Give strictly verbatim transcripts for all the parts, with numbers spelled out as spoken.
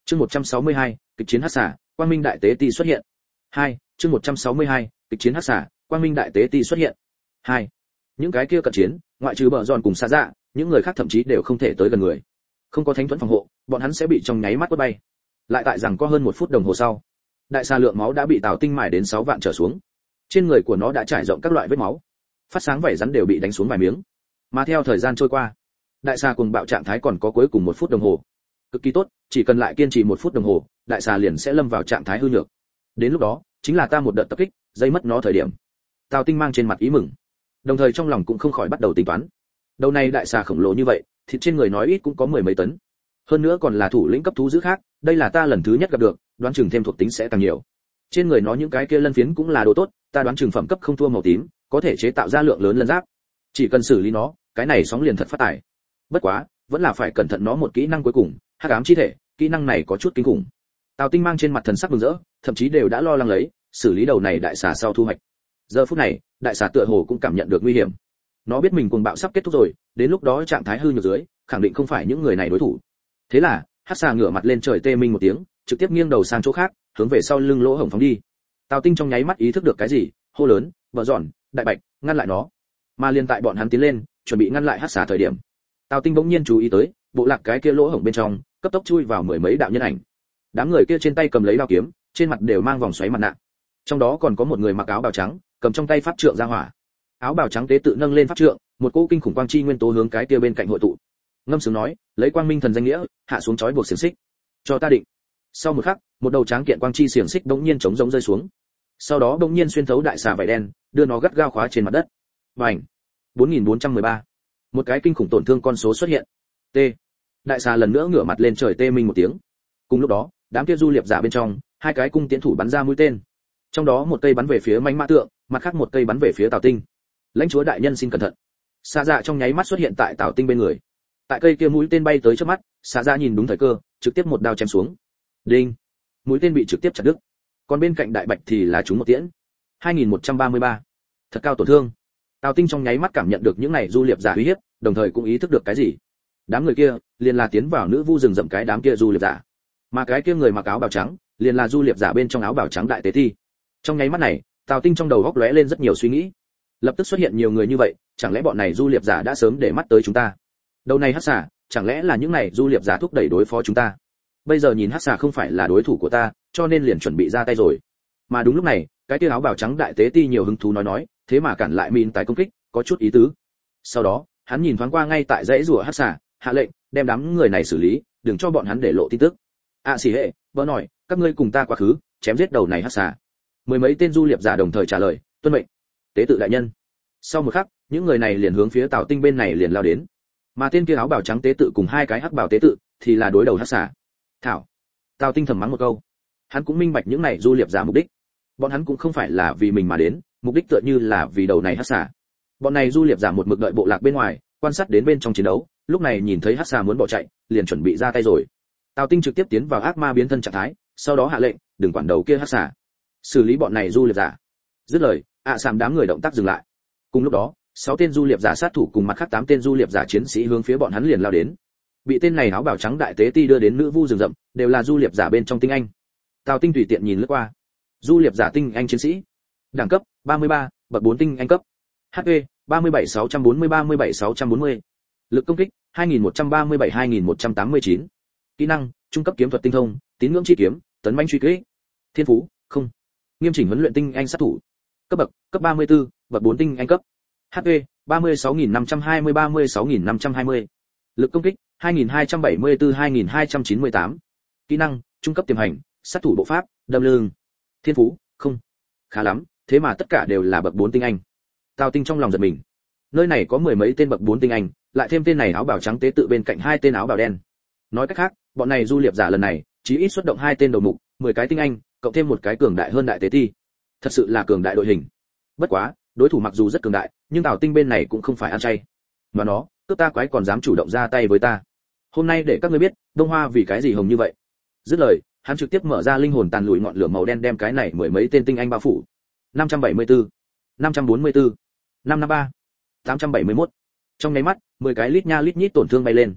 Chương một trăm sáu mươi hai, kịch chiến hắc xà, Quang Minh đại tế ti xuất hiện. hai, chương một trăm sáu mươi hai, kịch chiến hắc xà, Quang Minh đại tế ti xuất hiện. hai. Những cái kia cận chiến, ngoại trừ bờ giòn cùng xa dạ, những người khác thậm chí đều không thể tới gần người. Không có thánh thuẫn phòng hộ, bọn hắn sẽ bị trong nháy mắt quất bay. Lại tại rằng có hơn một phút đồng hồ sau, đại xà lượng máu đã bị Tào Tinh mài đến sáu vạn trở xuống. Trên người của nó đã trải rộng các loại vết máu, phát sáng vảy rắn đều bị đánh xuống vài miếng. Mà theo thời gian trôi qua, đại xà cùng bạo trạng thái còn có cuối cùng một phút đồng hồ. Cực kỳ tốt, chỉ cần lại kiên trì một phút đồng hồ, đại xà liền sẽ lâm vào trạng thái hư nhược. Đến lúc đó, chính là ta một đợt tập kích, dây mất nó thời điểm. Tào Tinh mang trên mặt ý mừng, đồng thời trong lòng cũng không khỏi bắt đầu tính toán. Đầu này đại xà khổng lồ như vậy, thịt trên người nói ít cũng có mười mấy tấn. Hơn nữa còn là thủ lĩnh cấp thú dữ khác, đây là ta lần thứ nhất gặp được, đoán chừng thêm thuộc tính sẽ càng nhiều. Trên người nó những cái kia lân phiến cũng là đồ tốt, ta đoán chừng phẩm cấp không thua màu tím, có thể chế tạo ra lượng lớn lân giáp. Chỉ cần xử lý nó, cái này sóng liền thật phát tài. Bất quá, vẫn là phải cẩn thận nó một kỹ năng cuối cùng, hắc ám chi thể, kỹ năng này có chút kinh khủng. Tào Tinh mang trên mặt thần sắc mừng rỡ, thậm chí đều đã lo lắng lấy xử lý đầu này đại xà sau thu hoạch. Giờ phút này, đại xà tựa hồ cũng cảm nhận được nguy hiểm. Nó biết mình cuồng bạo sắp kết thúc rồi, đến lúc đó trạng thái hư nhược dưới, khẳng định không phải những người này đối thủ. Thế là, hắc xà ngửa mặt lên trời tê minh một tiếng, trực tiếp nghiêng đầu sang chỗ khác, hướng về sau lưng lỗ hổng phóng đi. Tào Tinh trong nháy mắt ý thức được cái gì, hô lớn, "Bờ giòn, đại bạch, ngăn lại nó!" Mà liền tại bọn hắn tiến lên, chuẩn bị ngăn lại hắc xà thời điểm, Tào Tinh bỗng nhiên chú ý tới, bộ lạc cái kia lỗ hổng bên trong, cấp tốc chui vào mười mấy đạo nhân ảnh. Đám người kia trên tay cầm lấy đao kiếm, trên mặt đều mang vòng xoáy mặt nạ. Trong đó còn có một người mặc áo bào trắng, cầm trong tay pháp trượng ra hỏa. Áo bào trắng tế tự nâng lên pháp trượng, một cỗ kinh khủng quang chi nguyên tố hướng cái kia bên cạnh hội tụ. Ngâm sướng nói, lấy quang minh thần danh nghĩa, hạ xuống chói buộc xiềng xích. Cho ta định. Sau một khắc, một đầu tráng kiện quang chi xiềng xích bỗng nhiên chống rỗng rơi xuống. Sau đó bỗng nhiên xuyên thấu đại xà vảy đen, đưa nó gắt gao khóa trên mặt đất. Bành. bốn nghìn bốn trăm mười ba. Một cái kinh khủng tổn thương con số xuất hiện. T. Đại xà lần nữa ngửa mặt lên trời tê minh một tiếng. Cùng lúc đó, đám kia du liệp giả bên trong, hai cái cung tiễn thủ bắn ra mũi tên. Trong đó một cây bắn về phía manh mã tượng, mặt khác một cây bắn về phía Tào Tinh. Lãnh chúa đại nhân xin cẩn thận. Xà dạ trong nháy mắt xuất hiện tại Tào Tinh bên người. Tại cây kia mũi tên bay tới trước mắt, xà dạ nhìn đúng thời cơ, trực tiếp một đao chém xuống. Đinh. Mũi tên bị trực tiếp chặt đứt. Còn bên cạnh đại bạch thì là trúng một tiễn. hai nghìn một trăm ba mươi ba. Thật cao tổn thương. Tào Tinh trong nháy mắt cảm nhận được những này du liệp giả uy hiếp, đồng thời cũng ý thức được cái gì. Đám người kia, liền là tiến vào nữ vu rừng rậm cái đám kia du liệp giả. Mà cái kia người mặc áo bào trắng, liền là du liệp giả bên trong áo bào trắng đại tế thi. Trong nháy mắt này, Tào Tinh trong đầu góc lóe lên rất nhiều suy nghĩ. Lập tức xuất hiện nhiều người như vậy, chẳng lẽ bọn này du liệp giả đã sớm để mắt tới chúng ta? Đầu này hắc xà, chẳng lẽ là những này du liệp giả thúc đẩy đối phó chúng ta? Bây giờ nhìn hắc xà không phải là đối thủ của ta, cho nên liền chuẩn bị ra tay rồi. Mà đúng lúc này, cái kia áo bào trắng đại tế ti nhiều hứng thú nói nói, thế mà cản lại min tái công kích, có chút ý tứ. Sau đó, hắn nhìn thoáng qua ngay tại dãy rùa hắc xà, hạ lệnh đem đám người này xử lý, đừng cho bọn hắn để lộ tin tức. À xì hệ, vợ nói, các ngươi cùng ta quá khứ, chém giết đầu này hắc xà. Mười mấy tên du liệp giả đồng thời trả lời, tuân mệnh. Tế tự đại nhân. Sau một khắc, những người này liền hướng phía Tào Tinh bên này liền lao đến. Mà tên kia áo bào trắng tế tự cùng hai cái hắc bào tế tự thì là đối đầu hắc xà. Thảo. Tào Tinh thầm mắng một câu. Hắn cũng minh bạch những này du liệp giả mục đích. Bọn hắn cũng không phải là vì mình mà đến, mục đích tựa như là vì đầu này hắc xà. Bọn này du liệp giả một mực đợi bộ lạc bên ngoài, quan sát đến bên trong chiến đấu, lúc này nhìn thấy hắc xà muốn bỏ chạy, liền chuẩn bị ra tay rồi. Tào Tinh trực tiếp tiến vào ác ma biến thân trạng thái, sau đó hạ lệnh, đừng quản đầu kia hắc xà, xử lý bọn này du liệp giả. Dứt lời, ạ à sàm đám người động tác dừng lại. Cùng lúc đó, sáu tên du liệp giả sát thủ cùng mặt khác tám tên du liệp giả chiến sĩ hướng phía bọn hắn liền lao đến. Bị tên này áo bào trắng đại tế ti đưa đến nữ vu rừng rậm, đều là du liệp giả bên trong tinh anh. Tào Tinh tùy tiện nhìn lướt qua. Du liệp giả tinh anh chiến sĩ. Đẳng cấp ba mươi ba, bậc bốn tinh anh cấp. hát pê ba mươi bảy nghìn sáu trăm bốn mươi ba mươi bảy nghìn sáu trăm bốn mươi. Lực công kích hai nghìn một trăm ba mươi bảy hai nghìn một trăm tám mươi chín. Kỹ năng trung cấp kiếm thuật tinh thông, tín ngưỡng chi kiếm, tấn mãnh truy kích. Thiên phú không. Nghiêm chỉnh huấn luyện tinh anh sát thủ. Cấp bậc cấp ba mươi tư, bậc bốn tinh anh cấp. hát pê ba mươi sáu nghìn năm trăm hai mươi ba mươi sáu nghìn năm trăm hai mươi. Lực công kích hai nghìn hai trăm bảy mươi tư hai nghìn hai trăm chín mươi tám. Kỹ năng trung cấp tiềm hành, sát thủ bộ pháp, đâm lưng. Thiên phú không. Khá lắm, thế mà tất cả đều là bậc bốn tinh anh. Tào Tinh trong lòng giật mình. Nơi này có mười mấy tên bậc bốn tinh anh, lại thêm tên này áo bào trắng tế tự bên cạnh hai tên áo bào đen. Nói cách khác, bọn này du liệp giả lần này, chí ít xuất động hai tên đầu mục, mười cái tinh anh, cộng thêm một cái cường đại hơn đại tế ti. Thật sự là cường đại đội hình. Bất quá, đối thủ mặc dù rất cường đại, nhưng Tào Tinh bên này cũng không phải ăn chay. Mà nó, cướp ta quái còn dám chủ động ra tay với ta. Hôm nay để các ngươi biết, Đông Hoa vì cái gì hồng như vậy. Dứt lời, hắn trực tiếp mở ra linh hồn tàn lùi ngọn lửa màu đen đem cái này mười mấy tên tinh anh bao phủ. năm trăm bảy mươi tư, năm trăm bốn mươi tư, năm trăm năm mươi ba, tám trăm bảy mươi mốt. Trong nháy mắt, mười cái lít nha lít nhít tổn thương bay lên.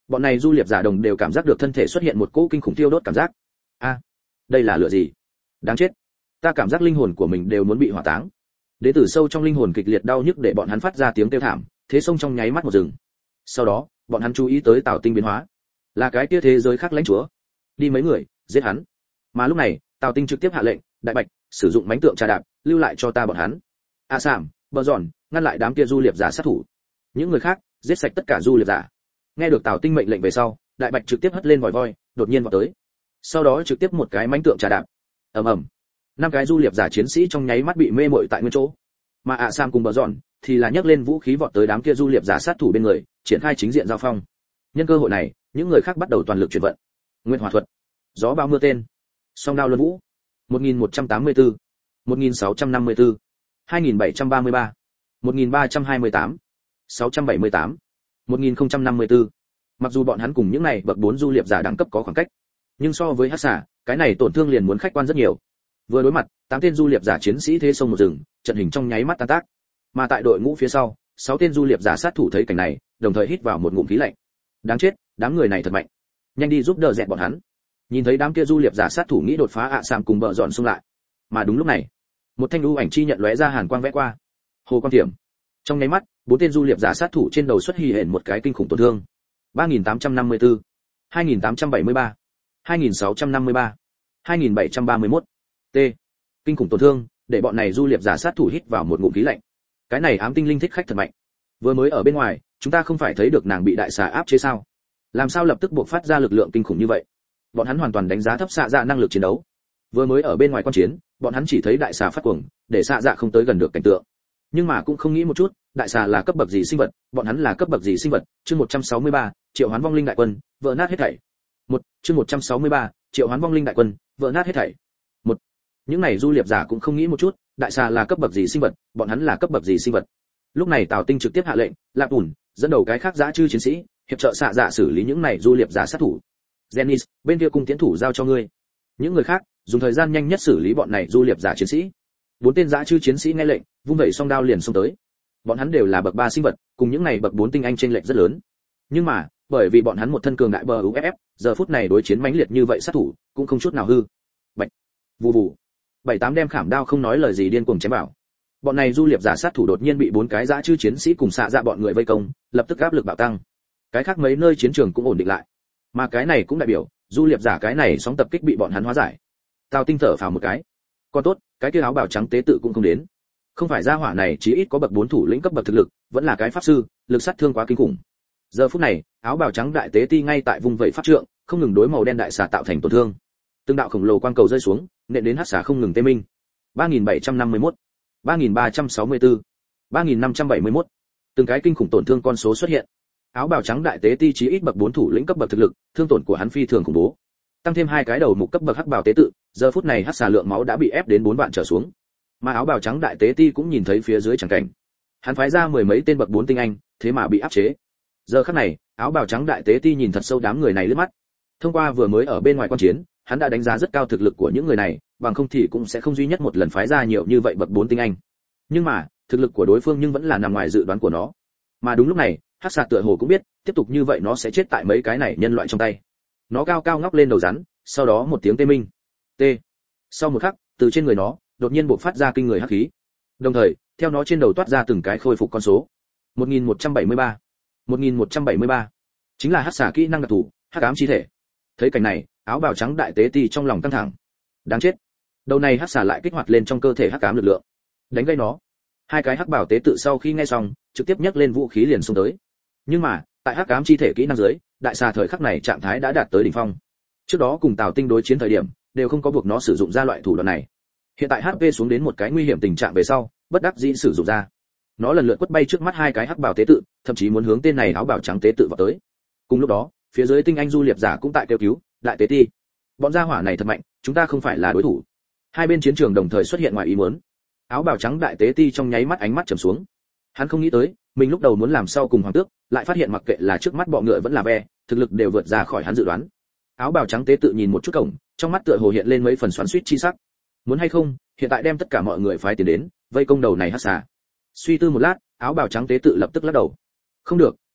Bọn này du liệp giả đồng đều cảm giác được thân thể xuất hiện một cỗ kinh khủng tiêu đốt cảm giác. A, đây là lửa gì? Đáng chết. Ta cảm giác linh hồn của mình đều muốn bị hỏa táng. Đến từ sâu trong linh hồn kịch liệt đau nhức để bọn hắn phát ra tiếng kêu thảm, thế sông trong nháy mắt một rừng. Sau đó, bọn hắn chú ý tới Tào Tinh biến hóa. Là cái kia thế giới khác lãnh chúa. Đi mấy người, giết hắn. Mà lúc này, Tào Tinh trực tiếp hạ lệnh, Đại Bạch, sử dụng mánh tượng trà đạp, lưu lại cho ta bọn hắn. A Sảm, Bờ Giòn, ngăn lại đám kia du liệp giả sát thủ. Những người khác, giết sạch tất cả du liệp giả. Nghe được Tào Tinh mệnh lệnh về sau, Đại Bạch trực tiếp hất lên vòi voi, đột nhiên vọt tới. Sau đó trực tiếp một cái mánh tượng trà đạp. Ầm ầm. Năm cái du liệp giả chiến sĩ trong nháy mắt bị mê mội tại nguyên chỗ. Mà A Sam cùng Bờ Giòn thì là nhấc lên vũ khí vọt tới đám kia du liệp giả sát thủ bên người, triển khai chính diện giao phong. Nhân cơ hội này, những người khác bắt đầu toàn lực chuyển vận. Nguyên hỏa thuật, gió bao mưa tên, song đao luân vũ. một nghìn một trăm tám mươi tư, một nghìn sáu trăm năm mươi tư, hai nghìn bảy trăm ba mươi ba, một nghìn ba trăm hai mươi tám, sáu trăm bảy mươi tám, một nghìn không trăm năm mươi tư. Mặc dù bọn hắn cùng những này bậc bốn du liệp giả đẳng cấp có khoảng cách, nhưng so với hắc xà, cái này tổn thương liền muốn khách quan rất nhiều. Vừa đối mặt, tám tên du liệp giả chiến sĩ thế sông một rừng, trận hình trong nháy mắt tan tác. Mà tại đội ngũ phía sau, sáu tên du liệp giả sát thủ thấy cảnh này, đồng thời hít vào một ngụm khí lạnh. Đáng chết, đám người này thật mạnh. Nhanh đi giúp đỡ dẹp bọn hắn. Nhìn thấy đám kia du liệp giả sát thủ nghĩ đột phá ạ sạm cùng Bờ Giòn xung lại. Mà đúng lúc này, một thanh lưu ảnh chi nhận lóe ra hàn quang vẽ qua. Hồ quang tiệm. Trong nháy mắt, bốn tên du liệp giả sát thủ trên đầu xuất hiện một cái kinh khủng tổn thương. ba nghìn tám trăm năm mươi tư, hai nghìn tám trăm bảy mươi ba, hai nghìn sáu trăm năm mươi ba, hai nghìn bảy trăm ba mươi mốt. T. Kinh khủng tổn thương, để bọn này du liệp giả sát thủ hít vào một ngụm khí lạnh. Cái này ám tinh linh thích khách thật mạnh. Vừa mới ở bên ngoài, chúng ta không phải thấy được nàng bị đại xà áp chế sao? Làm sao lập tức buộc phát ra lực lượng kinh khủng như vậy? Bọn hắn hoàn toàn đánh giá thấp xạ dạ năng lực chiến đấu. Vừa mới ở bên ngoài quan chiến, bọn hắn chỉ thấy đại xà phát cuồng, để xạ dạ không tới gần được cảnh tượng. Nhưng mà cũng không nghĩ một chút, đại xà là cấp bậc gì sinh vật, bọn hắn là cấp bậc gì sinh vật? Chương một trăm sáu mươi ba, triệu hoán vong linh đại quân, vỡ nát hết thảy. Một, chương một trăm sáu mươi ba, triệu hoán vong linh đại quân, vỡ nát hết thảy. Một. Những này du liệp giả cũng không nghĩ một chút, đại xà là cấp bậc gì sinh vật, bọn hắn là cấp bậc gì sinh vật. Lúc này Tào Tinh trực tiếp hạ lệnh, Lạp ủn dẫn đầu cái khác dã chư chiến sĩ, hiệp trợ xạ dạ xử lý những này du liệp giả sát thủ. Zenis, bên kia cung tiến thủ giao cho ngươi. Những người khác, dùng thời gian nhanh nhất xử lý bọn này du liệp giả chiến sĩ. Bốn tên dã chư chiến sĩ nghe lệnh, vung vẩy song đao liền xông tới. Bọn hắn đều là bậc ba sinh vật, cùng những này bậc bốn tinh anh chênh lệch rất lớn. Nhưng mà, bởi vì bọn hắn một thân cường đại bờ u ép ép, giờ phút này đối chiến mãnh liệt như vậy sát thủ, cũng không chút nào hư. Bạch. Vù vù. Bảy tám đem khảm đao không nói lời gì điên cuồng chém vào. Bọn này du liệp giả sát thủ đột nhiên bị bốn cái dã chư chiến sĩ cùng xạ dạ bọn người vây công, lập tức áp lực bạo tăng. Cái khác mấy nơi chiến trường cũng ổn định lại. Mà cái này cũng đại biểu, du liệp giả cái này sóng tập kích bị bọn hắn hóa giải. Tào Tinh thở phào một cái. Còn tốt, cái kia áo bào trắng tế tự cũng không đến. Không phải gia hỏa này chí ít có bậc bốn thủ lĩnh cấp bậc thực lực, vẫn là cái pháp sư, lực sát thương quá kinh khủng. Giờ phút này, áo bào trắng đại tế ti ngay tại vùng vẫy pháp trượng, không ngừng đối màu đen đại xà tạo thành tổn thương. Từng đạo khổng lồ quang cầu rơi xuống, nện đến hắc xà không ngừng tê minh. ba nghìn bảy trăm năm mươi mốt, ba nghìn ba trăm sáu mươi tư, ba nghìn năm trăm bảy mươi mốt. Từng cái kinh khủng tổn thương con số xuất hiện. Áo bào trắng đại tế ti chí ít bậc bốn thủ lĩnh cấp bậc thực lực, thương tổn của hắn phi thường khủng bố. Tăng thêm hai cái đầu mục cấp bậc hắc bào tế tự, giờ phút này hắc xà lượng máu đã bị ép đến bốn vạn trở xuống. Mà áo bào trắng đại tế ti cũng nhìn thấy phía dưới chẳng cảnh. Hắn phái ra mười mấy tên bậc bốn tinh anh, thế mà bị áp chế. Giờ khắc này, áo bào trắng đại tế ti nhìn thật sâu đám người này lướt mắt. Thông qua vừa mới ở bên ngoài quan chiến, hắn đã đánh giá rất cao thực lực của những người này, bằng không thì cũng sẽ không duy nhất một lần phái ra nhiều như vậy bậc bốn tinh anh. Nhưng mà, thực lực của đối phương nhưng vẫn là nằm ngoài dự đoán của nó. Mà đúng lúc này, hắc xà tựa hồ cũng biết, tiếp tục như vậy nó sẽ chết tại mấy cái này nhân loại trong tay. Nó cao cao ngóc lên đầu rắn, sau đó một tiếng tê minh. T. Sau một khắc, từ trên người nó đột nhiên bộc phát ra kinh người hắc khí. Đồng thời, theo nó trên đầu toát ra từng cái khôi phục con số. một nghìn một trăm bảy mươi ba, một nghìn một trăm bảy mươi ba. Chính là hắc xà kỹ năng đặc thù, hắc ám chi thể. Thấy cảnh này, áo bào trắng đại tế ti trong lòng căng thẳng. Đáng chết. Đầu này hắc xà lại kích hoạt lên trong cơ thể hắc ám lực lượng. Đánh gây nó. Hai cái hắc bảo tế tự sau khi nghe xong, trực tiếp nhấc lên vũ khí liền xông tới. Nhưng mà, tại hắc ám chi thể kỹ năng dưới, đại xà thời khắc này trạng thái đã đạt tới đỉnh phong. Trước đó cùng Tào Tinh đối chiến thời điểm, đều không có buộc nó sử dụng ra loại thủ đoạn này. Hiện tại hát pê xuống đến một cái nguy hiểm tình trạng về sau, bất đắc dĩ sử dụng ra. Nó lần lượt quất bay trước mắt hai cái hắc bảo tế tự, thậm chí muốn hướng tên này áo bào trắng tế tự vào tới. Cùng lúc đó, phía dưới tinh anh du liệp giả cũng tại kêu cứu, đại tế ti. Bọn gia hỏa này thật mạnh, chúng ta không phải là đối thủ. Hai bên chiến trường đồng thời xuất hiện ngoài ý muốn. Áo bào trắng đại tế ti trong nháy mắt ánh mắt trầm xuống. Hắn không nghĩ tới, mình lúc đầu muốn làm sau cùng hoàng tước, lại phát hiện mặc kệ là trước mắt bọ ngựa vẫn là ve, thực lực đều vượt ra khỏi hắn dự đoán. Áo bào trắng tế tự nhìn một chút cổng, trong mắt tựa hồ hiện lên mấy phần xoắn xuýt chi sắc. Muốn hay không, hiện tại đem tất cả mọi người phái tiền đến, vây công đầu này hắc xà. Suy tư một lát, áo bào trắng tế tự lập tức lắc đầu. Không được,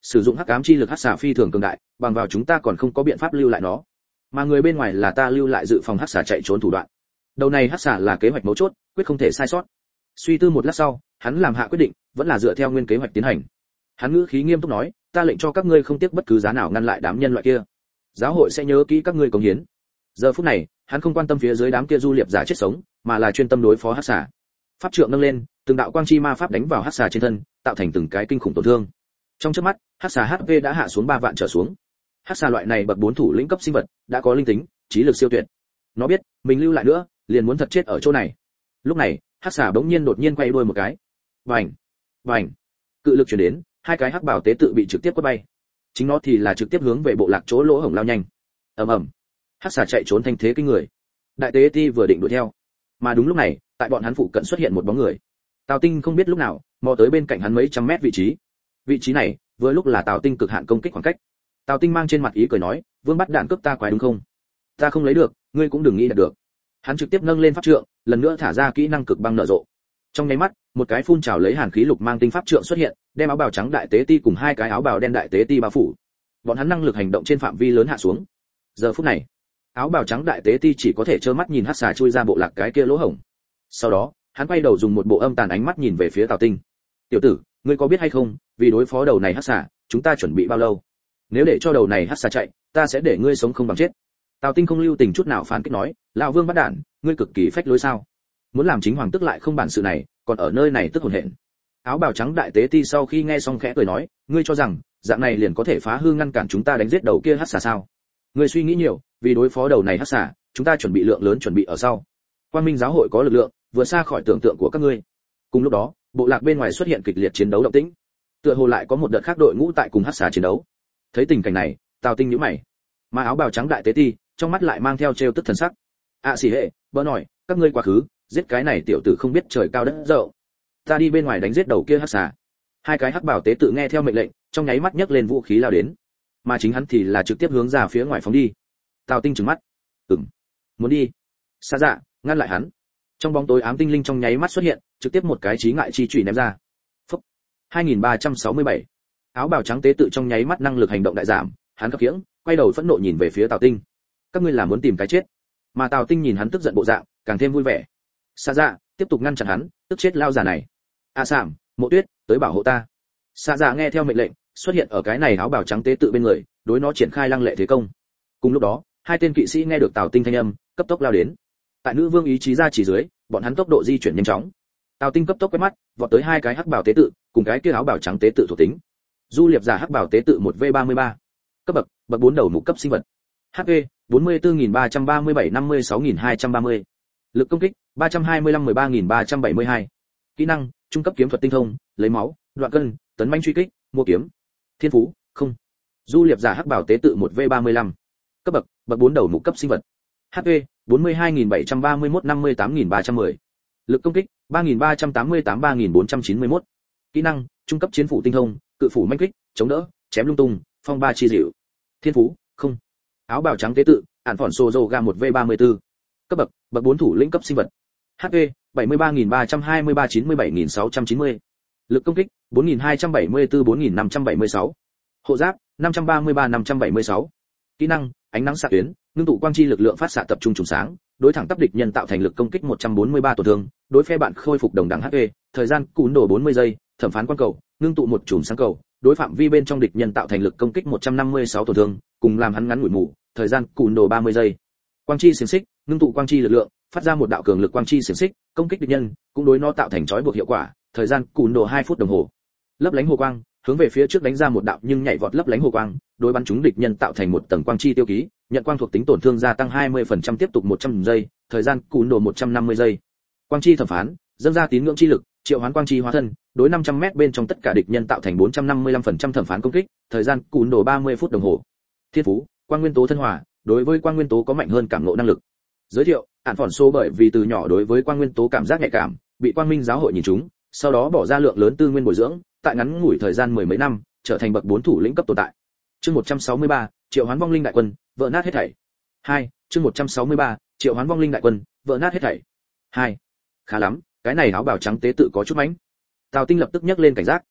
sử dụng hắc ám chi lực hắc xà phi thường cường đại, bằng vào chúng ta còn không có biện pháp lưu lại nó, mà người bên ngoài là ta lưu lại dự phòng hắc xà chạy trốn thủ đoạn. Đầu này hắc xà là kế hoạch mấu chốt, quyết không thể sai sót. Suy tư một lát sau, hắn làm hạ quyết định, vẫn là dựa theo nguyên kế hoạch tiến hành. Hắn ngữ khí nghiêm túc nói, ta lệnh cho các ngươi không tiếc bất cứ giá nào ngăn lại đám nhân loại kia. Giáo hội sẽ nhớ kỹ các ngươi cống hiến. Giờ phút này, hắn không quan tâm phía dưới đám kia du liệp giả chết sống, mà là chuyên tâm đối phó hắc xà. Pháp trượng nâng lên, từng đạo quang chi ma pháp đánh vào hắc xà trên thân, tạo thành từng cái kinh khủng tổn thương. Trong chớp mắt, hắc xà hát pê đã hạ xuống ba vạn trở xuống. Hắc xà loại này bậc bốn thủ lĩnh cấp sinh vật, đã có linh tính, trí lực siêu tuyệt. Nó biết, mình lưu lại nữa, liền muốn thật chết ở chỗ này. Lúc này, hắc xà bỗng nhiên đột nhiên quay đuôi một cái. Vành, vành, cự lực truyền đến, hai cái hắc bảo tế tự bị trực tiếp quất bay. Chính nó thì là trực tiếp hướng về bộ lạc chỗ lỗ hổng lao nhanh. Ầm ầm, hắc xà chạy trốn thanh thế kinh người. Đại tế ti vừa định đuổi theo, mà đúng lúc này, tại bọn hắn phụ cận xuất hiện một bóng người. Tào Tinh không biết lúc nào mò tới bên cạnh hắn mấy trăm mét vị trí. Vị trí này, vừa lúc là Tào Tinh cực hạn công kích khoảng cách. Tào Tinh mang trên mặt ý cười nói, Vương bắt đạn cướp ta quái đúng không? Ta không lấy được, ngươi cũng đừng nghĩ đạt được. Hắn trực tiếp nâng lên pháp trượng, lần nữa thả ra kỹ năng cực băng nở rộ. Trong nháy mắt, một cái phun trào lấy hàn khí lục mang tinh pháp trượng xuất hiện, đem áo bào trắng đại tế ti cùng hai cái áo bào đen đại tế ti bao phủ. Bọn hắn năng lực hành động trên phạm vi lớn hạ xuống. Giờ phút này, áo bào trắng đại tế ti chỉ có thể trơ mắt nhìn hắc xà chui ra bộ lạc cái kia lỗ hổng. Sau đó, hắn quay đầu dùng một bộ âm tàn ánh mắt nhìn về phía Tào Tinh. "Tiểu tử, ngươi có biết hay không, vì đối phó đầu này hắc xà, chúng ta chuẩn bị bao lâu? Nếu để cho đầu này hắc xà chạy, ta sẽ để ngươi sống không bằng chết." Tào Tinh không lưu tình chút nào phản kích nói, "Lão Vương bắt đản, ngươi cực kỳ phách lối sao? Muốn làm chính hoàng tức lại không bản sự này, còn ở nơi này tức hồn hện." Áo bào trắng đại tế ti sau khi nghe xong khẽ cười nói, "Ngươi cho rằng, dạng này liền có thể phá hư ngăn cản chúng ta đánh giết đầu kia hắc xà sao? Ngươi suy nghĩ nhiều, vì đối phó đầu này hắc xà, chúng ta chuẩn bị lượng lớn chuẩn bị ở sau. Quang Minh giáo hội có lực lượng, vượt xa khỏi tưởng tượng của các ngươi." Cùng lúc đó, bộ lạc bên ngoài xuất hiện kịch liệt chiến đấu động tĩnh. Tựa hồ lại có một đợt khác đội ngũ tại cùng hắc xà chiến đấu. Thấy tình cảnh này, Tào Tinh nhíu mày. Mà áo bào trắng đại tế ti, trong mắt lại mang theo trêu tức thần sắc. "À xỉ hệ, bỡ nổi, các ngươi quá khứ, giết cái này tiểu tử không biết trời cao đất rộng. Ta đi bên ngoài đánh giết đầu kia hắc xà." Hai cái hắc bảo tế tự nghe theo mệnh lệnh, trong nháy mắt nhấc lên vũ khí lao đến. Mà chính hắn thì là trực tiếp hướng ra phía ngoài phóng đi. Tào Tinh trừng mắt. "Ừm, muốn đi?" Xa dạ, ngăn lại hắn. Trong bóng tối ám tinh linh trong nháy mắt xuất hiện, trực tiếp một cái chí ngại chi chủy ném ra. Phốc. hai nghìn ba trăm sáu mươi bảy. Áo bào trắng tế tự trong nháy mắt năng lực hành động đại giảm, hắn khập khiễng, quay đầu phẫn nộ nhìn về phía Tào Tinh. "Các ngươi là muốn tìm cái chết?" Mà Tào Tinh nhìn hắn tức giận bộ dạng, càng thêm vui vẻ. Xa dạ, tiếp tục ngăn chặn hắn, tức chết lao già này. "A Sảm, Mộ Tuyết, tới bảo hộ ta." Xa dạ nghe theo mệnh lệnh, xuất hiện ở cái này áo bào trắng tế tự bên người, đối nó triển khai lăng lệ thế công. Cùng lúc đó, hai tên kỵ sĩ nghe được Tào Tinh thanh âm, cấp tốc lao đến. Tại nữ vương ý chí ra chỉ dưới, bọn hắn tốc độ di chuyển nhanh chóng. Tào Tinh cấp tốc quét mắt, vọt tới hai cái hắc bào tế tự, cùng cái kia áo bào trắng tế tự thuộc tính. Du liệp giả hắc bào tế tự một v ba mươi ba. Cấp bậc, bậc bốn đầu mục cấp sinh vật. hát pê bốn mươi tư nghìn ba trăm ba mươi bảy năm mươi sáu nghìn hai trăm ba mươi. Lực công kích ba trăm hai mươi lăm mười ba nghìn ba trăm bảy mươi hai. Kỹ năng, trung cấp kiếm thuật tinh thông, lấy máu, đoạn cân, tấn manh truy kích, mua kiếm. Thiên phú, không. Du liệp giả hắc bào tế tự một v ba mươi lăm. Cấp bậc, bậc bốn đầu mục cấp sinh vật. hát pê bốn mươi hai nghìn bảy trăm ba mươi mốt năm mươi tám nghìn ba trăm mười. Lực công kích ba nghìn ba trăm tám mươi tám ba nghìn bốn trăm chín mươi mốt. Kỹ năng, trung cấp chiến phủ tinh thông, cự phủ manh kích, chống đỡ, chém lung tung, phong ba chi dịu. Thiên phú, không. Áo bào trắng tế tự, ản phỏn sô dô ga một v ba mươi tư. Cấp bậc, bậc bốn thủ lĩnh cấp sinh vật. hát pê bảy mươi ba nghìn ba trăm hai mươi ba chín mươi bảy nghìn sáu trăm chín mươi. Lực công kích bốn nghìn hai trăm bảy mươi tư bốn nghìn năm trăm bảy mươi sáu. Hộ giáp năm trăm ba mươi ba năm trăm bảy mươi sáu. Kỹ năng, ánh nắng xạ tuyến, ngưng tụ quang chi lực lượng phát xạ tập trung trùng sáng, đối thẳng tắp địch nhân tạo thành lực công kích một trăm bốn mươi ba tổn thương, đối phe bạn khôi phục đồng đẳng hát pê, thời gian cún đồ bốn mươi giây, thẩm phán quan cầu, ngưng tụ một chùm sáng cầu, đối phạm vi bên trong địch nhân tạo thành lực công kích một trăm năm mươi sáu tổn thương, cùng làm hắn ngắn ngủi mù, thời gian cún đồ ba mươi giây. Quang chi xiềng xích, ngưng tụ quang chi lực lượng, phát ra một đạo cường lực quang chi xiềng xích, công kích địch nhân, cũng đối nó tạo thành trói buộc hiệu quả, thời gian cún đồ hai phút đồng hồ. Lấp lánh hồ quang, hướng về phía trước đánh ra một đạo nhưng nhảy vọt lấp lánh hồ quang, đối bắn trúng địch nhân tạo thành một tầng quang chi tiêu ký, nhận quang thuộc tính tổn thương gia tăng hai mươi phần trăm tiếp tục một trăm giây, thời gian cún đồ một trăm năm mươi giây. Quang chi thẩm phán, dâng ra tín ngưỡng chi lực, triệu hoán quang chi hóa thân, đối năm trăm mét bên trong tất cả địch nhân tạo thành bốn trăm năm mươi lăm phần trăm thẩm phán công kích, thời gian cún đồ ba mươi phút đồng hồ. Thiên phú, quang nguyên tố thân hòa, đối với quang nguyên tố có mạnh hơn cảm ngộ năng lực. Giới thiệu, ản phỏn xô bởi vì từ nhỏ đối với quang nguyên tố cảm giác nhạy cảm, bị quang minh giáo hội nhìn trúng, sau đó bỏ ra lượng lớn tư nguyên bồi dưỡng, tại ngắn ngủi thời gian mười mấy năm, trở thành bậc bốn thủ lĩnh cấp tồn tại. Chương một trăm sáu mươi ba, triệu hoán vong linh đại quân, vỡ nát hết thảy. hai, chương một trăm sáu mươi ba, triệu hoán vong linh đại quân, vỡ nát hết thảy. hai. Khá lắm, cái này áo bào trắng tế tự có chút mánh. Tào Tinh lập tức nhấc lên cảnh giác.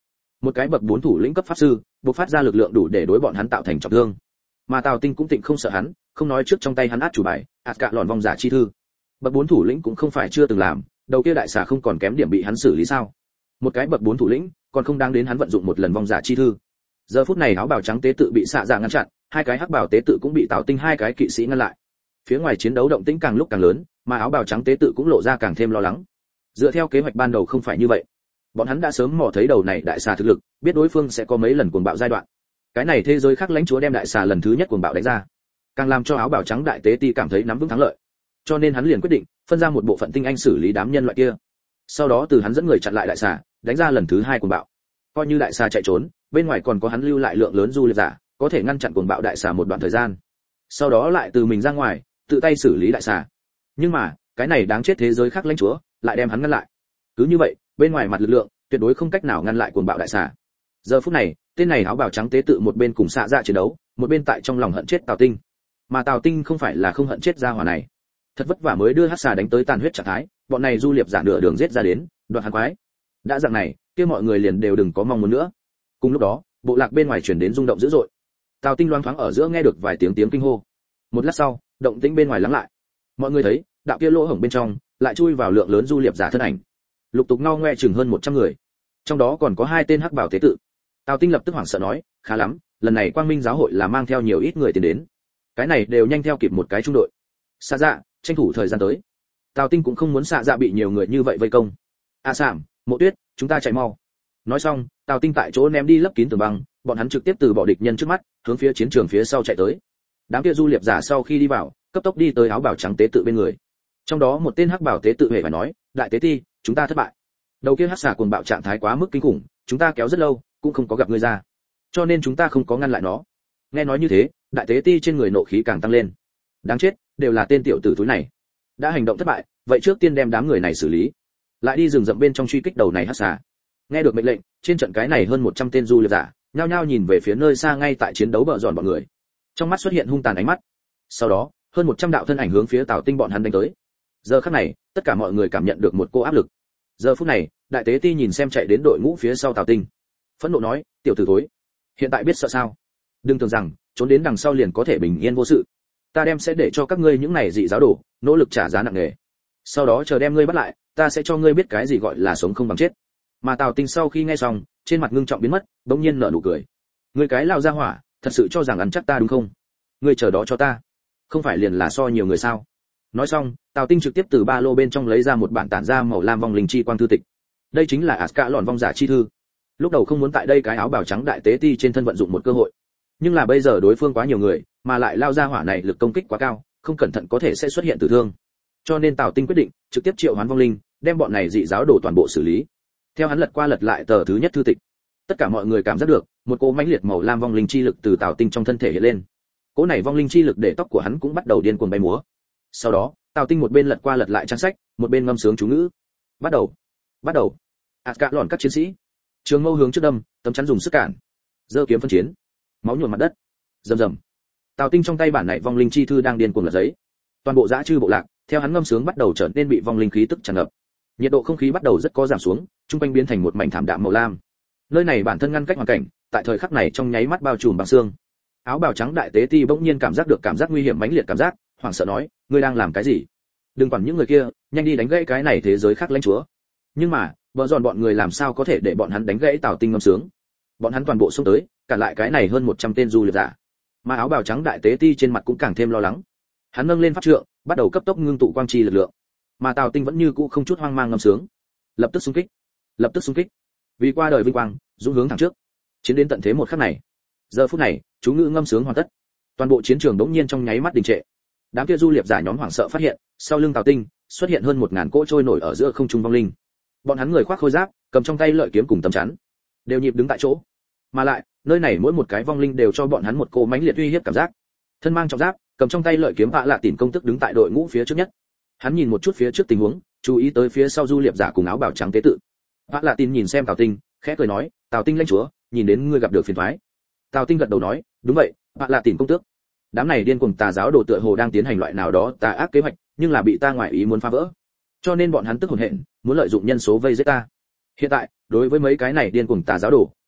một cái bậc bốn thủ lĩnh cấp pháp sư bộc phát ra lực lượng đủ để đối bọn hắn tạo thành trọng thương. Mà Tào Tinh cũng tịnh không sợ hắn, không nói trước trong tay hắn át chủ bài, át cả lọn vong giả chi thư. Bậc bốn thủ lĩnh cũng không phải chưa từng làm, đầu kia đại xà không còn kém điểm bị hắn xử lý sao? Một cái bậc bốn thủ lĩnh, còn không đáng đến hắn vận dụng một lần vong giả chi thư. Giờ phút này áo bào trắng tế tự bị xạ dạ ngăn chặn, hai cái hắc bào tế tự cũng bị Tào Tinh hai cái kỵ sĩ ngăn lại. Phía ngoài chiến đấu động tĩnh càng lúc càng lớn, mà áo bào trắng tế tự cũng lộ ra càng thêm lo lắng. Dựa theo kế hoạch ban đầu không phải như vậy. Bọn hắn đã sớm mò thấy đầu này đại xà thực lực, biết đối phương sẽ có mấy lần cuồng bạo giai đoạn. Cái này thế giới khác lãnh chúa đem đại xà lần thứ nhất cuồng bạo đánh ra, càng làm cho áo bào trắng đại tế ti cảm thấy nắm vững thắng lợi. Cho nên hắn liền quyết định phân ra một bộ phận tinh anh xử lý đám nhân loại kia. Sau đó từ hắn dẫn người chặn lại đại xà, đánh ra lần thứ hai cuồng bạo. Coi như đại xà chạy trốn, bên ngoài còn có hắn lưu lại lượng lớn du liệp giả, có thể ngăn chặn cuồng bạo đại xà một đoạn thời gian. Sau đó lại từ mình ra ngoài, tự tay xử lý đại xà. Nhưng mà, cái này đáng chết thế giới khác lãnh chúa lại đem hắn ngăn lại. Cứ như vậy, bên ngoài mặt lực lượng tuyệt đối không cách nào ngăn lại cuồng bạo đại xà. Giờ phút này, tên này áo bào trắng tế tự một bên cùng xạ dạ chiến đấu, một bên tại trong lòng hận chết Tào Tinh. Mà Tào Tinh không phải là không hận chết gia hỏa này, thật vất vả mới đưa hắc xà đánh tới tàn huyết trạng thái, bọn này du liệp giả nửa đường giết ra đến, đoạn hắn quái. Đã dạng này, kia mọi người liền đều đừng có mong muốn nữa. Cùng lúc đó, bộ lạc bên ngoài truyền đến rung động dữ dội. Tào Tinh loáng thoáng ở giữa nghe được vài tiếng tiếng kinh hô. Một lát sau, động tĩnh bên ngoài lắng lại. Mọi người thấy, đạo kia lỗ hổng bên trong lại chui vào lượng lớn du liệp giả thân ảnh. Lục tục ngao ngoe chừng hơn một trăm người. Trong đó còn có hai tên hắc bảo tế tự. Tào Tinh lập tức hoảng sợ nói, khá lắm, lần này Quang Minh giáo hội là mang theo nhiều ít người tiến đến. Cái này đều nhanh theo kịp một cái trung đội. Xạ dạ, tranh thủ thời gian tới. Tào Tinh cũng không muốn xạ dạ bị nhiều người như vậy vây công. A à Sảm, Mộ Tuyết, chúng ta chạy mau. Nói xong, Tào Tinh tại chỗ ném đi lấp kín tường băng, bọn hắn trực tiếp từ bỏ địch nhân trước mắt, hướng phía chiến trường phía sau chạy tới. Đám kia du liệp giả sau khi đi vào, cấp tốc đi tới áo bào trắng tế tự bên người. Trong đó một tên hắc bảo tế tự hề phải nói, đại tế ti, chúng ta thất bại. Đầu kia hắc xà cuồng bạo trạng thái quá mức kinh khủng, chúng ta kéo rất lâu, cũng không có gặp ngươi ra, cho nên chúng ta không có ngăn lại nó. Nghe nói như thế, đại tế ti trên người nộ khí càng tăng lên. Đáng chết, đều là tên tiểu tử túi này. Đã hành động thất bại, vậy trước tiên đem đám người này xử lý, lại đi rừng rậm bên trong truy kích đầu này hắc xà. Nghe được mệnh lệnh, trên trận cái này hơn một trăm tên du liệp giả, nhao nhao nhìn về phía nơi xa ngay tại chiến đấu bợ dọn bọn người. Trong mắt xuất hiện hung tàn ánh mắt. Sau đó, hơn một trăm đạo thân ảnh hướng phía Tào Tinh bọn hắn đánh tới. Giờ khắc này, tất cả mọi người cảm nhận được một cô áp lực. Giờ phút này, đại tế ti nhìn xem chạy đến đội ngũ phía sau Tào Tinh, phẫn nộ nói, tiểu tử thối, hiện tại biết sợ sao? Đừng tưởng rằng trốn đến đằng sau liền có thể bình yên vô sự. Ta đem sẽ để cho các ngươi những này dị giáo đồ nỗ lực trả giá nặng nề. Sau đó chờ đem ngươi bắt lại, ta sẽ cho ngươi biết cái gì gọi là sống không bằng chết. Mà Tào Tinh sau khi nghe xong, trên mặt ngưng trọng biến mất, bỗng nhiên nở nụ cười. Ngươi cái lao ra hỏa, thật sự cho rằng ăn chắc ta đúng không? Ngươi chờ đó cho ta. Không phải liền là so nhiều người sao? Nói xong, Tào Tinh trực tiếp từ ba lô bên trong lấy ra một bản tản ra màu lam vong linh chi quang thư tịch. Đây chính là Asuka lọn vong giả chi thư. Lúc đầu không muốn tại đây cái áo bào trắng đại tế ti trên thân vận dụng một cơ hội, nhưng là bây giờ đối phương quá nhiều người, mà lại lao ra hỏa này lực công kích quá cao, không cẩn thận có thể sẽ xuất hiện tử thương. Cho nên Tào Tinh quyết định trực tiếp triệu hoán vong linh, đem bọn này dị giáo đổ toàn bộ xử lý. Theo hắn lật qua lật lại tờ thứ nhất thư tịch, tất cả mọi người cảm giác được một cỗ mãnh liệt màu lam vong linh chi lực từ Tào Tinh trong thân thể hiện lên. Cỗ này vong linh chi lực để tóc của hắn cũng bắt đầu điên cuồng bay múa. Sau đó, Tào Tinh một bên lật qua lật lại trang sách, một bên ngâm sướng chú ngữ. Bắt đầu, bắt đầu. Asuka lọn các chiến sĩ, trường mâu hướng trước đâm, tấm chắn dùng sức cản, giơ kiếm phân chiến, máu nhuộm mặt đất, rầm rầm. Tào Tinh trong tay bản này vong linh chi thư đang điên cuồng lật giấy. Toàn bộ dã chư bộ lạc, theo hắn ngâm sướng bắt đầu trở nên bị vong linh khí tức tràn ngập. Nhiệt độ không khí bắt đầu rất có giảm xuống, trung quanh biến thành một mảnh thảm đạm màu lam. Nơi này bản thân ngăn cách hoàn cảnh, tại thời khắc này trong nháy mắt bao trùm bằng xương. Áo bào trắng đại tế ti bỗng nhiên cảm giác được cảm giác nguy hiểm mãnh liệt cảm giác, hoảng sợ nói, ngươi đang làm cái gì? Đừng quản những người kia, nhanh đi đánh gãy cái này thế giới khác lãnh chúa. Nhưng mà, vợ giòn bọn người làm sao có thể để bọn hắn đánh gãy Tào Tinh ngâm sướng? Bọn hắn toàn bộ xông tới, cản lại cái này hơn một trăm tên du liệp giả. Mà áo bào trắng đại tế ti trên mặt cũng càng thêm lo lắng. Hắn nâng lên pháp trượng, bắt đầu cấp tốc ngưng tụ quang chi lực lượng. Mà Tào Tinh vẫn như cũ không chút hoang mang ngâm sướng. Lập tức xung kích, lập tức xung kích. Vì qua đời vinh quang, dũng hướng thẳng trước. Chiến đến tận thế một khắc này. Giờ phút này, chú ngữ ngâm sướng hoàn tất. Toàn bộ chiến trường đống nhiên trong nháy mắt đình trệ. Đám kia du liệp giả nhóm hoảng sợ phát hiện, sau lưng Tào Tinh xuất hiện hơn một ngàn cỗ trôi nổi ở giữa không trung vong linh. Bọn hắn người khoác khôi giáp, cầm trong tay lợi kiếm cùng tấm chắn, đều nhịp đứng tại chỗ. Mà lại, nơi này mỗi một cái vong linh đều cho bọn hắn một cỗ mãnh liệt uy hiếp cảm giác. Thân mang trọng giáp, cầm trong tay lợi kiếm vạ lạ tỉn công tức đứng tại đội ngũ phía trước nhất. Hắn nhìn một chút phía trước tình huống, chú ý tới phía sau du liệp giả cùng áo bào trắng tế tự. Vạ lạ tỉn nhìn xem Tào Tinh, khẽ cười nói, Tào Tinh lãnh chúa, nhìn đến ngươi gặp được phiền toái. Tào Tinh gật đầu nói, đúng vậy, vạ lạ tỉn công tước. Đám này điên cuồng tà giáo đồ tựa hồ đang tiến hành loại nào đó tà ác kế hoạch, nhưng là bị ta ngoại ý muốn phá vỡ. Cho nên bọn hắn tức hồn hện, muốn lợi dụng nhân số vây giết ta. Hiện tại, đối với mấy cái này điên cuồng tà giáo đồ,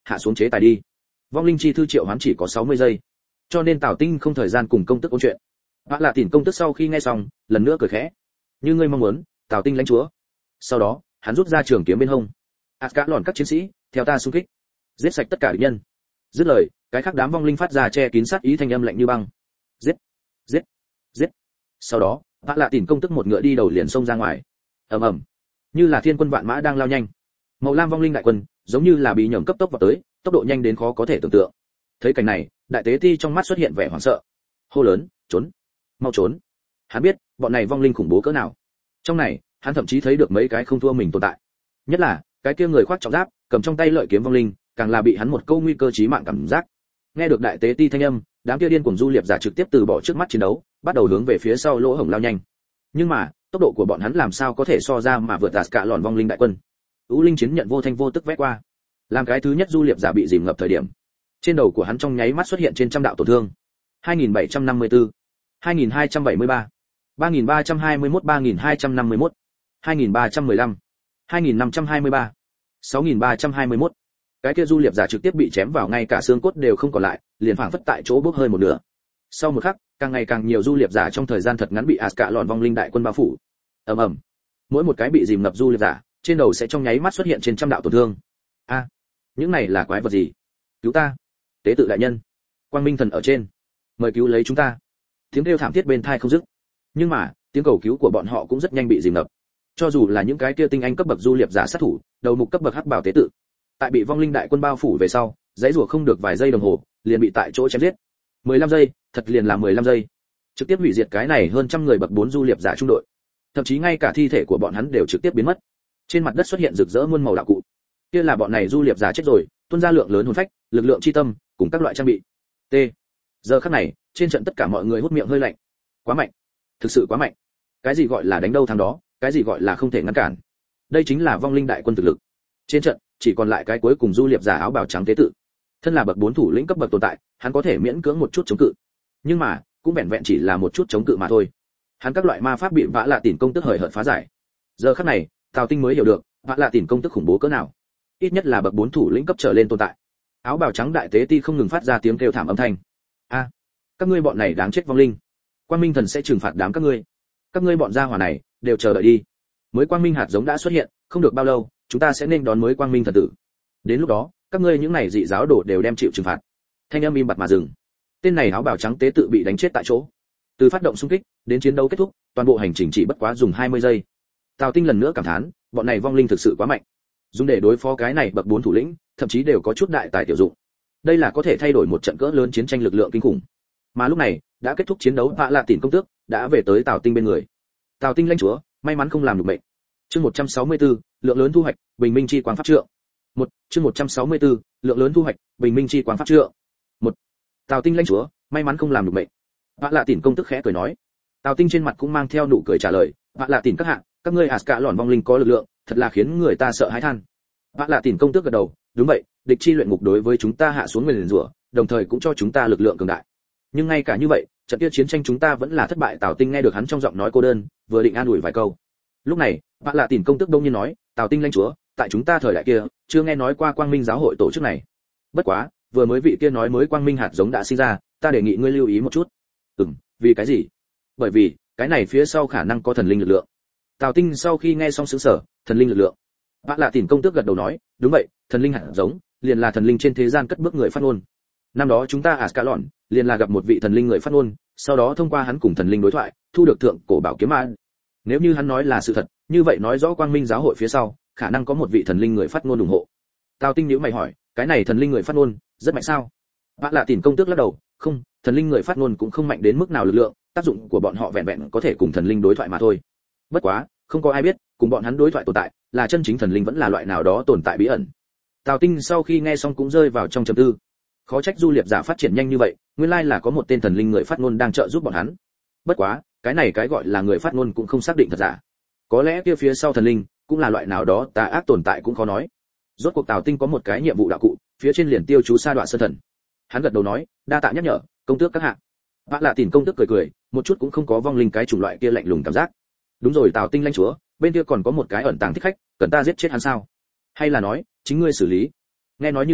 hạ xuống chế tài đi. Vong linh chi thư triệu hoán chỉ có sáu mươi giây, cho nên Tào Tinh không thời gian cùng công tức ôn chuyện. Vạ Lạ Tỉn công tức sau khi nghe xong, lần nữa cười khẽ. Như ngươi mong muốn, Tào Tinh lãnh chúa. Sau đó, hắn rút ra trường kiếm bên hông. Asgard lòn các chiến sĩ, theo ta xung kích, giết sạch tất cả địch nhân. Dứt lời, cái khác đám vong linh phát ra che kín sát ý thanh âm lạnh như băng. Giết, giết, giết. Sau đó, Vạ Lạ Tỉn công tức một ngựa đi đầu liền xông ra ngoài. Ầm ầm, như là thiên quân vạn mã đang lao nhanh. Màu lam vong linh đại quân, giống như là bị nhầm cấp tốc vào tới, tốc độ nhanh đến khó có thể tưởng tượng. Thấy cảnh này, đại tế ti trong mắt xuất hiện vẻ hoảng sợ. Hô lớn, trốn, mau trốn. Hắn biết, bọn này vong linh khủng bố cỡ nào. Trong này, hắn thậm chí thấy được mấy cái không thua mình tồn tại. Nhất là, cái kia người khoác trọng giáp, cầm trong tay lợi kiếm vong linh, càng là bị hắn một câu nguy cơ chí mạng cảm giác. Nghe được đại tế ti thanh âm, đám kia điên cuồng du liệp giả trực tiếp từ bỏ trước mắt chiến đấu, bắt đầu hướng về phía sau lỗ hổng lao nhanh. Nhưng mà, tốc độ của bọn hắn làm sao có thể so ra mà vượt đạt cả lòn vong linh đại quân. U linh chiến nhận vô thanh vô tức vét qua, làm cái thứ nhất du liệp giả bị dìm ngập thời điểm, trên đầu của hắn trong nháy mắt xuất hiện trên trăm đạo tổn thương. hai nghìn bảy trăm năm mươi tư, hai nghìn hai trăm bảy mươi ba, ba nghìn ba trăm hai mươi mốt, ba nghìn hai trăm năm mươi mốt, hai nghìn ba trăm mười lăm, hai nghìn năm trăm hai mươi ba, sáu nghìn ba trăm hai mươi mốt. Cái kia du liệp giả trực tiếp bị chém vào ngay cả xương cốt đều không còn lại, liền phảng phất tại chỗ bốc hơi một nửa. Sau một khắc, càng ngày càng nhiều du liệp giả trong thời gian thật ngắn bị Asgard lòn vong linh đại quân bao phủ. Ầm ầm. Mỗi một cái bị dìm ngập du liệp giả, trên đầu sẽ trong nháy mắt xuất hiện trên trăm đạo tổn thương. A, những này là quái vật gì? Cứu ta! Tế tự đại nhân, Quang Minh thần ở trên, mời cứu lấy chúng ta. Tiếng kêu thảm thiết bên tai không dứt. Nhưng mà, tiếng cầu cứu của bọn họ cũng rất nhanh bị dìm ngập. Cho dù là những cái kia tinh anh cấp bậc du liệp giả sát thủ, đầu mục cấp bậc hắc bảo tế tự, tại bị vong linh đại quân bao phủ về sau, dãy rủa không được vài giây đồng hồ, liền bị tại chỗ chém giết. mười lăm giây, thật liền là mười lăm giây. Trực tiếp hủy diệt cái này hơn trăm người bậc bốn du liệp giả trung đội. Thậm chí ngay cả thi thể của bọn hắn đều trực tiếp biến mất. Trên mặt đất xuất hiện rực rỡ muôn màu đạo cụ. Kia là bọn này du liệp giả chết rồi, tuôn ra lượng lớn hồn phách, lực lượng chi tâm, cùng các loại trang bị. T. Giờ khắc này, trên trận tất cả mọi người hút miệng hơi lạnh. Quá mạnh, thực sự quá mạnh. Cái gì gọi là đánh đâu thắng đó, cái gì gọi là không thể ngăn cản. Đây chính là vong linh đại quân thực lực. Trên trận, chỉ còn lại cái cuối cùng du liệp giả áo bào trắng tế tự. Thân là bậc bốn thủ lĩnh cấp bậc tồn tại, hắn có thể miễn cưỡng một chút chống cự. Nhưng mà, cũng vẹn vẹn chỉ là một chút chống cự mà thôi. Hắn các loại ma pháp bị Vạ Lạ Tỉn công tức hời hợt phá giải. Giờ khắc này, Tào Tinh mới hiểu được, Vạ Lạ Tỉn công tức khủng bố cỡ nào. Ít nhất là bậc bốn thủ lĩnh cấp trở lên tồn tại. Áo bào trắng đại tế ti không ngừng phát ra tiếng kêu thảm âm thanh. A, các ngươi bọn này đáng chết vong linh. Quang Minh thần sẽ trừng phạt đám các ngươi. Các ngươi bọn gia hỏa này, đều chờ đợi đi. Mới Quang Minh hạt giống đã xuất hiện, không được bao lâu, chúng ta sẽ nên đón mới Quang Minh thần tử. Đến lúc đó, các ngươi những này dị giáo đồ đều đem chịu trừng phạt. Thanh âm im bặt mà dừng. Tên này áo bào trắng tế tự bị đánh chết tại chỗ. Từ phát động xung kích đến chiến đấu kết thúc, toàn bộ hành trình chỉ bất quá dùng hai mươi giây. Tào Tinh lần nữa cảm thán, bọn này vong linh thực sự quá mạnh. Dùng để đối phó cái này bậc bốn thủ lĩnh, thậm chí đều có chút đại tài tiểu dụng. Đây là có thể thay đổi một trận cỡ lớn chiến tranh lực lượng kinh khủng. Mà lúc này, đã kết thúc chiến đấu, Vạ Lạ Tỉn công tước đã về tới Tào Tinh bên người. Tào Tinh lãnh chúa, may mắn không làm được mệnh. Chương một trăm sáu mươi tư, lượng lớn thu hoạch, bình minh chi quang pháp trượng. Một, chương một trăm sáu mươi tư, lượng lớn thu hoạch, bình minh chi quang pháp trượng. Một. Tào Tinh lãnh chúa, may mắn không làm được mệnh. Vạ Lạ Tỉn công tức khẽ cười nói. Tào Tinh trên mặt cũng mang theo nụ cười trả lời, Vạ Lạ Tỉn các hạ, các ngươi Asgard lòn vong linh có lực lượng, thật là khiến người ta sợ hãi than. Vạ Lạ Tỉn công tước gật đầu, đúng vậy, địch chi luyện ngục đối với chúng ta hạ xuống nguyền rủa, đồng thời cũng cho chúng ta lực lượng cường đại. Nhưng ngay cả như vậy, trận kia chiến tranh chúng ta vẫn là thất bại. Tào Tinh nghe được hắn trong giọng nói cô đơn, vừa định an ủi vài câu. Lúc này, Vạ Lạ Tỉn công tước đông nhiên nói, Tào Tinh lãnh chúa, tại chúng ta thời đại kia, chưa nghe nói qua Quang Minh giáo hội tổ chức này. Bất quá, vừa mới vị kia nói mới Quang Minh hạt giống đã sinh ra, ta đề nghị ngươi lưu ý một chút. Ừm, vì cái gì? Bởi vì, cái này phía sau khả năng có thần linh lực lượng. Tào Tinh sau khi nghe xong sững sờ, thần linh lực lượng. Vạ Lạ Tỉn công tước gật đầu nói, đúng vậy, thần linh hạt giống, liền là thần linh trên thế gian cất bước người phát ngôn. Năm đó chúng ta Asgard lòn, liền là gặp một vị thần linh người phát ngôn, sau đó thông qua hắn cùng thần linh đối thoại, thu được thượng cổ bảo kiếm ma. Nếu như hắn nói là sự thật, như vậy nói rõ Quang Minh giáo hội phía sau, khả năng có một vị thần linh người phát ngôn ủng hộ. Tào Tinh nhíu mày hỏi, cái này thần linh người phát ngôn, rất mạnh sao? Vạ Lạ Tỉn công tước lắc đầu, không, thần linh người phát ngôn cũng không mạnh đến mức nào lực lượng, tác dụng của bọn họ vẹn vẹn có thể cùng thần linh đối thoại mà thôi. Bất quá, không có ai biết, cùng bọn hắn đối thoại tồn tại, là chân chính thần linh vẫn là loại nào đó tồn tại bí ẩn. Tào Tinh sau khi nghe xong cũng rơi vào trong trầm tư. Khó trách du liệp giả phát triển nhanh như vậy, nguyên lai là có một tên thần linh người phát ngôn đang trợ giúp bọn hắn. Bất quá, cái này cái gọi là người phát ngôn cũng không xác định thật giả. Có lẽ kia phía sau thần linh cũng là loại nào đó tà ác tồn tại cũng khó nói. Rốt cuộc Tào Tinh có một cái nhiệm vụ đạo cụ, phía trên liền tiêu chú sa đoạn sơn thần. Hắn gật đầu nói, đa tạ nhắc nhở, công tước các hạ. Vạ Lạ Tỉn công tước cười cười, một chút cũng không có vong linh cái chủng loại kia lạnh lùng cảm giác. Đúng rồi Tào Tinh lãnh chúa, bên kia còn có một cái ẩn tàng thích khách, cần ta giết chết hắn sao? Hay là nói, chính ngươi xử lý? Nghe nói như thế,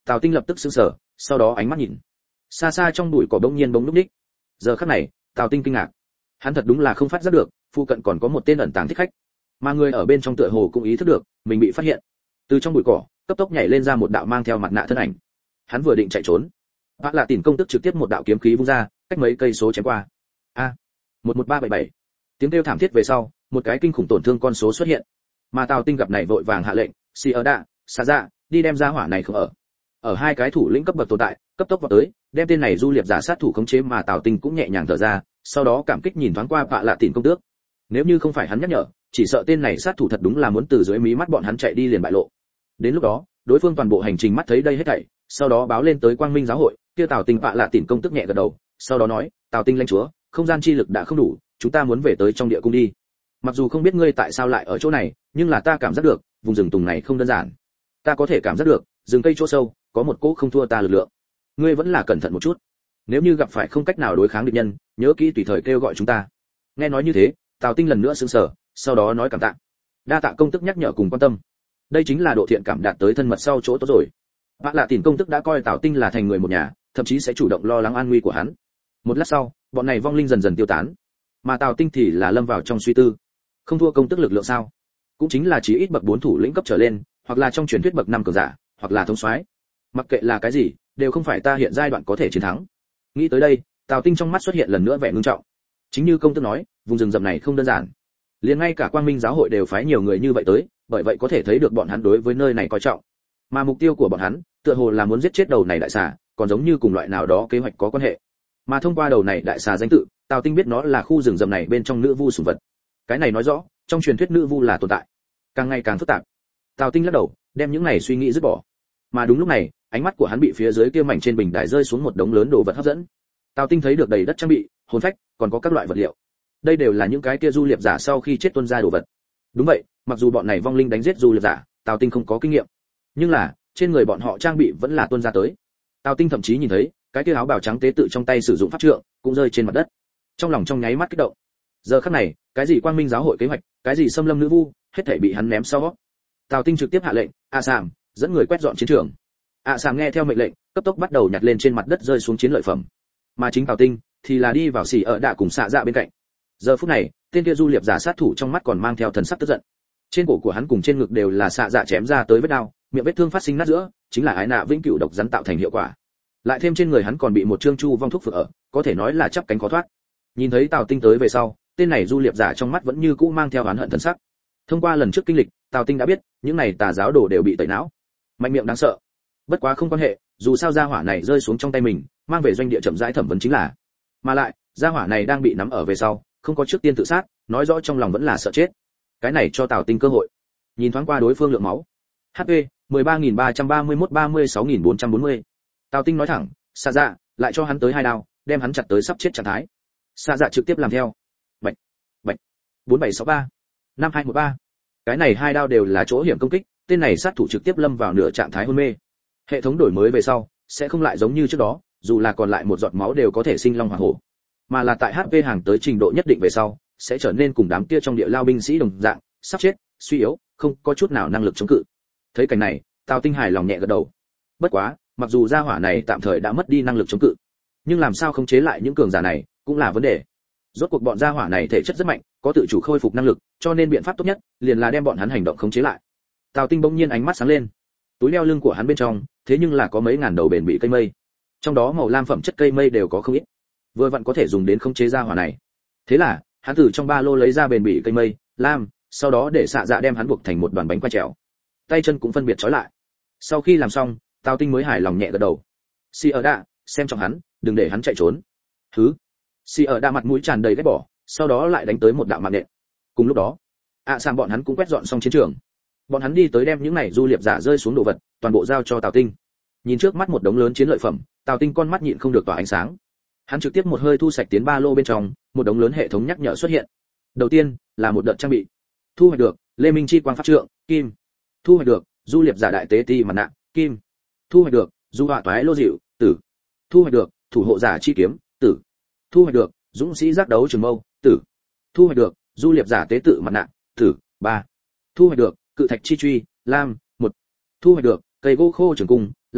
Tào Tinh lập tức sững sờ, sau đó ánh mắt nhìn. Xa xa trong bụi cỏ bỗng nhiên bỗng lúc ních. Giờ khắc này, Tào Tinh kinh ngạc. Hắn thật đúng là không phát giác được, phụ cận còn có một tên ẩn tàng thích khách. Mà người ở bên trong tựa hồ cũng ý thức được, mình bị phát hiện. Từ trong bụi cỏ, cấp tốc nhảy lên ra một đạo mang theo mặt nạ thân ảnh. Hắn vừa định chạy trốn, Bác Lạ Tỉn công tức trực tiếp một đạo kiếm khí vung ra, cách mấy cây số chém qua. A, một một ba bảy bảy. Tiếng kêu thảm thiết về sau, một cái kinh khủng tổn thương con số xuất hiện. Mà Tào Tinh gặp này vội vàng hạ lệnh, "Xì ở đạ, xả ra, đi đem ra hỏa này không ở." Ở hai cái thủ lĩnh cấp bậc tồn tại, cấp tốc vào tới, đem tên này du liệp giả sát thủ khống chế, mà Tào Tinh cũng nhẹ nhàng thở ra, sau đó cảm kích nhìn thoáng qua Bạ Lạ Tỉn công tước. Nếu như không phải hắn nhắc nhở, chỉ sợ tên này sát thủ thật đúng là muốn từ dưới mí mắt bọn hắn chạy đi liền bại lộ. Đến lúc đó, đối phương toàn bộ hành trình mắt thấy đây hết thảy, sau đó báo lên tới Quang Minh giáo hội, kia Tào Tinh Bạ Lạ Tỉn công tức nhẹ gật đầu, sau đó nói, "Tào Tinh lãnh chúa, không gian chi lực đã không đủ, chúng ta muốn về tới trong địa cung đi. Mặc dù không biết ngươi tại sao lại ở chỗ này, nhưng là ta cảm giác được, vùng rừng tùng này không đơn giản. Ta có thể cảm giác được, rừng cây chỗ sâu, có một cỗ không thua ta lực lượng. Ngươi vẫn là cẩn thận một chút. Nếu như gặp phải không cách nào đối kháng địch nhân, nhớ kỹ tùy thời kêu gọi chúng ta." Nghe nói như thế, Tào Tinh lần nữa sững sờ, sau đó nói cảm tạ. Đa tạ công tức nhắc nhở cùng quan tâm. Đây chính là độ thiện cảm đạt tới thân mật sau chỗ tốt rồi. Bác Lạ Tỉn công tức đã coi Tào Tinh là thành người một nhà, thậm chí sẽ chủ động lo lắng an nguy của hắn. Một lát sau, bọn này vong linh dần dần tiêu tán, mà Tào Tinh thì là lâm vào trong suy tư. Không thua công tức lực lượng sao? Cũng chính là chỉ ít bậc bốn thủ lĩnh cấp trở lên, hoặc là trong truyền thuyết bậc năm cường giả, hoặc là thống soái. Mặc kệ là cái gì, đều không phải ta hiện giai đoạn có thể chiến thắng. Nghĩ tới đây, Tào Tinh trong mắt xuất hiện lần nữa vẻ ngưng trọng. Chính như công tức nói, vùng rừng rậm này không đơn giản. Liền ngay cả Quang Minh giáo hội đều phái nhiều người như vậy tới, bởi vậy có thể thấy được bọn hắn đối với nơi này coi trọng. Mà mục tiêu của bọn hắn, tựa hồ là muốn giết chết đầu này đại xà, còn giống như cùng loại nào đó kế hoạch có quan hệ. Mà thông qua đầu này đại xà danh tự, Tào Tinh biết nó là khu rừng rậm này bên trong nữ vu sủng vật. Cái này nói rõ, trong truyền thuyết nữ vu là tồn tại. Càng ngày càng phức tạp. Tào Tinh lắc đầu, đem những này suy nghĩ dứt bỏ. Mà đúng lúc này, ánh mắt của hắn bị phía dưới kia mảnh trên bình đài rơi xuống một đống lớn đồ vật hấp dẫn. Tào Tinh thấy được đầy đất trang bị, hồn phách, còn có các loại vật liệu. Đây đều là những cái kia du liệp giả sau khi chết tuôn ra đồ vật. Đúng vậy, mặc dù bọn này vong linh đánh giết du liệp giả, Tào Tinh không có kinh nghiệm, nhưng là trên người bọn họ trang bị vẫn là tuôn ra tới. Tào Tinh thậm chí nhìn thấy cái kia áo bào trắng tế tự trong tay sử dụng pháp trượng cũng rơi trên mặt đất. Trong lòng trong nháy mắt kích động. Giờ khắc này, cái gì Quang Minh giáo hội kế hoạch, cái gì xâm lâm nữ vu, hết thảy bị hắn ném sau. Tào Tinh trực tiếp hạ lệnh, "A Sàm, dẫn người quét dọn chiến trường." A Sàm nghe theo mệnh lệnh, cấp tốc bắt đầu nhặt lên trên mặt đất rơi xuống chiến lợi phẩm. Mà chính Tào Tinh thì là đi vào xỉ ở đạ cùng xạ dạ bên cạnh. Giờ phút này, tên kia du liệp giả sát thủ trong mắt còn mang theo thần sắc tức giận. Trên cổ của hắn cùng trên ngực đều là xạ dạ chém ra tới vết đao, miệng vết thương phát sinh nát giữa, chính là ái nạ vĩnh cửu độc rắn tạo thành hiệu quả. Lại thêm trên người hắn còn bị một trương chu vong thuốc phượng ở, có thể nói là chắp cánh khó thoát. Nhìn thấy Tào Tinh tới về sau, tên này du liệp giả trong mắt vẫn như cũ mang theo oán hận thần sắc. Thông qua lần trước kinh lịch, Tào Tinh đã biết, những này tà giáo đồ đều bị tẩy não. Mạnh miệng đáng sợ. Bất quá không quan hệ, dù sao gia hỏa này rơi xuống trong tay mình, mang về doanh địa chậm rãi thẩm vấn chính là. Mà lại, gia hỏa này đang bị nắm ở về sau, không có trước tiên tự sát, nói rõ trong lòng vẫn là sợ chết. Cái này cho Tào Tinh cơ hội. Nhìn thoáng qua đối phương lượng máu. hát pê mười ba nghìn ba trăm ba mươi mốt ba mươi sáu nghìn bốn trăm bốn mươi. Tào Tinh nói thẳng, "Xạ dạ, lại cho hắn tới hai đao, đem hắn chặt tới sắp chết trạng thái." Xạ dạ trực tiếp làm theo. Bạch, bạch. bốn bảy sáu ba, năm hai một ba. Cái này hai đao đều là chỗ hiểm công kích, tên này sát thủ trực tiếp lâm vào nửa trạng thái hôn mê. Hệ thống đổi mới về sau, sẽ không lại giống như trước đó, dù là còn lại một giọt máu đều có thể sinh long hỏa hổ, mà là tại hát pê hàng tới trình độ nhất định về sau, sẽ trở nên cùng đám kia trong địa lao binh sĩ đồng dạng, sắp chết, suy yếu, không có chút nào năng lực chống cự. Thấy cảnh này, Tào Tinh hài lòng nhẹ gật đầu. Bất quá, mặc dù gia hỏa này tạm thời đã mất đi năng lực chống cự, nhưng làm sao khống chế lại những cường giả này cũng là vấn đề. Rốt cuộc bọn gia hỏa này thể chất rất mạnh, có tự chủ khôi phục năng lực, cho nên biện pháp tốt nhất liền là đem bọn hắn hành động khống chế lại. Tào Tinh bỗng nhiên ánh mắt sáng lên. Túi đeo lưng của hắn bên trong, thế nhưng là có mấy ngàn đầu bền bị cây mây. Trong đó màu lam phẩm chất cây mây đều có không ít, vừa vặn có thể dùng đến khống chế gia hỏa này. Thế là, hắn từ trong ba lô lấy ra bền bị cây mây, lam, sau đó để xạ dạ đem hắn buộc thành một đoàn bánh quay trèo. Tay chân cũng phân biệt trói lại. Sau khi làm xong, Tào Tinh mới hài lòng nhẹ gật đầu. Si ở đạ, xem trọng hắn, đừng để hắn chạy trốn. Thứ. Si ở đạ mặt mũi tràn đầy ghét bỏ, sau đó lại đánh tới một đạo mạng nện. Cùng lúc đó, ạ à, sang bọn hắn cũng quét dọn xong chiến trường. Bọn hắn đi tới đem những này du liệp giả rơi xuống đồ vật, toàn bộ giao cho Tào Tinh. Nhìn trước mắt một đống lớn chiến lợi phẩm, Tào Tinh con mắt nhịn không được tỏa ánh sáng. Hắn trực tiếp một hơi thu sạch tiến ba lô bên trong, một đống lớn hệ thống nhắc nhở xuất hiện. Đầu tiên là một đợt trang bị. Thu hoạch được Lê Minh chi quang pháp trượng, kim. Thu hoạch được du liệp giả đại tế ti mặt nạ, kim. Thu hoạch được du họa toái lô dịu, tử. Thu hoạch được thủ hộ giả chi kiếm, tử. Thu hoạch được dũng sĩ giác đấu trường mâu, tử. Thu hoạch được du liệp giả tế tự mặt nạ, tử, ba. Thu hoạch được cự thạch chi truy, lam, một. Thu hoạch được cây gỗ khô trường cung, lam,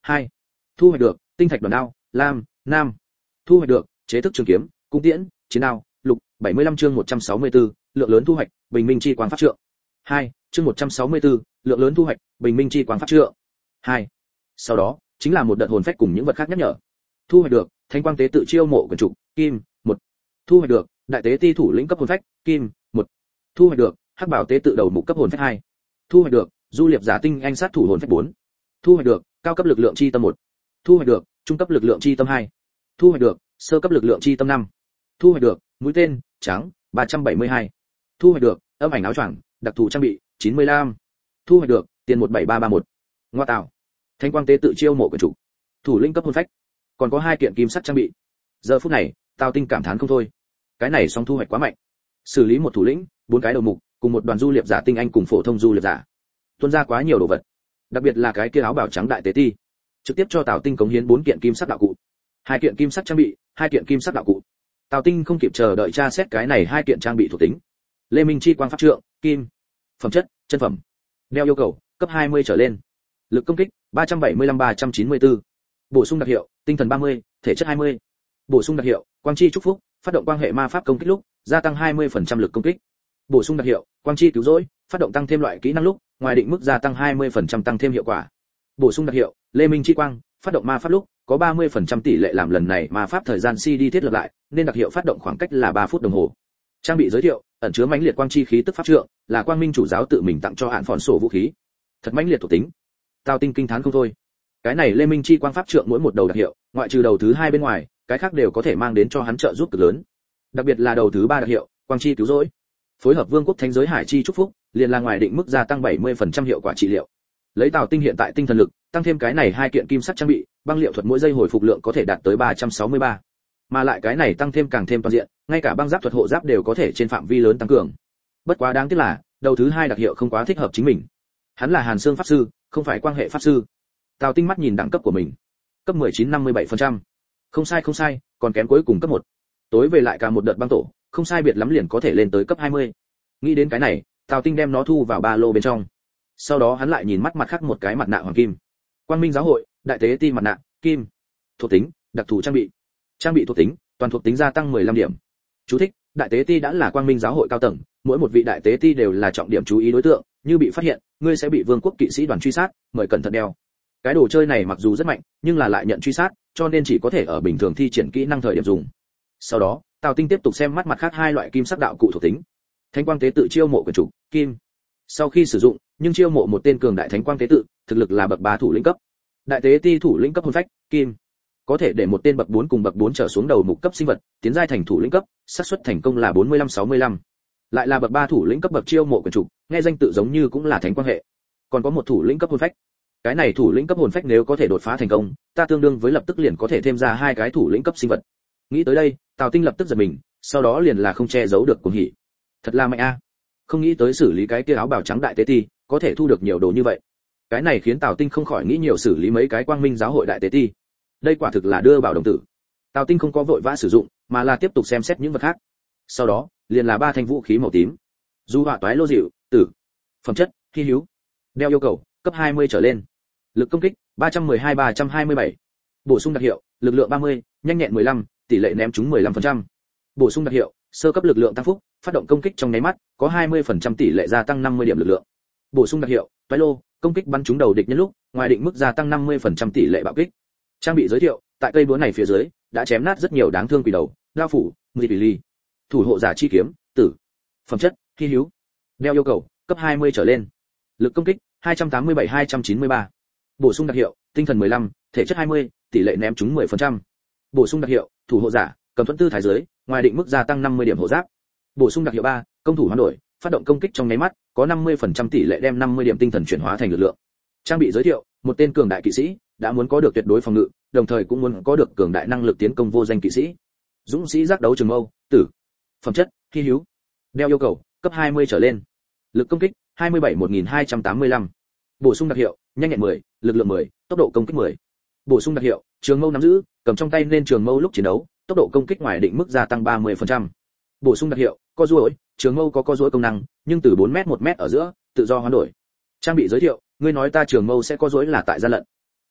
hai. Thu hoạch được tinh thạch đoàn đao, lam, nam. Thu hoạch được chế thức trường kiếm, cung tiễn, chiến đao, lục. bảy mươi lăm chương một trăm sáu mươi tư, lượng lớn thu hoạch, bình minh chi quang pháp trượng. hai. Chương một trăm sáu mươi tư, lượng lớn thu hoạch, bình minh chi quang pháp trượng. hai. Sau đó, chính là một đợt hồn phách cùng những vật khác nhắc nhở. Thu hoạch được thanh quang tế tự chiêu mộ quyển trục, kim, một. Thu hoạch được đại tế ti thủ lĩnh cấp hồn phách, kim, một. Thu hoạch được hắc bảo tế tự đầu mục cấp hồn phách hai. Thu hoạch được du liệp giả tinh anh sát thủ hồn phách bốn. Thu hoạch được cao cấp lực lượng chi tâm một. Thu hoạch được trung cấp lực lượng chi tâm hai. Thu hoạch được sơ cấp lực lượng chi tâm năm. Thu hoạch được mũi tên trắng ba trăm bảy mươi hai. Thu hoạch được âm ảnh áo choàng đặc thù trang bị chín mươi lăm. Thu hoạch được tiền một bảy ba ba một. Ngoa tạo, thanh quang tế tự chiêu mộ quyển trục, thủ lĩnh cấp hồn phách, còn có hai kiện kim sắc trang bị. Giờ phút này Tào Tinh cảm thán không thôi, cái này song thu hoạch quá mạnh. Xử lý một thủ lĩnh, bốn cái đầu mục, cùng một đoàn du liệp giả tinh anh cùng phổ thông du liệp giả, tuôn ra quá nhiều đồ vật, đặc biệt là cái kia áo bào trắng đại tế ti, trực tiếp cho Tào Tinh cống hiến bốn kiện kim sắc đạo cụ, hai kiện kim sắc trang bị, hai kiện kim sắc đạo cụ. Tào Tinh không kịp chờ đợi tra xét cái này hai kiện trang bị thuộc tính. Lê Minh chi quang pháp trượng, kim. Phẩm chất, chân phẩm. Đeo yêu cầu, cấp hai mươi trở lên. Lực công kích, ba trăm bảy mươi lăm ba trăm chín mươi tư. Bổ sung đặc hiệu, tinh thần ba mươi, thể chất hai mươi. Bổ sung đặc hiệu, quang chi chúc phúc, phát động quang hệ ma pháp công kích lúc, gia tăng hai mươi phần trăm lực công kích. Bổ sung đặc hiệu, quang chi cứu rỗi, phát động tăng thêm loại kỹ năng lúc, ngoài định mức gia tăng hai mươi phần trăm tăng thêm hiệu quả. Bổ sung đặc hiệu, Lê Minh chi quang, phát động ma pháp lúc, có ba mươi phần trăm tỷ lệ làm lần này ma pháp thời gian xê đê thiết lập lại, nên đặc hiệu phát động khoảng cách là ba phút đồng hồ. Trang bị giới thiệu, ẩn chứa mãnh liệt quang chi khí tức pháp trượng, là quang minh chủ giáo tự mình tặng cho hạn phòn sổ vũ khí. Thật mãnh liệt thuộc tính. Tào Tinh kinh thán không thôi. Cái này Lê Minh chi quang pháp trượng mỗi một đầu đặc hiệu, ngoại trừ đầu thứ hai bên ngoài, cái khác đều có thể mang đến cho hắn trợ giúp cực lớn. Đặc biệt là đầu thứ ba đặc hiệu, quang chi cứu rỗi, phối hợp vương quốc thánh giới hải chi chúc phúc, liền là ngoài định mức gia tăng bảy mươi phần trăm hiệu quả trị liệu. Lấy Tào Tinh hiện tại tinh thần lực, tăng thêm cái này hai kiện kim sắc trang bị, băng liệu thuật mỗi giây hồi phục lượng có thể đạt tới ba trăm sáu mươi ba. Mà lại cái này tăng thêm càng thêm toàn diện, ngay cả băng giáp thuật hộ giáp đều có thể trên phạm vi lớn tăng cường. Bất quá đáng tiếc là, đầu thứ hai đặc hiệu không quá thích hợp chính mình. Hắn là Hàn Xương pháp sư, không phải quang hệ pháp sư. Tào Tinh mắt nhìn đẳng cấp của mình, cấp mười chín năm mươi bảy phần trăm. Không sai không sai, còn kém cuối cùng cấp một. Tối về lại cả một đợt băng tổ, không sai biệt lắm liền có thể lên tới cấp hai mươi. Nghĩ đến cái này, Tào Tinh đem nó thu vào ba lô bên trong. Sau đó hắn lại nhìn mắt mặt khác một cái mặt nạ hoàng kim. Quang Minh giáo hội, đại tế ti mặt nạ, kim. Thuộc tính, đặc thù trang bị. Trang bị thuộc tính, toàn thuộc tính gia tăng mười lăm điểm. Chú thích, đại tế ti đã là Quang Minh giáo hội cao tầng, mỗi một vị đại tế ti đều là trọng điểm chú ý đối tượng, như bị phát hiện, ngươi sẽ bị vương quốc kỵ sĩ đoàn truy sát, mời cẩn thận đeo. Cái đồ chơi này mặc dù rất mạnh, nhưng là lại nhận truy sát, cho nên chỉ có thể ở bình thường thi triển kỹ năng thời điểm dùng. Sau đó, Tào Tinh tiếp tục xem mắt mặt khác hai loại kim sắc đạo cụ thuộc tính. Thánh quang tế tự chiêu mộ quyển trục, kim. Sau khi sử dụng, nhưng chiêu mộ một tên cường đại thánh quang tế tự, thực lực là bậc ba thủ lĩnh cấp. Đại tế ti thủ lĩnh cấp hồn phách, kim. Có thể để một tên bậc bốn cùng bậc bốn trở xuống đầu mục cấp sinh vật, tiến giai thành thủ lĩnh cấp, xác suất thành công là bốn mươi lăm sáu mươi lăm. Lại là bậc ba thủ lĩnh cấp bậc chiêu mộ quyển trục, nghe danh tự giống như cũng là thánh quang hệ. Còn có một thủ lĩnh cấp hồn phách. Cái này thủ lĩnh cấp hồn phách nếu có thể đột phá thành công, ta tương đương với lập tức liền có thể thêm ra hai cái thủ lĩnh cấp sinh vật. Nghĩ tới đây, Tào Tinh lập tức giật mình, sau đó liền là không che giấu được cuồng hỉ. Thật là mạnh a. Không nghĩ tới xử lý cái kia áo bào trắng đại tế ti, có thể thu được nhiều đồ như vậy. Cái này khiến Tào Tinh không khỏi nghĩ nhiều xử lý mấy cái Quang Minh giáo hội đại tế ti. Đây quả thực là đưa bảo đồng tử. Tào Tinh không có vội vã sử dụng, mà là tiếp tục xem xét những vật khác. Sau đó, liền là ba thanh vũ khí màu tím. Du hỏa toái lô dịu, tử. Phẩm chất, hi hữu. Đeo yêu cầu, cấp hai mươi trở lên. Lực công kích, ba trăm mười hai ba trăm hai mươi bảy. Bổ sung đặc hiệu, lực lượng ba mươi, nhanh nhẹn mười lăm, tỷ lệ ném trúng mười lăm phần trăm. Bổ sung đặc hiệu, sơ cấp lực lượng tăng phúc, phát động công kích trong nháy mắt, có hai mươi phần trăm tỷ lệ gia tăng năm mươi điểm lực lượng. Bổ sung đặc hiệu, toái lô, công kích bắn trúng đầu địch nhân lúc, ngoài định mức gia tăng năm mươi phần trăm tỷ lệ bạo kích. Trang bị giới thiệu, tại cây búa này phía dưới, đã chém nát rất nhiều đáng thương quỷ đầu, lao phủ, mười tỷ ly. Thủ hộ giả chi kiếm, tử. Phẩm chất, hi hữu. Đeo yêu cầu, cấp hai mươi trở lên. Lực công kích, hai trăm tám mươi bảy hai trăm chín mươi ba. Bổ sung đặc hiệu, tinh thần mười lăm, thể chất hai mươi, tỷ lệ ném trúng mười phần trăm. Bổ sung đặc hiệu, thủ hộ giả, cầm thuẫn tư thái dưới, ngoài định mức gia tăng năm mươi điểm hộ giáp. Bổ sung đặc hiệu ba, công thủ hoán đổi, phát động công kích trong nháy mắt, có năm mươi phần trăm tỷ lệ đem năm mươi điểm tinh thần chuyển hóa thành lực lượng. Trang bị giới thiệu, một tên cường đại kỵ sĩ, đã muốn có được tuyệt đối phòng ngự, đồng thời cũng muốn có được cường đại năng lực tiến công vô danh kỵ sĩ. Dũng sĩ giác đấu trường mâu, tử. Phẩm chất, hi hữu. Đeo yêu cầu, cấp hai mươi trở lên. Lực công kích, hai mươi bảy một nghìn hai trăm tám mươi lăm. Bổ sung đặc hiệu, nhanh nhẹn mười, lực lượng mười, tốc độ công kích mười. Bổ sung đặc hiệu, trường mâu nắm giữ, cầm trong tay nên trường mâu lúc chiến đấu, tốc độ công kích ngoài định mức gia tăng ba mươi phần trăm. Bổ sung đặc hiệu, co duỗi, trường mâu có co duỗi công năng, nhưng từ bốn mét một mét ở giữa, tự do hoán đổi. Trang bị giới thiệu, ngươi nói ta trường mâu sẽ co duỗi là tại gian lận.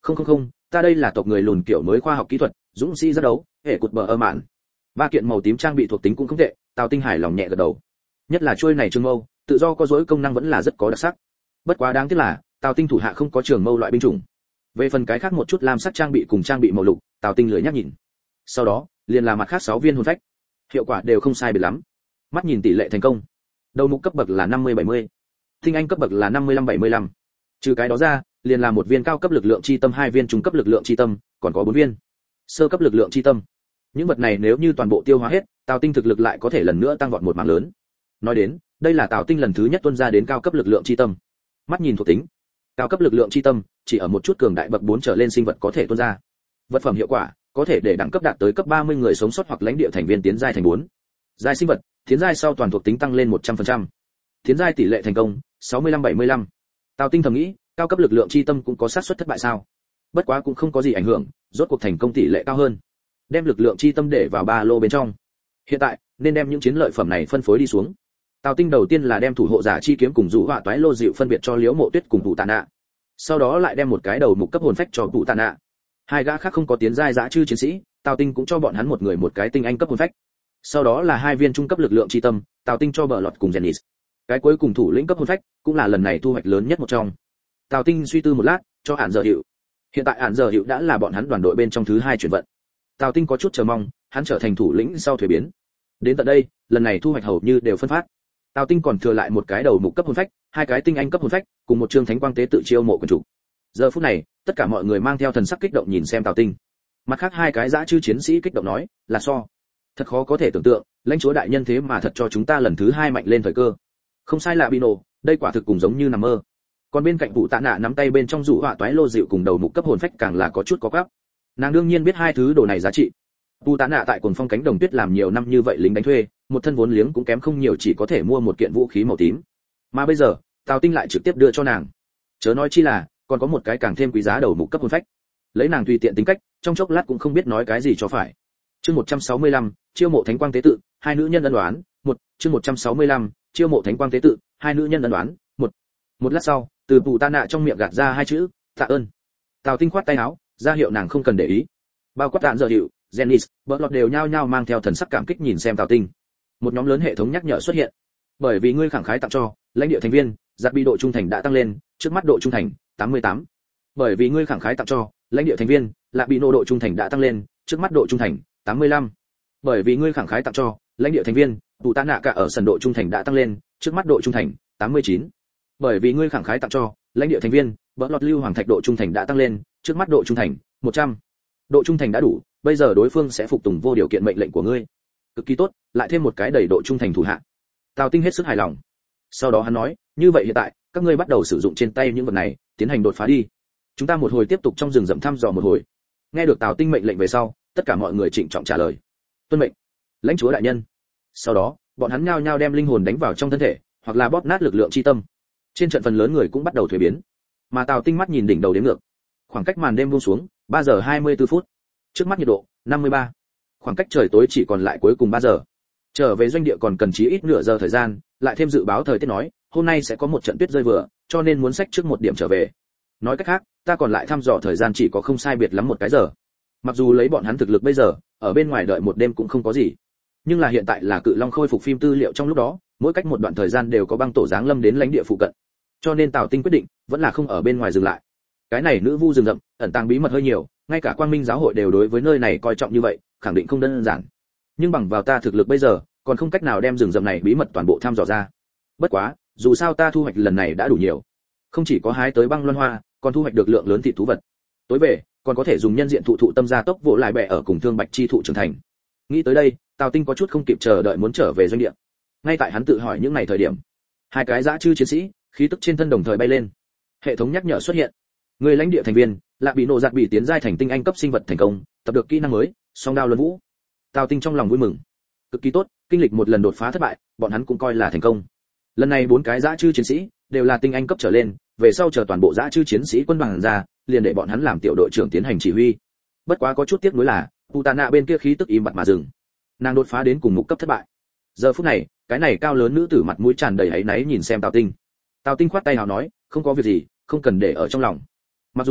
Không không không, ta đây là tộc người lùn kiểu mới khoa học kỹ thuật, dũng sĩ giác đấu, hệ cụt bờ ơ mạn. Ba kiện màu tím trang bị thuộc tính cũng không tệ, Tào Tinh hài lòng nhẹ gật đầu. Nhất là chuôi này trường mâu, tự do có dối công năng vẫn là rất có đặc sắc. Bất quá đáng tiếc là, Tào Tinh thủ hạ không có trường mâu loại binh chủng. Về phần cái khác một chút lam sắc trang bị cùng trang bị màu lục, Tào Tinh lười nhắc nhìn. Sau đó, liền là mặt khác sáu viên hồn phách. Hiệu quả đều không sai biệt lắm. Mắt nhìn tỷ lệ thành công. Đầu mục cấp bậc là năm mươi bảy mươi, tinh anh cấp bậc là năm mươi lăm bảy mươi lăm. Trừ cái đó ra, liền là một viên cao cấp lực lượng chi tâm, hai viên trung cấp lực lượng chi tâm, còn có bốn viên sơ cấp lực lượng chi tâm. Những vật này nếu như toàn bộ tiêu hóa hết, Tào Tinh thực lực lại có thể lần nữa tăng vọt một mảng lớn. Nói đến, đây là Tào Tinh lần thứ nhất tuân ra đến cao cấp lực lượng chi tâm. Mắt nhìn thuộc tính, cao cấp lực lượng chi tâm chỉ ở một chút cường đại bậc bốn trở lên sinh vật có thể tuân ra. Vật phẩm hiệu quả, có thể để đẳng cấp đạt tới cấp ba mươi người sống sót hoặc lãnh địa thành viên tiến giai thành bốn. Giai sinh vật, tiến giai sau toàn thuộc tính tăng lên một trăm phần trăm. Tiến giai tỷ lệ thành công sáu mươi lăm bảy mươi lăm. Tào Tinh thầm nghĩ, cao cấp lực lượng chi tâm cũng có xác suất thất bại sao? Bất quá cũng không có gì ảnh hưởng, rốt cuộc thành công tỷ lệ cao hơn. Đem lực lượng chi tâm để vào ba lô bên trong. Hiện tại, nên đem những chiến lợi phẩm này phân phối đi xuống. Tào Tinh đầu tiên là đem thủ hộ giả chi kiếm cùng dụ họa toái lô dịu phân biệt cho Liễu Mộ Tuyết cùng Tụ Tạ Nạ. Sau đó lại đem một cái đầu mục cấp hồn phách cho Tụ Tạ Nạ. Hai gã khác không có tiến giai dã chư chiến sĩ, Tào Tinh cũng cho bọn hắn một người một cái tinh anh cấp hồn phách. Sau đó là hai viên trung cấp lực lượng chi tâm, Tào Tinh cho Bờ Lọt cùng Dennis. Cái cuối cùng thủ lĩnh cấp hồn phách, cũng là lần này thu hoạch lớn nhất một trong. Tào Tinh suy tư một lát, cho Hàn Giờ Hiệu. Hiện tại Hàn Giờ Hiệu đã là bọn hắn đoàn đội bên trong thứ hai chuyển vận. Tào Tinh có chút chờ mong, hắn trở thành thủ lĩnh sau thuế biến. Đến tận đây, lần này thu hoạch hầu như đều phân phát. Tào Tinh còn thừa lại một cái đầu mục cấp hồn phách, hai cái tinh anh cấp hồn phách, cùng một chương thánh quang tế tự chiêu mộ quần chủ. Giờ phút này, tất cả mọi người mang theo thần sắc kích động nhìn xem Tào Tinh. Mặt khác hai cái dã chư chiến sĩ kích động nói, là so. Thật khó có thể tưởng tượng, lãnh chúa đại nhân thế mà thật cho chúng ta lần thứ hai mạnh lên thời cơ. Không sai là Bino, đây quả thực cùng giống như nằm mơ. Còn bên cạnh Vụ Tạ Nạ nắm tay bên trong rủ họa toái lô dịu cùng đầu mục cấp hồn phách càng là có chút có gáp. Nàng đương nhiên biết hai thứ đồ này giá trị. Vụ Tạ Nạ tại Cuồng Phong cánh đồng tuyết làm nhiều năm như vậy lính đánh thuê, một thân vốn liếng cũng kém không nhiều, chỉ có thể mua một kiện vũ khí màu tím. Mà bây giờ, Tào Tinh lại trực tiếp đưa cho nàng. Chớ nói chi là, còn có một cái càng thêm quý giá đầu mục cấp hồn phách. Lấy nàng tùy tiện tính cách, trong chốc lát cũng không biết nói cái gì cho phải. Chương một trăm sáu mươi lăm, chiêu mộ thánh quang tế tự, hai nữ nhân ân oán, một, chương một trăm sáu mươi lăm, chiêu mộ thánh quang tế tự, hai nữ nhân ân oán, một. Một lát sau, từ Vụ Tạ Nạ trong miệng gạt ra hai chữ, tạ ơn. Tào Tinh khoát tay áo, ra hiệu nàng không cần để ý. Bao quát Hàn Giờ Hiệu, Dennis, Bờ Lọt đều nhao nhao mang theo thần sắc cảm kích nhìn xem Tào Tinh. Một nhóm lớn hệ thống nhắc nhở xuất hiện. Bởi vì ngươi khẳng khái tặng cho, lãnh địa thành viên, giặc bị độ trung thành đã tăng lên, trước mắt độ trung thành tám mươi tám. Bởi vì ngươi khẳng khái tặng cho, lãnh địa thành viên, lạc bị nô độ trung thành đã tăng lên, trước mắt độ trung thành tám mươi lăm. Bởi vì ngươi khẳng khái tặng cho, lãnh địa thành viên, Vụ Tạ Nạ cả ở sân độ trung thành đã tăng lên, trước mắt độ trung thành tám mươi chín. Bởi vì ngươi khẳng khái tặng cho, lãnh địa thành viên, Bờ Lọt lưu hoàng thạch độ trung thành đã tăng lên, trước mắt độ trung thành một trăm. Độ trung thành đã đủ, bây giờ đối phương sẽ phục tùng vô điều kiện mệnh lệnh của ngươi. Cực kỳ tốt, lại thêm một cái đầy độ trung thành thủ hạ. Tào Tinh hết sức hài lòng. Sau đó hắn nói, như vậy hiện tại, các ngươi bắt đầu sử dụng trên tay những vật này, tiến hành đột phá đi. Chúng ta một hồi tiếp tục trong rừng rậm thăm dò một hồi. Nghe được Tào Tinh mệnh lệnh về sau, tất cả mọi người trịnh trọng trả lời. Tuân mệnh, lãnh chúa đại nhân. Sau đó, bọn hắn nhao nhao đem linh hồn đánh vào trong thân thể, hoặc là bóp nát lực lượng chi tâm. Trên trận phần lớn người cũng bắt đầu thuế biến. Mà Tào Tinh mắt nhìn đỉnh đầu đếm ngược. Khoảng cách màn đêm buông xuống, ba giờ hai mươi tư phút. Trước mắt nhiệt độ năm mươi ba. Khoảng cách trời tối chỉ còn lại cuối cùng ba giờ. Trở về doanh địa còn cần chí ít nửa giờ thời gian, lại thêm dự báo thời tiết nói, hôm nay sẽ có một trận tuyết rơi vừa, cho nên muốn xách trước một điểm trở về. Nói cách khác, ta còn lại thăm dò thời gian chỉ có không sai biệt lắm một cái giờ. Mặc dù lấy bọn hắn thực lực bây giờ, ở bên ngoài đợi một đêm cũng không có gì. Nhưng là hiện tại là Cự Long khôi phục phim tư liệu trong lúc đó, mỗi cách một đoạn thời gian đều có băng tổ giáng lâm đến lãnh địa phụ cận. Cho nên Tào Tinh quyết định, vẫn là không ở bên ngoài dừng lại. Cái này nữ vu rừng rậm, ẩn tàng bí mật hơi nhiều, ngay cả Quang Minh giáo hội đều đối với nơi này coi trọng như vậy, khẳng định không đơn giản. Nhưng bằng vào ta thực lực bây giờ, còn không cách nào đem rừng rậm này bí mật toàn bộ thăm dò ra. Bất quá, dù sao ta thu hoạch lần này đã đủ nhiều. Không chỉ có hái tới băng luân hoa, còn thu hoạch được lượng lớn thịt thú vật. Tối về, còn có thể dùng nhân diện thụ thụ tâm gia tốc vỗ lại bẻ ở cùng thương bạch chi thụ trưởng thành. Nghĩ tới đây, Tào Tinh có chút không kịp chờ đợi muốn trở về doanh địa. Ngay tại hắn tự hỏi những ngày thời điểm, hai cái dã chư chiến sĩ, khí tức trên thân đồng thời bay lên. Hệ thống nhắc nhở xuất hiện. Người lãnh địa thành viên, Lạc bị nộ giặc bị tiến giai thành tinh anh cấp sinh vật thành công, tập được kỹ năng mới, song đao luân vũ. Tào Tinh trong lòng vui mừng. Cực kỳ tốt, kinh lịch một lần đột phá thất bại, bọn hắn cũng coi là thành công. Lần này bốn cái dã chư chiến sĩ đều là tinh anh cấp trở lên, về sau chờ toàn bộ dã chư chiến sĩ quân đoàn ra, liền để bọn hắn làm tiểu đội trưởng tiến hành chỉ huy. Bất quá có chút tiếc nuối là, Vụ Tạ Nạ bên kia khí tức im bặt mà dừng. Nàng đột phá đến cùng mục cấp thất bại. Giờ phút này, cái này cao lớn nữ tử mặt mũi tràn đầy áy náy nhìn xem Tào Tinh. Tào Tinh khoát tay hào nói, không có việc gì, không cần để ở trong lòng. Mặc dù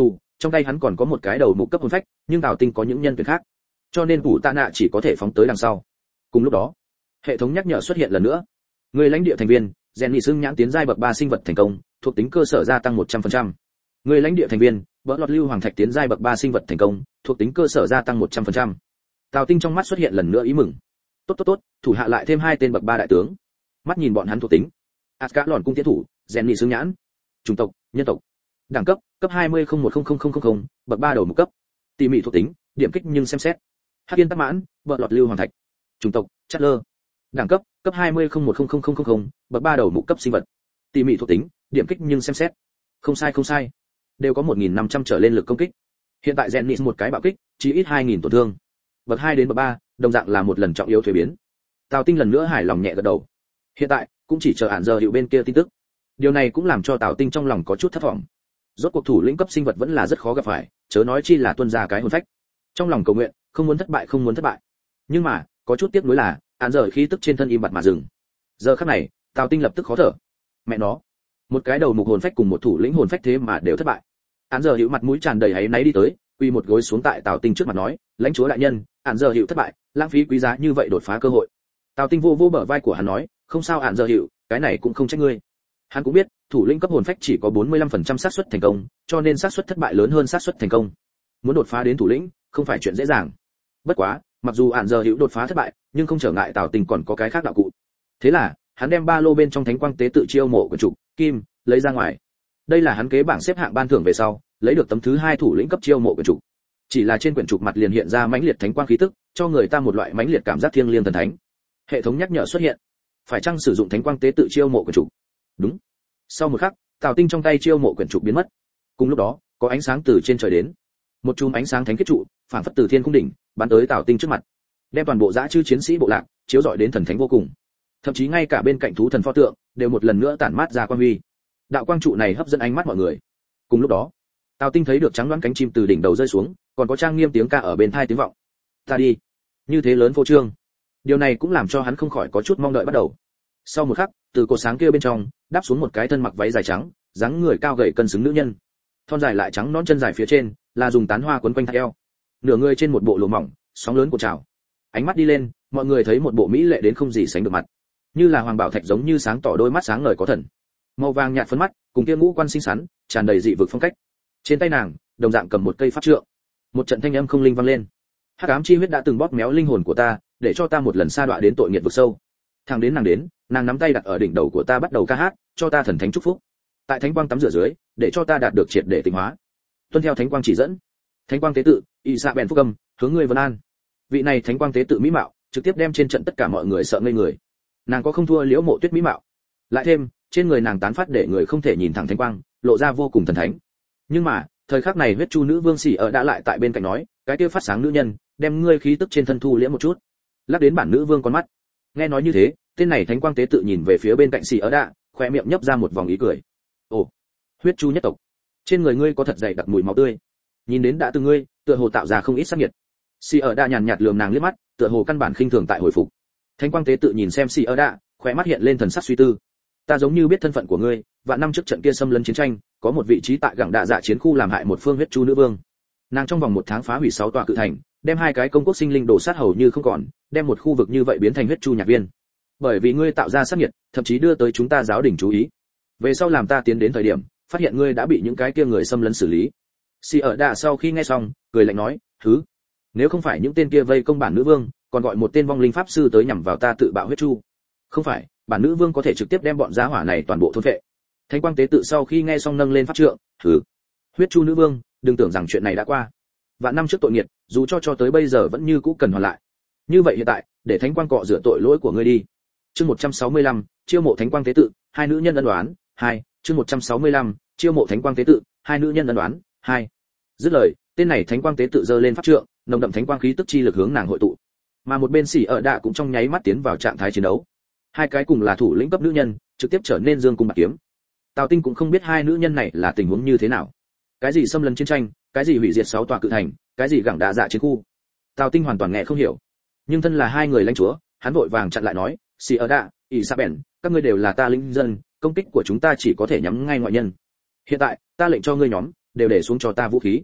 trong tay hắn còn có một cái đầu mục cấp hồn phách, nhưng Tào Tinh có những nhân tuyển khác, cho nên Vũ Tạ Nạ chỉ có thể phóng tới đằng sau. Cùng lúc đó, hệ thống nhắc nhở xuất hiện lần nữa. Người lãnh địa thành viên, Jenny xưng nhãn tiến giai bậc ba sinh vật thành công, thuộc tính cơ sở gia tăng một trăm phần trăm. Người lãnh địa thành viên, Bỡ lọt lưu hoàng thạch tiến giai bậc ba sinh vật thành công, thuộc tính cơ sở gia tăng một trăm phần trăm. Tào Tinh trong mắt xuất hiện lần nữa ý mừng. Tốt tốt tốt, thủ hạ lại thêm hai tên bậc ba đại tướng. Mắt nhìn bọn hắn thuộc tính. Asgard lòn cung tiến thủ, Jenny xưng nhãn. Chủng tộc, nhân tộc. Đẳng cấp, cấp hai mươi không một không không không không, bậc ba đầu một cấp. Tỉ mỉ thuộc tính, điểm kích nhưng xem xét. Hắc Yên Tắc Mãn, Bỡ lọt lưu hoàng thạch. Chủng tộc, Chatler. Đẳng cấp, cấp hai mươi không một không không không không, bậc ba đầu mục cấp sinh vật. Tỉ mỉ thuộc tính, điểm kích nhưng xem xét. Không sai không sai, đều có một nghìn năm trăm trở lên lực công kích. Hiện tại Zenith một cái bạo kích, chỉ ít hai nghìn tổn thương. Bậc hai đến bậc ba, đồng dạng là một lần trọng yếu thuế biến. Tào Tinh lần nữa hài lòng nhẹ gật đầu. Hiện tại, cũng chỉ chờ Ản Giờ Hiệu bên kia tin tức. Điều này cũng làm cho Tào Tinh trong lòng có chút thất vọng. Rốt cuộc thủ lĩnh cấp sinh vật vẫn là rất khó gặp phải, chớ nói chi là tuân ra cái hồn phách. Trong lòng cầu nguyện, không muốn thất bại không muốn thất bại. Nhưng mà, có chút tiếc nuối là, Ản Giờ khí tức trên thân im bặt mà dừng. Giờ khắc này, Tào Tinh lập tức khó thở. Mẹ nó, một cái đầu mục hồn phách cùng một thủ lĩnh hồn phách thế mà đều thất bại. Ản Giờ Hiệu mặt mũi tràn đầy áy náy đi tới, quỳ một gối xuống tại Tào Tinh trước mặt nói, lãnh chúa đại nhân, Ản Giờ Hiệu thất bại, lãng phí quý giá như vậy đột phá cơ hội. Tào Tinh vô vô bờ vai của hắn nói, không sao Ản Giờ Hiệu, cái này cũng không trách ngươi. Hắn cũng biết, thủ lĩnh cấp hồn phách chỉ có bốn mươi lăm phần trăm xác suất thành công, cho nên xác suất thất bại lớn hơn xác suất thành công. Muốn đột phá đến thủ lĩnh, không phải chuyện dễ dàng. Bất quá, mặc dù Ản Giờ Hiệu đột phá thất bại, nhưng không trở ngại Tào Tinh còn có cái khác đạo cụ. Thế là, hắn đem ba lô bên trong thánh quang tế tự chiêu mộ của chủ kim lấy ra ngoài. Đây là hắn kế bảng xếp hạng ban thưởng về sau, lấy được tấm thứ hai thủ lĩnh cấp chiêu mộ quyển trục. Chỉ là trên quyển trục mặt liền hiện ra mãnh liệt thánh quang khí tức, cho người ta một loại mãnh liệt cảm giác thiêng liêng thần thánh. Hệ thống nhắc nhở xuất hiện, phải chăng sử dụng thánh quang tế tự chiêu mộ quyển trục? Đúng. Sau một khắc, Tào Tinh trong tay chiêu mộ quyển trục biến mất. Cùng lúc đó, có ánh sáng từ trên trời đến. Một chùm ánh sáng thánh kết trụ, phản phất từ thiên cung đỉnh, bắn tới Tào Tinh trước mặt, đem toàn bộ dã chư chiến sĩ bộ lạc chiếu rọi đến thần thánh vô cùng. Thậm chí ngay cả bên cạnh thú thần pho tượng đều một lần nữa tản mát ra quang huy. Đạo quang trụ này hấp dẫn ánh mắt mọi người. Cùng lúc đó, Tào Tinh thấy được trắng đoán cánh chim từ đỉnh đầu rơi xuống, còn có trang nghiêm tiếng ca ở bên tai tiếng vọng. Ta đi, như thế lớn phô trương. Điều này cũng làm cho hắn không khỏi có chút mong đợi bắt đầu. Sau một khắc, từ cột sáng kia bên trong, đáp xuống một cái thân mặc váy dài trắng, dáng người cao gầy cân xứng nữ nhân. Thon dài lại trắng nõn chân dài phía trên, là dùng tán hoa quấn quanh thắt eo. Nửa người trên một bộ lụa mỏng, sóng lớn của trào. Ánh mắt đi lên, mọi người thấy một bộ mỹ lệ đến không gì sánh được mặt. Như là hoàng bảo thạch giống như sáng tỏ đôi mắt sáng ngời có thần. Màu vàng nhạt phấn mắt, cùng kia ngũ quan xinh xắn, tràn đầy dị vực phong cách. Trên tay nàng, đồng dạng cầm một cây pháp trượng. Một trận thanh âm không linh vang lên. Hắc ám chi huyết đã từng bóp méo linh hồn của ta, để cho ta một lần sa đọa đến tội nghiệt vực sâu. Thằng đến nàng đến, nàng nắm tay đặt ở đỉnh đầu của ta bắt đầu ca hát, cho ta thần thánh chúc phúc. Tại thánh quang tắm rửa dưới, để cho ta đạt được triệt để tịnh hóa. Tuân theo thánh quang chỉ dẫn. Thánh quang tế tự, y xạ bèn phúc âm, hướng ngươi vân an. Vị này thánh quang tế tự mỹ mạo, trực tiếp đem trên trận tất cả mọi người sợ ngây người. Nàng có không thua Liễu Mộ Tuyết mỹ mạo. Lại thêm, trên người nàng tán phát để người không thể nhìn thẳng thánh quang, lộ ra vô cùng thần thánh. Nhưng mà, thời khắc này huyết chu nữ vương xỉ ở đã lại tại bên cạnh nói, cái kia phát sáng nữ nhân, đem ngươi khí tức trên thân thu liễm một chút. Lắc đến bản nữ vương con mắt. Nghe nói như thế, tên này thánh quang tế tự nhìn về phía bên cạnh xỉ ở đã, khóe miệng nhấp ra một vòng ý cười. Ồ, huyết chu nhất tộc, trên người ngươi có thật dày đặc mùi máu tươi. Nhìn đến đã từ ngươi, tựa hồ tạo ra không ít sát nhiệt. Xỉ ở đã nhàn nhạt lườm nàng liếc mắt, tựa hồ căn bản khinh thường tại hồi phục. Thánh quang tế tự nhìn xem xỉ ở đã, khóe mắt hiện lên thần sắc suy tư. Ta giống như biết thân phận của ngươi, vạn năm trước trận kia xâm lấn chiến tranh, có một vị trí tại gẳng đạ dạ chiến khu làm hại một phương huyết chu nữ vương. Nàng trong vòng một tháng phá hủy sáu tòa cự thành, đem hai cái công quốc sinh linh đổ sát hầu như không còn, đem một khu vực như vậy biến thành huyết chu nhạc viên. Bởi vì ngươi tạo ra sát nhiệt, thậm chí đưa tới chúng ta giáo đình chú ý. Về sau làm ta tiến đến thời điểm, phát hiện ngươi đã bị những cái kia người xâm lấn xử lý. Si ở đạ sau khi nghe xong, cười lạnh nói, "Thứ, nếu không phải những tên kia vây công bản nữ vương, còn gọi một tên vong linh pháp sư tới nhằm vào ta tự bạo huyết chu. Không phải, bản nữ vương có thể trực tiếp đem bọn giá hỏa này toàn bộ thôn phệ." Thánh quang tế tự sau khi nghe xong nâng lên pháp trượng, "Thứ, huyết chu nữ vương, đừng tưởng rằng chuyện này đã qua. Vạn năm trước tội nghiệt, dù cho cho tới bây giờ vẫn như cũ cần hoàn lại. Như vậy hiện tại, để thánh quang cọ rửa tội lỗi của ngươi đi." Chương một trăm sáu mươi lăm, chiêu mộ thánh quang tế tự, hai nữ nhân ân đoán, hai, chương một trăm sáu mươi lăm, chiêu mộ thánh quang tế tự, hai nữ nhân ân đoán, hai. Dứt lời, tên này thánh quang tế tự giơ lên pháp trượng, nồng đậm thánh quang khí tức chi lực hướng nàng hội tụ. Mà một bên xỉ ở đạ cũng trong nháy mắt tiến vào trạng thái chiến đấu. Hai cái cùng là thủ lĩnh cấp nữ nhân, trực tiếp trở nên dương cung bạc kiếm. Tào Tinh cũng không biết hai nữ nhân này là tình huống như thế nào. Cái gì xâm lấn chiến tranh, cái gì hủy diệt sáu tòa cự thành, cái gì gẳng đạ dạ chiến khu. Tào Tinh hoàn toàn nghe không hiểu. Nhưng thân là hai người lãnh chúa, hắn vội vàng chặn lại nói, "Xỉ ở đạ, ỷ sa bèn, các ngươi đều là ta linh dân, công kích của chúng ta chỉ có thể nhắm ngay ngoại nhân. Hiện tại, ta lệnh cho ngươi nhóm đều để xuống cho ta vũ khí."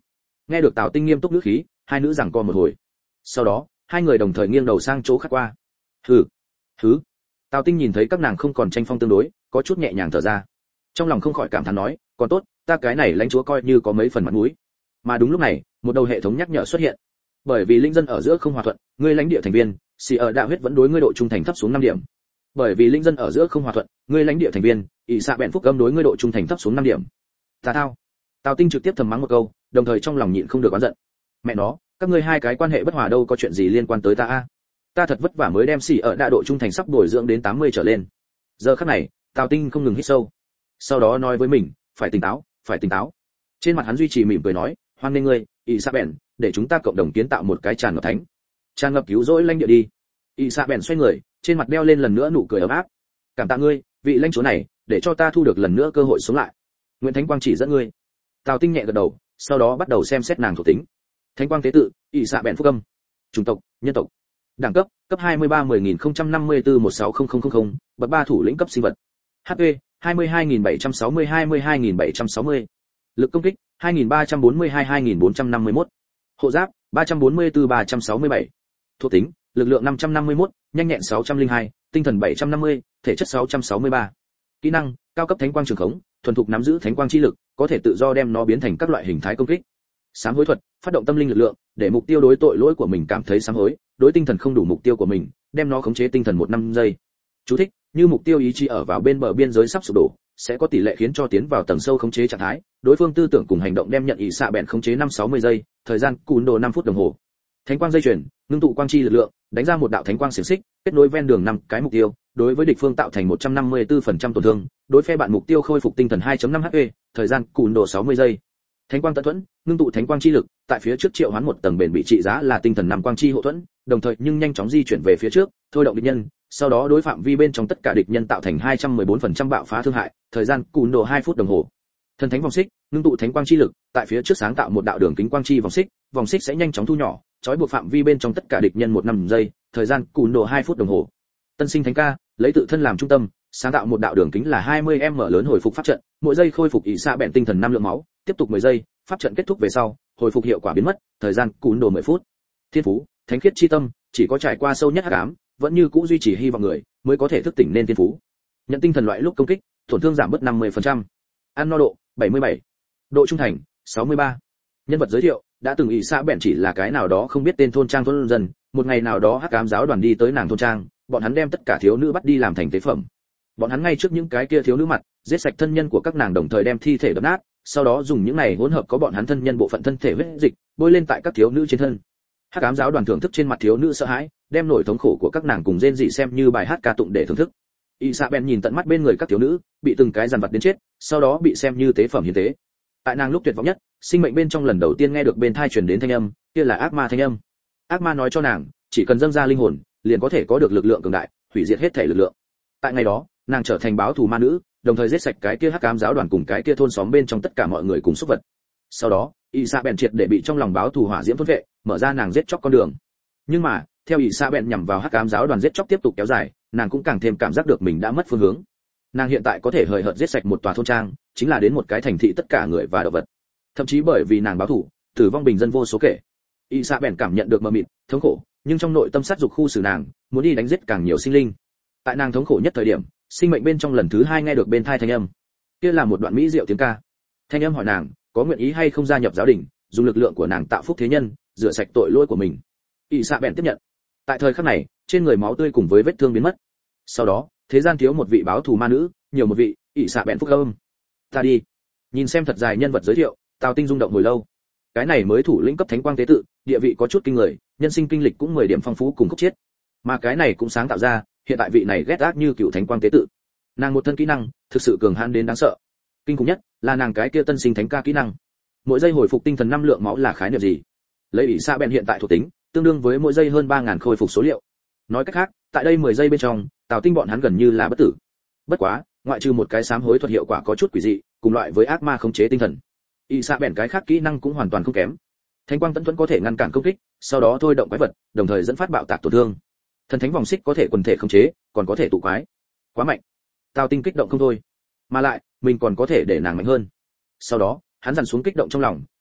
Nghe được Tào Tinh nghiêm túc ngữ khí, hai nữ giằng co một hồi. Sau đó, hai người đồng thời nghiêng đầu sang chỗ khác qua. Hừ, hừ. Tào Tinh nhìn thấy các nàng không còn tranh phong tương đối, có chút nhẹ nhàng thở ra. Trong lòng không khỏi cảm thán nói, còn tốt, ta cái này lãnh chúa coi như có mấy phần mặt mũi. Mà đúng lúc này, một đầu hệ thống nhắc nhở xuất hiện. Bởi vì linh dân ở giữa không hòa thuận, ngươi lãnh địa thành viên, xì ở đạo huyết vẫn đối ngươi độ trung thành thấp xuống năm điểm. Bởi vì linh dân ở giữa không hòa thuận, ngươi lãnh địa thành viên, ỷ xạ bèn phúc âm đối ngươi độ trung thành thấp xuống năm điểm. Tà thao. Tào Tinh trực tiếp thầm mắng một câu, đồng thời trong lòng nhịn không được oán giận. Mẹ nó, các ngươi hai cái quan hệ bất hòa đâu có chuyện gì liên quan tới ta a? Ta thật vất vả mới đem xì ở đa độ trung thành sắp bồi dưỡng đến tám mươi trở lên. Giờ khắc này, Tào Tinh không ngừng hít sâu. Sau đó nói với mình, phải tỉnh táo, phải tỉnh táo. Trên mặt hắn duy trì mỉm cười nói, hoan nghênh ngươi, Isabel, để chúng ta cộng đồng kiến tạo một cái tràn ngập thánh, tràn ngập cứu rỗi lãnh địa đi. Isabel xoay người, trên mặt đeo lên lần nữa nụ cười ấm áp. Cảm tạ ngươi, vị lãnh chúa này, để cho ta thu được lần nữa cơ hội sống lại. Nguyễn Thánh Quang chỉ dẫn ngươi. Tào Tinh nhẹ gật đầu, sau đó bắt đầu xem xét nàng thuộc tính. Thánh Quang tế tự, Isabel phúc âm. Chủng tộc, nhân tộc. Đẳng cấp, cấp hai mươi ba mười nghìn không trăm năm mươi tư một sáu không không không không, bậc ba thủ lĩnh cấp sinh vật. hát pê, hai mươi hai nghìn bảy trăm sáu mươi hai mươi hai nghìn bảy trăm sáu mươi. Lực công kích, hai nghìn ba trăm bốn mươi hai hai nghìn bốn trăm năm mươi mốt. Hộ giáp, ba trăm bốn mươi tư ba trăm sáu mươi bảy. Thuộc tính, lực lượng năm trăm năm mươi mốt, nhanh nhẹn sáu trăm lẻ hai, tinh thần bảy trăm năm mươi, thể chất sáu trăm sáu mươi ba. Kỹ năng, cao cấp thánh quang trường khống, thuần thục nắm giữ thánh quang chi lực, có thể tự do đem nó biến thành các loại hình thái công kích. Sám hối thuật, phát động tâm linh lực lượng, để mục tiêu đối tội lỗi của mình cảm thấy sám hối, đối tinh thần không đủ mục tiêu của mình, đem nó khống chế tinh thần một năm giây. Chú thích, như mục tiêu ý chí ở vào bên bờ biên giới sắp sụp đổ, sẽ có tỷ lệ khiến cho tiến vào tầng sâu khống chế trạng thái, đối phương tư tưởng cùng hành động đem nhận ỷ xạ bèn khống chế năm sáu mươi giây, thời gian cùn đồ năm phút đồng hồ. Thánh quang dây chuyền, ngưng tụ quang chi lực lượng, đánh ra một đạo thánh quang xiển xích, kết nối ven đường năm cái mục tiêu, đối với địch phương tạo thành một trăm năm mươi tư phần trăm tổn thương, đối phe bạn mục tiêu khôi phục tinh thần hai chấm năm hát pê, thời gian cùn đồ sáu mươi giây. Thánh quang tận thuẫn, ngưng tụ thánh quang chi lực, tại phía trước triệu hoán một tầng bền bị trị giá là tinh thần năm quang chi hộ thuẫn, đồng thời nhưng nhanh chóng di chuyển về phía trước, thôi động địch nhân, sau đó đối phạm vi bên trong tất cả địch nhân tạo thành hai trăm mười bốn phần trăm bạo phá thương hại, thời gian cùn độ hai phút đồng hồ. Thần thánh vòng xích, ngưng tụ thánh quang chi lực, tại phía trước sáng tạo một đạo đường kính quang chi vòng xích, vòng xích sẽ nhanh chóng thu nhỏ, trói buộc phạm vi bên trong tất cả địch nhân một năm giây, thời gian cùn độ hai phút đồng hồ. Tân sinh thánh ca, lấy tự thân làm trung tâm, sáng tạo một đạo đường kính là hai mươi m lớn hồi phục pháp trận, mỗi giây khôi phục ỷ xạ bèn tinh thần năm lượng máu, tiếp tục mười giây, pháp trận kết thúc về sau, hồi phục hiệu quả biến mất, thời gian cùn độ mười phút. Thiên phú, thánh khiết chi tâm, chỉ có trải qua sâu nhất hắc ám, vẫn như cũ duy trì hy vọng người mới có thể thức tỉnh nên thiên phú. Nhận tinh thần loại lúc công kích, tổn thương giảm bớt năm mươi phần trăm. Ăn no độ, bảy mươi bảy. Độ trung thành, sáu mươi ba. Nhân vật giới thiệu, đã từng ỷ xạ bèn chỉ là cái nào đó không biết tên thôn trang thôn dân, một ngày nào đó hắc ám giáo đoàn đi tới nàng thôn trang, bọn hắn đem tất cả thiếu nữ bắt đi làm thành tế phẩm. Bọn hắn ngay trước những cái kia thiếu nữ mặt, giết sạch thân nhân của các nàng đồng thời đem thi thể đập nát, sau đó dùng những này hỗn hợp có bọn hắn thân nhân bộ phận thân thể huyết dịch, bôi lên tại các thiếu nữ trên thân. Hắc ám giáo đoàn thưởng thức trên mặt thiếu nữ sợ hãi, đem nỗi thống khổ của các nàng cùng rên rỉ xem như bài hát ca tụng để thưởng thức. Isabel nhìn tận mắt bên người các thiếu nữ, bị từng cái dằn vặt đến chết, sau đó bị xem như tế phẩm hiến tế. Tại nàng lúc tuyệt vọng nhất, sinh mệnh bên trong lần đầu tiên nghe được bên thai truyền đến thanh âm, kia là ác ma thanh âm. Ác ma nói cho nàng, chỉ cần dâng ra linh hồn, liền có thể có được lực lượng cường đại, hủy diệt hết thể lực lượng. Tại ngày đó, nàng trở thành báo thù ma nữ, đồng thời giết sạch cái kia hắc ám giáo đoàn cùng cái kia thôn xóm bên trong tất cả mọi người cùng súc vật. Sau đó, Isabel triệt để bị trong lòng báo thù hỏa diễm thôn vệ, mở ra nàng giết chóc con đường. Nhưng mà, theo Isabel nhằm vào hắc ám giáo đoàn giết chóc tiếp tục kéo dài, nàng cũng càng thêm cảm giác được mình đã mất phương hướng. Nàng hiện tại có thể hời hợt giết sạch một tòa thôn trang, chính là đến một cái thành thị tất cả người và động vật. Thậm chí bởi vì nàng báo thù, tử vong bình dân vô số kể. Isabel cảm nhận được mờ mịt, thống khổ, nhưng trong nội tâm sát dục khu xử nàng, muốn đi đánh giết càng nhiều sinh linh. Tại nàng thống khổ nhất thời điểm, sinh mệnh bên trong lần thứ hai nghe được bên thai thanh âm. Kia là một đoạn mỹ diệu tiếng ca. Thanh âm hỏi nàng, có nguyện ý hay không gia nhập giáo đình, dùng lực lượng của nàng tạo phúc thế nhân, rửa sạch tội lỗi của mình. Isabel tiếp nhận. Tại thời khắc này, trên người máu tươi cùng với vết thương biến mất. Sau đó, thế gian thiếu một vị báo thù ma nữ, nhiều một vị, Isabel phúc âm. Ta đi. Nhìn xem thật dài nhân vật giới thiệu, Tào Tinh rung động hồi lâu. Cái này mới thủ lĩnh cấp thánh quang tế tự, địa vị có chút kinh người, nhân sinh kinh lịch cũng mười điểm phong phú cùng khúc chiết. Mà cái này cũng sáng tạo ra, hiện tại vị này ghét ác như cựu thánh quang tế tự. Nàng một thân kỹ năng, thực sự cường hãn đến đáng sợ. Kinh khủng nhất là nàng cái kia tân sinh thánh ca kỹ năng. Mỗi giây hồi phục tinh thần năm lượng máu là khái niệm gì? Lấy Isabel hiện tại thuộc tính, tương đương với mỗi giây hơn ba nghìn khôi phục số liệu. Nói cách khác, tại đây mười giây bên trong, Tào Tinh bọn hắn gần như là bất tử. Bất quá, ngoại trừ một cái sám hối thuật hiệu quả có chút quỷ dị, cùng loại với ác ma khống chế tinh thần. Isabel cái khác kỹ năng cũng hoàn toàn không kém. Thánh quang tấn thuẫn có thể ngăn cản công kích, sau đó thôi động quái vật, đồng thời dẫn phát bạo tạc tổn thương. Thần thánh vòng xích có thể quần thể khống chế, còn có thể tụ quái. Quá mạnh. Tào Tinh kích động không thôi. Mà lại, mình còn có thể để nàng mạnh hơn. Sau đó, hắn dằn xuống kích động trong lòng,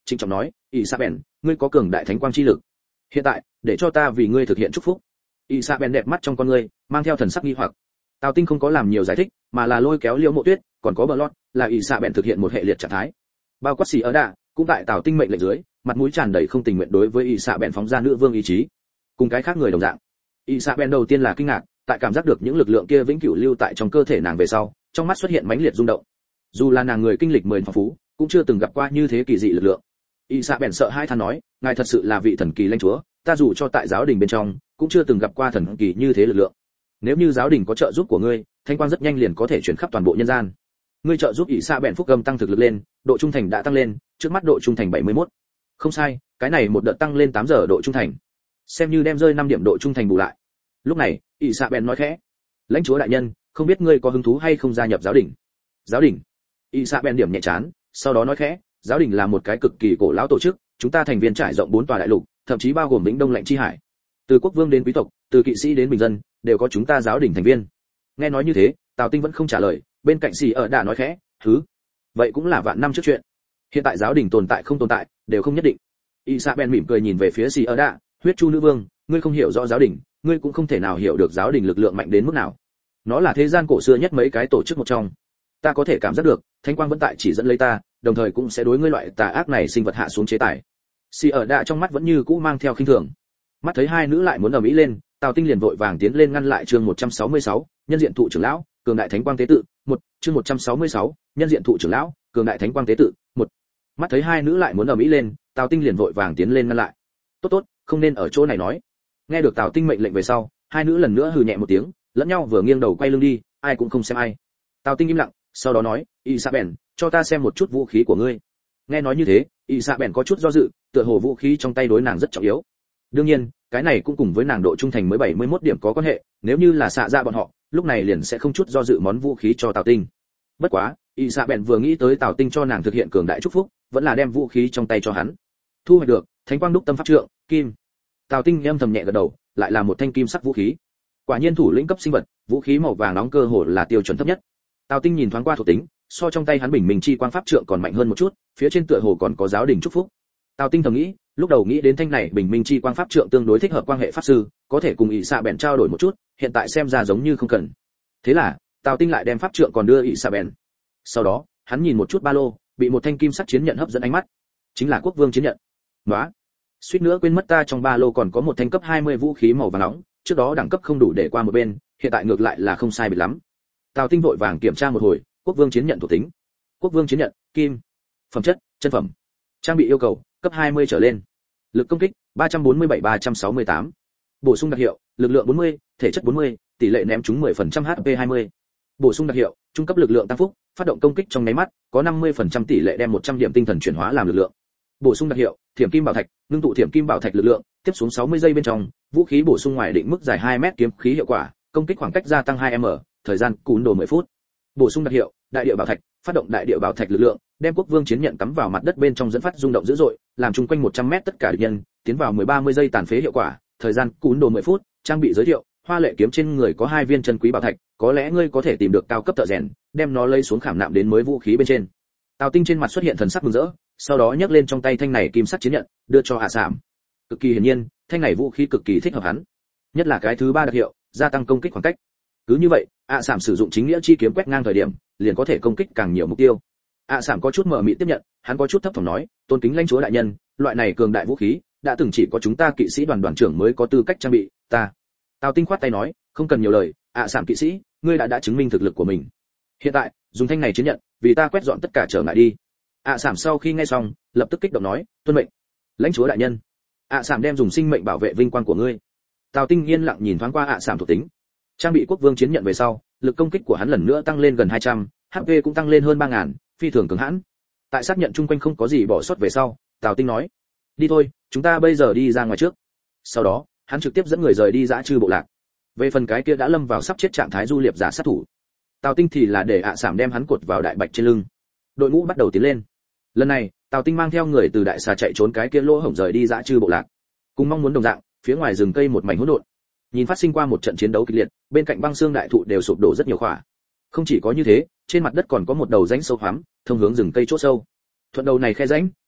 trịnh trọng nói, Isabel, ngươi có cường đại thánh quang chi lực. Hiện tại, để cho ta vì ngươi thực hiện chúc phúc. Isabel đẹp mắt trong con ngươi, mang theo thần sắc nghi hoặc. Tào Tinh không có làm nhiều giải thích, mà là lôi kéo Liễu Mộ Tuyết, còn có Blot, là Isabel thực hiện một hệ liệt trạng thái. Bao quát xì ở đạ, cũng tại Tào Tinh mệnh lệnh dưới, mặt mũi tràn đầy không tình nguyện đối với Isabel phóng ra nữ vương ý chí. Cùng cái khác người đồng dạng. Isabel đầu tiên là kinh ngạc, tại cảm giác được những lực lượng kia vĩnh cửu lưu tại trong cơ thể nàng về sau, trong mắt xuất hiện mãnh liệt rung động. Dù là nàng người kinh lịch mười phong phú, cũng chưa từng gặp qua như thế kỳ dị lực lượng. Isabel sợ hai than nói, ngài thật sự là vị thần kỳ lãnh chúa, ta dù cho tại giáo đình bên trong, cũng chưa từng gặp qua thần kỳ như thế lực lượng. Nếu như giáo đình có trợ giúp của ngươi, thanh quang rất nhanh liền có thể chuyển khắp toàn bộ nhân gian. Ngươi trợ giúp Isabel phúc âm tăng thực lực lên, độ trung thành đã tăng lên, trước mắt độ trung thành bảy mươi mốt. Không sai, cái này một đợt tăng lên tám giờ độ trung thành, xem như đem rơi năm điểm độ trung thành bù lại. Lúc này, Isabel nói khẽ, lãnh chúa đại nhân, không biết ngươi có hứng thú hay không gia nhập giáo đình? Giáo đình? Isabel điểm nhẹ chán, sau đó nói khẽ, giáo đình là một cái cực kỳ cổ lão tổ chức, chúng ta thành viên trải rộng bốn tòa đại lục, thậm chí bao gồm Vĩnh Đông Lạnh Chi Hải. Từ quốc vương đến quý tộc, từ kỵ sĩ đến bình dân, đều có chúng ta giáo đình thành viên. Nghe nói như thế, Tào Tinh vẫn không trả lời, bên cạnh Sĩ ở đã nói khẽ, thứ, vậy cũng là vạn năm trước chuyện. Hiện tại giáo đình tồn tại không tồn tại, đều không nhất định. Isabel mỉm cười nhìn về phía Sĩ ở đã, huyết chu nữ vương, ngươi không hiểu rõ giáo đình, ngươi cũng không thể nào hiểu được giáo đình lực lượng mạnh đến mức nào. Nó là thế gian cổ xưa nhất mấy cái tổ chức một trong. Ta có thể cảm giác được, thánh quang vẫn tại chỉ dẫn lấy ta, đồng thời cũng sẽ đối ngươi loại tà ác này sinh vật hạ xuống chế tài. Sĩ ở đã trong mắt vẫn như cũ mang theo khinh thường. Mắt thấy hai nữ lại muốn ầm ĩ lên, Tào Tinh liền vội vàng tiến lên ngăn lại chương một trăm sáu mươi sáu, nhân diện thụ trưởng lão, cường đại thánh quang tế tự, một, chương một trăm sáu mươi sáu, nhân diện thụ trưởng lão, cường đại thánh quang tế tự, một. Mắt thấy hai nữ lại muốn ầm ĩ lên, Tào Tinh liền vội vàng tiến lên ngăn lại. Tốt tốt, không nên ở chỗ này nói. Nghe được Tào Tinh mệnh lệnh về sau, hai nữ lần nữa hừ nhẹ một tiếng, lẫn nhau vừa nghiêng đầu quay lưng đi, ai cũng không xem ai. Tào Tinh im lặng, sau đó nói, Isabel, cho ta xem một chút vũ khí của ngươi. Nghe nói như thế, Isabel có chút do dự, tựa hồ vũ khí trong tay đối nàng rất trọng yếu. Đương nhiên, cái này cũng cùng với nàng độ trung thành mới bảy mươi mốt điểm có quan hệ, nếu như là xạ ra bọn họ, lúc này liền sẽ không chút do dự món vũ khí cho Tào Tinh. Bất quá, Isabel vừa nghĩ tới Tào Tinh cho nàng thực hiện cường đại chúc phúc, vẫn là đem vũ khí trong tay cho hắn. Thu hoạch được, Thánh quang đúc tâm pháp trượng, kim. Tào Tinh âm thầm nhẹ gật đầu, lại là một thanh kim sắc vũ khí. Quả nhiên thủ lĩnh cấp sinh vật, vũ khí màu vàng nóng cơ hồ là tiêu chuẩn thấp nhất. Tào Tinh nhìn thoáng qua thuộc tính, so trong tay hắn bình minh chi quang pháp trượng còn mạnh hơn một chút, phía trên tựa hồ còn có giáo đình chúc phúc. Tào Tinh thầm nghĩ, lúc đầu nghĩ đến thanh này bình minh chi quang pháp trượng tương đối thích hợp quan hệ pháp sư, có thể cùng ỷ xạ bèn trao đổi một chút, hiện tại xem ra giống như không cần. Thế là, Tào Tinh lại đem pháp trượng còn đưa ỷ xạ bèn. Sau đó, hắn nhìn một chút ba lô, bị một thanh kim sắc chiến nhận hấp dẫn ánh mắt. Chính là quốc vương chiến nhận. Nóa, suýt nữa quên mất ta trong ba lô còn có một thanh cấp hai mươi vũ khí màu vàng nóng, trước đó đẳng cấp không đủ để qua một bên, hiện tại ngược lại là không sai biệt lắm. Tào Tinh vội vàng kiểm tra một hồi, quốc vương chiến nhận thuộc tính. Quốc vương chiến nhận, kim. Phẩm chất, chân phẩm. Trang bị yêu cầu, cấp hai mươi trở lên. Lực công kích, ba trăm bốn mươi bảy ba trăm sáu mươi tám. Bổ sung đặc hiệu, lực lượng bốn mươi, thể chất bốn mươi, tỷ lệ ném trúng mười phần trăm hát pê hai mươi. Bổ sung đặc hiệu, trung cấp lực lượng tăng phúc, phát động công kích trong nháy mắt, có năm mươi phần trăm tỷ lệ đem một trăm điểm tinh thần chuyển hóa làm lực lượng. Bổ sung đặc hiệu, thiểm kim bảo thạch, ngưng tụ thiểm kim bảo thạch lực lượng, tiếp xuống sáu mươi giây bên trong, vũ khí bổ sung ngoài định mức dài hai mét kiếm khí hiệu quả, công kích khoảng cách gia tăng hai mét, thời gian cún đồ mười phút. Bổ sung đặc hiệu, đại địa bảo thạch, phát động đại địa bảo thạch lực lượng, đem quốc vương chiến nhận cắm vào mặt đất bên trong dẫn phát rung động dữ dội, làm chung quanh một trăm mét tất cả địch nhân tiến vào mười ba mươi giây tàn phế hiệu quả, thời gian cún đồ mười phút. Trang bị giới thiệu, hoa lệ kiếm trên người có hai viên chân quý bảo thạch, có lẽ ngươi có thể tìm được cao cấp thợ rèn, đem nó lấy xuống khảm nạm đến mới vũ khí bên trên. Tào Tinh trên mặt xuất hiện thần sắc mừng rỡ, sau đó nhấc lên trong tay thanh này kim sắc chiến nhận, đưa cho Hạ Sảm. Cực kỳ hiển nhiên, thanh này vũ khí cực kỳ thích hợp hắn, nhất là cái thứ ba đặc hiệu, gia tăng công kích khoảng cách. Cứ như vậy, Hạ Sảm sử dụng chính nghĩa chi kiếm quét ngang thời điểm, liền có thể công kích càng nhiều mục tiêu. Hạ Sảm có chút mờ mịt tiếp nhận, hắn có chút thấp thỏm nói, tôn kính lãnh chúa đại nhân, loại này cường đại vũ khí, đã từng chỉ có chúng ta kỵ sĩ đoàn đoàn trưởng mới có tư cách trang bị, ta. Tào Tinh khoát tay nói, không cần nhiều lời, Hạ Sảm kỵ sĩ, ngươi đã đã chứng minh thực lực của mình. Hiện tại, dùng thanh này chiến nhận, vì ta quét dọn tất cả trở ngại đi. Hạ Sảm sau khi nghe xong, lập tức kích động nói, tuân mệnh, lãnh chúa đại nhân. Hạ Sảm đem dùng sinh mệnh bảo vệ vinh quang của ngươi. Tào Tinh yên lặng nhìn thoáng qua Hạ Sảm thuộc tính. Trang bị quốc vương chiến nhận về sau, lực công kích của hắn lần nữa tăng lên gần hai trăm, hát pê cũng tăng lên hơn ba nghìn, phi thường cứng hãn. Tại xác nhận chung quanh không có gì bỏ sót về sau, Tào Tinh nói, đi thôi, chúng ta bây giờ đi ra ngoài trước. Sau đó, hắn trực tiếp dẫn người rời đi dã trư bộ lạc. Về phần cái kia đã lâm vào sắp chết trạng thái du liệp giả sát thủ, Tào Tinh thì là để Hạ Sảm đem hắn cột vào đại bạch trên lưng. Đội ngũ bắt đầu tiến lên. Lần này, Tào Tinh mang theo người từ đại xà chạy trốn cái kia lỗ hổng rời đi dã trư bộ lạc. Cùng mong muốn đồng dạng, phía ngoài rừng cây một mảnh hỗn độn. Nhìn phát sinh qua một trận chiến đấu kịch liệt, bên cạnh băng xương đại thụ đều sụp đổ rất nhiều khỏa. Không chỉ có như thế, trên mặt đất còn có một đầu rãnh sâu hoắm, thông hướng rừng cây chỗ sâu. Thuận đầu này khe rãnh,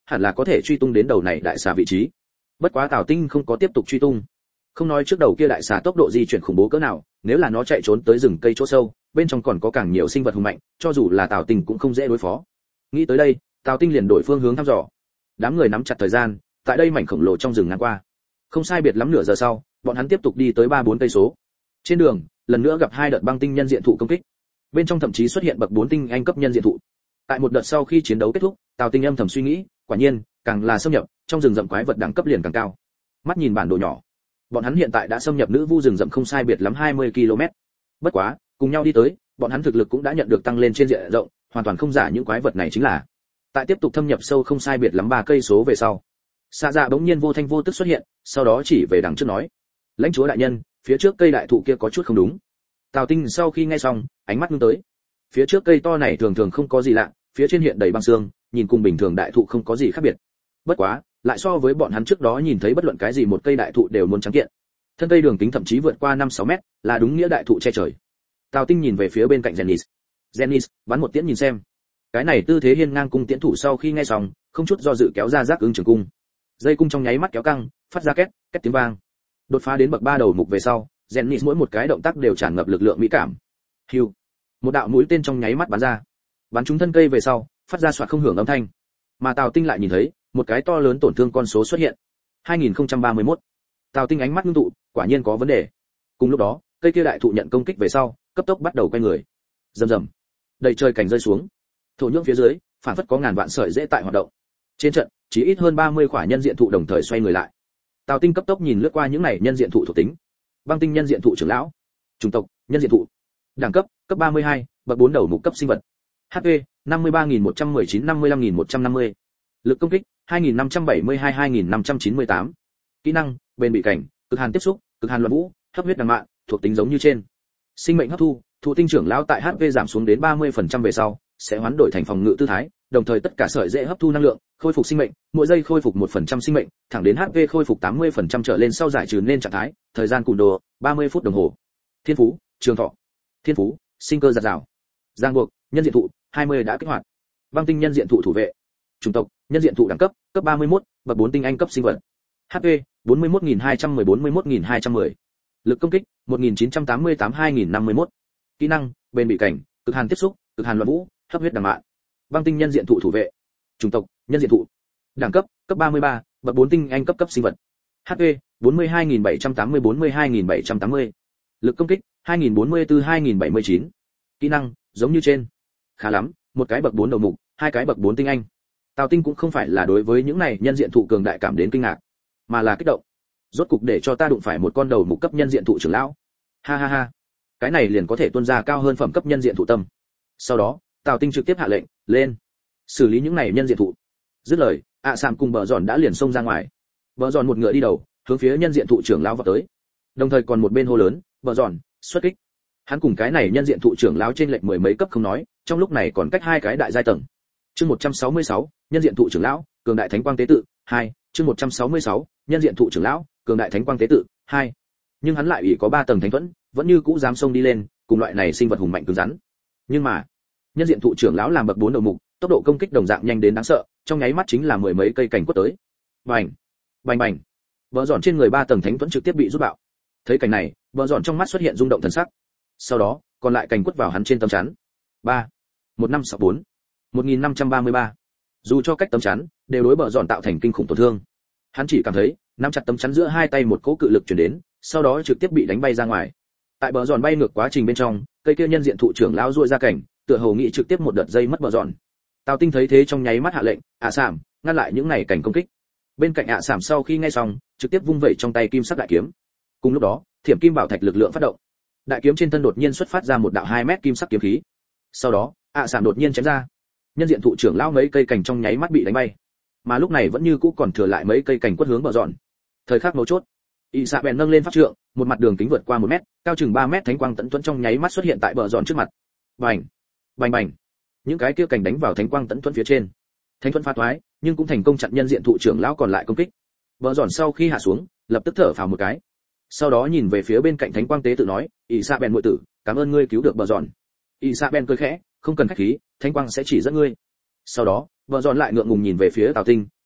hẳn là có thể truy tung đến đầu này đại xà vị trí. Bất quá Tào Tinh không có tiếp tục truy tung. Không nói trước đầu kia đại xà tốc độ di chuyển khủng bố cỡ nào, nếu là nó chạy trốn tới rừng cây chỗ sâu, bên trong còn có càng nhiều sinh vật hùng mạnh, cho dù là Tào Tinh cũng không dễ đối phó. Nghĩ tới đây, Tào Tinh liền đổi phương hướng thăm dò. Đám người nắm chặt thời gian, tại đây mảnh khổng lồ trong rừng ngang qua. Không sai biệt lắm nửa giờ sau, bọn hắn tiếp tục đi tới ba bốn cây số. Trên đường, lần nữa gặp hai đợt băng tinh nhân diện thụ công kích. Bên trong thậm chí xuất hiện bậc bốn tinh anh cấp nhân diện thụ. Tại một đợt sau khi chiến đấu kết thúc, Tào Tinh âm thầm suy nghĩ, quả nhiên, càng là xâm nhập, trong rừng rậm quái vật đẳng cấp liền càng cao. Mắt nhìn bản đồ nhỏ, bọn hắn hiện tại đã xâm nhập nữ vu rừng rậm không sai biệt lắm hai mươi ki lô mét. Bất quá, cùng nhau đi tới, bọn hắn thực lực cũng đã nhận được tăng lên trên diện rộng, hoàn toàn không giả những quái vật này chính là. Tại tiếp tục thâm nhập sâu không sai biệt lắm ba cây số về sau, Sa Dạ bỗng nhiên vô thanh vô tức xuất hiện, sau đó chỉ về đằng trước nói: "Lãnh chúa đại nhân, phía trước cây đại thụ kia có chút không đúng." Tào Tinh sau khi nghe xong, ánh mắt ngưng tới. Phía trước cây to này thường thường không có gì lạ, phía trên hiện đầy băng xương, nhìn cùng bình thường đại thụ không có gì khác biệt. Bất quá, lại so với bọn hắn trước đó nhìn thấy bất luận cái gì một cây đại thụ đều muốn trắng kiện. Thân cây đường kính thậm chí vượt qua năm sáu mét, là đúng nghĩa đại thụ che trời. Tào Tinh nhìn về phía bên cạnh Dennis. Dennis, bắn một tiễn nhìn xem. Cái này tư thế hiên ngang cung tiễn thủ sau khi nghe xong, không chút do dự kéo ra giác ứng trường cung. Dây cung trong nháy mắt kéo căng, phát ra két, két tiếng vang. Đột phá đến bậc ba đầu mục về sau, Dennis mỗi một cái động tác đều tràn ngập lực lượng mỹ cảm. Hưu. Một đạo mũi tên trong nháy mắt bắn ra. Bắn trúng thân cây về sau, phát ra xoạt không hưởng âm thanh. Mà Tào Tinh lại nhìn thấy, một cái to lớn tổn thương con số xuất hiện. hai nghìn không trăm ba mươi mốt. Tào Tinh ánh mắt ngưng tụ, quả nhiên có vấn đề. Cùng lúc đó, cây kia đại thụ nhận công kích về sau, cấp tốc bắt đầu quay người. Rầm rầm. Đầy trời cảnh rơi xuống. Thổ nhưỡng phía dưới, phản phất có ngàn vạn sợi rễ tại hoạt động. Trên trận, chỉ ít hơn ba mươi khỏa nhân diện thụ đồng thời xoay người lại. Tào Tinh cấp tốc nhìn lướt qua những này nhân diện thụ thuộc tính. Băng tinh nhân diện thụ trưởng lão, chủng tộc, nhân diện thụ. Đẳng cấp, cấp ba mươi hai, bậc bốn đầu mục cấp sinh vật. hát pê, năm mươi ba nghìn một trăm mười chín năm mươi lăm nghìn một trăm năm mươi. Lực công kích, hai nghìn năm trăm bảy mươi hai hai nghìn năm trăm chín mươi tám. Kỹ năng, bền bị cảnh, cực hàn tiếp xúc, cực hàn loạn vũ, hấp huyết đằng mạn, thuộc tính giống như trên. Sinh mệnh hấp thu, thụ tinh trưởng lão tại hát pê giảm xuống đến ba mươi phần trăm về sau, sẽ hoán đổi thành phòng ngự tư thái, đồng thời tất cả sợi dễ hấp thu năng lượng, khôi phục sinh mệnh, mỗi giây khôi phục một phần trăm sinh mệnh, thẳng đến hát pê khôi phục tám mươi phần trăm trở lên sau giải trừ nên trạng thái, thời gian cùn đồ ba mươi phút đồng hồ. Thiên phú, trường thọ. Thiên phú, sinh cơ giạt rào. Giang buộc, nhân diện thụ, hai mươi đã kích hoạt. Băng tinh nhân diện thụ thủ vệ. Chủng tộc, nhân diện thụ đẳng cấp, cấp ba mươi mốt, bậc bốn tinh anh cấp sinh vật. hát pê, bốn mươi mốt nghìn hai trăm mười bốn mươi mốt nghìn hai trăm mười. Lực công kích, một nghìn chín trăm tám mươi tám hai nghìn năm mươi mốt. Kỹ năng, bền bị cảnh, cực hàn tiếp xúc, cực hàn loạn vũ, hấp huyết đằng mạn. Băng tinh nhân diện thụ thủ vệ. Chủng tộc, nhân diện thụ. Đẳng cấp, cấp ba mươi ba, bậc bốn tinh anh cấp cấp sinh vật. hát pê, bốn mươi hai nghìn bảy trăm tám mươi bốn mươi hai nghìn bảy trăm tám mươi. Lực công kích, hai nghìn bốn mươi tư hai nghìn bảy mươi chín. Kỹ năng, giống như trên. Khá lắm, một cái bậc bốn đầu mục, hai cái bậc bốn tinh anh. Tào Tinh cũng không phải là đối với những này nhân diện thụ cường đại cảm đến kinh ngạc, mà là kích động. Rốt cục để cho ta đụng phải một con đầu mục cấp nhân diện thụ trưởng lão. Ha ha ha. Cái này liền có thể tuôn ra cao hơn phẩm cấp nhân diện thụ tâm. Sau đó, Tào Tinh trực tiếp hạ lệnh, lên, xử lý những này nhân diện thụ. Dứt lời, ạ à Sạm cùng Bờ Giòn đã liền xông ra ngoài. Bờ Giòn một ngựa đi đầu, hướng phía nhân diện thụ trưởng lão vào tới. Đồng thời còn một bên hô lớn, Bờ Giòn, xuất kích. Hắn cùng cái này nhân diện thụ trưởng lão trên lệch mười mấy cấp không nói, trong lúc này còn cách hai cái đại giai tầng. Chương một trăm sáu mươi sáu, nhân diện thụ trưởng lão, cường đại thánh quang tế tự, hai. Chương một trăm sáu mươi sáu, nhân diện thụ trưởng lão, cường đại thánh quang tế tự, hai. Nhưng hắn lại ủy có ba tầng thánh thuẫn, vẫn như cũ dám xông đi lên, cùng loại này sinh vật hùng mạnh cứng rắn. Nhưng mà, nhân diện thụ trưởng lão làm bậc bốn đầu mục, tốc độ công kích đồng dạng nhanh đến đáng sợ, trong nháy mắt chính là mười mấy cây cành quất tới. Bành, bành bành. Bờ Giòn trên người ba tầng thánh thuẫn trực tiếp bị rút bạo. Thấy cảnh này, Bờ Giòn trong mắt xuất hiện rung động thần sắc. Sau đó, còn lại cành quất vào hắn trên tấm chắn. ba. một năm sáu bốn. một nghìn năm trăm ba mươi ba. Dù cho cách tấm chắn, đều đối Bờ Giòn tạo thành kinh khủng tổn thương. Hắn chỉ cảm thấy, nắm chặt tấm chắn giữa hai tay một cỗ cự lực truyền đến, sau đó trực tiếp bị đánh bay ra ngoài. Tại Bờ Giòn bay ngược quá trình bên trong, cây kia nhân diện thụ trưởng lão duỗi ra cảnh, tựa hồ nghĩ trực tiếp một đợt dây mất Bờ Giòn. Tào Tinh thấy thế trong nháy mắt hạ lệnh, ạ Sảm, ngăn lại những này cảnh công kích. Bên cạnh ạ Sảm sau khi nghe xong, trực tiếp vung vẩy trong tay kim sắc đại kiếm. Cùng lúc đó, thiểm kim bảo thạch lực lượng phát động. Đại kiếm trên thân đột nhiên xuất phát ra một đạo hai mét kim sắc kiếm khí. Sau đó, ạ Sảm đột nhiên chém ra. Nhân diện thụ trưởng lão mấy cây cành trong nháy mắt bị đánh bay. Mà lúc này vẫn như cũ còn thừa lại mấy cây cành quất hướng Bờ Giòn. Thời khắc mấu chốt, y xạ bèn nâng lên pháp trượng, một mặt đường kính vượt qua một mét, cao chừng ba mét thánh quang tận tuấn trong nháy mắt xuất hiện tại Bờ Giòn trước mặt. Bành, bành bành. Những cái kia cành đánh vào thánh quang tận tuấn phía trên. Thánh thuẫn phá toái, nhưng cũng thành công chặn nhân diện thụ trưởng lão còn lại công kích. Bờ Giòn sau khi hạ xuống, lập tức thở phào một cái. Sau đó nhìn về phía bên cạnh thánh quang tế tự nói, y xạ bèn muội tử, cảm ơn ngươi cứu được Bờ Giòn. Y xạ bèn cười khẽ, không cần khách khí, thánh quang sẽ chỉ dẫn ngươi. Sau đó, Bờ Giòn lại ngượng ngùng nhìn về phía Tào Tinh,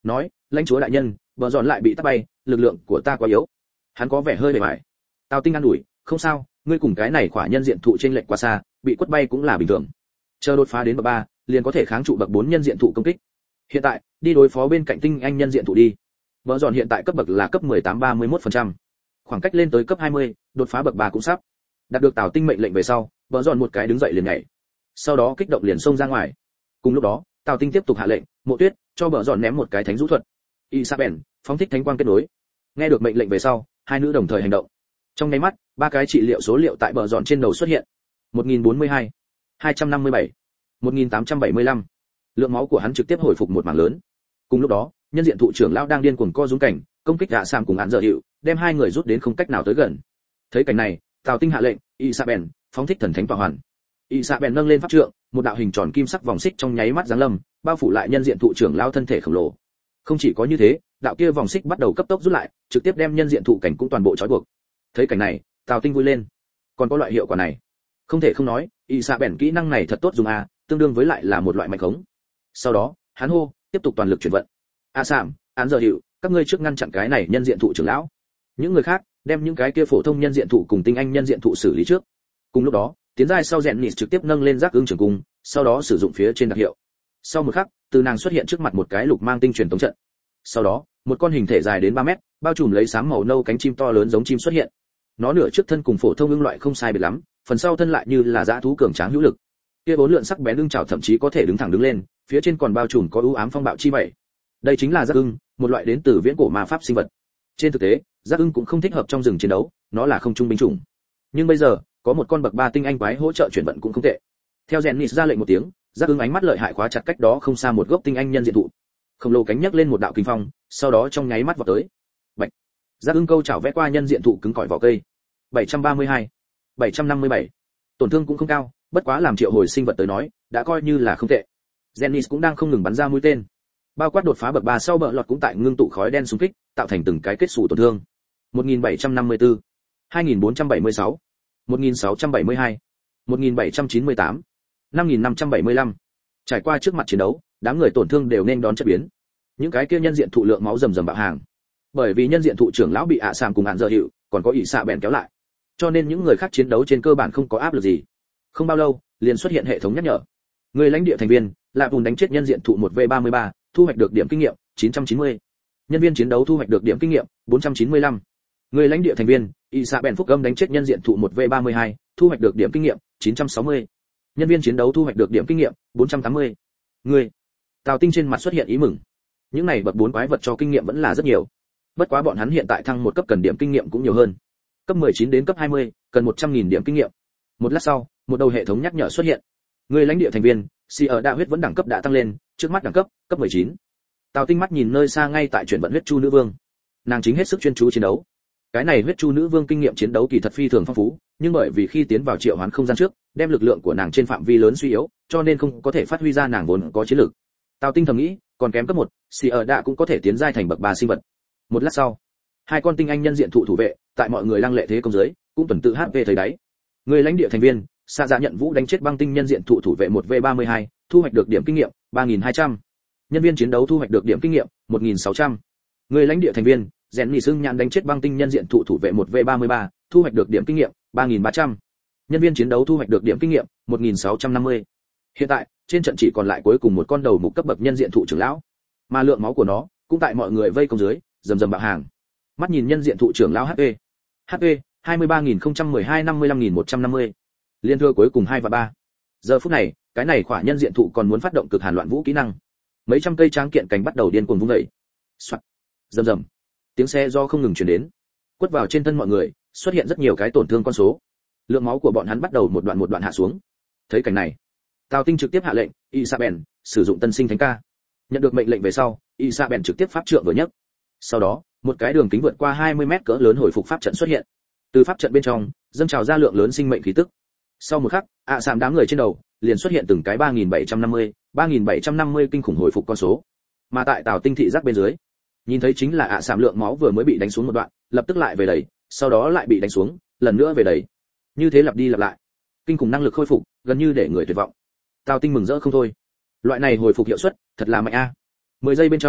nói, lãnh chúa đại nhân, bờ giòn lại bị tát bay, lực lượng của ta quá yếu. Hắn có vẻ hơi bề bại. Tào Tinh an ủi, không sao, ngươi cùng cái này khỏa nhân diện thụ trên lệch quá xa, bị quất bay cũng là bình thường. Chờ đột phá đến bậc ba, liền có thể kháng trụ bậc bốn nhân diện thụ công kích. Hiện tại, đi đối phó bên cạnh tinh anh nhân diện thụ đi. Bờ giòn hiện tại cấp bậc là cấp mười tám ba mươi mốt phần trăm. Khoảng cách lên tới cấp hai mươi, đột phá bậc ba cũng sắp. Đạt được Tào Tinh mệnh lệnh về sau, bờ giòn một cái đứng dậy liền nhảy. Sau đó kích động liền xông ra ngoài. Cùng lúc đó, Tào Tinh tiếp tục hạ lệnh, Mộ Tuyết, cho bờ giòn ném một cái thánh rũ thuật. Isabel, phóng thích thánh quang kết nối. Nghe được mệnh lệnh về sau, hai nữ đồng thời hành động. Trong nháy mắt, ba cái trị liệu số liệu tại bờ giòn trên đầu xuất hiện. một nghìn bốn mươi hai, hai trăm năm mươi bảy, một nghìn tám trăm bảy mươi lăm. Lượng máu của hắn trực tiếp hồi phục một mảng lớn. Cùng lúc đó, nhân diện thụ trưởng lão đang điên cuồng co rúm cảnh, công kích Dạ Sam cùng án giờ hiệu, đem hai người rút đến không cách nào tới gần. Thấy cảnh này, Tào Tinh hạ lệnh, Isabel, phóng thích thần thánh tỏa hoàn. Isabel nâng lên pháp trượng, một đạo hình tròn kim sắc vòng xích trong nháy mắt giáng lâm, bao phủ lại nhân diện thụ trưởng lão thân thể khổng lồ. Không chỉ có như thế, đạo kia vòng xích bắt đầu cấp tốc rút lại, trực tiếp đem nhân diện thụ cảnh cũng toàn bộ trói buộc. Thấy cảnh này, Tào Tinh vui lên. Còn có loại hiệu quả này, không thể không nói, Isabel kỹ năng này thật tốt dùng a, tương đương với lại là một loại mạnh khống. Sau đó, hắn hô, tiếp tục toàn lực chuyển vận. A Sam, án giờ hiệu, các ngươi trước ngăn chặn cái này nhân diện thụ trưởng lão. Những người khác, đem những cái kia phổ thông nhân diện thụ cùng tinh anh nhân diện thụ xử lý trước. Cùng lúc đó, tiến giai sau rèn nịt trực tiếp nâng lên giác ứng trường cung, sau đó sử dụng phía trên đặc hiệu. Sau một khắc, từ nàng xuất hiện trước mặt một cái lục mang tinh truyền tống trận. Sau đó, một con hình thể dài đến ba mét, bao trùm lấy xám màu nâu cánh chim to lớn giống chim xuất hiện. Nó nửa trước thân cùng phổ thông ưng loại không sai biệt lắm, phần sau thân lại như là dã thú cường tráng hữu lực. Kia bốn lượn sắc bén ưng chảo thậm chí có thể đứng thẳng đứng lên, phía trên còn bao trùm có ưu ám phong bạo chi vậy. Đây chính là giác ưng, một loại đến từ viễn cổ ma pháp sinh vật. Trên thực tế, giác ưng cũng không thích hợp trong rừng chiến đấu, nó là không trung binh chủng. Nhưng bây giờ, có một con bậc ba tinh anh quái hỗ trợ chuyển vận cũng không tệ. Theo Zennis ra lệnh một tiếng, giác ưng ánh mắt lợi hại khóa chặt cách đó không xa một gốc tinh anh nhân diện thụ. Khổng lồ cánh nhấc lên một đạo kinh phong, sau đó trong nháy mắt vọt tới. Bạch. Giác ưng câu chảo vẽ qua nhân diện thụ cứng cỏi vỏ cây. bảy trăm ba mươi hai, bảy trăm năm mươi bảy. Tổn thương cũng không cao, bất quá làm triệu hồi sinh vật tới nói, đã coi như là không tệ. Zennis cũng đang không ngừng bắn ra mũi tên. Bao quát đột phá bậc ba sau bờ lọt cũng tại ngưng tụ khói đen xung kích, tạo thành từng cái kết xù tổn thương. một nghìn bảy trăm năm mươi tư, hai nghìn bốn trăm bảy mươi sáu, một nghìn sáu trăm bảy mươi hai, một nghìn bảy trăm chín mươi tám, năm nghìn năm trăm bảy mươi lăm. Trải qua trước mặt chiến đấu, đám người tổn thương đều nên đón chất biến. Những cái kia nhân diện thụ lượng máu rầm rầm bạo hàng. Bởi vì nhân diện thụ trưởng lão bị ạ sàm cùng án giờ hiệu, còn có ỷ xạ bèn kéo lại. Cho nên những người khác chiến đấu trên cơ bản không có áp lực gì. Không bao lâu, liền xuất hiện hệ thống nhắc nhở. Người lãnh địa thành viên, Lạ Bùn đánh chết nhân diện thụ một v ba mươi ba, thu hoạch được điểm kinh nghiệm chín trăm chín mươi. Nhân viên chiến đấu thu hoạch được điểm kinh nghiệm bốn trăm chín mươi lăm. Người lãnh địa thành viên, Isabel Phúc Âm đánh chết nhân diện thụ một v ba mươi hai, thu hoạch được điểm kinh nghiệm chín trăm sáu mươi. Nhân viên chiến đấu thu hoạch được điểm kinh nghiệm bốn trăm tám mươi. Người. Tào Tinh trên mặt xuất hiện ý mừng. Những này bậc bốn quái vật cho kinh nghiệm vẫn là rất nhiều. Bất quá bọn hắn hiện tại thăng một cấp cần điểm kinh nghiệm cũng nhiều hơn. Cấp mười chín đến cấp hai mươi, cần một trăm nghìn điểm kinh nghiệm. Một lát sau, một đầu hệ thống nhắc nhở xuất hiện. Người lãnh địa thành viên, Si ở đạo huyết vẫn đẳng cấp đã tăng lên, trước mắt đẳng cấp, cấp mười chín. Tào Tinh mắt nhìn nơi xa ngay tại chuyển vận huyết chu nữ vương. Nàng chính hết sức chuyên chú chiến đấu. Cái này huyết chu nữ vương kinh nghiệm chiến đấu kỳ thật phi thường phong phú, nhưng bởi vì khi tiến vào triệu hoán không gian trước, đem lực lượng của nàng trên phạm vi lớn suy yếu, cho nên không có thể phát huy ra nàng vốn có chiến lực. Tào Tinh thầm nghĩ, còn kém cấp một, Si ở đạo cũng có thể tiến giai thành bậc ba sinh vật. Một lát sau, hai con tinh anh nhân diện thụ thủ vệ, tại mọi người lăng lệ thế công dưới, cũng tuần tự hát pê thấy đáy. Người lãnh địa thành viên, Sa Dạ nhận vũ đánh chết băng tinh nhân diện thụ thủ vệ một v ba mươi hai, thu hoạch được điểm kinh nghiệm ba nghìn hai trăm. Nhân viên chiến đấu thu hoạch được điểm kinh nghiệm một nghìn sáu trăm. Người lãnh địa thành viên, Rèn Nỉ Sưng Nhãn đánh chết băng tinh nhân diện thụ thủ vệ một v ba mươi ba, thu hoạch được điểm kinh nghiệm ba nghìn ba trăm. Nhân viên chiến đấu thu hoạch được điểm kinh nghiệm một nghìn sáu trăm năm mươi. Hiện tại, trên trận chỉ còn lại cuối cùng một con đầu mục cấp bậc nhân diện thụ trưởng lão, mà lượng máu của nó cũng tại mọi người vây công dưới, rầm rầm bạo hàng. Mắt nhìn nhân diện thụ trưởng lão hát pê. hát pê hai mươi ba nghìn không trăm mười hai năm mươi lăm nghìn một trăm năm mươi. Liên thừa cuối cùng hai và ba. Giờ phút này, cái này khỏa nhân diện thụ còn muốn phát động cực hàn loạn vũ kỹ năng. Mấy trăm cây tráng kiện cánh bắt đầu điên cuồng vung dậy. Soạt. Rầm rầm. Tiếng xe do không ngừng truyền đến. Quất vào trên thân mọi người, xuất hiện rất nhiều cái tổn thương con số. Lượng máu của bọn hắn bắt đầu một đoạn một đoạn hạ xuống. Thấy cảnh này, Tào Tinh trực tiếp hạ lệnh, Isabel, sử dụng tân sinh thánh ca. Nhận được mệnh lệnh về sau, Isabel trực tiếp pháp trượng vừa nhấc. Sau đó, một cái đường kính vượt qua hai mươi mét cỡ lớn hồi phục pháp trận xuất hiện. Từ pháp trận bên trong, dâng trào ra lượng lớn sinh mệnh khí tức. Sau một khắc, ạ à sạm đám người trên đầu liền xuất hiện từng cái ba nghìn bảy trăm năm mươi, ba nghìn bảy trăm năm mươi kinh khủng hồi phục con số. Mà tại Tào Tinh thị giác bên dưới, nhìn thấy chính là ạ à sạm lượng máu vừa mới bị đánh xuống một đoạn, lập tức lại về đầy, sau đó lại bị đánh xuống, lần nữa về đầy. Như thế lặp đi lặp lại. Kinh khủng năng lực khôi phục, gần như để người tuyệt vọng. Tào Tinh mừng rỡ không thôi. Loại này hồi phục hiệu suất, thật là mạnh a. mười giây bên trong,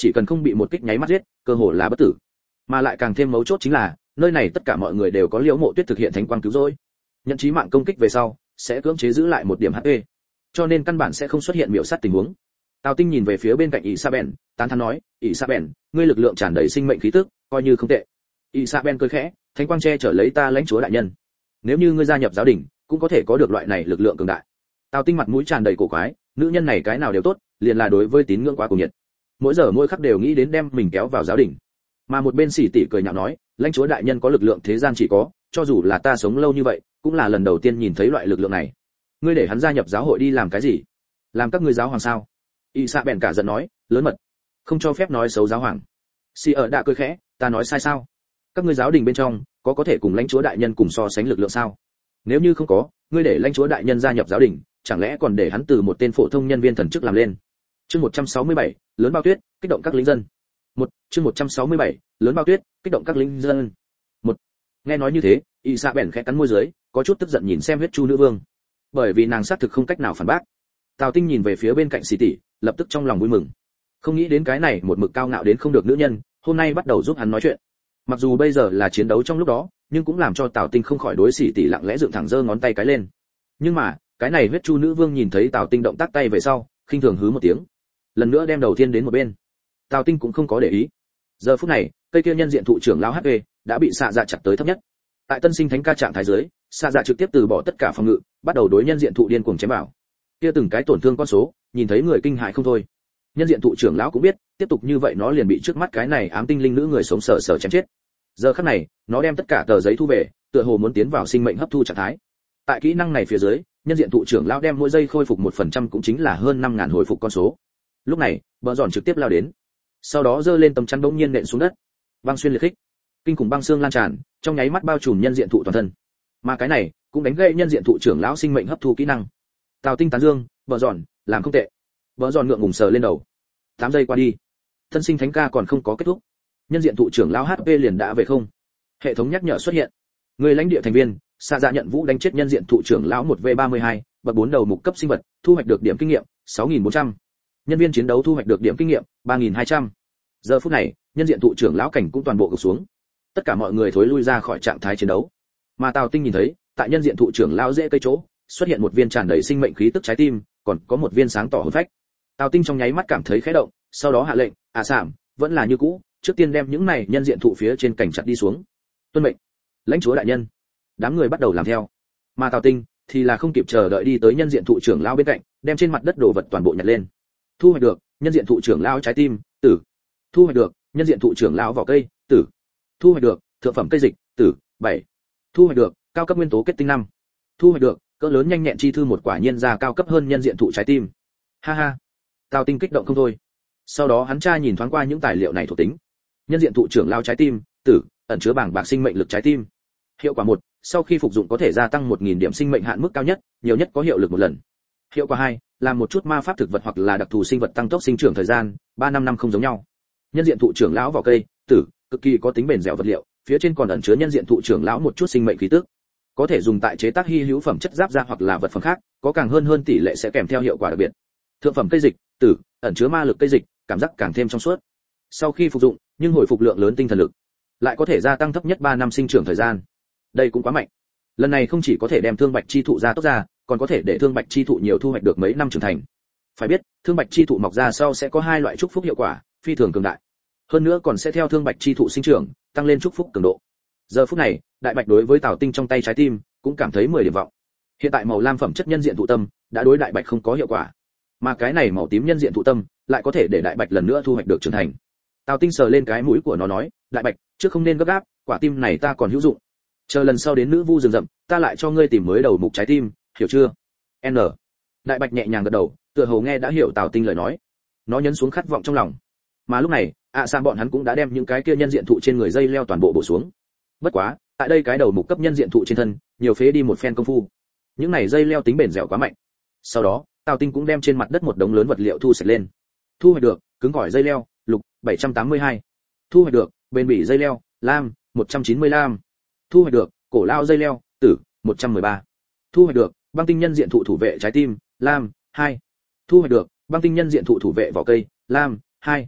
chỉ cần không bị một kích nháy mắt giết, cơ hồ là bất tử. Mà lại càng thêm mấu chốt chính là, nơi này tất cả mọi người đều có Liễu Mộ Tuyết thực hiện thánh quang cứu rỗi. Nhận chí mạng công kích về sau, sẽ cưỡng chế giữ lại một điểm hát pê. Cho nên căn bản sẽ không xuất hiện miểu sát tình huống. Tào Tinh nhìn về phía bên cạnh Isabel, tán thán nói, "Isabel, ngươi lực lượng tràn đầy sinh mệnh khí tức, coi như không tệ." Isabel cười khẽ, "Thánh quang che chở lấy ta lãnh chúa đại nhân. Nếu như ngươi gia nhập giáo đình, cũng có thể có được loại này lực lượng cường đại." Tào Tinh mặt mũi tràn đầy cổ quái, nữ nhân này cái nào đều tốt, liền là đối với tín ngưỡng quá cuồng nhiệt. Mỗi giờ mỗi khắc đều nghĩ đến đem mình kéo vào giáo đình. Mà một bên Sĩ tỷ cười nhạo nói, "Lãnh chúa đại nhân có lực lượng thế gian chỉ có, cho dù là ta sống lâu như vậy, cũng là lần đầu tiên nhìn thấy loại lực lượng này. Ngươi để hắn gia nhập giáo hội đi làm cái gì? Làm các ngươi giáo hoàng sao?" Isabel cả giận nói, "Lớn mật, không cho phép nói xấu giáo hoàng." Si ở đã cười khẽ, "Ta nói sai sao? Các ngươi giáo đình bên trong có có thể cùng lãnh chúa đại nhân cùng so sánh lực lượng sao? Nếu như không có, ngươi để lãnh chúa đại nhân gia nhập giáo đình, chẳng lẽ còn để hắn từ một tên phổ thông nhân viên thần chức làm lên?" Chương một trăm sáu mươi bảy, lớn bao tuyết, kích động các lính dân. Một, chương một trăm sáu mươi bảy, lớn bao tuyết, kích động các lính dân. Một. Nghe nói như thế, Isabel khẽ cắn môi dưới, có chút tức giận nhìn xem huyết chu nữ vương. Bởi vì nàng xác thực không cách nào phản bác. Tào Tinh nhìn về phía bên cạnh Sĩ tỷ, lập tức trong lòng vui mừng. Không nghĩ đến cái này một mực cao ngạo đến không được nữ nhân, hôm nay bắt đầu giúp hắn nói chuyện. Mặc dù bây giờ là chiến đấu trong lúc đó, nhưng cũng làm cho Tào Tinh không khỏi đối Sĩ tỷ lặng lẽ dựng thẳng giơ ngón tay cái lên. Nhưng mà, cái này huyết chu nữ vương nhìn thấy Tào Tinh động tác tay về sau, khinh thường hứ một tiếng, lần nữa đem đầu tiên đến một bên. Tào Tinh cũng không có để ý. Giờ phút này, cây kia nhân diện thụ trưởng lão hát pê đã bị xạ dạ chặt tới thấp nhất. Tại tân sinh thánh ca trạng thái dưới, xạ dạ trực tiếp từ bỏ tất cả phòng ngự, bắt đầu đối nhân diện thụ điên cuồng chém vào. Kia từng cái tổn thương con số, nhìn thấy người kinh hãi không thôi. Nhân diện thụ trưởng lão cũng biết, tiếp tục như vậy nó liền bị trước mắt cái này ám tinh linh nữ người sống sờ sờ chém chết. Giờ khắc này, nó đem tất cả tờ giấy thu về, tựa hồ muốn tiến vào sinh mệnh hấp thu trạng thái. Tại kỹ năng này phía dưới, nhân diện thụ trưởng lão đem mỗi giây khôi phục một phần trăm cũng chính là hơn năm ngàn hồi phục con số. Lúc này, bờ giòn trực tiếp lao đến, sau đó giơ lên tấm chắn bỗng nhiên nện xuống đất, băng xuyên liệt khích, kinh khủng băng xương lan tràn, trong nháy mắt bao trùm nhân diện thụ toàn thân. Mà cái này cũng đánh gãy nhân diện thụ trưởng lão sinh mệnh hấp thu kỹ năng. Tào Tinh tán dương, bờ giòn, làm không tệ. Bờ giòn ngượng ngùng sờ lên đầu. tám giây qua đi, thân sinh thánh ca còn không có kết thúc, nhân diện thụ trưởng lão hát pê liền đã về không. Hệ thống nhắc nhở xuất hiện, người lãnh địa thành viên xạ dạ nhận vũ đánh chết nhân diện thụ trưởng lão một v ba mươi hai, bậc bốn đầu mục cấp sinh vật, thu hoạch được điểm kinh nghiệm sáu nghìn bốn trăm. Nhân viên chiến đấu thu hoạch được điểm kinh nghiệm ba nghìn hai trăm. Giờ phút này, nhân diện thụ trưởng lão cảnh cũng toàn bộ gục xuống. Tất cả mọi người thối lui ra khỏi trạng thái chiến đấu. Mà Tào Tinh nhìn thấy, tại nhân diện thụ trưởng lão dễ cây chỗ, xuất hiện một viên tràn đầy sinh mệnh khí tức trái tim, còn có một viên sáng tỏ hồn phách. Tào Tinh trong nháy mắt cảm thấy khẽ động, sau đó hạ lệnh, "À sảm, vẫn là như cũ, trước tiên đem những này nhân diện thụ phía trên cảnh chặt đi xuống." "Tuân mệnh, lãnh chúa đại nhân." Đám người bắt đầu làm theo. Mà Tào Tinh thì là không kịp chờ đợi đi tới nhân diện thụ trưởng lão bên cạnh, đem trên mặt đất đồ vật toàn bộ nhặt lên. Thu hoạch được nhân diện thụ trưởng lão trái tim, tử. Thu hoạch được nhân diện thụ trưởng lão vỏ cây, tử. Thu hoạch được thượng phẩm cây dịch, tử, bảy. Thu hoạch được cao cấp nguyên tố kết tinh năm. Thu hoạch được cỡ lớn nhanh nhẹn chi thư một quả nhiên ra cao cấp hơn nhân diện thụ trái tim. Ha ha. Tào Tinh kích động không thôi. Sau đó hắn tra nhìn thoáng qua những tài liệu này thuộc tính. Nhân diện thụ trưởng lão trái tim, tử, ẩn chứa bảng bạc sinh mệnh lực trái tim. Hiệu quả một, sau khi phục dụng có thể gia tăng một nghìn điểm sinh mệnh hạn mức cao nhất, nhiều nhất có hiệu lực một lần. Hiệu quả hai, làm một chút ma pháp thực vật hoặc là đặc thù sinh vật tăng tốc sinh trưởng thời gian, ba năm năm không giống nhau. Nhân diện thụ trưởng lão vỏ cây, tử, cực kỳ có tính bền dẻo vật liệu, phía trên còn ẩn chứa nhân diện thụ trưởng lão một chút sinh mệnh khí tức. Có thể dùng tại chế tác hy hữu phẩm chất giáp da hoặc là vật phẩm khác, có càng hơn hơn tỷ lệ sẽ kèm theo hiệu quả đặc biệt. Thượng phẩm cây dịch, tử, ẩn chứa ma lực cây dịch, cảm giác càng thêm trong suốt. Sau khi phục dụng, nhưng hồi phục lượng lớn tinh thần lực, lại có thể gia tăng thấp nhất ba năm sinh trưởng thời gian. Đây cũng quá mạnh. Lần này không chỉ có thể đem thương bạch chi thụ ra tốc ra, còn có thể để thương bạch chi thụ nhiều thu hoạch được mấy năm trưởng thành. Phải biết, thương bạch chi thụ mọc ra sau sẽ có hai loại chúc phúc hiệu quả, phi thường cường đại. Hơn nữa còn sẽ theo thương bạch chi thụ sinh trưởng, tăng lên chúc phúc cường độ. Giờ phút này, đại bạch đối với Tào Tinh trong tay trái tim, cũng cảm thấy mười điểm vọng. Hiện tại màu lam phẩm chất nhân diện thụ tâm, đã đối đại bạch không có hiệu quả. Mà cái này màu tím nhân diện thụ tâm, lại có thể để đại bạch lần nữa thu hoạch được trưởng thành. Tào Tinh sờ lên cái mũi của nó nói, "Đại bạch, trước không nên gấp gáp, quả tim này ta còn hữu dụng. Chờ lần sau đến nữ vu rừng rậm, ta lại cho ngươi tìm mới đầu mục trái tim, hiểu chưa?" N. Đại bạch nhẹ nhàng gật đầu, tựa hồ nghe đã hiểu Tào Tinh lời nói. Nó nhấn xuống khát vọng trong lòng. Mà lúc này, ạ à Sam bọn hắn cũng đã đem những cái kia nhân diện thụ trên người dây leo toàn bộ bổ xuống. Bất quá, tại đây cái đầu mục cấp nhân diện thụ trên thân, nhiều phế đi một phen công phu. Những này dây leo tính bền dẻo quá mạnh. Sau đó, Tào Tinh cũng đem trên mặt đất một đống lớn vật liệu thu sạch lên. Thu hoạch được cứng cỏi dây leo, lục, bảy trăm tám mươi hai. Thu hoạch được bền bỉ dây leo, lam, một trăm chín mươi lăm. Thu hoạch được cổ lao dây leo, tử, một trăm mười ba. Thu hoạch được băng tinh nhân diện thụ thủ vệ trái tim, lam, hai. Thu hoạch được băng tinh nhân diện thụ thủ vệ vỏ cây, lam, hai.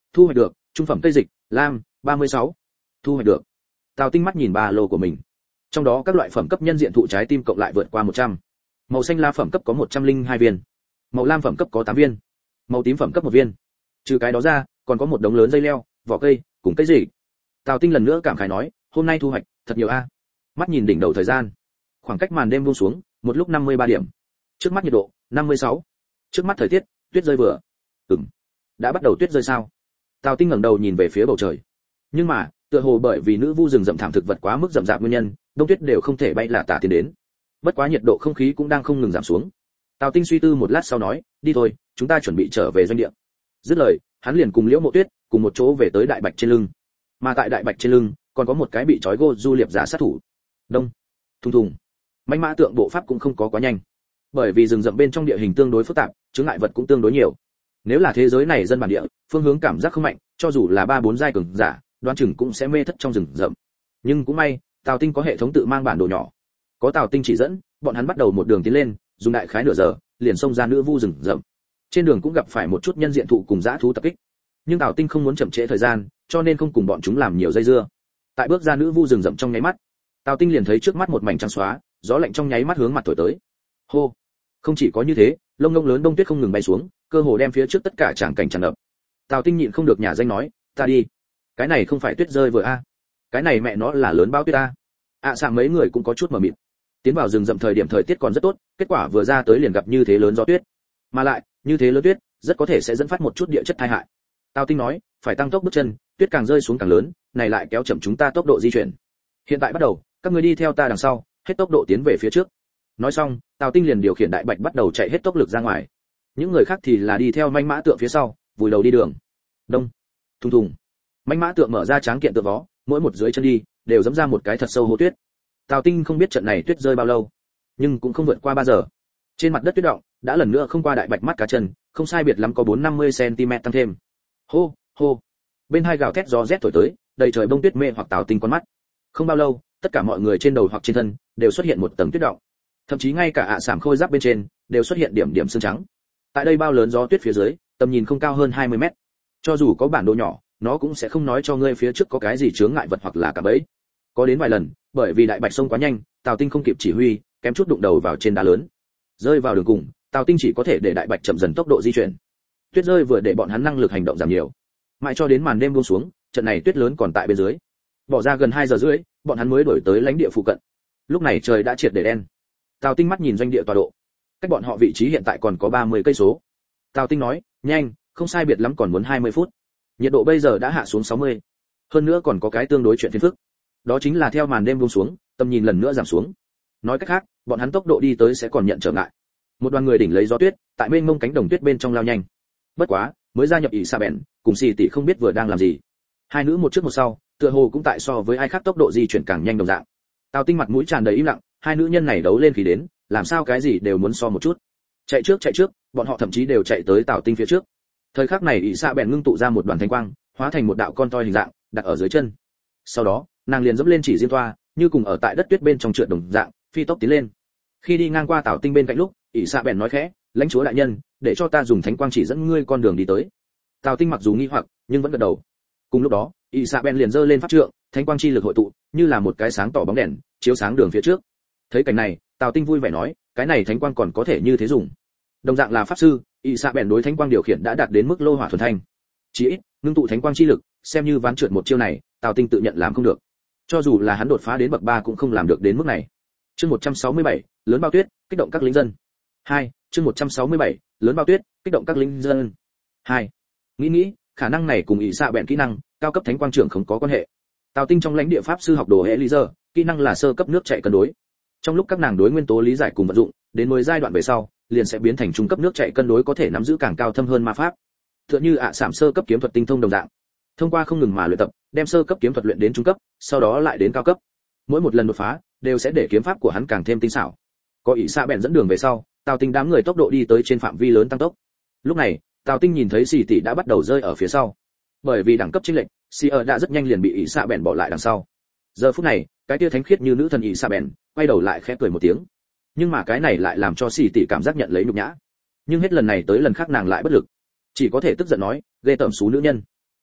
Thu hoạch được trung phẩm cây dịch lam ba mươi sáu. Thu hoạch được. Tào Tinh mắt nhìn ba lô của mình, trong đó các loại phẩm cấp nhân diện thụ trái tim cộng lại vượt qua một trăm. Màu xanh la phẩm cấp có một trăm lẻ hai viên, màu lam phẩm cấp có tám viên, màu tím phẩm cấp một viên. Trừ cái đó ra, còn có một đống lớn dây leo, vỏ cây, cùng cây gì. Tào Tinh lần nữa cảm khái nói, hôm nay thu hoạch thật nhiều a. Mắt nhìn đỉnh đầu thời gian, khoảng cách màn đêm buông xuống, một lúc năm mươi ba điểm. Trước mắt nhiệt độ năm mươi sáu. Trước mắt thời tiết, tuyết rơi vừa. Ừm, đã bắt đầu tuyết rơi sao? Tào Tinh ngẩng đầu nhìn về phía bầu trời. Nhưng mà, tựa hồ bởi vì nữ vu rừng rậm thảm thực vật quá mức rậm rạp nguyên nhân, đông tuyết đều không thể bay là tả tiến đến. Bất quá nhiệt độ không khí cũng đang không ngừng giảm xuống. Tào Tinh suy tư một lát sau nói, đi thôi, chúng ta chuẩn bị trở về doanh địa. Dứt lời, hắn liền cùng Liễu Mộ Tuyết cùng một chỗ về tới đại bạch trên lưng. Mà tại đại bạch trên lưng, còn có một cái bị trói gô du liệp giả sát thủ. Đông, thùng thùng. Mãnh mã tượng bộ pháp cũng không có quá nhanh, bởi vì rừng rậm bên trong địa hình tương đối phức tạp, chướng ngại vật cũng tương đối nhiều. Nếu là thế giới này dân bản địa, phương hướng cảm giác không mạnh, cho dù là ba bốn giai cường giả, đoán chừng cũng sẽ mê thất trong rừng rậm. Nhưng cũng may, Tào Tinh có hệ thống tự mang bản đồ nhỏ, có Tào Tinh chỉ dẫn, bọn hắn bắt đầu một đường tiến lên, dùng đại khái nửa giờ, liền xông ra nữ vu rừng rậm. Trên đường cũng gặp phải một chút nhân diện thụ cùng dã thú tập kích, nhưng Tào Tinh không muốn chậm trễ thời gian, cho nên không cùng bọn chúng làm nhiều dây dưa. Tại bước ra nữ vu rừng rậm trong nháy mắt, Tào Tinh liền thấy trước mắt một mảnh trắng xóa, gió lạnh trong nháy mắt hướng mặt thổi tới. Hô! Không chỉ có như thế, lông ngông lớn đông tuyết không ngừng bay xuống, cơ hồ đem phía trước tất cả tràng cảnh tràn ngập. Tào Tinh nhịn không được nhả danh nói, ta đi. Cái này không phải tuyết rơi vừa a, cái này mẹ nó là lớn bao tuyết a. ạ à, sạng mấy người cũng có chút mờ mịt. Tiến vào rừng rậm thời điểm thời tiết còn rất tốt, kết quả vừa ra tới liền gặp như thế lớn gió tuyết, mà lại như thế lớn tuyết rất có thể sẽ dẫn phát một chút địa chất tai hại. Tào Tinh nói, phải tăng tốc bước chân, tuyết càng rơi xuống càng lớn, này lại kéo chậm chúng ta tốc độ di chuyển. Hiện tại bắt đầu, các ngươi đi theo ta đằng sau, hết tốc độ tiến về phía trước. Nói xong, Tào Tinh liền điều khiển đại bạch bắt đầu chạy hết tốc lực ra ngoài. Những người khác thì là đi theo manh mã tượng phía sau, vùi đầu đi đường. Đông, thùng thùng. Manh mã tượng mở ra tráng kiện tượng vó, mỗi một dưới chân đi đều dẫm ra một cái thật sâu hố tuyết. Tào Tinh không biết trận này tuyết rơi bao lâu, nhưng cũng không vượt qua ba giờ. Trên mặt đất tuyết động đã lần nữa không qua đại bạch mắt cá chân, không sai biệt lắm có bốn năm mươi xăng-ti-mét tăng thêm. Hô, hô. Bên hai gào thét gió rét thổi tới, đầy trời bông tuyết mê hoặc Tào Tinh con mắt. Không bao lâu, tất cả mọi người trên đầu hoặc trên thân đều xuất hiện một tầng tuyết động. Thậm chí ngay cả ạ sảm khôi giáp bên trên đều xuất hiện điểm điểm sương trắng. Tại đây bao lớn gió tuyết phía dưới, tầm nhìn không cao hơn hai mươi mét. Cho dù có bản đồ nhỏ, nó cũng sẽ không nói cho ngươi phía trước có cái gì chướng ngại vật hoặc là cả bẫy. Có đến vài lần, bởi vì đại bạch sông quá nhanh, Tào Tinh không kịp chỉ huy, kém chút đụng đầu vào trên đá lớn. Rơi vào đường cùng, Tào Tinh chỉ có thể để đại bạch chậm dần tốc độ di chuyển. Tuyết rơi vừa để bọn hắn năng lực hành động giảm nhiều. Mãi cho đến màn đêm buông xuống, trận này tuyết lớn còn tại bên dưới. Bỏ ra gần hai giờ rưỡi, bọn hắn mới đổi tới lãnh địa phụ cận. Lúc này trời đã triệt để đen. Tào Tinh mắt nhìn doanh địa tọa độ, cách bọn họ vị trí hiện tại còn có ba mươi cây số. Tào Tinh nói, nhanh, không sai biệt lắm còn muốn hai mươi phút. Nhiệt độ bây giờ đã hạ xuống sáu mươi. Hơn nữa còn có cái tương đối chuyện phiền phức. Đó chính là theo màn đêm buông xuống, tầm nhìn lần nữa giảm xuống. Nói cách khác, bọn hắn tốc độ đi tới sẽ còn nhận trở ngại. Một đoàn người đỉnh lấy gió tuyết, tại mênh mông cánh đồng tuyết bên trong lao nhanh. Bất quá, mới gia nhập ỷ sa bèn, cùng xì tỷ không biết vừa đang làm gì. Hai nữ một trước một sau, tựa hồ cũng tại so với ai khác tốc độ di chuyển càng nhanh đồng dạng. Tào Tinh mặt mũi tràn đầy im lặng, hai nữ nhân này đấu lên khí đến, làm sao cái gì đều muốn so một chút. Chạy trước chạy trước, bọn họ thậm chí đều chạy tới Tào Tinh phía trước. Thời khắc này ỷ sa bèn ngưng tụ ra một đoàn thanh quang, hóa thành một đạo con toi hình dạng, đặt ở dưới chân. Sau đó, nàng liền dẫm lên chỉ diêm toa, như cùng ở tại đất tuyết bên trong trượt đồng dạng, phi tốc tiến lên. Khi đi ngang qua Tào Tinh bên cạnh lúc, ỷ sa bèn nói khẽ, lãnh chúa đại nhân, để cho ta dùng thánh quang chỉ dẫn ngươi con đường đi tới. Tào Tinh mặc dù nghi hoặc, nhưng vẫn gật đầu. Cùng lúc đó, ỷ sa bèn liền giơ lên pháp trượng, thánh quang chi lực hội tụ, như là một cái sáng tỏ bóng đèn, chiếu sáng đường phía trước. Thấy cảnh này, Tào Tinh vui vẻ nói, cái này thánh quang còn có thể như thế dùng. Đồng dạng là pháp sư, ỷ sa bèn đối thánh quang điều khiển đã đạt đến mức lô hỏa thuần thanh. Chỉ ít, ngưng tụ thánh quang chi lực, xem như ván trượt một chiêu này, Tào Tinh tự nhận làm không được. Cho dù là hắn đột phá đến bậc ba cũng không làm được đến mức này. Chương một trăm sáu mươi bảy, lớn bao tuyết, kích động các lính dân. hai, chương một trăm sáu mươi bảy, lớn bao tuyết, kích động các lính dân. hai. Nghĩ nghĩ, khả năng này cùng ỷ sa bèn kỹ năng, cao cấp thánh quang trưởng không có quan hệ. Tào Tinh trong lãnh địa pháp sư học đồ hệ lý giờ, kỹ năng là sơ cấp nước chảy cân đối. Trong lúc các nàng đối nguyên tố lý giải cùng vận dụng, đến mười giai đoạn về sau, liền sẽ biến thành trung cấp nước chảy cân đối có thể nắm giữ càng cao thâm hơn ma pháp. Tựa như ạ sảm sơ cấp kiếm thuật tinh thông đồng dạng. Thông qua không ngừng mà luyện tập, đem sơ cấp kiếm thuật luyện đến trung cấp, sau đó lại đến cao cấp. Mỗi một lần đột phá, đều sẽ để kiếm pháp của hắn càng thêm tinh xảo. Có ỷ sa bèn dẫn đường về sau, Tào Tinh đám người tốc độ đi tới trên phạm vi lớn tăng tốc. Lúc này, Tào Tinh nhìn thấy xì tỷ đã bắt đầu rơi ở phía sau. Bởi vì đẳng cấp chênh lệch, xì ở đã rất nhanh liền bị ỷ sa bèn bỏ lại đằng sau. Giờ phút này, cái tia thánh khiết như nữ thần ỷ sa bèn, quay đầu lại khẽ cười một tiếng. Nhưng mà cái này lại làm cho xì tỷ cảm giác nhận lấy nhục nhã. Nhưng hết lần này tới lần khác nàng lại bất lực, chỉ có thể tức giận nói, ghê tởm xú nữ nhân.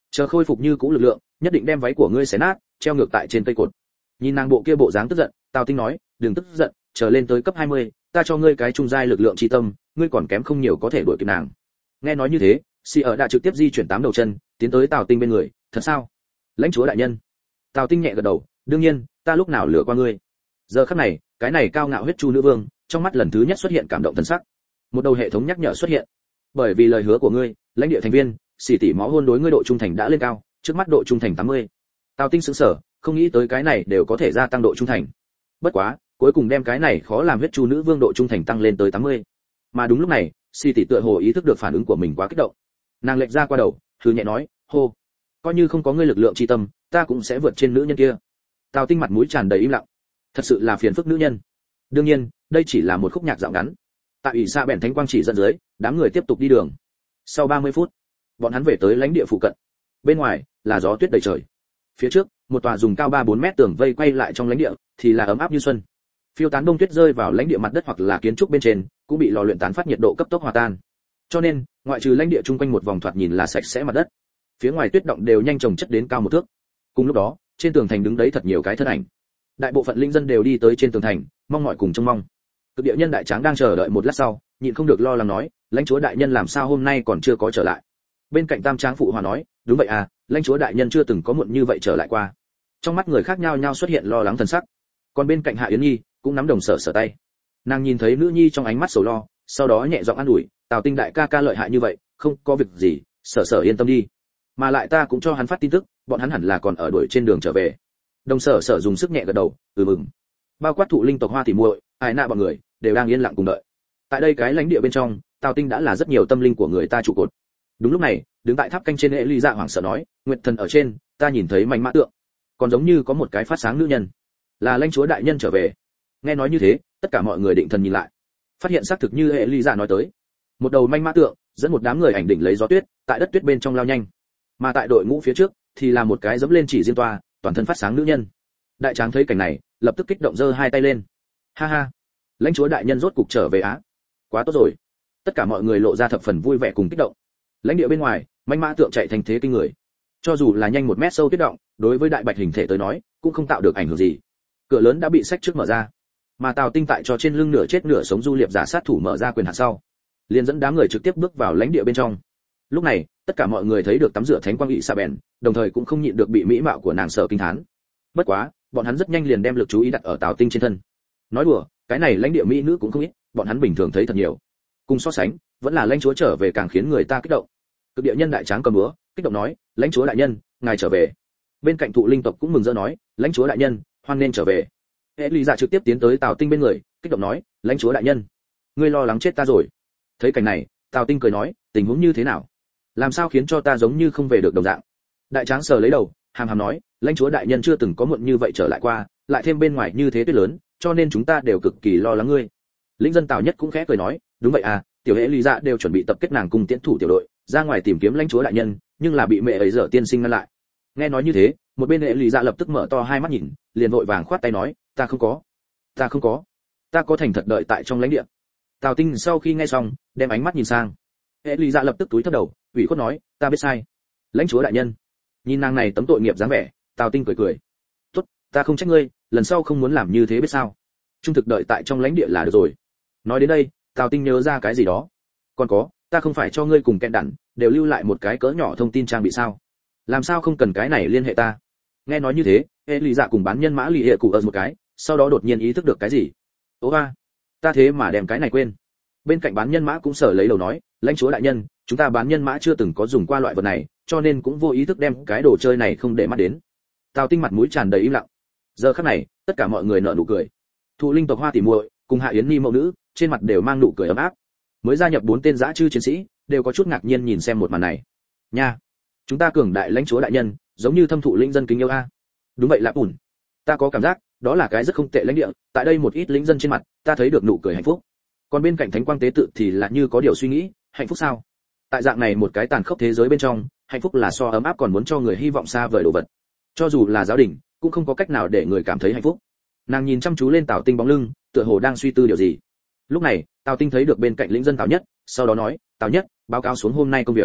chờ khôi phục như cũ lực lượng, nhất định đem váy của ngươi xé nát, treo ngược tại trên cây cột. Nhìn nàng bộ kia bộ dáng tức giận, Tào Tinh nói, đừng tức giận, chờ lên tới cấp hai mươi, ta cho ngươi cái trung giai lực lượng chi tâm, ngươi còn kém không nhiều có thể đuổi kịp nàng. Nghe nói như thế, Si ở đã trực tiếp di chuyển tám đầu chân, tiến tới Tào Tinh bên người, thật sao? Lãnh chúa đại nhân. Tào Tinh nhẹ gật đầu, đương nhiên, ta lúc nào lừa qua ngươi. Giờ khắc này, cái này cao ngạo huyết chu nữ vương, trong mắt lần thứ nhất xuất hiện cảm động thần sắc. Một đầu hệ thống nhắc nhở xuất hiện. Bởi vì lời hứa của ngươi, lãnh địa thành viên, xỉ tỷ máu hôn đối ngươi độ trung thành đã lên cao, trước mắt độ trung thành tám mươi. Tào Tinh sững sờ, không nghĩ tới cái này đều có thể gia tăng độ trung thành. Bất quá, cuối cùng đem cái này khó làm huyết chu nữ vương độ trung thành tăng lên tới tám mươi. Mà đúng lúc này, xỉ tỷ tựa hồ ý thức được phản ứng của mình quá kích động. Nàng lệch ra qua đầu, hừ nhẹ nói, hô, coi như không có ngươi lực lượng chi tâm, ta cũng sẽ vượt trên nữ nhân kia. Tào Tinh mặt mũi tràn đầy im lặng. Thật sự là phiền phức nữ nhân. Đương nhiên, đây chỉ là một khúc nhạc dạo ngắn. Tại ủy xa bèn thánh quang chỉ dẫn dưới, đám người tiếp tục đi đường. Sau ba mươi phút, bọn hắn về tới lãnh địa phụ cận. Bên ngoài là gió tuyết đầy trời. Phía trước, một tòa dùng cao ba bốn mét tường vây quay lại trong lãnh địa, thì là ấm áp như xuân. Phiêu tán đông tuyết rơi vào lãnh địa mặt đất hoặc là kiến trúc bên trên, cũng bị lò luyện tán phát nhiệt độ cấp tốc hòa tan. Cho nên, ngoại trừ lãnh địa chung quanh một vòng thoạt nhìn là sạch sẽ mặt đất, phía ngoài tuyết động đều nhanh chồng chất đến cao một thước. Cùng lúc đó, trên tường thành đứng đấy thật nhiều cái thân ảnh. Đại bộ phận linh dân đều đi tới trên tường thành, mong mỏi cùng trông mong. Cực địa nhân đại tráng đang chờ đợi một lát sau, nhịn không được lo lắng nói, lãnh chúa đại nhân làm sao hôm nay còn chưa có trở lại. Bên cạnh tam tráng phụ hòa nói, đúng vậy à, lãnh chúa đại nhân chưa từng có muộn như vậy trở lại qua. Trong mắt người khác nhau nhau xuất hiện lo lắng thần sắc. Còn bên cạnh Hạ Yến Nhi cũng nắm đồng sở sở tay. Nàng nhìn thấy nữ nhi trong ánh mắt sầu lo, sau đó nhẹ giọng an ủi, Tào Tinh đại ca ca lợi hại như vậy, không có việc gì, sở sở yên tâm đi. Mà lại ta cũng cho hắn phát tin tức, bọn hắn hẳn là còn ở đuổi trên đường trở về. Đồng sở sở dùng sức nhẹ gật đầu, ừ mừng. Bao quát thụ linh tộc Hoa tỷ muội, Ai nạ bọn người đều đang yên lặng cùng đợi. Tại đây cái lãnh địa bên trong, Tào Tinh đã là rất nhiều tâm linh của người ta trụ cột. Đúng lúc này, đứng tại tháp canh trên Lý Dạ hoảng sợ nói, Nguyệt thần ở trên, ta nhìn thấy mảnh mã tượng, còn giống như có một cái phát sáng nữ nhân, là lãnh chúa đại nhân trở về. Nghe nói như thế, tất cả mọi người định thần nhìn lại, phát hiện xác thực như hệ Lý Dạ nói tới, một đầu manh mã tượng dẫn một đám người ảnh đỉnh lấy gió tuyết, tại đất tuyết bên trong lao nhanh. Mà tại đội ngũ phía trước thì là một cái dẫm lên chỉ riêng toa, toàn thân phát sáng nữ nhân. Đại tráng thấy cảnh này, lập tức kích động giơ hai tay lên. Ha ha, lãnh chúa đại nhân rốt cục trở về á, quá tốt rồi. Tất cả mọi người lộ ra thập phần vui vẻ cùng kích động. Lãnh địa bên ngoài, manh mã tượng chạy thành thế kinh người, cho dù là nhanh một mét sâu tuyết động, đối với đại bạch hình thể tới nói cũng không tạo được ảnh hưởng gì. Cửa lớn đã bị sách trước mở ra, mà Tào Tinh tại cho trên lưng nửa chết nửa sống du liệp giả sát thủ mở ra quyền hạn sau, liền dẫn đám người trực tiếp bước vào lãnh địa bên trong. Lúc này, tất cả mọi người thấy được tắm rửa thánh quang ỵ xà bèn, đồng thời cũng không nhịn được bị mỹ mạo của nàng sợ kinh thán. Bất quá, bọn hắn rất nhanh liền đem lực chú ý đặt ở Tào Tinh trên thân. Nói đùa, cái này lãnh địa mỹ nữ cũng không ít, bọn hắn bình thường thấy thật nhiều. Cùng so sánh, vẫn là lãnh chúa trở về càng khiến người ta kích động. Cực địa nhân đại tráng cầm búa, kích động nói, lãnh chúa đại nhân, ngài trở về. Bên cạnh thụ linh tộc cũng mừng rỡ nói, lãnh chúa đại nhân, hoan nên trở về. Hệ Lý Dạ trực tiếp tiến tới Tào Tinh bên người, kích động nói, lãnh chúa đại nhân, ngươi lo lắng chết ta rồi. Thấy cảnh này, Tào Tinh cười nói, tình huống như thế nào? Làm sao khiến cho ta giống như không về được đồng dạng? Đại tráng sờ lấy đầu, hàm hàm nói, lãnh chúa đại nhân chưa từng có muộn như vậy trở lại qua, lại thêm bên ngoài như thế tuyết lớn, cho nên chúng ta đều cực kỳ lo lắng ngươi. Lĩnh dân Tào Nhất cũng khẽ cười nói, đúng vậy à, tiểu Hệ Lý Dạ đều chuẩn bị tập kết nàng cùng tiễn thủ tiểu đội ra ngoài tìm kiếm lãnh chúa đại nhân, nhưng là bị mẹ ấy dở tiên sinh ngăn lại. Nghe nói như thế, một bên Hệ Lý Dạ lập tức mở to hai mắt nhìn, liền vội vàng khoát tay nói, ta không có, ta không có, ta có thành thật đợi tại trong lãnh địa. Tào Tinh sau khi nghe xong, đem ánh mắt nhìn sang. Hệ Lý Dạ lập tức túi thấp đầu, ủy khuất nói, ta biết sai. Lãnh chúa đại nhân. Nhìn nàng này tấm tội nghiệp dáng vẻ, Tào Tinh cười cười. Tốt, ta không trách ngươi, lần sau không muốn làm như thế biết sao. Trung thực đợi tại trong lãnh địa là được rồi. Nói đến đây, Tào Tinh nhớ ra cái gì đó. Còn có, ta không phải cho ngươi cùng kẹn đặn, đều lưu lại một cái cỡ nhỏ thông tin trang bị sao? Làm sao không cần cái này liên hệ ta? Nghe nói như thế, Hệ Lý Dạ cùng bán nhân mã lì hệ cụ ơ một cái, sau đó đột nhiên ý thức được cái gì. Ố ba, ta thế mà đem cái này quên. Bên cạnh bán nhân mã cũng sở lấy đầu nói, lãnh chúa đại nhân, chúng ta bán nhân mã chưa từng có dùng qua loại vật này, cho nên cũng vô ý thức đem cái đồ chơi này không để mắt đến. Tào Tinh mặt mũi tràn đầy im lặng. Giờ khắc này, tất cả mọi người nở nụ cười. Thụ linh tộc Hoa tỷ muội cùng Hạ Yến Nhi mẫu nữ, trên mặt đều mang nụ cười ấm áp. Mới gia nhập bốn tên dã chư chiến sĩ, đều có chút ngạc nhiên nhìn xem một màn này. Nha, chúng ta cường đại lãnh chúa đại nhân, giống như thâm thụ linh dân kính yêu a. Đúng vậy Lạp ủn, ta có cảm giác, đó là cái rất không tệ lãnh địa, tại đây một ít lính dân trên mặt, ta thấy được nụ cười hạnh phúc. Còn bên cạnh thánh quang tế tự thì là như có điều suy nghĩ, hạnh phúc sao? Tại dạng này một cái tàn khốc thế giới bên trong, hạnh phúc là so ấm áp còn muốn cho người hy vọng xa vời đồ vật. Cho dù là giáo đình, cũng không có cách nào để người cảm thấy hạnh phúc. Nàng nhìn chăm chú lên Tào Tinh bóng lưng, tựa hồ đang suy tư điều gì. Lúc này, Tào Tinh thấy được bên cạnh lĩnh dân Tào Nhất, sau đó nói, Tào Nhất, báo cáo xuống hôm nay công việc.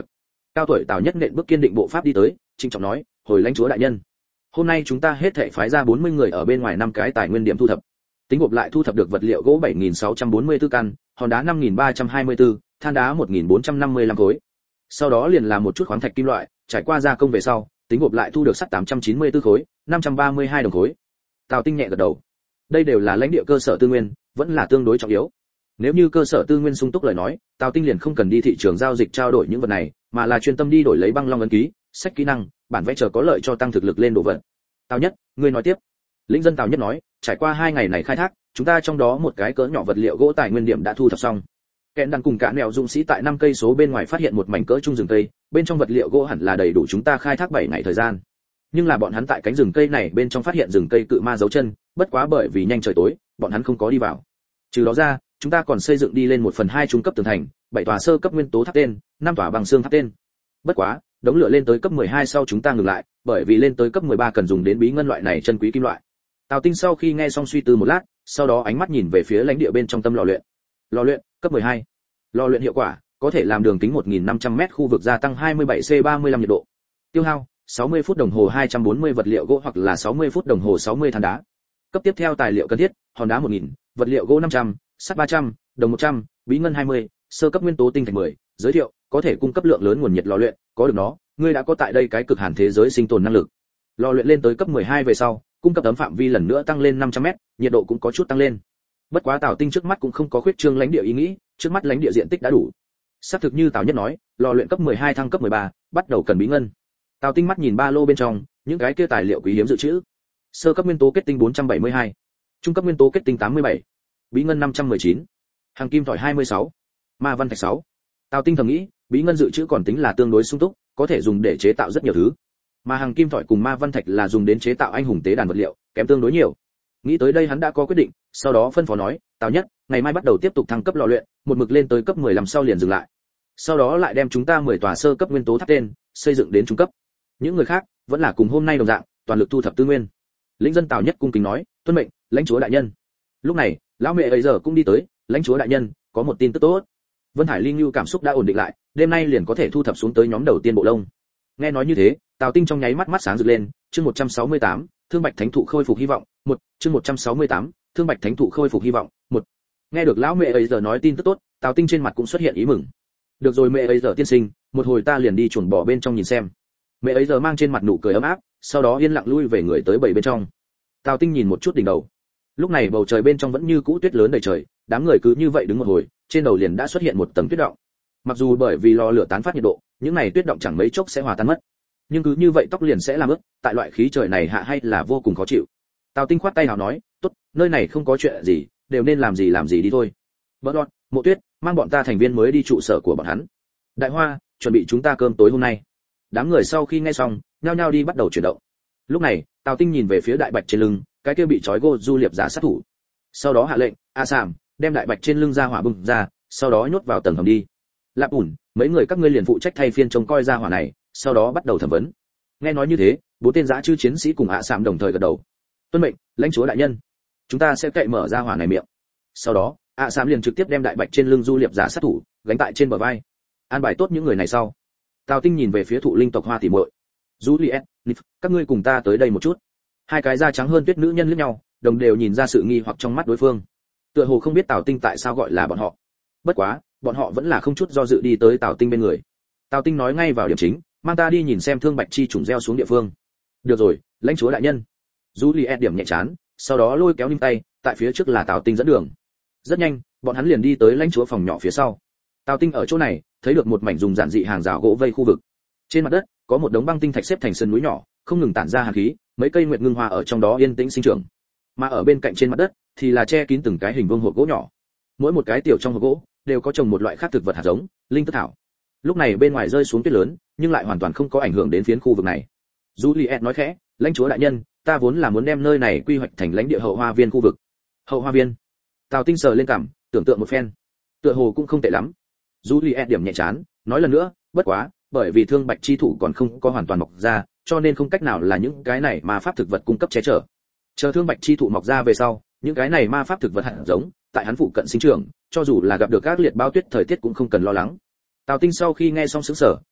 Cao tuổi Tào Nhất nện bước kiên định bộ pháp đi tới, trịnh trọng nói, hồi lãnh chúa đại nhân, hôm nay chúng ta hết thảy phái ra bốn mươi người ở bên ngoài năm cái tài nguyên điểm thu thập. Tính gộp lại thu thập được vật liệu gỗ bảy nghìn sáu trăm bốn mươi tư căn, hòn đá năm nghìn ba trăm hai mươi tư, than đá một nghìn bốn trăm năm mươi lăm khối. Sau đó liền là một chút khoáng thạch kim loại, trải qua gia công về sau, tính gộp lại thu được sắt tám trăm chín mươi tư khối, năm trăm ba mươi hai đồng khối. Tào Tinh nhẹ gật đầu. Đây đều là lãnh địa cơ sở tư nguyên, vẫn là tương đối trọng yếu. Nếu như cơ sở tư nguyên sung túc lời nói, Tào Tinh liền không cần đi thị trường giao dịch trao đổi những vật này, mà là chuyên tâm đi đổi lấy băng long ấn ký, sách kỹ năng, bản vẽ chờ có lợi cho tăng thực lực lên đồ vật. Tào Nhất, ngươi nói tiếp. Lĩnh dân Tào Nhất nói, trải qua hai ngày này khai thác, chúng ta trong đó một cái cỡ nhỏ vật liệu gỗ tài nguyên điểm đã thu thập xong. Kẹn đàn cùng cả nẻo dũng sĩ tại năm cây số bên ngoài phát hiện một mảnh cỡ trung rừng cây, bên trong vật liệu gỗ hẳn là đầy đủ chúng ta khai thác bảy ngày thời gian. Nhưng là bọn hắn tại cánh rừng cây này bên trong phát hiện rừng cây cự ma dấu chân, bất quá bởi vì nhanh trời tối, bọn hắn không có đi vào. Trừ đó ra, chúng ta còn xây dựng đi lên một phần hai trung cấp tường thành, bảy tòa sơ cấp nguyên tố tháp tên, năm tòa bằng xương tháp tên. Bất quá, đống lửa lên tới cấp mười hai sau chúng ta ngừng lại, bởi vì lên tới cấp mười ba cần dùng đến bí ngân loại này chân quý kim loại. Tào Tinh sau khi nghe xong suy tư một lát, sau đó ánh mắt nhìn về phía lãnh địa bên trong tâm lò luyện. Lò luyện, cấp mười hai. Lò luyện hiệu quả, có thể làm đường kính một nghìn năm trăm mét khu vực gia tăng hai mươi bảy C ba mươi lăm nhiệt độ. Tiêu hao, sáu mươi phút đồng hồ hai trăm bốn mươi vật liệu gỗ hoặc là sáu mươi phút đồng hồ sáu mươi than đá. Cấp tiếp theo tài liệu cần thiết, hòn đá một nghìn, vật liệu gỗ năm trăm, sắt ba trăm, đồng một trăm, bí ngân hai mươi, sơ cấp nguyên tố tinh thạch mười. Giới thiệu, có thể cung cấp lượng lớn nguồn nhiệt lò luyện, có được nó, ngươi đã có tại đây cái cực hàn thế giới sinh tồn năng lực. Lò luyện lên tới cấp mười hai về sau, cung cấp ấm phạm vi lần nữa tăng lên năm trăm mét, nhiệt độ cũng có chút tăng lên. Bất quá Tào Tinh trước mắt cũng không có khuyết trương lãnh địa ý nghĩ, trước mắt lãnh địa diện tích đã đủ. Xác thực như Tào Nhất nói, lò luyện cấp mười hai thăng cấp mười ba, bắt đầu cần bí ngân. Tào Tinh mắt nhìn ba lô bên trong, những cái kia tài liệu quý hiếm dự trữ. Sơ cấp nguyên tố kết tinh bốn trăm bảy mươi hai, trung cấp nguyên tố kết tinh tám mươi bảy, bí ngân năm trăm mười chín, hàng kim thỏi hai mươi sáu, ma văn thạch sáu. Tào Tinh thầm nghĩ, bí ngân dự trữ còn tính là tương đối sung túc, có thể dùng để chế tạo rất nhiều thứ. Mà hàng kim thỏi cùng ma văn thạch là dùng đến chế tạo anh hùng tế đàn vật liệu, kém tương đối nhiều. Nghĩ tới đây hắn đã có quyết định, sau đó phân phó nói, Tào Nhất, ngày mai bắt đầu tiếp tục thăng cấp lò luyện, một mực lên tới cấp mười lăm sau liền dừng lại. Sau đó lại đem chúng ta mười tòa sơ cấp nguyên tố tháp tên, xây dựng đến trung cấp. Những người khác vẫn là cùng hôm nay đồng dạng, toàn lực thu thập tư nguyên. Lĩnh dân Tào Nhất cung kính nói, tuân mệnh, lãnh chúa đại nhân. Lúc này, lão mẹ ấy giờ cũng đi tới, lãnh chúa đại nhân, có một tin tức tốt. Vân Hải Linh Lưu cảm xúc đã ổn định lại, đêm nay liền có thể thu thập xuống tới nhóm đầu tiên bộ lông. Nghe nói như thế, Tào Tinh trong nháy mắt mắt sáng rực lên, chương một trăm sáu mươi tám, Thương Bạch Thánh Thụ khôi phục hy vọng, một, chương một trăm sáu mươi tám, Thương Bạch Thánh Thụ khôi phục hy vọng, một. Nghe được lão mẹ ấy giờ nói tin tức tốt, Tào Tinh trên mặt cũng xuất hiện ý mừng. Được rồi mẹ ấy giờ tiên sinh, một hồi ta liền đi chuồng bò bên trong nhìn xem. Mẹ ấy giờ mang trên mặt nụ cười ấm áp, sau đó yên lặng lui về người tới bầy bên trong. Tào Tinh nhìn một chút đỉnh đầu. Lúc này bầu trời bên trong vẫn như cũ tuyết lớn đầy trời, đám người cứ như vậy đứng một hồi, trên đầu liền đã xuất hiện một tầng tuyết động. Mặc dù bởi vì lò lửa tán phát nhiệt độ, những này tuyết động chẳng mấy chốc sẽ hòa tan mất. Nhưng cứ như vậy tóc liền sẽ làm ướt, tại loại khí trời này hạ hay là vô cùng khó chịu. Tào Tinh khoát tay hào nói, tốt, nơi này không có chuyện gì, đều nên làm gì làm gì đi thôi. Bỡ đọt, Mộ Tuyết, mang bọn ta thành viên mới đi trụ sở của bọn hắn. Đại Hoa, chuẩn bị chúng ta cơm tối hôm nay. Đám người sau khi nghe xong, nhao nhao đi bắt đầu chuyển động. Lúc này, Tào Tinh nhìn về phía đại bạch trên lưng, cái kia bị trói gô du liệp giả sát thủ. Sau đó hạ lệnh, A Sàm, đem đại bạch trên lưng ra hỏa bừng ra, sau đó nhốt vào tầng hầm đi. Lạp ủn, mấy người các ngươi liền phụ trách thay phiên trông coi ra hỏa này, sau đó bắt đầu thẩm vấn. Nghe nói như thế, bốn tên dã chư chiến sĩ cùng ạ Sàm đồng thời gật đầu. Tuân mệnh, lãnh chúa đại nhân. Chúng ta sẽ cậy mở ra hỏa này miệng. Sau đó, ạ Sàm liền trực tiếp đem đại bạch trên lưng du liệp giả sát thủ gánh tại trên bờ vai. An bài tốt những người này sau, Tào Tinh nhìn về phía thụ linh tộc Hoa tỷ muội. Juliet, Nif, các ngươi cùng ta tới đây một chút. Hai cái da trắng hơn tuyết nữ nhân liếc nhau, đồng đều nhìn ra sự nghi hoặc trong mắt đối phương. Tựa hồ không biết Tào Tinh tại sao gọi là bọn họ. Bất quá, bọn họ vẫn là không chút do dự đi tới Tào Tinh bên người. Tào Tinh nói ngay vào điểm chính, mang ta đi nhìn xem thương bạch chi trùng gieo xuống địa phương. Được rồi, lãnh chúa đại nhân. Juliet điểm nhẹ chán, sau đó lôi kéo Nim tay, tại phía trước là Tào Tinh dẫn đường. Rất nhanh, bọn hắn liền đi tới lãnh chúa phòng nhỏ phía sau. Tào Tinh ở chỗ này, thấy được một mảnh dùng giản dị hàng rào gỗ vây khu vực. Trên mặt đất, có một đống băng tinh thạch xếp thành sườn núi nhỏ, không ngừng tản ra hàn khí, mấy cây nguyệt ngưng hoa ở trong đó yên tĩnh sinh trưởng. Mà ở bên cạnh trên mặt đất, thì là che kín từng cái hình vuông hộp gỗ nhỏ. Mỗi một cái tiểu trong hộp gỗ đều có trồng một loại khác thực vật hạt giống, linh tức thảo. Lúc này bên ngoài rơi xuống tuyết lớn, nhưng lại hoàn toàn không có ảnh hưởng đến phiến khu vực này. Juliet nói khẽ, lãnh chúa đại nhân, ta vốn là muốn đem nơi này quy hoạch thành lãnh địa hậu hoa viên khu vực. Hậu hoa viên? Tào Tinh sờ lên cằm, tưởng tượng một phen. Tựa hồ cũng không tệ lắm. Juliet điểm nhẹ chán, nói lần nữa, bất quá, bởi vì thương bạch chi thủ còn không có hoàn toàn mọc ra, cho nên không cách nào là những cái này ma pháp thực vật cung cấp che chở. Chờ thương bạch chi thụ mọc ra về sau, những cái này ma pháp thực vật hạt giống, tại hắn phụ cận sinh trưởng, cho dù là gặp được các liệt bao tuyết thời tiết cũng không cần lo lắng. Tào Tinh sau khi nghe xong sững sờ,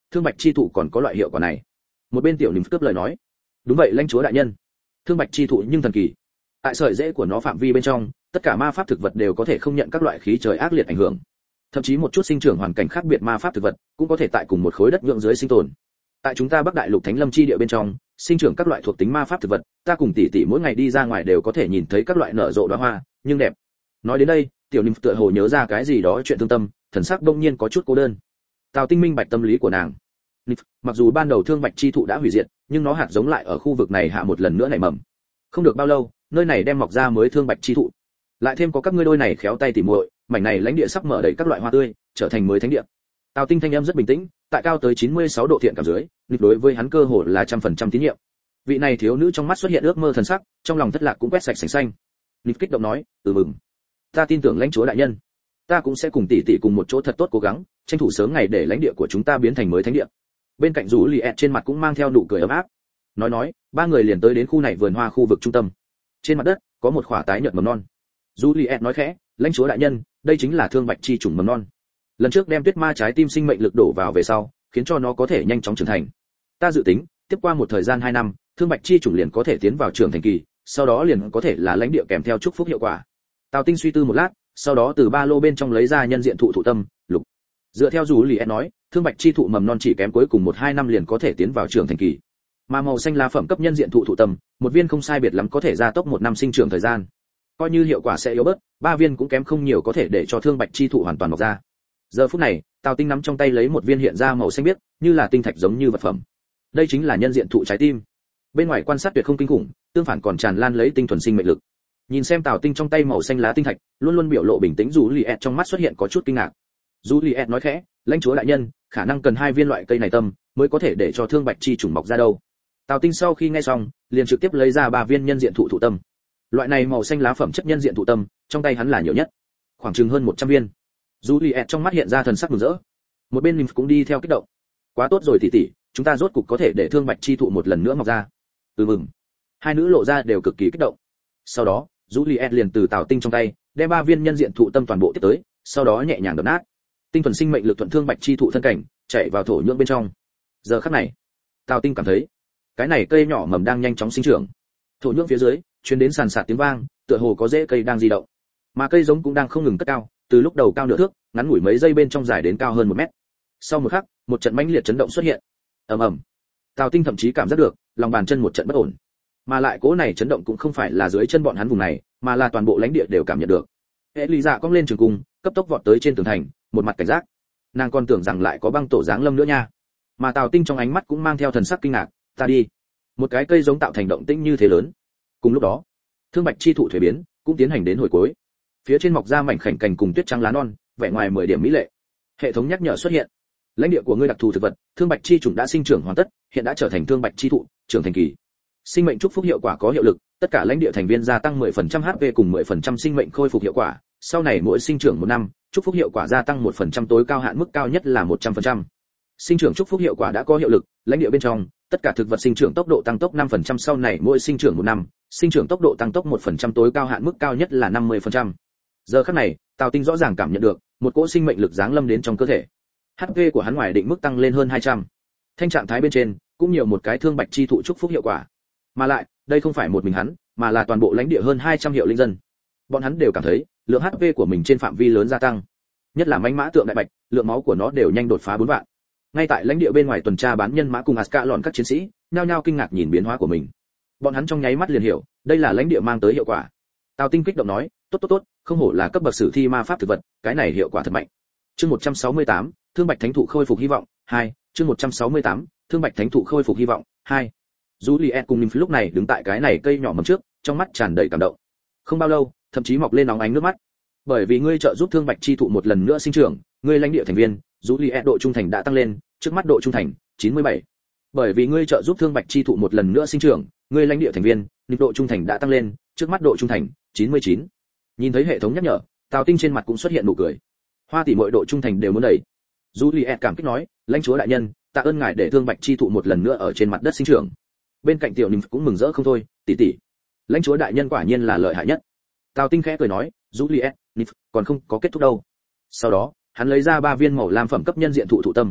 thương bạch chi thụ còn có loại hiệu quả này. Một bên tiểu Nìm cướp lời nói. Đúng vậy lãnh chúa đại nhân. Thương bạch chi thụ nhưng thần kỳ. Tại sợi rễ của nó phạm vi bên trong, tất cả ma pháp thực vật đều có thể không nhận các loại khí trời ác liệt ảnh hưởng. Thậm chí một chút sinh trưởng hoàn cảnh khác biệt ma pháp thực vật cũng có thể tại cùng một khối đất nhượng dưới sinh tồn. Tại chúng ta Bắc Đại Lục Thánh Lâm chi địa bên trong, sinh trưởng các loại thuộc tính ma pháp thực vật, ta cùng tỷ tỷ mỗi ngày đi ra ngoài đều có thể nhìn thấy các loại nở rộ đóa hoa, nhưng đẹp. Nói đến đây, tiểu Nìm tựa hồ nhớ ra cái gì đó chuyện thương tâm, thần sắc bỗng nhiên có chút cô đơn. Tào Tinh minh bạch tâm lý của nàng. Mặc dù ban đầu thương bạch chi thụ đã hủy diệt, nhưng nó hạt giống lại ở khu vực này hạ một lần nữa nảy mầm. Không được bao lâu, nơi này đem mọc ra mới thương bạch chi thụ. Lại thêm có các ngươi đôi này khéo tay tỉ muội, mảnh này lãnh địa sắp mở đầy các loại hoa tươi, trở thành mới thánh địa. Tào Tinh thanh âm rất bình tĩnh, tại cao tới chín mươi sáu độ thiện cảm dưới, nghịch đối với hắn cơ hồ là trăm phần trăm tín nhiệm. Vị này thiếu nữ trong mắt xuất hiện ước mơ thần sắc, trong lòng thất lạc cũng quét sạch sành xanh. Nghịch kích động nói, "Ừ mừng, ta tin tưởng lãnh chúa đại nhân, ta cũng sẽ cùng tỷ tỷ cùng một chỗ thật tốt cố gắng, tranh thủ sớm ngày để lãnh địa của chúng ta biến thành mới thánh địa." Bên cạnh Dụ Liệt trên mặt cũng mang theo nụ cười ấm áp. Nói nói, ba người liền tới đến khu này vườn hoa khu vực trung tâm. Trên mặt đất có một khỏa tái nhợt mầm non. Dụ Liệt nói khẽ, "Lãnh chúa đại nhân, đây chính là thương bạch chi chủng mầm non. Lần trước đem tuyết ma trái tim sinh mệnh lực đổ vào về sau, khiến cho nó có thể nhanh chóng trưởng thành. Ta dự tính, tiếp qua một thời gian hai năm, thương bạch chi chủng liền có thể tiến vào trưởng thành kỳ, sau đó liền có thể là lãnh địa kèm theo chúc phúc hiệu quả." Tào Tinh suy tư một lát, sau đó từ ba lô bên trong lấy ra nhân diện thụ thụ tâm, lục. Dựa theo Dụ Liệt nói, thương bạch chi thụ mầm non chỉ kém cuối cùng một hai năm liền có thể tiến vào trưởng thành kỳ. Mà màu xanh lá phẩm cấp nhân diện thụ thụ tâm, một viên không sai biệt lắm có thể gia tốc một năm sinh trưởng thời gian. Coi như hiệu quả sẽ yếu bớt, ba viên cũng kém không nhiều có thể để cho thương bạch chi thụ hoàn toàn mọc ra. Giờ phút này, Tào Tinh nắm trong tay lấy một viên hiện ra màu xanh biếc, như là tinh thạch giống như vật phẩm. Đây chính là nhân diện thụ trái tim. Bên ngoài quan sát tuyệt không kinh khủng, tương phản còn tràn lan lấy tinh thuần sinh mệnh lực. Nhìn xem Tào Tinh trong tay màu xanh lá tinh thạch, luôn luôn biểu lộ bình tĩnh Dụ Liệt trong mắt xuất hiện có chút kinh ngạc. Dụ Liệt nói khẽ, "Lãnh chúa đại nhân, khả năng cần hai viên loại cây này tâm mới có thể để cho thương bạch chi trùng mọc ra đâu." Tào Tinh sau khi nghe xong, liền trực tiếp lấy ra ba viên nhân diện thụ thụ tâm. Loại này màu xanh lá phẩm chất nhân diện thụ tâm, trong tay hắn là nhiều nhất, khoảng chừng hơn một trăm viên. Dụ Liệt trong mắt hiện ra thần sắc mừng rỡ. Một bên Nymph cũng đi theo kích động. "Quá tốt rồi tỷ tỷ, chúng ta rốt cục có thể để thương bạch chi thụ một lần nữa mọc ra." "Ừ mừng." Hai nữ lộ ra đều cực kỳ kích động. Sau đó, Dụ Liệt liền từ Tào Tinh trong tay đem ba viên nhân diện thụ tâm toàn bộ tiếp tới, sau đó nhẹ nhàng đập nát. Tinh thuần sinh mệnh lực thuận thương bạch chi thụ thân cảnh, chạy vào thổ nhưỡng bên trong. Giờ khắc này, Tào Tinh cảm thấy, cái này cây nhỏ mầm đang nhanh chóng sinh trưởng. Thổ nhưỡng phía dưới truyền đến sàn sạt tiếng vang, tựa hồ có rễ cây đang di động. Mà cây giống cũng đang không ngừng cất cao, từ lúc đầu cao nửa thước, ngắn ngủi mấy giây bên trong dài đến cao hơn một mét. Sau một khắc, một trận mãnh liệt chấn động xuất hiện. Ầm ầm. Tào Tinh thậm chí cảm giác được, lòng bàn chân một trận bất ổn. Mà lại cỗ này chấn động cũng không phải là dưới chân bọn hắn vùng này, mà là toàn bộ lãnh địa đều cảm nhận được. Hệ Lý Dạ cong lên trường cung, cấp tốc vọt tới trên tường thành, một mặt cảnh giác. Nàng còn tưởng rằng lại có băng tổ giáng lâm nữa nha. Mà Tào Tinh trong ánh mắt cũng mang theo thần sắc kinh ngạc, "Ta đi." Một cái cây giống tạo thành động tĩnh như thế lớn. Cùng lúc đó, thương bạch chi thụ thuế biến cũng tiến hành đến hồi cuối. Phía trên mọc ra mảnh khảnh cành cùng tuyết trắng lá non, vẻ ngoài mười điểm mỹ lệ. Hệ thống nhắc nhở xuất hiện. Lãnh địa của ngươi đặc thù thực vật, thương bạch chi chủng đã sinh trưởng hoàn tất, hiện đã trở thành thương bạch chi thụ, trưởng thành kỳ. Sinh mệnh chúc phúc hiệu quả có hiệu lực, tất cả lãnh địa thành viên gia tăng mười phần trăm hát pê cùng mười phần trăm sinh mệnh khôi phục hiệu quả, sau này mỗi sinh trưởng một năm, chúc phúc hiệu quả gia tăng một phần trăm tối cao hạn mức cao nhất là một trăm phần trăm. Sinh trưởng chúc phúc hiệu quả đã có hiệu lực, lãnh địa bên trong, tất cả thực vật sinh trưởng tốc độ tăng tốc năm phần trăm sau này mỗi sinh trưởng một năm, sinh trưởng tốc độ tăng tốc một phần trăm tối cao hạn mức cao nhất là năm mươi phần trăm. Giờ khắc này, Tào Tinh rõ ràng cảm nhận được một cỗ sinh mệnh lực giáng lâm đến trong cơ thể. hát pê của hắn ngoài định mức tăng lên hơn hai trăm. Thanh trạng thái bên trên cũng nhiều một cái thương bạch chi thụ chúc phúc hiệu quả. Mà lại, đây không phải một mình hắn, mà là toàn bộ lãnh địa hơn hai trăm hiệu linh dân. Bọn hắn đều cảm thấy, lượng hát pê của mình trên phạm vi lớn gia tăng. Nhất là mãnh mã tượng đại bạch, lượng máu của nó đều nhanh đột phá bốn vạn. Ngay tại lãnh địa bên ngoài tuần tra bán nhân mã cùng Aska lọn các chiến sĩ, nhao nhao kinh ngạc nhìn biến hóa của mình. Bọn hắn trong nháy mắt liền hiểu, đây là lãnh địa mang tới hiệu quả. Tào Tinh kích động nói, tốt tốt tốt, không hổ là cấp bậc sử thi ma pháp thực vật, cái này hiệu quả thật mạnh. Chương một trăm sáu mươi tám, Thương Bạch Thánh thụ khôi phục hy vọng, hai, chương một trăm sáu mươi tám, Thương Bạch Thánh thụ khôi phục hy vọng, hai. Juliet cùng Nymph lúc này đứng tại cái này cây nhỏ mầm trước, trong mắt tràn đầy cảm động. Không bao lâu, thậm chí mọc lên nóng ánh nước mắt. Bởi vì ngươi trợ giúp Thương Bạch chi thụ một lần nữa sinh trưởng, ngươi lãnh địa thành viên, Juliet độ trung thành đã tăng lên, trước mắt độ trung thành chín mươi bảy. Bởi vì ngươi trợ giúp Thương Bạch chi thụ một lần nữa sinh trưởng, ngươi lãnh địa thành viên, Nymph độ trung thành đã tăng lên, trước mắt độ trung thành chín mươi chín. Nhìn thấy hệ thống nhắc nhở, Tào Tinh trên mặt cũng xuất hiện nụ cười. Hoa tỷ muội độ trung thành đều muốn đầy. Juliet cảm kích nói, lãnh chúa đại nhân, tạ ơn ngài để Thương Bạch chi thụ một lần nữa ở trên mặt đất sinh trưởng. Bên cạnh tiểu Nymph cũng mừng rỡ không thôi, tỷ tỷ, lãnh chúa đại nhân quả nhiên là lợi hại nhất. Tào Tinh khẽ cười nói, Juliet, Nymph, còn không có kết thúc đâu. Sau đó, hắn lấy ra ba viên màu lam phẩm cấp nhân diện thụ thụ tâm.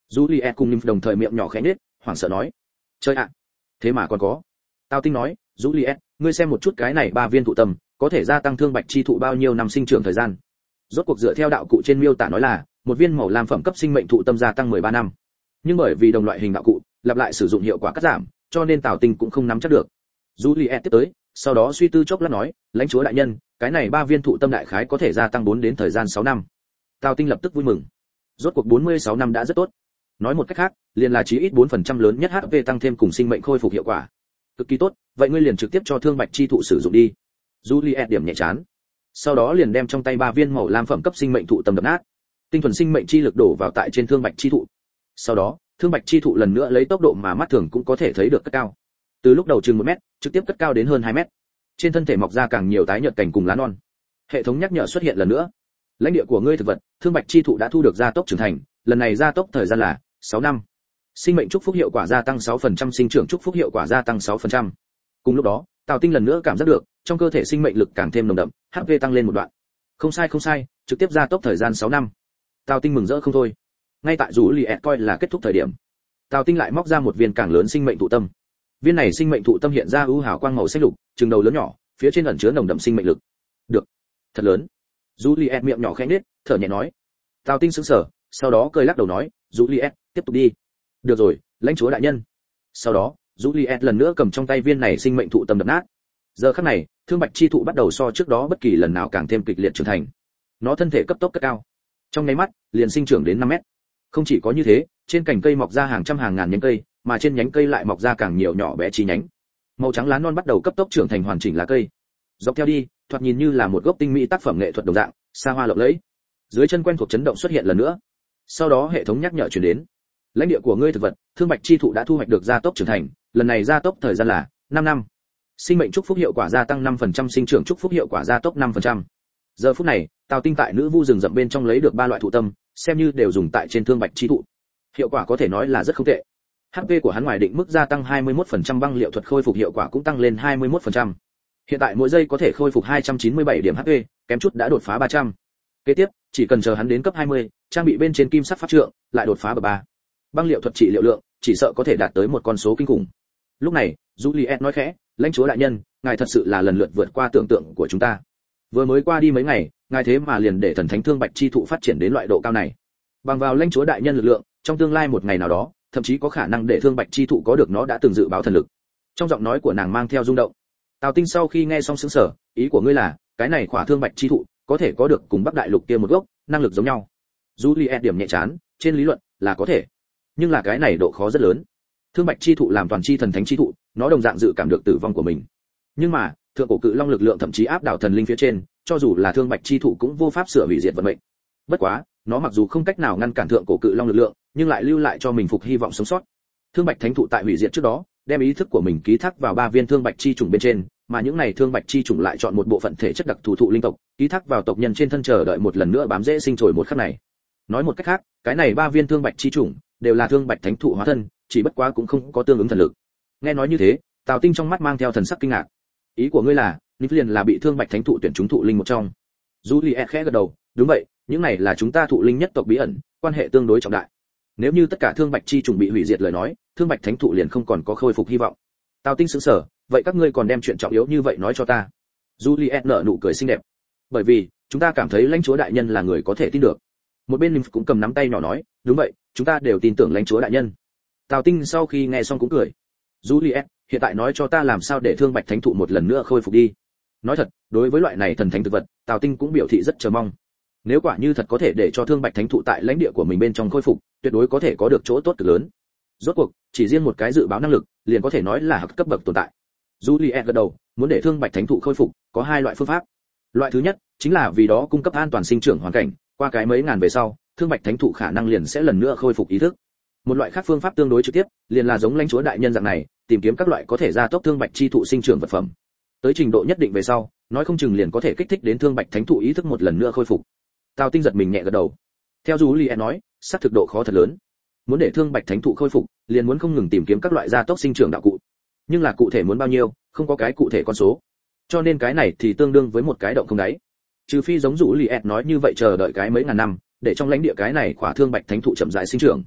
Juliet cùng Nymph đồng thời miệng nhỏ khẽ nhếch, hoảng sợ nói: "Chơi ạ, thế mà còn có." Tào Tinh nói: "Juliet, ngươi xem một chút cái này ba viên thụ tâm, có thể gia tăng thương bạch chi thụ bao nhiêu năm sinh trưởng thời gian?" Rốt cuộc dựa theo đạo cụ trên miêu tả nói là, một viên màu lam phẩm cấp sinh mệnh thụ tâm gia tăng mười ba năm. Nhưng bởi vì đồng loại hình đạo cụ, lặp lại sử dụng hiệu quả cắt giảm, cho nên Tào Tinh cũng không nắm chắc được. Juliet tiếp tới, sau đó suy tư chốc lát nói: "Lãnh chúa đại nhân, cái này ba viên thụ tâm đại khái có thể gia tăng bốn đến thời gian sáu năm." Tào Tinh lập tức vui mừng. Rốt cuộc bốn mươi sáu năm đã rất tốt. Nói một cách khác, liền là chí ít bốn phần trăm lớn nhất hát pê tăng thêm cùng sinh mệnh khôi phục hiệu quả. Cực kỳ tốt, vậy ngươi liền trực tiếp cho thương bạch chi thụ sử dụng đi. Juliet điểm nhẹ chán. Sau đó liền đem trong tay ba viên màu lam phẩm cấp sinh mệnh thụ tâm đập nát. Tinh thuần sinh mệnh chi lực đổ vào tại trên thương bạch chi thụ. Sau đó, thương bạch chi thụ lần nữa lấy tốc độ mà mắt thường cũng có thể thấy được cất cao. Từ lúc đầu chừng một mét, trực tiếp cất cao đến hơn hai mét. Trên thân thể mọc ra càng nhiều tái nhợt cành cùng lá non. Hệ thống nhắc nhở xuất hiện lần nữa. Lãnh địa của ngươi thực vật, thương bạch chi thụ đã thu được gia tốc trưởng thành, lần này gia tốc thời gian là sáu năm. Sinh mệnh chúc phúc hiệu quả gia tăng sáu phần trăm, sinh trưởng chúc phúc hiệu quả gia tăng sáu phần trăm. Cùng lúc đó, Tào Tinh lần nữa cảm giác được, trong cơ thể sinh mệnh lực càng thêm nồng đậm, hát pê tăng lên một đoạn. Không sai không sai, trực tiếp gia tốc thời gian sáu năm. Tào Tinh mừng rỡ không thôi. Ngay tại rủ Liệt coi là kết thúc thời điểm, Tào Tinh lại móc ra một viên càng lớn sinh mệnh thụ tâm. Viên này sinh mệnh thụ tâm hiện ra ưu hào quang màu xanh lục, chừng đầu lớn nhỏ, phía trên ẩn chứa nồng đậm sinh mệnh lực. Được, thật lớn. Juliet miệng nhỏ khẽ nhếch, thở nhẹ nói. Tào Tinh sững sờ, sau đó cười lắc đầu nói, Juliet, tiếp tục đi. Được rồi, lãnh chúa đại nhân. Sau đó, Juliet lần nữa cầm trong tay viên này sinh mệnh thụ tâm đập nát. Giờ khắc này, thương bạch chi thụ bắt đầu so trước đó bất kỳ lần nào càng thêm kịch liệt trưởng thành. Nó thân thể cấp tốc cất cao. Trong nháy mắt, liền sinh trưởng đến năm mét. Không chỉ có như thế, trên cành cây mọc ra hàng trăm hàng ngàn nhánh cây, mà trên nhánh cây lại mọc ra càng nhiều nhỏ bé chi nhánh. Màu trắng lá non bắt đầu cấp tốc trưởng thành hoàn chỉnh lá cây. Dọc theo đi, thoạt nhìn như là một gốc tinh mỹ tác phẩm nghệ thuật đồng dạng, xa hoa lộng lẫy. Dưới chân quen thuộc chấn động xuất hiện lần nữa. Sau đó hệ thống nhắc nhở truyền đến. Lãnh địa của ngươi thực vật, thương bạch chi thụ đã thu hoạch được gia tốc trưởng thành, lần này gia tốc thời gian là năm năm. Sinh mệnh chúc phúc hiệu quả gia tăng năm phần trăm, sinh trưởng chúc phúc hiệu quả gia tốc năm phần trăm. Giờ phút này, Tào Tinh tại nữ vu rừng rậm bên trong lấy được ba loại thụ tâm, xem như đều dùng tại trên thương bạch chi thụ. Hiệu quả có thể nói là rất không tệ. hát pê của hắn ngoài định mức gia tăng hai mươi mốt phần trăm, băng liệu thuật khôi phục hiệu quả cũng tăng lên hai mươi mốt phần trăm. Hiện tại mỗi giây có thể khôi phục hai trăm chín mươi bảy điểm hát pê, kém chút đã đột phá ba trăm. Kế tiếp, chỉ cần chờ hắn đến cấp hai mươi, trang bị bên trên kim sắc pháp trượng, lại đột phá bậc ba. Băng liệu thuật trị liệu lượng, chỉ sợ có thể đạt tới một con số kinh khủng. Lúc này, Juliet nói khẽ, lãnh chúa đại nhân, ngài thật sự là lần lượt vượt qua tưởng tượng của chúng ta. Vừa mới qua đi mấy ngày, ngài thế mà liền để thần thánh thương bạch chi thụ phát triển đến loại độ cao này. Bằng vào lãnh chúa đại nhân lực lượng, trong tương lai một ngày nào đó, thậm chí có khả năng để thương bạch chi thụ có được nó đã từng dự báo thần lực. Trong giọng nói của nàng mang theo rung động. Tào Tinh sau khi nghe xong sững sờ, ý của ngươi là, cái này khỏa thương bạch chi thụ có thể có được cùng Bắc Đại Lục kia một gốc, năng lực giống nhau. Juliet điểm nhẹ chán, trên lý luận là có thể, nhưng là cái này độ khó rất lớn. Thương bạch chi thụ làm toàn chi thần thánh chi thụ, nó đồng dạng dự cảm được tử vong của mình. Nhưng mà, thượng cổ cự long lực lượng thậm chí áp đảo thần linh phía trên, cho dù là thương bạch chi thụ cũng vô pháp sửa hủy diệt vận mệnh. Bất quá, nó mặc dù không cách nào ngăn cản thượng cổ cự long lực lượng, nhưng lại lưu lại cho mình phục hy vọng sống sót. Thương bạch thánh thụ tại hủy diệt trước đó, đem ý thức của mình ký thác vào ba viên thương bạch chi trùng bên trên, mà những này thương bạch chi trùng lại chọn một bộ phận thể chất đặc thù thụ linh tộc, ký thác vào tộc nhân trên thân chờ đợi một lần nữa bám rễ sinh trồi một khắc này. Nói một cách khác, cái này ba viên thương bạch chi trùng đều là thương bạch thánh thụ hóa thân, chỉ bất quá cũng không có tương ứng thần lực. Nghe nói như thế, Tào Tinh trong mắt mang theo thần sắc kinh ngạc. Ý của ngươi là, Nif liền là bị thương bạch thánh thụ tuyển chúng thụ linh một trong. Juliet khẽ gật đầu, đúng vậy, những này là chúng ta thụ linh nhất tộc bí ẩn, quan hệ tương đối trọng đại. Nếu như tất cả thương bạch chi trùng bị hủy diệt lời nói, thương bạch thánh thụ liền không còn có khôi phục hy vọng. Tào Tinh sững sờ, vậy các ngươi còn đem chuyện trọng yếu như vậy nói cho ta? Juliet nở nụ cười xinh đẹp. Bởi vì, chúng ta cảm thấy lãnh chúa đại nhân là người có thể tin được. Một bên Nymph cũng cầm nắm tay nhỏ nói, đúng vậy, chúng ta đều tin tưởng lãnh chúa đại nhân. Tào Tinh sau khi nghe xong cũng cười. Juliet, hiện tại nói cho ta làm sao để thương bạch thánh thụ một lần nữa khôi phục đi. Nói thật, đối với loại này thần thánh thực vật, Tào Tinh cũng biểu thị rất chờ mong. Nếu quả như thật có thể để cho thương bạch thánh thụ tại lãnh địa của mình bên trong khôi phục, tuyệt đối có thể có được chỗ tốt cực lớn. Rốt cuộc, chỉ riêng một cái dự báo năng lực, liền có thể nói là học cấp bậc tồn tại. Juliet gật đầu, muốn để thương bạch thánh thụ khôi phục, có hai loại phương pháp. Loại thứ nhất, chính là vì đó cung cấp an toàn sinh trưởng hoàn cảnh, qua cái mấy ngàn về sau, thương bạch thánh thụ khả năng liền sẽ lần nữa khôi phục ý thức. Một loại khác phương pháp tương đối trực tiếp, liền là giống lãnh chúa đại nhân dạng này, tìm kiếm các loại có thể gia tốc thương bạch chi thụ sinh trưởng vật phẩm. Tới trình độ nhất định về sau, nói không chừng liền có thể kích thích đến thương bạch thánh thụ ý thức một lần nữa khôi phục. Tào Tinh giật mình nhẹ gật đầu. Theo Juliet nói, xác thực độ khó thật lớn. Muốn để thương bạch thánh thụ khôi phục, liền muốn không ngừng tìm kiếm các loại gia tốc sinh trưởng đạo cụ. Nhưng là cụ thể muốn bao nhiêu, không có cái cụ thể con số. Cho nên cái này thì tương đương với một cái động không đáy. Trừ phi giống Juliet nói như vậy chờ đợi cái mấy ngàn năm, để trong lãnh địa cái này khỏa thương bạch thánh thụ chậm rãi sinh trưởng.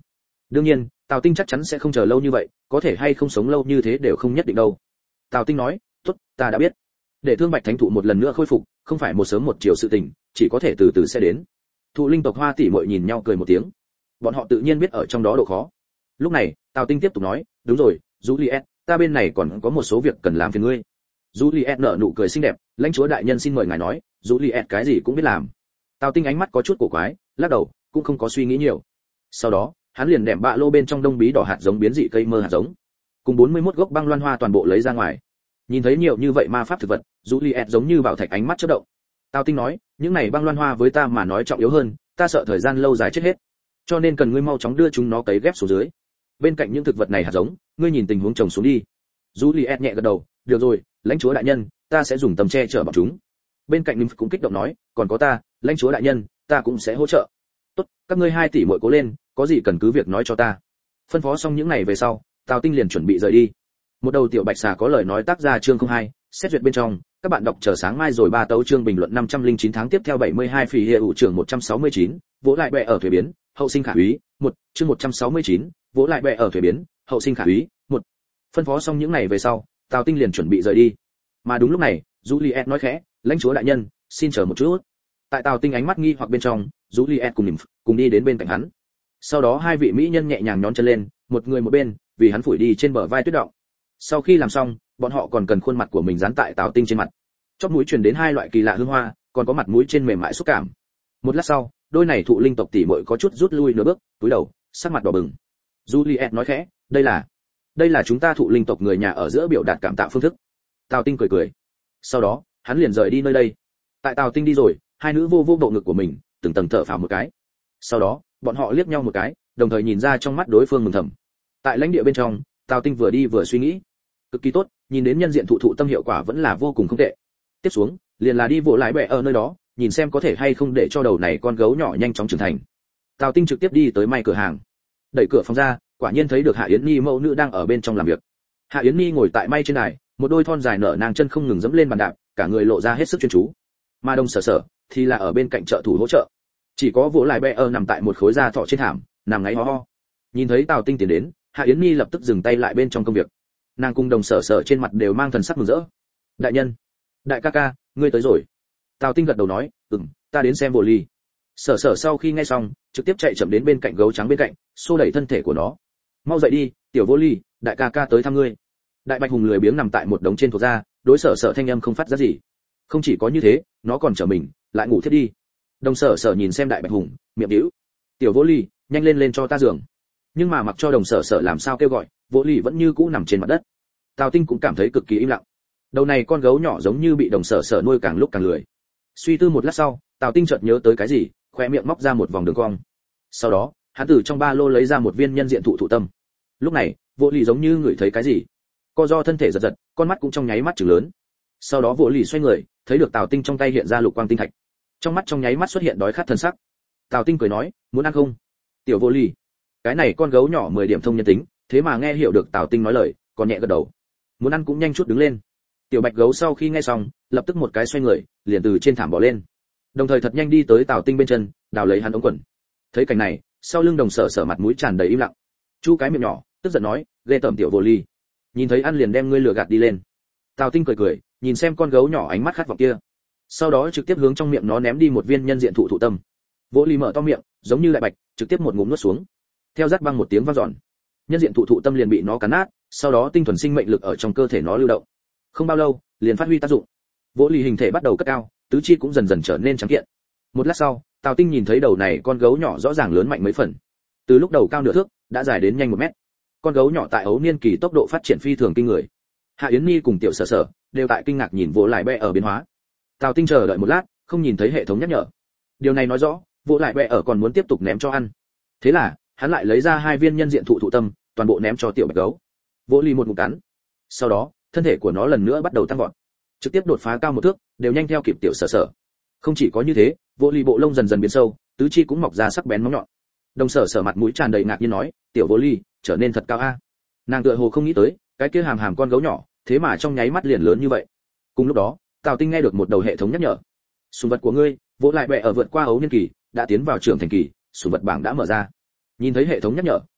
đương nhiên Tào Tinh chắc chắn sẽ không chờ lâu như vậy, có thể hay không sống lâu như thế đều không nhất định đâu. Tào Tinh nói, tốt, ta đã biết. Để Thương Bạch Thánh Thụ một lần nữa khôi phục, không phải một sớm một chiều sự tình, chỉ có thể từ từ sẽ đến. Thụ linh tộc Hoa tỷ muội nhìn nhau cười một tiếng. Bọn họ tự nhiên biết ở trong đó độ khó. Lúc này, Tào Tinh tiếp tục nói, đúng rồi, Juliet, ta bên này còn có một số việc cần làm phiền ngươi. Juliet nở nụ cười xinh đẹp, lãnh chúa đại nhân xin mời ngài nói, Juliet cái gì cũng biết làm. Tào Tinh ánh mắt có chút cổ quái, lắc đầu, cũng không có suy nghĩ nhiều. Sau đó, hắn liền đệm bạ lô bên trong đông bí đỏ hạt giống biến dị cây mơ hạt giống, cùng bốn mươi mốt gốc băng loan hoa toàn bộ lấy ra ngoài. Nhìn thấy nhiều như vậy ma pháp thực vật, Juliet giống như bảo thạch ánh mắt chớp động. Tào Tinh nói, những này băng loan hoa với ta mà nói trọng yếu hơn, ta sợ thời gian lâu dài chết hết, cho nên cần ngươi mau chóng đưa chúng nó cấy ghép xuống dưới. Bên cạnh những thực vật này hạt giống, ngươi nhìn tình huống trồng xuống đi. Juliet nhẹ gật đầu, được rồi, lãnh chúa đại nhân, ta sẽ dùng tầm che chở bọn chúng. Bên cạnh Nymph cũng kích động nói, còn có ta, lãnh chúa đại nhân, ta cũng sẽ hỗ trợ. Tốt, các ngươi hai tỷ muội cố lên, có gì cần cứ việc nói cho ta. Phân phó xong những này về sau, Tào Tinh liền chuẩn bị rời đi. Một đầu tiểu bạch xà có lời nói tác ra chương không hai, xét duyệt bên trong, các bạn đọc chờ sáng mai rồi ba tấu chương bình luận năm trăm lẻ chín tháng tiếp theo bảy mươi hai phỉ hệ ủ trưởng một trăm sáu mươi chín, vỗ lại bè ở thuế biến, hậu sinh khả úy, một, chương một trăm sáu mươi chín, vỗ lại bè ở thuế biến, hậu sinh khả úy, một. Phân phó xong những này về sau, Tào Tinh liền chuẩn bị rời đi. Mà đúng lúc này, Juliet nói khẽ, lãnh chúa đại nhân, xin chờ một chút. Tại Tào Tinh ánh mắt nghi hoặc bên trong, Juliet cùng Nymph cùng đi đến bên cạnh hắn. Sau đó hai vị mỹ nhân nhẹ nhàng nhón chân lên, một người một bên, vì hắn phủi đi trên bờ vai tuyết động. Sau khi làm xong, bọn họ còn cần khuôn mặt của mình dán tại Tào Tinh trên mặt. Chóp mũi truyền đến hai loại kỳ lạ hương hoa, còn có mặt mũi trên mềm mại xúc cảm. Một lát sau, đôi này thụ linh tộc tỷ muội có chút rút lui nửa bước, cúi đầu, sắc mặt đỏ bừng. Juliet nói khẽ, đây là, đây là chúng ta thụ linh tộc người nhà ở giữa biểu đạt cảm tạ phương thức. Tào Tinh cười cười. Sau đó, hắn liền rời đi nơi đây. Tại Tào Tinh đi rồi, hai nữ vô vô bộ ngực của mình, từng tầng thở phào một cái. Sau đó, bọn họ liếc nhau một cái, đồng thời nhìn ra trong mắt đối phương mừng thầm. Tại lãnh địa bên trong, Tào Tinh vừa đi vừa suy nghĩ, cực kỳ tốt, nhìn đến nhân diện thụ thụ tâm hiệu quả vẫn là vô cùng không tệ. Tiếp xuống, liền là đi vỗ lái bè ở nơi đó, nhìn xem có thể hay không để cho đầu này con gấu nhỏ nhanh chóng trưởng thành. Tào Tinh trực tiếp đi tới may cửa hàng, đẩy cửa phòng ra, quả nhiên thấy được Hạ Yến Nhi mẫu nữ đang ở bên trong làm việc. Hạ Yến Nhi ngồi tại may trên đài, một đôi thon dài nở nang chân không ngừng dẫm lên bàn đạp, cả người lộ ra hết sức chuyên chú. Mà Đông Sở Sở thì là ở bên cạnh trợ thủ hỗ trợ. Chỉ có vỗ lại bè ở nằm tại một khối da thọ trên thảm, nằm ngáy ho ho. Nhìn thấy Tào Tinh tiến đến, Hạ Yến Nhi lập tức dừng tay lại bên trong công việc. Nàng cùng Đồng Sở Sở trên mặt đều mang thần sắc mừng rỡ. Đại nhân, đại ca ca, ngươi tới rồi. Tào Tinh gật đầu nói, ừm, ta đến xem vô ly. Sở Sở sau khi nghe xong, trực tiếp chạy chậm đến bên cạnh gấu trắng bên cạnh, xô đẩy thân thể của nó. Mau dậy đi, tiểu vô ly, đại ca ca tới thăm ngươi. Đại Bạch Hùng lười biếng nằm tại một đống trên thuộc da, đối Sở Sở thanh âm không phát ra gì. Không chỉ có như thế, nó còn trở mình, lại ngủ thiếp đi. Đồng Sở Sở nhìn xem Đại Bạch Hùng, miệng nhíu. Tiểu vô ly, nhanh lên lên cho ta giường. Nhưng mà mặc cho Đồng Sở Sở làm sao kêu gọi, vô ly vẫn như cũ nằm trên mặt đất. Tào Tinh cũng cảm thấy cực kỳ im lặng. Đầu này con gấu nhỏ giống như bị Đồng Sở Sở nuôi càng lúc càng lười. Suy tư một lát sau, Tào Tinh chợt nhớ tới cái gì, khoe miệng móc ra một vòng đường cong. Sau đó, hắn từ trong ba lô lấy ra một viên nhân diện thụ thụ tâm. Lúc này, vô ly giống như ngửi thấy cái gì, co do thân thể giật giật, con mắt cũng trong nháy mắt trừng lớn. Sau đó vô ly xoay người, thấy được Tào Tinh trong tay hiện ra lục quang tinh thạch. Trong mắt trong nháy mắt xuất hiện đói khát thần sắc. Tào Tinh cười nói, muốn ăn không? Tiểu vô ly, cái này con gấu nhỏ mười điểm thông nhân tính, thế mà nghe hiểu được Tào Tinh nói lời, còn nhẹ gật đầu. Muốn ăn cũng nhanh chút đứng lên. Tiểu bạch gấu sau khi nghe xong, lập tức một cái xoay người, liền từ trên thảm bỏ lên, đồng thời thật nhanh đi tới Tào Tinh bên chân, đào lấy hắn ống quần. Thấy cảnh này, sau lưng Đồng Sở Sở mặt mũi tràn đầy im lặng. Chu cái miệng nhỏ, tức giận nói, ghê tởm tiểu vô ly, nhìn thấy ăn liền đem ngươi lừa gạt đi lên. Tào Tinh cười cười, nhìn xem con gấu nhỏ ánh mắt khát vọng kia, sau đó trực tiếp hướng trong miệng nó ném đi một viên nhân diện thụ thụ tâm. Vô ly mở to miệng, giống như đại bạch, trực tiếp một ngụm nuốt xuống. Theo rắc băng một tiếng vang dọn, nhân diện thụ thụ tâm liền bị nó cắn nát, sau đó tinh thuần sinh mệnh lực ở trong cơ thể nó lưu động. Không bao lâu, liền phát huy tác dụng. Vô ly hình thể bắt đầu cất cao, tứ chi cũng dần dần trở nên trắng kiện. Một lát sau, Tào Tinh nhìn thấy đầu này con gấu nhỏ rõ ràng lớn mạnh mấy phần. Từ lúc đầu cao nửa thước, đã dài đến nhanh một mét. Con gấu nhỏ tại ấu niên kỳ tốc độ phát triển phi thường kinh người. Hạ Yến Nhi cùng Tiểu Sở Sở đều tại kinh ngạc nhìn Vô lại bè ở biến hóa. Tào Tinh chờ đợi một lát, không nhìn thấy hệ thống nhắc nhở. Điều này nói rõ, Vô lại bè ở còn muốn tiếp tục ném cho ăn. Thế là, hắn lại lấy ra hai viên nhân diện thụ thụ tâm, toàn bộ ném cho tiểu bạch gấu. Vô ly một ngụm cắn. Sau đó, thân thể của nó lần nữa bắt đầu tăng vọt, trực tiếp đột phá cao một thước, đều nhanh theo kịp Tiểu Sở Sở. Không chỉ có như thế, Vô ly bộ lông dần dần biến sâu, tứ chi cũng mọc ra sắc bén móng nhọn. Đồng Sở Sở mặt mũi tràn đầy ngạc nhiên nói, tiểu Vô ly trở nên thật cao a. Nàng tựa hồ không nghĩ tới, cái kia hàm hàm con gấu nhỏ, thế mà trong nháy mắt liền lớn như vậy. Cùng lúc đó, Tào Tinh nghe được một đầu hệ thống nhắc nhở. Sủng vật của ngươi, Vô lại bè ở vượt qua ấu niên kỳ, đã tiến vào trưởng thành kỳ, sủng vật bảng đã mở ra. Nhìn thấy hệ thống nhắc nhở,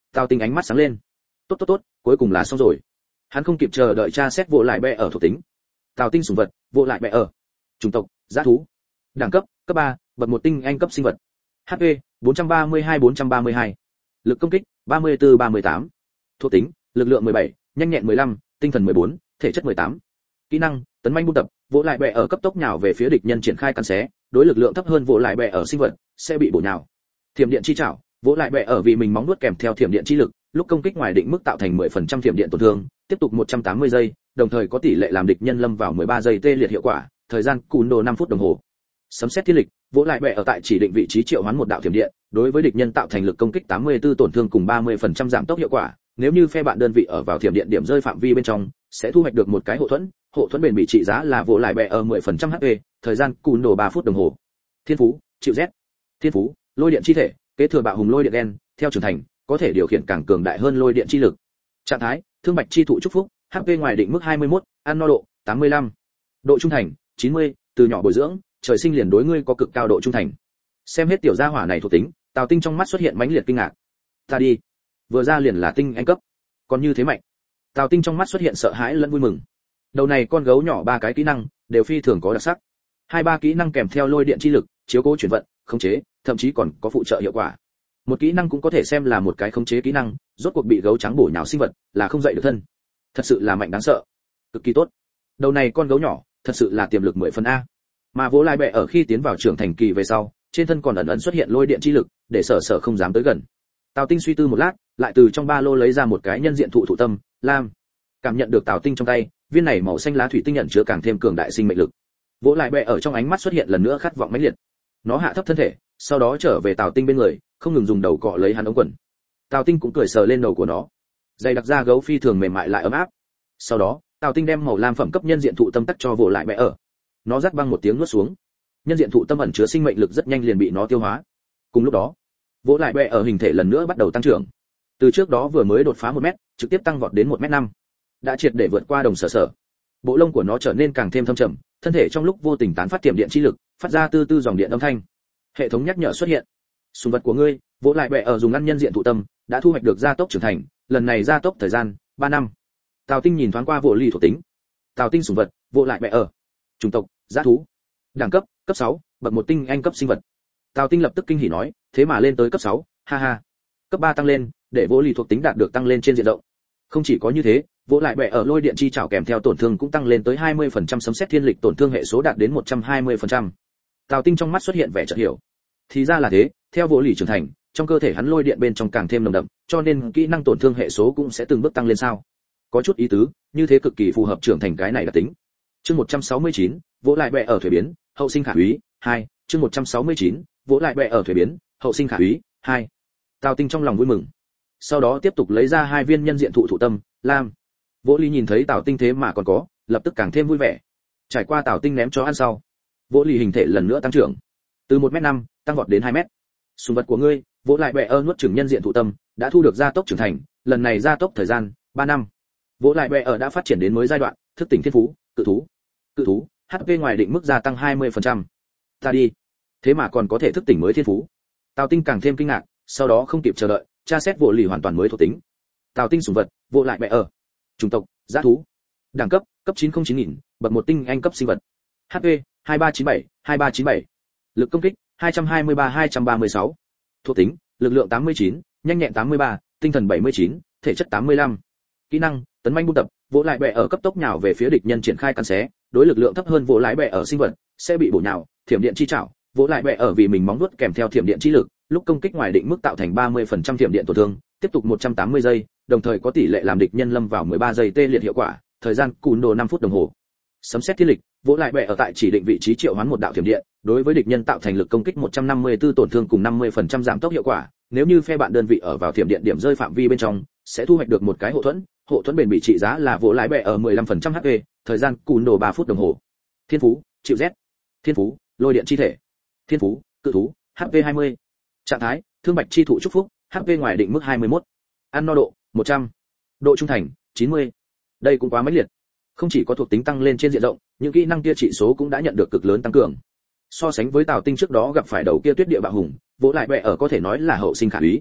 Tào Tinh ánh mắt sáng lên. Tốt tốt tốt, cuối cùng là xong rồi. Hắn không kịp chờ đợi tra xét vô lại bẹ ở thuộc tính. Tào Tinh sủng vật, vô lại bẹ ở. Chủng tộc, dã thú. Đẳng cấp, cấp ba, bậc một tinh anh cấp sinh vật. hát pê, bốn trăm ba mươi hai bốn trăm ba mươi hai. Lực công kích, ba mươi tư ba mươi tám. Thuộc tính, lực lượng mười bảy, nhanh nhẹn mười lăm, tinh thần mười bốn, thể chất mười tám. Kỹ năng, tấn manh buôn tập, vỗ lại bẹ ở cấp tốc nhào về phía địch nhân triển khai cắn xé, đối lực lượng thấp hơn vỗ lại bẹ ở sinh vật sẽ bị bổ nhào. Thiểm điện chi chảo, vỗ lại bẹ ở vì mình móng nuốt kèm theo thiểm điện chi lực, lúc công kích ngoài định mức tạo thành mười phần trăm thiểm điện tổn thương, tiếp tục một trăm tám mươi giây, đồng thời có tỷ lệ làm địch nhân lâm vào mười ba giây tê liệt hiệu quả, thời gian cùn đồ năm phút đồng hồ. Sấm sét thiên lịch, vỗ lại bẹ ở tại chỉ định vị trí triệu hoán một đạo thiểm điện, đối với địch nhân tạo thành lực công kích tám mươi tư tổn thương cùng ba mươi phần trăm giảm tốc hiệu quả, nếu như phe bạn đơn vị ở vào thiểm điện điểm rơi phạm vi bên trong, sẽ thu hoạch được một cái hộ thuẫn, hộ thuẫn bền bỉ trị giá là vỗ lại bẹ ở mười phần trăm hát pê, thời gian cùn đồ ba phút đồng hồ. Thiên phú, chịu rét. Thiên phú, lôi điện chi thể, kế thừa bạo hùng lôi điện đen, theo trưởng thành, có thể điều khiển càng cường đại hơn lôi điện chi lực. Trạng thái, thương bạch chi thụ chúc phúc, hát pê ngoài định mức hai mươi mốt, ăn no độ, tám mươi lăm. Độ trung thành, chín mươi, từ nhỏ bồi dưỡng, trời sinh liền đối ngươi có cực cao độ trung thành. Xem hết tiểu gia hỏa này thuộc tính, Tào Tinh trong mắt xuất hiện mãnh liệt kinh ngạc. Ta đi, vừa ra liền là tinh anh cấp, còn như thế mạnh. Tào Tinh trong mắt xuất hiện sợ hãi lẫn vui mừng. Đầu này con gấu nhỏ ba cái kỹ năng đều phi thường có đặc sắc. Hai ba kỹ năng kèm theo lôi điện chi lực, chiếu cố chuyển vận, khống chế, thậm chí còn có phụ trợ hiệu quả. Một kỹ năng cũng có thể xem là một cái khống chế kỹ năng, rốt cuộc bị gấu trắng bổ nhào sinh vật, là không dậy được thân. Thật sự là mạnh đáng sợ, cực kỳ tốt. Đầu này con gấu nhỏ, thật sự là tiềm lực mười phần a. Mà vỗ lại bẹ ở khi tiến vào trưởng thành kỳ về sau, trên thân còn ẩn ẩn xuất hiện lôi điện chi lực, để sở sở không dám tới gần. Tào Tinh suy tư một lát, lại từ trong ba lô lấy ra một cái nhân diện thụ thụ tâm, lam. Cảm nhận được Tào Tinh trong tay, viên này màu xanh lá thủy tinh nhận chứa càng thêm cường đại sinh mệnh lực. Vỗ lại bẹ ở trong ánh mắt xuất hiện lần nữa khát vọng mãnh liệt. Nó hạ thấp thân thể, sau đó trở về Tào Tinh bên người, không ngừng dùng đầu cọ lấy hắn ống quần. Tào Tinh cũng cười sờ lên đầu của nó. Dây đặc da gấu phi thường mềm mại lại ấm áp. Sau đó, Tào Tinh đem màu lam phẩm cấp nhân diện thụ tâm tắc cho vỗ lại bẹ ở. Nó rắc băng một tiếng nuốt xuống. Nhân diện thụ tâm ẩn chứa sinh mệnh lực rất nhanh liền bị nó tiêu hóa. Cùng lúc đó, vỗ lại bẹ ở hình thể lần nữa bắt đầu tăng trưởng. Từ trước đó vừa mới đột phá một mét, trực tiếp tăng vọt đến một mét năm, đã triệt để vượt qua đồng sở sở. Bộ lông của nó trở nên càng thêm thâm trầm, thân thể trong lúc vô tình tán phát tiềm điện chi lực, phát ra tư tư dòng điện âm thanh. Hệ thống nhắc nhở xuất hiện. Sùng vật của ngươi, vỗ lại bẹ ở dùng ăn nhân diện thụ tâm, đã thu hoạch được gia tốc trưởng thành, lần này gia tốc thời gian ba năm. Tào Tinh nhìn thoáng qua vỗ ly thuộc tính. Tào Tinh sùng vật, vỗ lại bẹ ở. Chủng tộc, dã thú. Đẳng cấp, cấp sáu, bậc một tinh anh cấp sinh vật. Tào Tinh lập tức kinh hỉ nói, thế mà lên tới cấp sáu, ha ha. Cấp ba tăng lên, để vỗ ly thuộc tính đạt được tăng lên trên diện rộng. Không chỉ có như thế, vỗ lại bẹ ở lôi điện chi chảo kèm theo tổn thương cũng tăng lên tới hai mươi phần trăm, sấm sét thiên lịch tổn thương hệ số đạt đến một trăm hai mươi phần trăm. Tào Tinh trong mắt xuất hiện vẻ chợt hiểu. Thì ra là thế, theo vỗ lì trưởng thành, trong cơ thể hắn lôi điện bên trong càng thêm nồng đậm, cho nên kỹ năng tổn thương hệ số cũng sẽ từng bước tăng lên sao? Có chút ý tứ, như thế cực kỳ phù hợp trưởng thành cái này đặc tính. Chương một trăm sáu mươi chín, vỗ lại bẹ ở thuế biến, hậu sinh khả úy, hai, chương một trăm sáu mươi chín, vỗ lại bẹ ở thuế biến, hậu sinh khả úy, hai. Tào Tinh trong lòng vui mừng. Sau đó tiếp tục lấy ra hai viên nhân diện thụ thụ tâm, lam. Vỗ Ly nhìn thấy Tào Tinh thế mà còn có, lập tức càng thêm vui vẻ. Trải qua Tào Tinh ném cho ăn sau, Vỗ Ly hình thể lần nữa tăng trưởng, từ một mét năm tăng vọt đến hai mét. Sùng vật của ngươi, vỗ lại bẹ ở nuốt trưởng nhân diện thụ tâm, đã thu được gia tốc trưởng thành, lần này gia tốc thời gian ba năm. Vỗ lại bẹ ở đã phát triển đến mới giai đoạn, thức tỉnh thiên phú, cự thú. Cự thú, hát pê ngoài định mức gia tăng hai mươi phần trăm. Ta đi, thế mà còn có thể thức tỉnh mới thiên phú. Tào Tinh càng thêm kinh ngạc, sau đó không kịp chờ đợi, tra xét Vỗ Ly hoàn toàn mới thuộc tính. Tào Tinh sùng vật, vỗ lại bẹ ở. Chủng tộc, dã thú. Đẳng cấp, cấp chín không chín nghìn, bậc một tinh anh cấp sinh vật. hát pê, hai ba chín bảy, hai ba chín bảy. Lực công kích, hai trăm hai mươi ba hai trăm ba mươi sáu. Thuộc tính, lực lượng tám mươi chín, nhanh nhẹn tám mươi ba, tinh thần bảy mươi chín, thể chất tám mươi lăm. Kỹ năng, tấn manh buôn tập, vỗ lại bẹ ở cấp tốc nhào về phía địch nhân triển khai cắn xé, đối lực lượng thấp hơn vỗ lại bẹ ở sinh vật sẽ bị bổ nhào, thiểm điện chi chảo, vỗ lại bẹ ở vì mình móng vuốt kèm theo thiểm điện chi lực, lúc công kích ngoài định mức tạo thành ba mươi phần trăm thiểm điện tổn thương, tiếp tục một trăm tám mươi giây, đồng thời có tỷ lệ làm địch nhân lâm vào mười ba giây tê liệt hiệu quả, thời gian cùn đồ năm phút đồng hồ. Sấm sét thiên lịch, vỗ lại bẹ ở tại chỉ định vị trí triệu hoán một đạo thiểm điện, đối với địch nhân tạo thành lực công kích một trăm năm mươi tư tổn thương cùng năm mươi phần trăm giảm tốc hiệu quả, nếu như phe bạn đơn vị ở vào thiểm điện điểm rơi phạm vi bên trong, sẽ thu hoạch được một cái hộ thuẫn, hộ thuẫn bền bỉ trị giá là vỗ lại bẹ ở mười lăm phần trăm hát pê, thời gian cùn đồ ba phút đồng hồ. Thiên phú, chịu rét. Thiên phú, lôi điện chi thể. Thiên phú, cự thú, hát pê hai mươi. Trạng thái, thương bạch chi thụ chúc phúc, hát pê ngoài định mức hai mươi mốt. Ăn no độ, một trăm. Độ trung thành, chín mươi. Đây cũng quá mãnh liệt. Không chỉ có thuộc tính tăng lên trên diện rộng, những kỹ năng kia trị số cũng đã nhận được cực lớn tăng cường. So sánh với Tào Tinh trước đó gặp phải đầu kia tuyết địa bạo hùng, vỗ lại bẹ ở có thể nói là hậu sinh khả úy.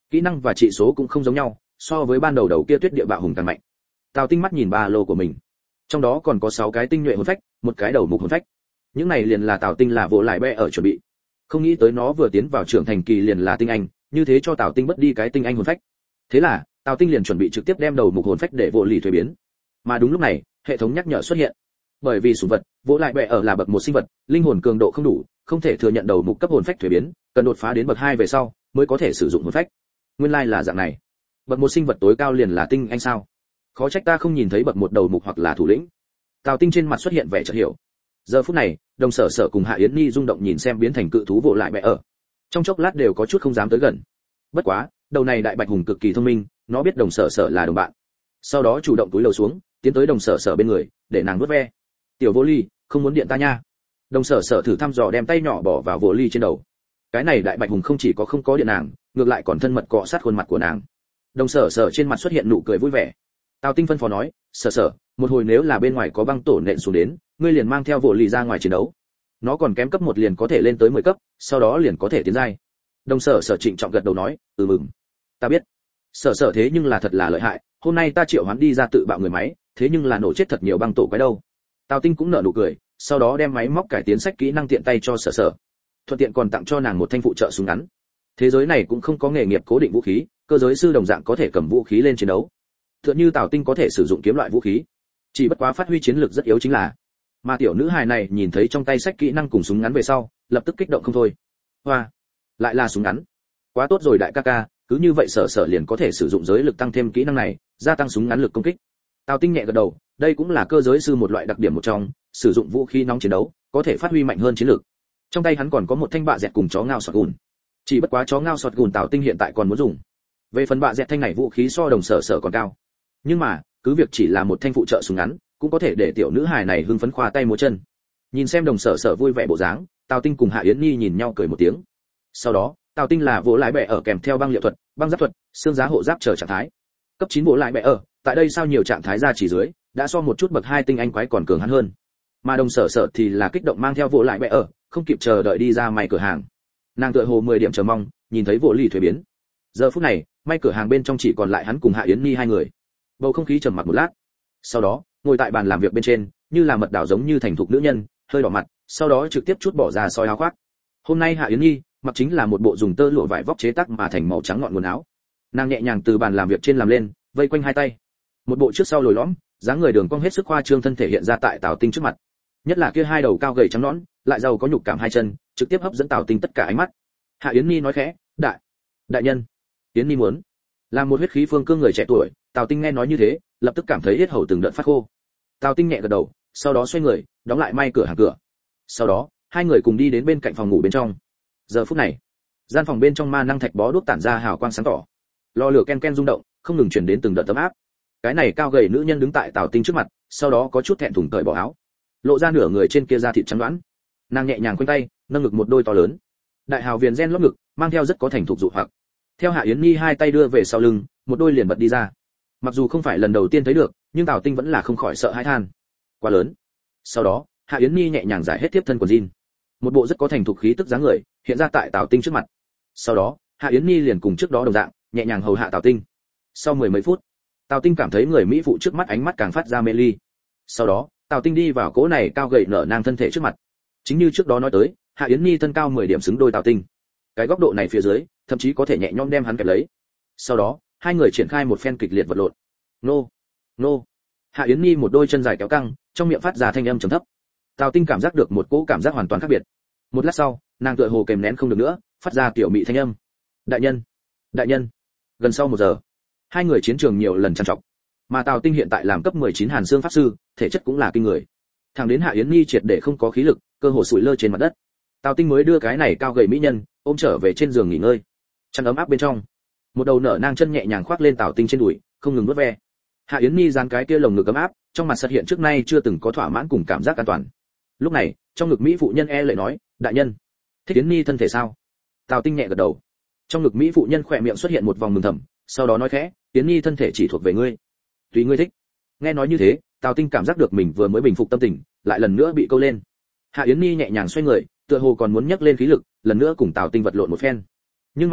kỹ năng và trị số cũng không giống nhau, so với ban đầu đầu kia tuyết địa bạo hùng càng mạnh. Tào Tinh mắt nhìn ba lô của mình, trong đó còn có sáu cái tinh nhuệ hồn phách, một cái đầu mục hồn phách. Những này liền là Tào Tinh là vỗ lại bẽ ở chuẩn bị. Không nghĩ tới nó vừa tiến vào trưởng thành kỳ liền là tinh anh, như thế cho Tào Tinh mất đi cái tinh anh hồn phách. Thế là, Tào Tinh liền chuẩn bị trực tiếp đem đầu mục hồn phách để vỗ lì thuế biến. Mà đúng lúc này, hệ thống nhắc nhở xuất hiện. Bởi vì sủng vật, vỗ lại bẽ ở là bậc một sinh vật, linh hồn cường độ không đủ, không thể thừa nhận đầu mục cấp hồn phách thuế biến, cần đột phá đến bậc hai về sau mới có thể sử dụng hồn phách. Nguyên lai like là dạng này. Bậc một sinh vật tối cao liền là tinh anh sao? Khó trách ta không nhìn thấy bậc một đầu mục hoặc là thủ lĩnh. Tào Tinh trên mặt xuất hiện vẻ chợt hiểu. Giờ phút này, Đồng Sở Sở cùng Hạ Yến Nhi rung động nhìn xem biến thành cự thú vỗ lại bẽ ở. Trong chốc lát đều có chút không dám tới gần. Bất quá, đầu này đại bạch hùng cực kỳ thông minh, nó biết Đồng Sở Sở là đồng bạn. Sau đó chủ động túi lầu xuống, tiến tới Đồng Sở Sở bên người, để nàng vuốt ve. "Tiểu Vô Ly, không muốn điện ta nha." Đồng Sở Sở thử thăm dò đem tay nhỏ bỏ vào Vô Ly trên đầu. Cái này đại bạch hùng không chỉ có không có điện nàng, ngược lại còn thân mật cọ sát khuôn mặt của nàng. Đồng Sở Sở trên mặt xuất hiện nụ cười vui vẻ. Tào Tinh phân phó nói, "Sở Sở, một hồi nếu là bên ngoài có băng tổ nện xuống đến, ngươi liền mang theo Vô Ly ra ngoài chiến đấu. Nó còn kém cấp một liền có thể lên tới mười cấp, sau đó liền có thể tiến giai." Đồng Sở Sở trịnh trọng gật đầu nói, "Ừ mừng, ta biết." Sở Sở thế nhưng là thật là lợi hại, hôm nay ta triệu hoán đi ra tự bạo người máy, thế nhưng là nổ chết thật nhiều băng tổ quái đâu. Tào Tinh cũng nở nụ cười, sau đó đem máy móc cải tiến sách kỹ năng tiện tay cho Sở Sở, thuận tiện còn tặng cho nàng một thanh phụ trợ súng ngắn. Thế giới này cũng không có nghề nghiệp cố định vũ khí, cơ giới sư đồng dạng có thể cầm vũ khí lên chiến đấu. Tựa như Tào Tinh có thể sử dụng kiếm loại vũ khí, chỉ bất quá phát huy chiến lược rất yếu chính là. Mà tiểu nữ hài này nhìn thấy trong tay sách kỹ năng cùng súng ngắn về sau, lập tức kích động không thôi. Hoa, lại là súng ngắn. Quá tốt rồi đại ca ca, cứ như vậy Sở Sở liền có thể sử dụng giới lực tăng thêm kỹ năng này, gia tăng súng ngắn lực công kích. Tào Tinh nhẹ gật đầu, đây cũng là cơ giới sư một loại đặc điểm một trong, sử dụng vũ khí nóng chiến đấu, có thể phát huy mạnh hơn chiến lược. Trong tay hắn còn có một thanh bạ dẹt cùng chó ngao sọt gùn. Chỉ bất quá chó ngao sọt gùn Tào Tinh hiện tại còn muốn dùng. Về phần bạ dẹt thanh này vũ khí so Đồng Sở Sở còn cao. Nhưng mà, cứ việc chỉ là một thanh phụ trợ súng ngắn, cũng có thể để tiểu nữ hài này hưng phấn khoa tay múa chân. Nhìn xem Đồng Sở Sở vui vẻ bộ dáng, Tào Tinh cùng Hạ Yến Nhi nhìn nhau cười một tiếng. Sau đó, Tào Tinh là vỗ lại bẹ ở kèm theo băng liệu thuật, băng giáp thuật, xương giá hộ giáp chờ trạng thái. Cấp chín vỗ lại bẹ ở, tại đây sao nhiều trạng thái ra chỉ dưới, đã so một chút bậc hai tinh anh quái còn cường hắn hơn. Mà Đồng Sở Sở thì là kích động mang theo vỗ lại bẹ ở, không kịp chờ đợi đi ra may cửa hàng. Nàng tựa hồ mười điểm chờ mong, nhìn thấy Vô Ly thuế biến. Giờ phút này, may cửa hàng bên trong chỉ còn lại hắn cùng Hạ Yến Nhi hai người. Bầu không khí trầm mặc một lát. Sau đó, ngồi tại bàn làm việc bên trên, như là mật đảo giống như thành thục nữ nhân, hơi đỏ mặt, sau đó trực tiếp chút bỏ ra soi áo khoác. Hôm nay Hạ Yến Nhi mặc chính là một bộ dùng tơ lụa vải vóc chế tác mà thành màu trắng ngọn quần áo. Nàng nhẹ nhàng từ bàn làm việc trên làm lên, vây quanh hai tay. Một bộ trước sau lồi lõm, dáng người đường cong hết sức khoa trương thân thể hiện ra tại Tào Tinh trước mặt. Nhất là kia hai đầu cao gầy trắng nõn, lại giàu có nhục cảm hai chân, trực tiếp hấp dẫn Tào Tinh tất cả ánh mắt. Hạ Yến Nhi nói khẽ, "Đại, đại nhân." Yến Nhi muốn là một huyết khí phương cương người trẻ tuổi, Tào Tinh nghe nói như thế, lập tức cảm thấy yết hầu từng đợt phát khô. Tào Tinh nhẹ gật đầu, sau đó xoay người, đóng lại may cửa hàng cửa. Sau đó, hai người cùng đi đến bên cạnh phòng ngủ bên trong. Giờ phút này, gian phòng bên trong ma năng thạch bó đuốc tản ra hào quang sáng tỏ. Lò lửa ken ken rung động, không ngừng truyền đến từng đợt ấm áp. Cái này cao gầy nữ nhân đứng tại Tào Tinh trước mặt, sau đó có chút thẹn thùng cởi bỏ áo, lộ ra nửa người trên kia da thịt trắng đoán. Nàng nhẹ nhàng quanh tay, nâng ngực một đôi to lớn. Đại hào viền gen lót ngực, mang theo rất có thành thục dụ hoặc. Theo Hạ Yến Nhi hai tay đưa về sau lưng, một đôi liền bật đi ra. Mặc dù không phải lần đầu tiên thấy được, nhưng Tào Tinh vẫn là không khỏi sợ hãi than. Quá lớn. Sau đó, Hạ Yến Nhi nhẹ nhàng giải hết tiếp thân quần jean. Một bộ rất có thành thục khí tức dáng người, hiện ra tại Tào Tinh trước mặt. Sau đó, Hạ Yến Nhi liền cùng trước đó đồng dạng, nhẹ nhàng hầu hạ Tào Tinh. Sau mười mấy phút, Tào Tinh cảm thấy người mỹ phụ trước mắt ánh mắt càng phát ra mê ly. Sau đó, Tào Tinh đi vào cỗ này cao gầy nở nang thân thể trước mặt. Chính như trước đó nói tới, Hạ Yến Nhi thân cao mười điểm xứng đôi Tào Tinh. Cái góc độ này phía dưới, thậm chí có thể nhẹ nhõm đem hắn kẹp lấy. Sau đó, hai người triển khai một phen kịch liệt vật lộn. Nô, nô. Hạ Yến Nhi một đôi chân dài kéo căng, trong miệng phát ra thanh âm trầm thấp. Tào Tinh cảm giác được một cỗ cảm giác hoàn toàn khác biệt. Một lát sau, nàng tựa hồ kềm nén không được nữa, phát ra tiểu mị thanh âm. Đại nhân, đại nhân. Gần sau một giờ, hai người chiến trường nhiều lần trằn trọc. Mà Tào Tinh hiện tại làm cấp mười chín Hàn Xương pháp sư, thể chất cũng là kinh người. Thẳng đến Hạ Yến Nhi triệt để không có khí lực, cơ hồ sủi lơ trên mặt đất. Tào Tinh mới đưa cái này cao gầy mỹ nhân ôm trở về trên giường nghỉ ngơi. Chăn ấm áp bên trong, một đầu nở nang chân nhẹ nhàng khoác lên Tào Tinh trên đùi, không ngừng vuốt ve. Hạ Yến Nhi dán cái kia lồng ngực ấm áp, trong mặt xuất hiện trước nay chưa từng có thỏa mãn cùng cảm giác an toàn. Lúc này, trong ngực mỹ phụ nhân e lệ nói, đại nhân, thích Yến Nhi thân thể sao? Tào Tinh nhẹ gật đầu. Trong ngực mỹ phụ nhân khỏe miệng xuất hiện một vòng mừng thầm, sau đó nói khẽ, Yến Nhi thân thể chỉ thuộc về ngươi, tùy ngươi thích. Nghe nói như thế, Tào Tinh cảm giác được mình vừa mới bình phục tâm tình, lại lần nữa bị câu lên. Hạ Yến Nhi nhẹ nhàng xoay người, tựa hồ còn muốn nhấc lên khí lực, lần nữa cùng Tào Tinh vật lộn một phen. Nhưng mà,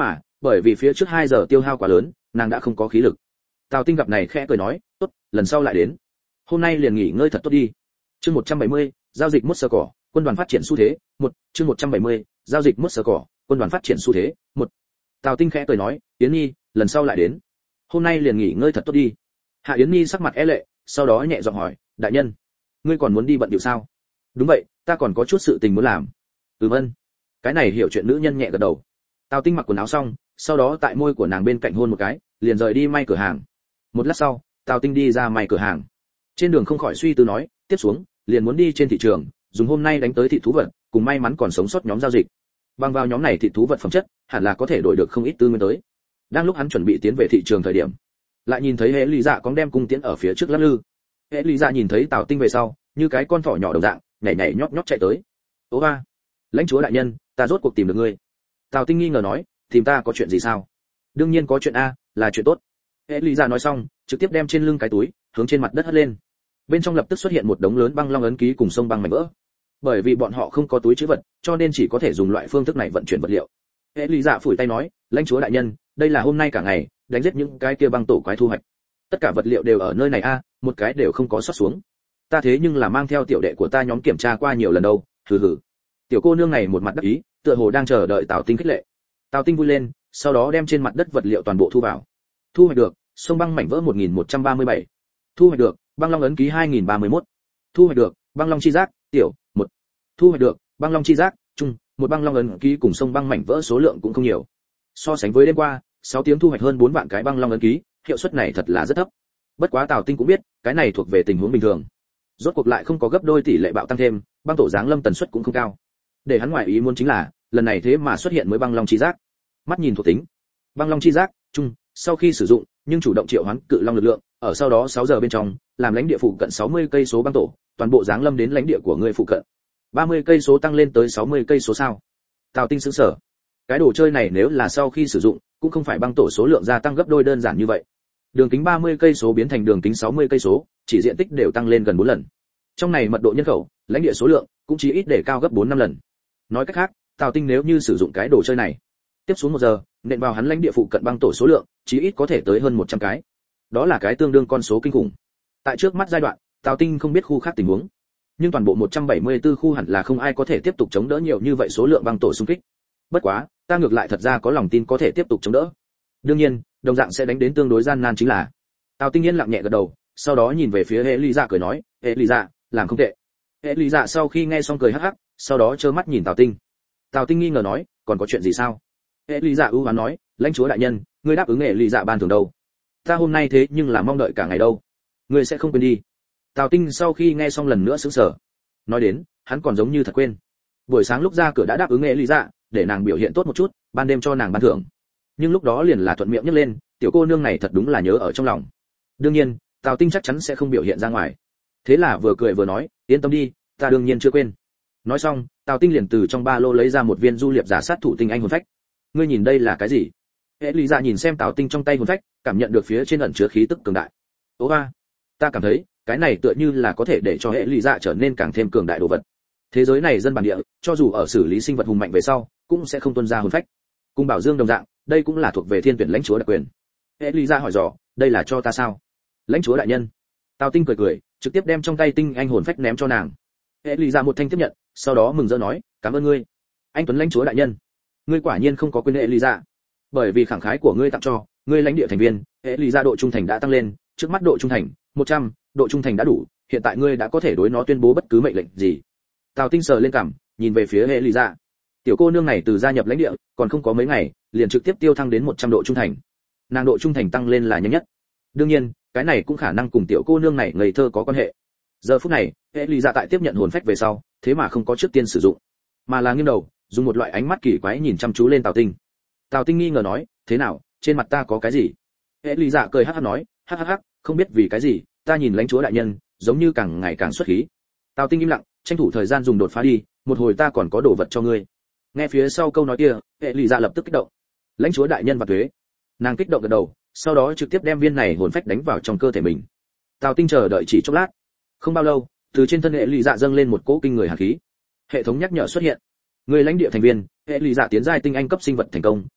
bởi vì phía trước hai giờ tiêu hao quá lớn, nàng đã không có khí lực. Tào Tinh gặp này khẽ cười nói, tốt, lần sau lại đến. Hôm nay liền nghỉ ngơi thật tốt đi. Chương một trăm bảy mươi, giao dịch mút sơ cỏ, quân đoàn phát triển xu thế. Một, chương một trăm bảy mươi, giao dịch mút sơ cỏ, quân đoàn phát triển xu thế. Một. Tào Tinh khẽ cười nói, Yến Nhi, lần sau lại đến. Hôm nay liền nghỉ ngơi thật tốt đi. Hạ Yến Nhi sắc mặt e lệ, sau đó nhẹ giọng hỏi, đại nhân, ngươi còn muốn đi bận điệu sao? Đúng vậy, ta còn có chút sự tình muốn làm. Ừm ân. Cái này hiểu chuyện nữ nhân nhẹ gật đầu. Tào Tinh mặc quần áo xong, sau đó tại môi của nàng bên cạnh hôn một cái, liền rời đi may cửa hàng. Một lát sau, Tào Tinh đi ra may cửa hàng. Trên đường không khỏi suy tư nói, tiếp xuống, liền muốn đi trên thị trường, dùng hôm nay đánh tới thị thú vật, cùng may mắn còn sống sót nhóm giao dịch. Bằng vào nhóm này thị thú vật phẩm chất, hẳn là có thể đổi được không ít tư nguyên tới. Đang lúc hắn chuẩn bị tiến về thị trường thời điểm, lại nhìn thấy Hệ Lý Dạ có đem cung tiễn ở phía trước lắc lư. Hệ Lý Dạ nhìn thấy Tào Tinh về sau, như cái con thỏ nhỏ đồng dạng, nhảy nhảy nhót nhót chạy tới. "Ố ba, lãnh chúa đại nhân, ta rốt cuộc tìm được ngươi." Tào Tinh nghi ngờ nói, "Tìm ta có chuyện gì sao?" "Đương nhiên có chuyện a, là chuyện tốt." Hệ Lý Dạ nói xong, trực tiếp đem trên lưng cái túi hướng trên mặt đất hất lên. Bên trong lập tức xuất hiện một đống lớn băng long ấn ký cùng sông băng mảnh vỡ. Bởi vì bọn họ không có túi trữ vật, cho nên chỉ có thể dùng loại phương thức này vận chuyển vật liệu. Hệ Lý Dạ phủi tay nói, "Lãnh chúa đại nhân, đây là hôm nay cả ngày đánh giết những cái kia băng tổ quái thu hoạch. Tất cả vật liệu đều ở nơi này a, một cái đều không có sót xuống. Ta thế nhưng là mang theo tiểu đệ của ta nhóm kiểm tra qua nhiều lần đâu." Hừ hừ. Tiểu cô nương này một mặt đắc ý, tựa hồ đang chờ đợi Tào Tinh khích lệ. Tào Tinh vui lên, sau đó đem trên mặt đất vật liệu toàn bộ thu vào. Thu hoạch được, sông băng mảnh vỡ một nghìn một trăm ba mươi bảy. Thu hoạch được, băng long ấn ký hai nghìn ba mươi mốt. Thu hoạch được, băng long chi giác, tiểu, một. Thu hoạch được, băng long chi giác, trung, một băng long ấn ký cùng sông băng mảnh vỡ số lượng cũng không nhiều. So sánh với đêm qua, sáu tiếng thu hoạch hơn bốn vạn cái băng long ấn ký, hiệu suất này thật là rất thấp. Bất quá Tào Tinh cũng biết, cái này thuộc về tình huống bình thường. Rốt cuộc lại không có gấp đôi tỷ lệ bạo tăng thêm, băng tổ giáng lâm tần suất cũng không cao. Để hắn ngoại ý muốn chính là, lần này thế mà xuất hiện mới băng long chi giác. Mắt nhìn thuộc tính, băng long chi giác, trung, sau khi sử dụng, nhưng chủ động triệu hoán cự long lực lượng, ở sau đó sáu giờ bên trong, làm lãnh địa phụ cận sáu mươi cây số băng tổ, toàn bộ giáng lâm đến lãnh địa của người phụ cận. ba mươi cây số tăng lên tới sáu mươi cây số sao? Tào Tinh sững sờ. Cái đồ chơi này nếu là sau khi sử dụng, cũng không phải băng tổ số lượng gia tăng gấp đôi đơn giản như vậy. Đường kính ba mươi cây số biến thành đường kính sáu mươi cây số, chỉ diện tích đều tăng lên gần bốn lần. Trong này mật độ nhân khẩu, lãnh địa số lượng cũng chỉ ít để cao gấp bốn năm lần. Nói cách khác, Tào Tinh nếu như sử dụng cái đồ chơi này, tiếp xuống một giờ, nện vào hắn lãnh địa phụ cận băng tổ số lượng, chỉ ít có thể tới hơn một trăm cái. Đó là cái tương đương con số kinh khủng. Tại trước mắt giai đoạn, Tào Tinh không biết khu khác tình huống, nhưng toàn bộ một trăm bảy mươi tư khu hẳn là không ai có thể tiếp tục chống đỡ nhiều như vậy số lượng băng tổ xung kích. Bất quá, ta ngược lại thật ra có lòng tin có thể tiếp tục chống đỡ. Đương nhiên, đồng dạng sẽ đánh đến tương đối gian nan chính là. Tào Tinh yên lặng nhẹ gật đầu, sau đó nhìn về phía Hệ Lý Dạ cười nói, "Hệ Lý Dạ, làm không tệ." Hệ Lý Dạ sau khi nghe xong cười hắc hắc, sau đó trơ mắt nhìn Tào Tinh. Tào Tinh nghi ngờ nói, "Còn có chuyện gì sao?" Hệ Lý Dạ ưu hoán nói, "Lãnh chúa đại nhân, ngươi đáp ứng Hệ Lý Dạ ban thưởng đâu? Ta hôm nay thế nhưng là mong đợi cả ngày đâu. Ngươi sẽ không quên đi." Tào Tinh sau khi nghe xong lần nữa sững sờ. Nói đến, hắn còn giống như thật quên. Buổi sáng lúc ra cửa đã đáp ứng Hệ Lý Dạ, để nàng biểu hiện tốt một chút, ban đêm cho nàng ban thưởng. Nhưng lúc đó liền là thuận miệng nhấc lên, tiểu cô nương này thật đúng là nhớ ở trong lòng. Đương nhiên, Tào Tinh chắc chắn sẽ không biểu hiện ra ngoài. Thế là vừa cười vừa nói, "Yên tâm đi, ta đương nhiên chưa quên." Nói xong, Tào Tinh liền từ trong ba lô lấy ra một viên du liệp giả sát thủ tinh anh hồn phách. "Ngươi nhìn đây là cái gì?" Hệ Lý Dạ nhìn xem Tào Tinh trong tay hồn phách, cảm nhận được phía trên ẩn chứa khí tức cường đại. "Ố a, ta cảm thấy, cái này tựa như là có thể để cho Hệ Lý Dạ trở nên càng thêm cường đại đồ vật. Thế giới này dân bản địa, cho dù ở xử lý sinh vật hùng mạnh về sau, cũng sẽ không tuân ra hồn phách. Cùng Bảo Dương đồng dạng, đây cũng là thuộc về thiên tuyển lãnh chúa đặc quyền." Hệ Lý Dạ hỏi dò, "Đây là cho ta sao?" "Lãnh chúa đại nhân." Tào Tinh cười cười, trực tiếp đem trong tay tinh anh hồn phách ném cho nàng. Hệ Lý Dạ một thanh tiếp nhận, sau đó mừng rỡ nói, "Cảm ơn ngươi, anh tuấn lãnh chúa đại nhân. Ngươi quả nhiên không có quên Hệ Lý Dạ. Bởi vì khẳng khái của ngươi tặng cho, ngươi lãnh địa thành viên, Hệ Lý Dạ độ trung thành đã tăng lên, trước mắt độ trung thành một trăm, độ trung thành đã đủ, hiện tại ngươi đã có thể đối nó tuyên bố bất cứ mệnh lệnh gì." Tào Tinh sờ lên cằm, nhìn về phía Hệ Lý Dạ. Tiểu cô nương này từ gia nhập lãnh địa, còn không có mấy ngày, liền trực tiếp tiêu thăng đến một trăm độ trung thành. Nàng độ trung thành tăng lên là nhanh nhất. Đương nhiên, cái này cũng khả năng cùng tiểu cô nương này ngây thơ có quan hệ. Giờ phút này, Hệ Lý Dạ tại tiếp nhận hồn phách về sau, thế mà không có trước tiên sử dụng, mà là nghiêng đầu, dùng một loại ánh mắt kỳ quái nhìn chăm chú lên Tào Tinh. Tào Tinh nghi ngờ nói, "Thế nào, trên mặt ta có cái gì?" Hệ Lý Dạ cười hắc hắc nói, "Hắc hắc hắc, không biết vì cái gì, ta nhìn lãnh chúa đại nhân, giống như càng ngày càng xuất khí." Tào Tinh im lặng, tranh thủ thời gian dùng đột phá đi, "Một hồi ta còn có đồ vật cho ngươi." Nghe phía sau câu nói kia, Hệ Lý Dạ lập tức kích động. "Lãnh chúa đại nhân và thuế." Nàng kích động gật đầu, sau đó trực tiếp đem viên này hồn phách đánh vào trong cơ thể mình. Tào Tinh chờ đợi chỉ chốc lát, không bao lâu, từ trên thân Hệ Lý Dạ dâng lên một cỗ kinh người hàn khí. Hệ thống nhắc nhở xuất hiện, người lãnh địa thành viên, Hệ Lý Dạ tiến giai tinh anh cấp sinh vật thành công,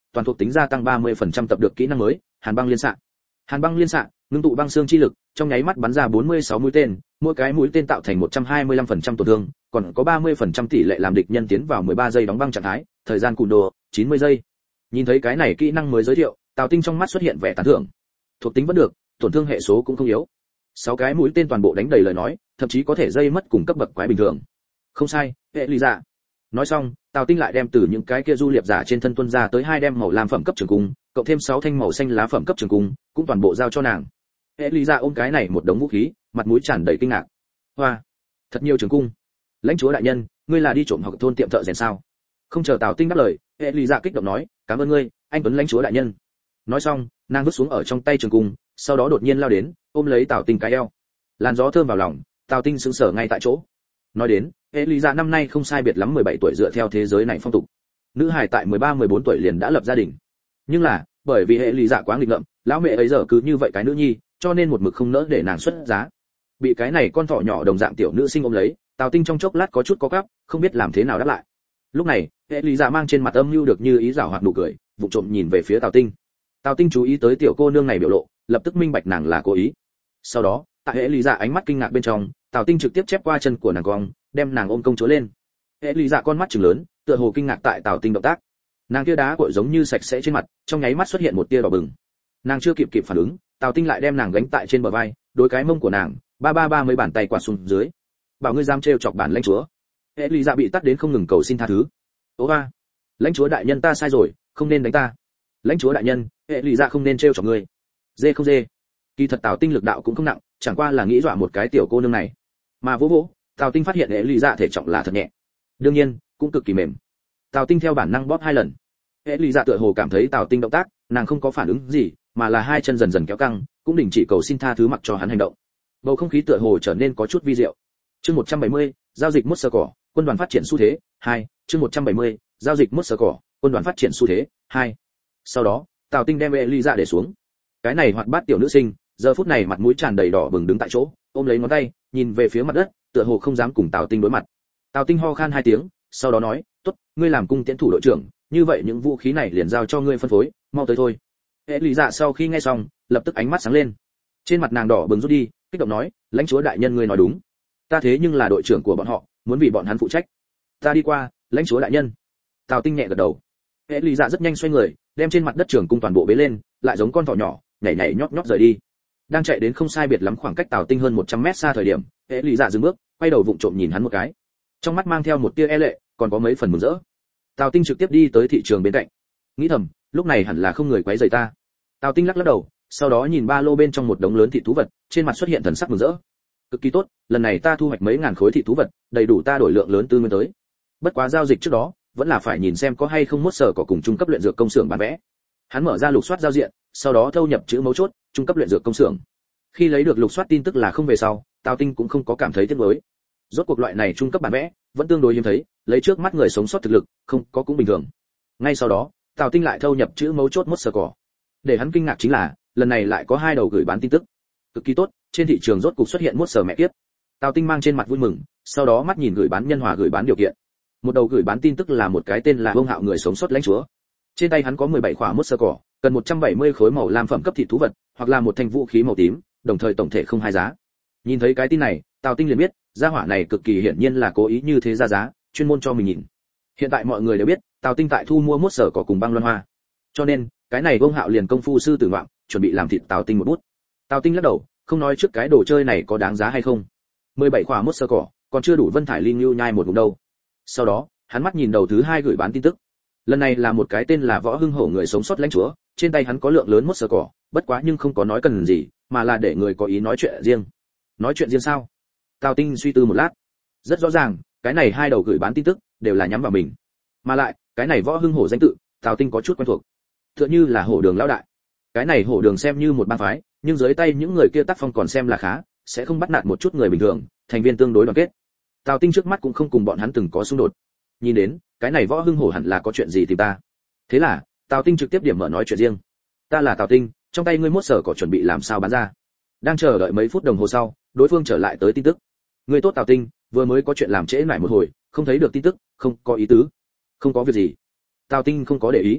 toàn thuộc tính gia tăng ba mươi phần trăm tập được kỹ năng mới, Hàn băng liên xạ. Hàn băng liên xạ, ngưng tụ băng xương chi lực, trong nháy mắt bắn ra bốn mươi sáu mũi tên, mỗi cái mũi tên tạo thành một trăm hai mươi lăm phần trăm tổn thương, còn có ba mươi phần trăm tỷ lệ làm địch nhân tiến vào mười ba giây đóng băng trạng thái, thời gian cùn đồ chín mươi giây. Nhìn thấy cái này kỹ năng mới giới thiệu, Tào Tinh trong mắt xuất hiện vẻ tán thưởng. Thuộc tính vẫn được, tổn thương hệ số cũng không yếu. Sáu cái mũi tên toàn bộ đánh đầy lời nói, thậm chí có thể dây mất cùng cấp bậc quái bình thường. Không sai, hệ lý dạ. Nói xong, Tào Tinh lại đem từ những cái kia du liệp giả trên thân tuân ra tới hai đem màu lam phẩm cấp trường cung, cộng thêm sáu thanh màu xanh lá phẩm cấp trường cung, cũng toàn bộ giao cho nàng. Hệ lý dạ ôm cái này một đống vũ khí, mặt mũi tràn đầy kinh ngạc. Hoa, thật nhiều trường cung. Lãnh chúa đại nhân, ngươi là đi trộm học thôn tiệm thợ rèn sao? Không chờ Tào Tinh đáp lời, hệ lý dạ kích động nói, cảm ơn ngươi, anh tuấn lãnh chúa đại nhân. Nói xong, nàng vứt xuống ở trong tay trường cung, sau đó đột nhiên lao đến, ôm lấy Tào Tinh cái eo. Làn gió thơm vào lòng, Tào Tinh sững sờ ngay tại chỗ. Nói đến, Elisa năm nay không sai biệt lắm mười bảy tuổi dựa theo thế giới này phong tục. Nữ hài tại mười ba mười bốn tuổi liền đã lập gia đình. Nhưng là, bởi vì Elisa quá nghịch ngợm, lão mẹ ấy giờ cứ như vậy cái nữ nhi, cho nên một mực không nỡ để nàng xuất giá. Bị cái này con thỏ nhỏ đồng dạng tiểu nữ sinh ôm lấy, Tào Tinh trong chốc lát có chút có cắp, không biết làm thế nào đáp lại. Lúc này, Elisa mang trên mặt âm nhu được như ý giảo hoạt nụ cười, vụ trộm nhìn về phía Tào Tinh. Tào Tinh chú ý tới tiểu cô nương này biểu lộ, lập tức minh bạch nàng là cố ý. Sau đó, tại Elisa ánh mắt kinh ngạc bên trong, Tào Tinh trực tiếp chép qua chân của nàng cong, đem nàng ôm công chúa lên. Elisa con mắt trừng lớn, tựa hồ kinh ngạc tại Tào Tinh động tác. Nàng kia đá cội giống như sạch sẽ trên mặt, trong nháy mắt xuất hiện một tia đỏ bừng. Nàng chưa kịp kịp phản ứng, Tào Tinh lại đem nàng gánh tại trên bờ vai, đối cái mông của nàng, ba ba ba mấy bàn tay quạt xuống dưới. Bảo ngươi dám trêu chọc bản lãnh chúa. Elisa bị tắt đến không ngừng cầu xin tha thứ. Ô ba, lãnh chúa đại nhân ta sai rồi, không nên đánh ta. Lãnh chúa đại nhân, Elisa không nên trêu chọc ngươi. Dê không dê. Kỳ thật Tào Tinh lực đạo cũng không nặng, chẳng qua là nghĩ dọa một cái tiểu cô nương này. Mà vỗ vỗ, Tào Tinh phát hiện hệ lý dạ thể trọng là thật nhẹ, đương nhiên cũng cực kỳ mềm. Tào Tinh theo bản năng bóp hai lần. Hệ lý dạ tựa hồ cảm thấy Tào Tinh động tác, nàng không có phản ứng gì, mà là hai chân dần dần kéo căng, cũng đình chỉ cầu xin tha thứ mặc cho hắn hành động. Bầu không khí tựa hồ trở nên có chút vi diệu. Chương một trăm bảy mươi, giao dịch mút sơ cỏ, quân đoàn phát triển xu thế hai. Chương một trăm bảy mươi, giao dịch mút sơ cỏ, quân đoàn phát triển xu thế hai. Sau đó, Tào Tinh đem hệ lý dạ để xuống. Cái này hoạt bát tiểu nữ sinh, giờ phút này mặt mũi tràn đầy đỏ bừng đứng tại chỗ, ôm lấy ngón tay, nhìn về phía mặt đất, tựa hồ không dám cùng Tào Tinh đối mặt. Tào Tinh ho khan hai tiếng, sau đó nói, "Tốt, ngươi làm cung tiễn thủ đội trưởng, như vậy những vũ khí này liền giao cho ngươi phân phối, mau tới thôi." Hệ lý dạ sau khi nghe xong, lập tức ánh mắt sáng lên. Trên mặt nàng đỏ bừng rút đi, kích động nói, "Lãnh chúa đại nhân ngươi nói đúng, ta thế nhưng là đội trưởng của bọn họ, muốn vì bọn hắn phụ trách." "Ta đi qua, lãnh chúa đại nhân." Tào Tinh nhẹ gật đầu. Hệ lý dạ rất nhanh xoay người, đem trên mặt đất trường cung toàn bộ bế lên, lại giống con thỏ nhỏ, nhảy nhảy nhót nhót rời đi. Đang chạy đến không sai biệt lắm khoảng cách Tào Tinh hơn một trăm mét xa thời điểm, hệ lý dạ dừng bước, quay đầu vụng trộm nhìn hắn một cái, trong mắt mang theo một tia e lệ, còn có mấy phần mừng rỡ. Tào Tinh trực tiếp đi tới thị trường bên cạnh, nghĩ thầm, lúc này hẳn là không người quấy rầy ta. Tào Tinh lắc lắc đầu, sau đó nhìn ba lô bên trong một đống lớn thịt thú vật, trên mặt xuất hiện thần sắc mừng rỡ. Cực kỳ tốt, lần này ta thu hoạch mấy ngàn khối thịt thú vật, đầy đủ ta đổi lượng lớn tư nguyên tới. Bất quá giao dịch trước đó, vẫn là phải nhìn xem có hay không mốt sở có cùng trung cấp luyện dược công xưởng bán vẽ. Hắn mở ra lục soát giao diện, sau đó thâu nhập chữ mấu chốt, trung cấp luyện dược công xưởng. Khi lấy được lục soát tin tức là không về sau, Tào Tinh cũng không có cảm thấy tiếc nuối. Rốt cuộc loại này trung cấp bản vẽ vẫn tương đối hiếm thấy, lấy trước mắt người sống sót thực lực, không có cũng bình thường. Ngay sau đó, Tào Tinh lại thâu nhập chữ mấu chốt mốt sở cỏ. Để hắn kinh ngạc chính là, lần này lại có hai đầu gửi bán tin tức. Cực kỳ tốt, trên thị trường rốt cục xuất hiện mốt sở mẹ kiếp. Tào Tinh mang trên mặt vui mừng, sau đó mắt nhìn gửi bán nhân hòa gửi bán điều kiện. Một đầu gửi bán tin tức là một cái tên là Vương Hạo người sống sót lãnh chúa. Trên tay hắn có mười bảy khỏa mốt sơ cỏ, cần một trăm bảy mươi khối màu lam phẩm cấp thịt thú vật, hoặc là một thanh vũ khí màu tím, đồng thời tổng thể không hai giá. Nhìn thấy cái tin này, Tào Tinh liền biết, gia hỏa này cực kỳ hiển nhiên là cố ý như thế ra giá, chuyên môn cho mình nhìn. Hiện tại mọi người đều biết, Tào Tinh tại thu mua mốt sở cỏ cùng băng loan hoa. Cho nên, cái này Vương Hạo liền công phu sư tử ngoạm, chuẩn bị làm thịt Tào Tinh một bút. Tào Tinh lắc đầu, không nói trước cái đồ chơi này có đáng giá hay không. mười bảy khỏa mốt sơ cỏ, còn chưa đủ Vân Thải Linh lưu nhai một ngụm đâu. Sau đó, hắn mắt nhìn đầu thứ hai gửi bán tin tức. Lần này là một cái tên là Võ Hưng Hổ người sống sót lãnh chúa, trên tay hắn có lượng lớn mốt sơ cỏ, bất quá nhưng không có nói cần gì, mà là để người có ý nói chuyện riêng. Nói chuyện riêng sao? Tào Tinh suy tư một lát. Rất rõ ràng, cái này hai đầu gửi bán tin tức đều là nhắm vào mình. Mà lại, cái này Võ Hưng Hổ danh tự, Tào Tinh có chút quen thuộc. Tựa như là Hổ Đường lão đại. Cái này Hổ Đường xem như một bang phái, nhưng dưới tay những người kia tác phong còn xem là khá, sẽ không bắt nạt một chút người bình thường, thành viên tương đối đoàn kết. Tào Tinh trước mắt cũng không cùng bọn hắn từng có xung đột. Nhìn đến, cái này Võ Hưng Hổ hẳn là có chuyện gì tìm ta. Thế là, Tào Tinh trực tiếp điểm mở nói chuyện riêng. Ta là Tào Tinh, trong tay ngươi mốt sở có chuẩn bị làm sao bán ra. Đang chờ đợi mấy phút đồng hồ sau, đối phương trở lại tới tin tức. Ngươi tốt Tào Tinh, vừa mới có chuyện làm trễ nải một hồi, không thấy được tin tức, không có ý tứ. Không có việc gì. Tào Tinh không có để ý.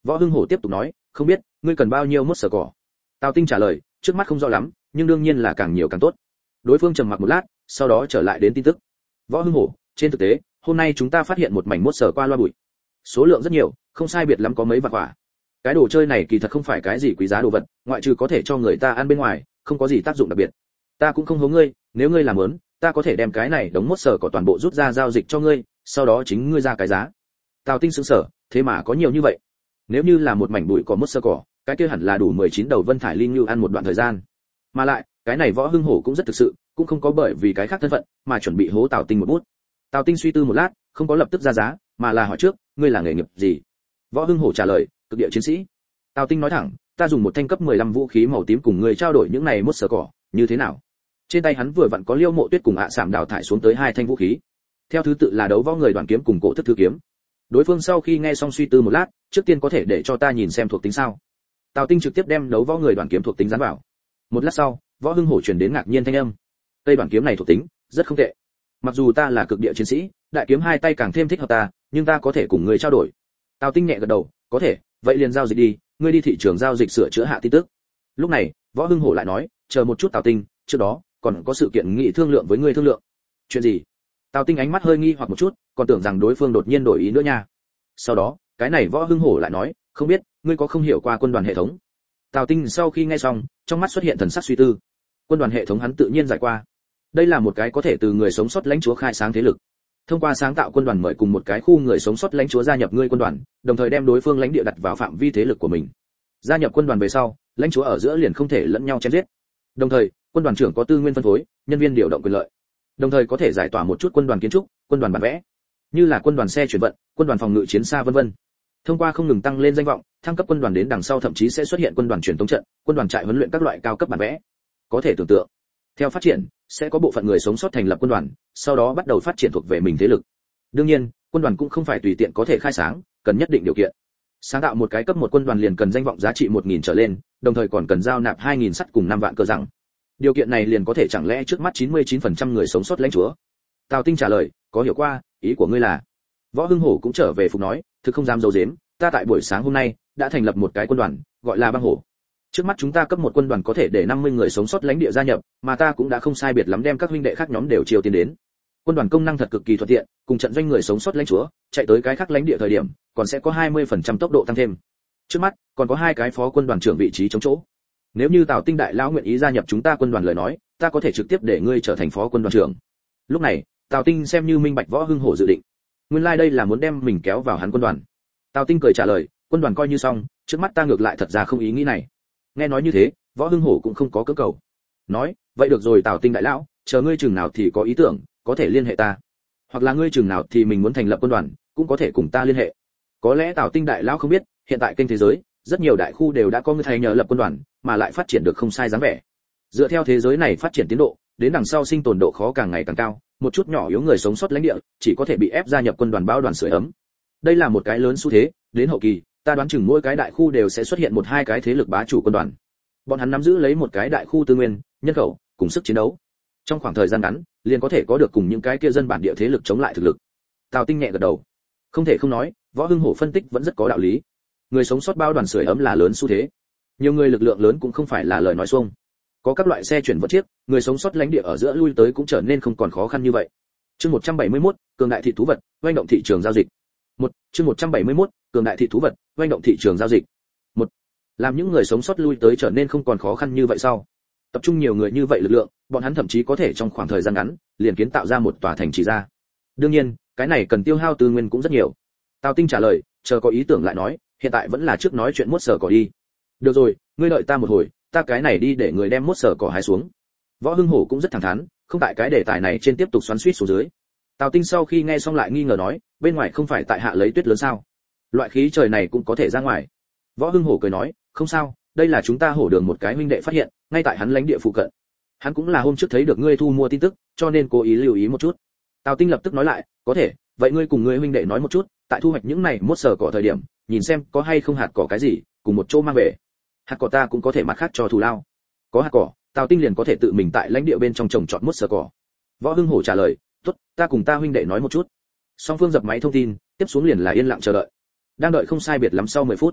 Võ Hưng Hổ tiếp tục nói, không biết ngươi cần bao nhiêu mốt sở cỏ. Tào Tinh trả lời, trước mắt không rõ lắm, nhưng đương nhiên là càng nhiều càng tốt. Đối phương trầm mặc một lát, sau đó trở lại đến tin tức. Võ Hưng Hổ, trên thực tế, hôm nay chúng ta phát hiện một mảnh mốt sở qua loa bụi. Số lượng rất nhiều, không sai biệt lắm có mấy vạn quả. Cái đồ chơi này kỳ thật không phải cái gì quý giá đồ vật, ngoại trừ có thể cho người ta ăn bên ngoài, không có gì tác dụng đặc biệt. Ta cũng không hố ngươi, nếu ngươi làm muốn, ta có thể đem cái này đống mốt sở cỏ toàn bộ rút ra giao dịch cho ngươi, sau đó chính ngươi ra cái giá. Tào Tinh sững sờ, thế mà có nhiều như vậy. Nếu như là một mảnh bụi có mốt sở cỏ, cái kia hẳn là đủ mười chín đầu Vân Thải Linh Như ăn một đoạn thời gian. Mà lại, cái này Võ Hưng Hổ cũng rất thực sự, cũng không có bởi vì cái khác thân phận mà chuẩn bị hố Tào Tinh một bút. Tào Tinh suy tư một lát, không có lập tức ra giá, mà là hỏi trước, ngươi là nghề nghiệp gì? Võ Hưng Hổ trả lời, cực địa chiến sĩ. Tào Tinh nói thẳng, ta dùng một thanh cấp mười lăm vũ khí màu tím cùng ngươi trao đổi những này mốt sở cỏ, như thế nào? Trên tay hắn vừa vặn có Liêu Mộ Tuyết cùng ạ Sạm đào thải xuống tới hai thanh vũ khí. Theo thứ tự là đấu võ người đoàn kiếm cùng cổ thức thư kiếm. Đối phương sau khi nghe xong suy tư một lát, trước tiên có thể để cho ta nhìn xem thuộc tính sao? Tào Tinh trực tiếp đem đấu võ người đoàn kiếm thuộc tính dán vào. Một lát sau, Võ Hưng Hổ truyền đến ngạc nhiên thanh âm. Tây đoàn kiếm này thuộc tính rất không tệ. Mặc dù ta là cực địa chiến sĩ, đại kiếm hai tay càng thêm thích hợp ta, nhưng ta có thể cùng người trao đổi. Tào Tinh nhẹ gật đầu, có thể, vậy liền giao dịch đi, ngươi đi thị trường giao dịch sửa chữa hạ tin tức. Lúc này, Võ Hưng Hổ lại nói, chờ một chút Tào Tinh, trước đó còn có sự kiện nghị thương lượng với ngươi thương lượng. Chuyện gì? Tào Tinh ánh mắt hơi nghi hoặc một chút, còn tưởng rằng đối phương đột nhiên đổi ý nữa nha. Sau đó, cái này Võ Hưng Hổ lại nói, không biết ngươi có không hiểu qua quân đoàn hệ thống. Tào Tinh sau khi nghe xong, trong mắt xuất hiện thần sắc suy tư. Quân đoàn hệ thống hắn tự nhiên giải qua. Đây là một cái có thể từ người sống sót lãnh chúa khai sáng thế lực. Thông qua sáng tạo quân đoàn mời cùng một cái khu người sống sót lãnh chúa gia nhập ngươi quân đoàn, đồng thời đem đối phương lãnh địa đặt vào phạm vi thế lực của mình. Gia nhập quân đoàn về sau, lãnh chúa ở giữa liền không thể lẫn nhau chém giết. Đồng thời, quân đoàn trưởng có tư nguyên phân phối, nhân viên điều động quyền lợi. Đồng thời có thể giải tỏa một chút quân đoàn kiến trúc, quân đoàn bản vẽ, như là quân đoàn xe chuyển vận, quân đoàn phòng ngự chiến xa vân vân. Thông qua không ngừng tăng lên danh vọng, thăng cấp quân đoàn đến đằng sau thậm chí sẽ xuất hiện quân đoàn truyền thống trận, quân đoàn trại huấn luyện các loại cao cấp bản vẽ. Có thể tưởng tượng, theo phát triển, sẽ có bộ phận người sống sót thành lập quân đoàn, sau đó bắt đầu phát triển thuộc về mình thế lực. Đương nhiên, quân đoàn cũng không phải tùy tiện có thể khai sáng, cần nhất định điều kiện. Sáng tạo một cái cấp một quân đoàn liền cần danh vọng giá trị một nghìn trở lên, đồng thời còn cần giao nạp hai nghìn sắt cùng năm vạn cơ rằng. Điều kiện này liền có thể chẳng lẽ trước mắt chín mươi chín phần trăm người sống sót lãnh chúa. Tào Tinh trả lời, có hiểu qua, ý của ngươi là. Võ Hưng Hổ cũng trở về phục nói, thực không dám giấu giếm, ta tại buổi sáng hôm nay đã thành lập một cái quân đoàn, gọi là Băng Hổ. Trước mắt chúng ta cấp một quân đoàn có thể để năm mươi người sống sót lãnh địa gia nhập, mà ta cũng đã không sai biệt lắm đem các huynh đệ khác nhóm đều chiêu tiến đến. Quân đoàn công năng thật cực kỳ thuận tiện, cùng trận doanh người sống sót lãnh chúa, chạy tới cái khác lãnh địa thời điểm, còn sẽ có hai mươi phần trăm tốc độ tăng thêm. Trước mắt, còn có hai cái phó quân đoàn trưởng vị trí trống chỗ. Nếu như Tào Tinh đại lão nguyện ý gia nhập chúng ta quân đoàn lời nói, ta có thể trực tiếp để ngươi trở thành phó quân đoàn trưởng. Lúc này, Tào Tinh xem như minh bạch Võ Hưng Hổ dự định. Nguyên lai like đây là muốn đem mình kéo vào hắn quân đoàn. Tào Tinh cười trả lời, quân đoàn coi như xong, trước mắt ta ngược lại thật ra không ý nghĩ này. Nghe nói như thế, Võ Hưng Hổ cũng không có cưỡng cầu. Nói, vậy được rồi Tào Tinh đại lão, chờ ngươi chừng nào thì có ý tưởng, có thể liên hệ ta. Hoặc là ngươi chừng nào thì mình muốn thành lập quân đoàn, cũng có thể cùng ta liên hệ. Có lẽ Tào Tinh đại lão không biết, hiện tại kênh thế giới, rất nhiều đại khu đều đã có người thầy nhờ lập quân đoàn, mà lại phát triển được không sai dáng vẻ. Dựa theo thế giới này phát triển tiến độ, đến đằng sau sinh tồn độ khó càng ngày càng cao, một chút nhỏ yếu người sống sót lãnh địa, chỉ có thể bị ép gia nhập quân đoàn bao đoàn sưởi ấm. Đây là một cái lớn xu thế, đến hậu kỳ, ta đoán chừng mỗi cái đại khu đều sẽ xuất hiện một hai cái thế lực bá chủ quân đoàn. Bọn hắn nắm giữ lấy một cái đại khu tư nguyên, nhân khẩu, cùng sức chiến đấu. Trong khoảng thời gian ngắn, liền có thể có được cùng những cái kia dân bản địa thế lực chống lại thực lực. Tào Tinh nhẹ gật đầu. Không thể không nói, Võ Hưng Hổ phân tích vẫn rất có đạo lý. Người sống sót bao đoàn sưởi ấm là lớn xu thế. Nhiều người lực lượng lớn cũng không phải là lời nói xuông. Có các loại xe chuyển vận chiếc, người sống sót lãnh địa ở giữa lui tới cũng trở nên không còn khó khăn như vậy. Chương một trăm bảy mươi mốt, cường đại thị thú vật, doanh động thị trường giao dịch. Một, chương một trăm bảy mươi mốt, cường đại thị thú vật, doanh động thị trường giao dịch. Một, làm những người sống sót lui tới trở nên không còn khó khăn như vậy sau. Tập trung nhiều người như vậy lực lượng, bọn hắn thậm chí có thể trong khoảng thời gian ngắn, liền kiến tạo ra một tòa thành trì ra. Đương nhiên, cái này cần tiêu hao tư nguyên cũng rất nhiều. Tào Tinh trả lời, chờ có ý tưởng lại nói, hiện tại vẫn là trước nói chuyện mốt sở cỏ đi. Được rồi, ngươi đợi ta một hồi, ta cái này đi để người đem mốt sở cỏ hái xuống. Võ Hưng Hổ cũng rất thẳng thắn, không tại cái đề tài này trên tiếp tục xoắn xuýt xuống dưới. Tào Tinh sau khi nghe xong lại nghi ngờ nói, bên ngoài không phải tại hạ lấy tuyết lớn sao? Loại khí trời này cũng có thể ra ngoài. Võ Hưng Hổ cười nói, không sao, đây là chúng ta hổ đường một cái huynh đệ phát hiện, ngay tại hắn lãnh địa phụ cận. Hắn cũng là hôm trước thấy được ngươi thu mua tin tức, cho nên cố ý lưu ý một chút. Tào Tinh lập tức nói lại, có thể, vậy ngươi cùng ngươi huynh đệ nói một chút, tại thu hoạch những này mốt sở cỏ thời điểm, nhìn xem có hay không hạt cỏ cái gì, cùng một chỗ mang về. Hạt cỏ ta cũng có thể mặt khác cho thù lao. Có hạt cỏ, Tào Tinh liền có thể tự mình tại lãnh địa bên trong trồng trọt mốt sở cỏ. Võ Hưng Hổ trả lời, tốt, ta cùng ta huynh đệ nói một chút. Song phương dập máy thông tin, tiếp xuống liền là yên lặng chờ đợi. Đang đợi không sai biệt lắm sau mười phút,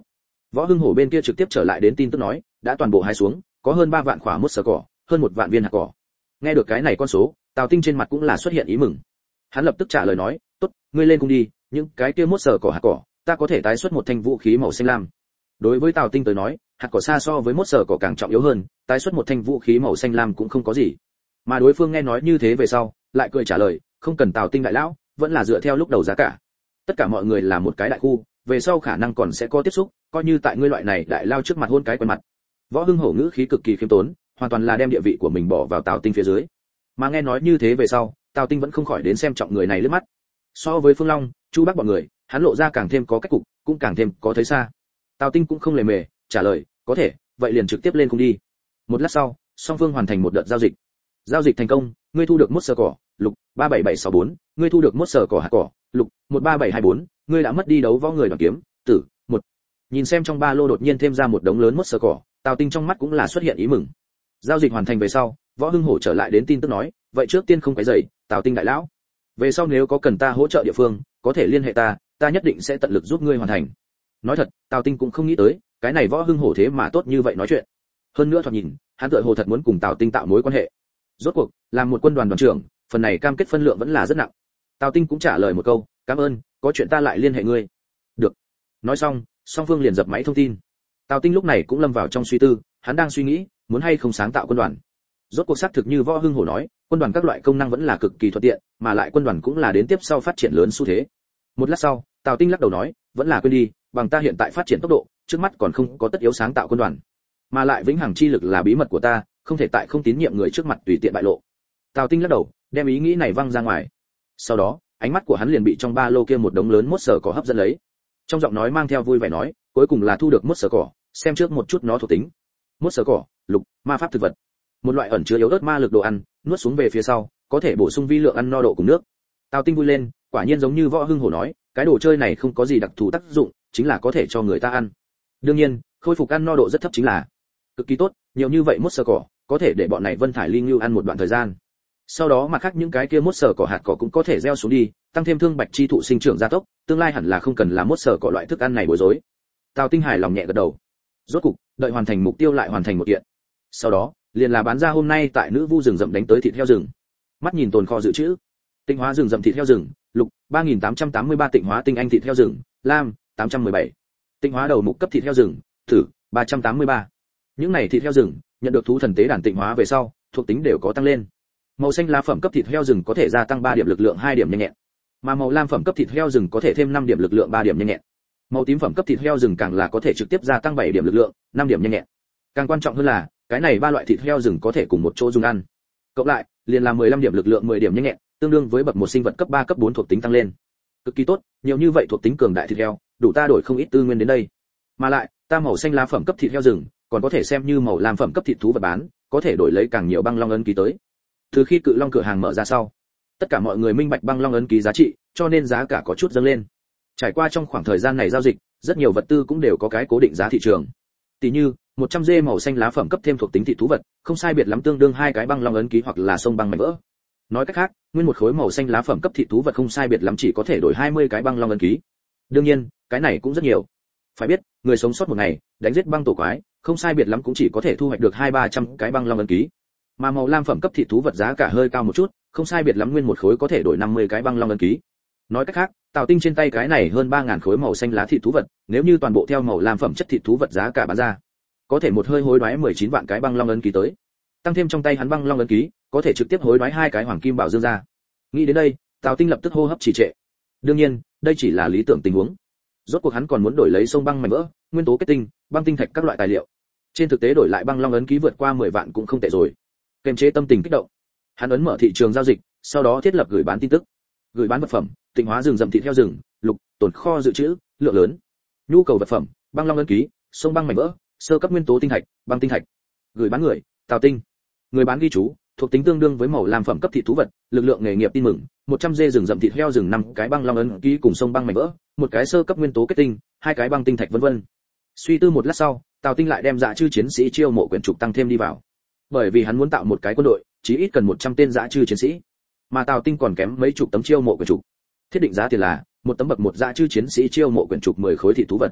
Võ Hưng Hổ bên kia trực tiếp trở lại đến tin tức nói, đã toàn bộ hái xuống, có hơn ba vạn quả mốt sờ cỏ, hơn một vạn viên hạt cỏ. Nghe được cái này con số, Tào Tinh trên mặt cũng là xuất hiện ý mừng. Hắn lập tức trả lời nói, tốt, ngươi lên cung đi, những cái kia mốt sờ cỏ hạt cỏ, ta có thể tái xuất một thanh vũ khí màu xanh lam. Đối với Tào Tinh tới nói, hạt cỏ xa so với mốt sờ cỏ càng trọng yếu hơn, tái xuất một thanh vũ khí màu xanh lam cũng không có gì. Mà đối phương nghe nói như thế về sau, lại cười trả lời, không cần Tào Tinh đại lão, vẫn là dựa theo lúc đầu giá cả. Tất cả mọi người là một cái đại khu, về sau khả năng còn sẽ có tiếp xúc, coi như tại ngươi loại này đại lao trước mặt hôn cái quen mặt. Võ Hưng Hổ ngữ khí cực kỳ khiêm tốn, hoàn toàn là đem địa vị của mình bỏ vào Tào Tinh phía dưới. Mà nghe nói như thế về sau, Tào Tinh vẫn không khỏi đến xem trọng người này lướt mắt. So với Phương Long, Chu Bắc bọn người, hắn lộ ra càng thêm có cách cục, cũng càng thêm có thấy xa. Tào Tinh cũng không lề mề, trả lời, có thể, vậy liền trực tiếp lên cùng đi. Một lát sau, song phương hoàn thành một đợt giao dịch. Giao dịch thành công, ngươi thu được mốt sờ cỏ, lục ba bảy bảy sáu bốn, ngươi thu được mốt sờ cỏ hạt cỏ, lục một ba bảy hai bốn, ngươi đã mất đi đấu võ người đoàn kiếm, tử, một. Nhìn xem trong ba lô đột nhiên thêm ra một đống lớn mốt sờ cỏ, Tào Tinh trong mắt cũng là xuất hiện ý mừng. Giao dịch hoàn thành về sau, Võ Hưng Hổ trở lại đến tin tức nói, vậy trước tiên không phải dậy, Tào Tinh đại lão. Về sau nếu có cần ta hỗ trợ địa phương, có thể liên hệ ta, ta nhất định sẽ tận lực giúp ngươi hoàn thành. Nói thật, Tào Tinh cũng không nghĩ tới, cái này Võ Hưng Hổ thế mà tốt như vậy nói chuyện. Hơn nữa thoạt nhìn, hắn tựa hồ thật muốn cùng Tào Tinh tạo mối quan hệ. Rốt cuộc, làm một quân đoàn đoàn trưởng, phần này cam kết phân lượng vẫn là rất nặng. Tào Tinh cũng trả lời một câu, cảm ơn, có chuyện ta lại liên hệ ngươi. Được. Nói xong, song phương liền dập máy thông tin. Tào Tinh lúc này cũng lâm vào trong suy tư, hắn đang suy nghĩ, muốn hay không sáng tạo quân đoàn. Rốt cuộc xác thực như Võ Hưng Hổ nói, quân đoàn các loại công năng vẫn là cực kỳ thuận tiện, mà lại quân đoàn cũng là đến tiếp sau phát triển lớn xu thế. Một lát sau, Tào Tinh lắc đầu nói, vẫn là quên đi, bằng ta hiện tại phát triển tốc độ, trước mắt còn không có tất yếu sáng tạo quân đoàn. Mà lại vĩnh hằng chi lực là bí mật của ta, không thể tại không tín nhiệm người trước mặt tùy tiện bại lộ. Tào Tinh lắc đầu, đem ý nghĩ này văng ra ngoài. Sau đó, ánh mắt của hắn liền bị trong ba lô kia một đống lớn mốt sờ cỏ hấp dẫn lấy. Trong giọng nói mang theo vui vẻ nói, cuối cùng là thu được mốt sờ cỏ, xem trước một chút nó thuộc tính. Mốt sờ cỏ, lục, ma pháp thực vật. Một loại ẩn chứa yếu ớt ma lực đồ ăn, nuốt xuống về phía sau, có thể bổ sung vi lượng ăn no độ cùng nước. Tào Tinh vui lên, quả nhiên giống như Võ Hưng Hổ nói, cái đồ chơi này không có gì đặc thù tác dụng, chính là có thể cho người ta ăn. Đương nhiên, khôi phục ăn no độ rất thấp chính là cực kỳ tốt, nhiều như vậy mốt sờ cỏ, có thể để bọn này Vân Thải Ly Ngưu ăn một đoạn thời gian. Sau đó mặt khác những cái kia mốt sờ cỏ hạt cỏ cũng có thể gieo xuống đi, tăng thêm thương bạch chi thụ sinh trưởng gia tốc, tương lai hẳn là không cần làm mốt sờ cỏ loại thức ăn này bối rối. Tào Tinh hài lòng nhẹ gật đầu. Rốt cục, đợi hoàn thành mục tiêu lại hoàn thành một kiện. Sau đó, liền là bán ra hôm nay tại Nữ Vu rừng rậm đánh tới thịt heo rừng. Mắt nhìn tồn kho dự trữ. Tịnh hóa rừng rậm thịt heo rừng, lục ba nghìn tám trăm tám mươi ba tịnh hóa tinh anh thịt heo rừng, lam tám trăm mười bảy. Tịnh hóa đầu mục cấp thịt heo rừng, thử ba trăm tám mươi ba. Những này thịt heo rừng, nhận được thú thần tế đàn tịnh hóa về sau, thuộc tính đều có tăng lên. Màu xanh lá phẩm cấp thịt heo rừng có thể gia tăng ba điểm lực lượng hai điểm nhanh nhẹn. Mà màu lam phẩm cấp thịt heo rừng có thể thêm năm điểm lực lượng ba điểm nhanh nhẹn. Màu tím phẩm cấp thịt heo rừng càng là có thể trực tiếp gia tăng bảy điểm lực lượng, năm điểm nhanh nhẹn. Càng quan trọng hơn là, cái này ba loại thịt heo rừng có thể cùng một chỗ dùng ăn. Cộng lại, liền là mười lăm điểm lực lượng mười điểm nhanh nhẹn, tương đương với bậc một sinh vật cấp ba cấp bốn thuộc tính tăng lên. Cực kỳ tốt, nhiều như vậy thuộc tính cường đại thịt heo, đủ ta đổi không ít tư nguyên đến đây. Mà lại, ta màu xanh lá phẩm cấp thịt heo rừng, còn có thể xem như màu lam phẩm cấp thịt thú vật bán, có thể đổi lấy càng nhiều băng long ấn ký tới. Từ khi Cự Long cửa hàng mở ra sau, tất cả mọi người minh bạch băng long ấn ký giá trị, cho nên giá cả có chút dâng lên. Trải qua trong khoảng thời gian này giao dịch, rất nhiều vật tư cũng đều có cái cố định giá thị trường. Tỷ như, một trăm dê màu xanh lá phẩm cấp thêm thuộc tính thịt thú vật, không sai biệt lắm tương đương hai cái băng long ấn ký hoặc là sông băng mảnh vỡ. Nói cách khác, nguyên một khối màu xanh lá phẩm cấp thịt thú vật không sai biệt lắm chỉ có thể đổi hai mươi cái băng long ấn ký. Đương nhiên, cái này cũng rất nhiều. Phải biết, người sống sót một ngày, đánh giết băng tổ quái, không sai biệt lắm cũng chỉ có thể thu hoạch được hai ba trăm cái băng long ấn ký. Mà màu lam phẩm cấp thịt thú vật giá cả hơi cao một chút, không sai biệt lắm nguyên một khối có thể đổi năm mươi cái băng long ấn ký. Nói cách khác, Tào Tinh trên tay cái này hơn ba nghìn khối màu xanh lá thịt thú vật, nếu như toàn bộ theo màu lam phẩm chất thịt thú vật giá cả bán ra, có thể một hơi hối đoái mười chín vạn cái băng long ấn ký tới. Tăng thêm trong tay hắn băng long ấn ký, có thể trực tiếp hối đoái hai cái hoàng kim bảo dương ra. Nghĩ đến đây, Tào Tinh lập tức hô hấp trì trệ. Đương nhiên, đây chỉ là lý tưởng tình huống. Rốt cuộc hắn còn muốn đổi lấy sông băng mảnh vỡ, nguyên tố kết tinh, băng tinh thạch các loại tài liệu. Trên thực tế đổi lại băng long ấn ký vượt qua mười vạn cũng không tệ rồi. Kềm chế tâm tình kích động, hắn ấn mở thị trường giao dịch, sau đó thiết lập gửi bán tin tức. Gửi bán vật phẩm, tịnh hóa rừng rậm thịt heo rừng, lục, tồn kho dự trữ, lượng lớn. Nhu cầu vật phẩm, băng long ấn ký, sông băng mảnh vỡ, sơ cấp nguyên tố tinh thạch, băng tinh thạch. Gửi bán người, Tào Tinh. Người bán ghi chú, thuộc tính tương đương với màu lam phẩm cấp thịt thú vật, lực lượng nghề nghiệp tin mừng, một trăm dê rừng rậm thịt heo rừng năm cái băng long ấn ký cùng sông băng mảnh vỡ, một cái sơ cấp nguyên tố kết tinh, hai cái băng tinh thạch vân vân. Suy tư một lát sau, Tào Tinh lại đem dã chư chiến sĩ chiêu mộ quyển trục tăng thêm đi vào. Bởi vì hắn muốn tạo một cái quân đội, chí ít cần một trăm tên dã chư chiến sĩ. Mà Tào Tinh còn kém mấy chục tấm chiêu mộ quyển trục. Thiết định giá tiền là một tấm bậc một dã chư chiến sĩ chiêu mộ quyển trục mười khối thịt thú vật.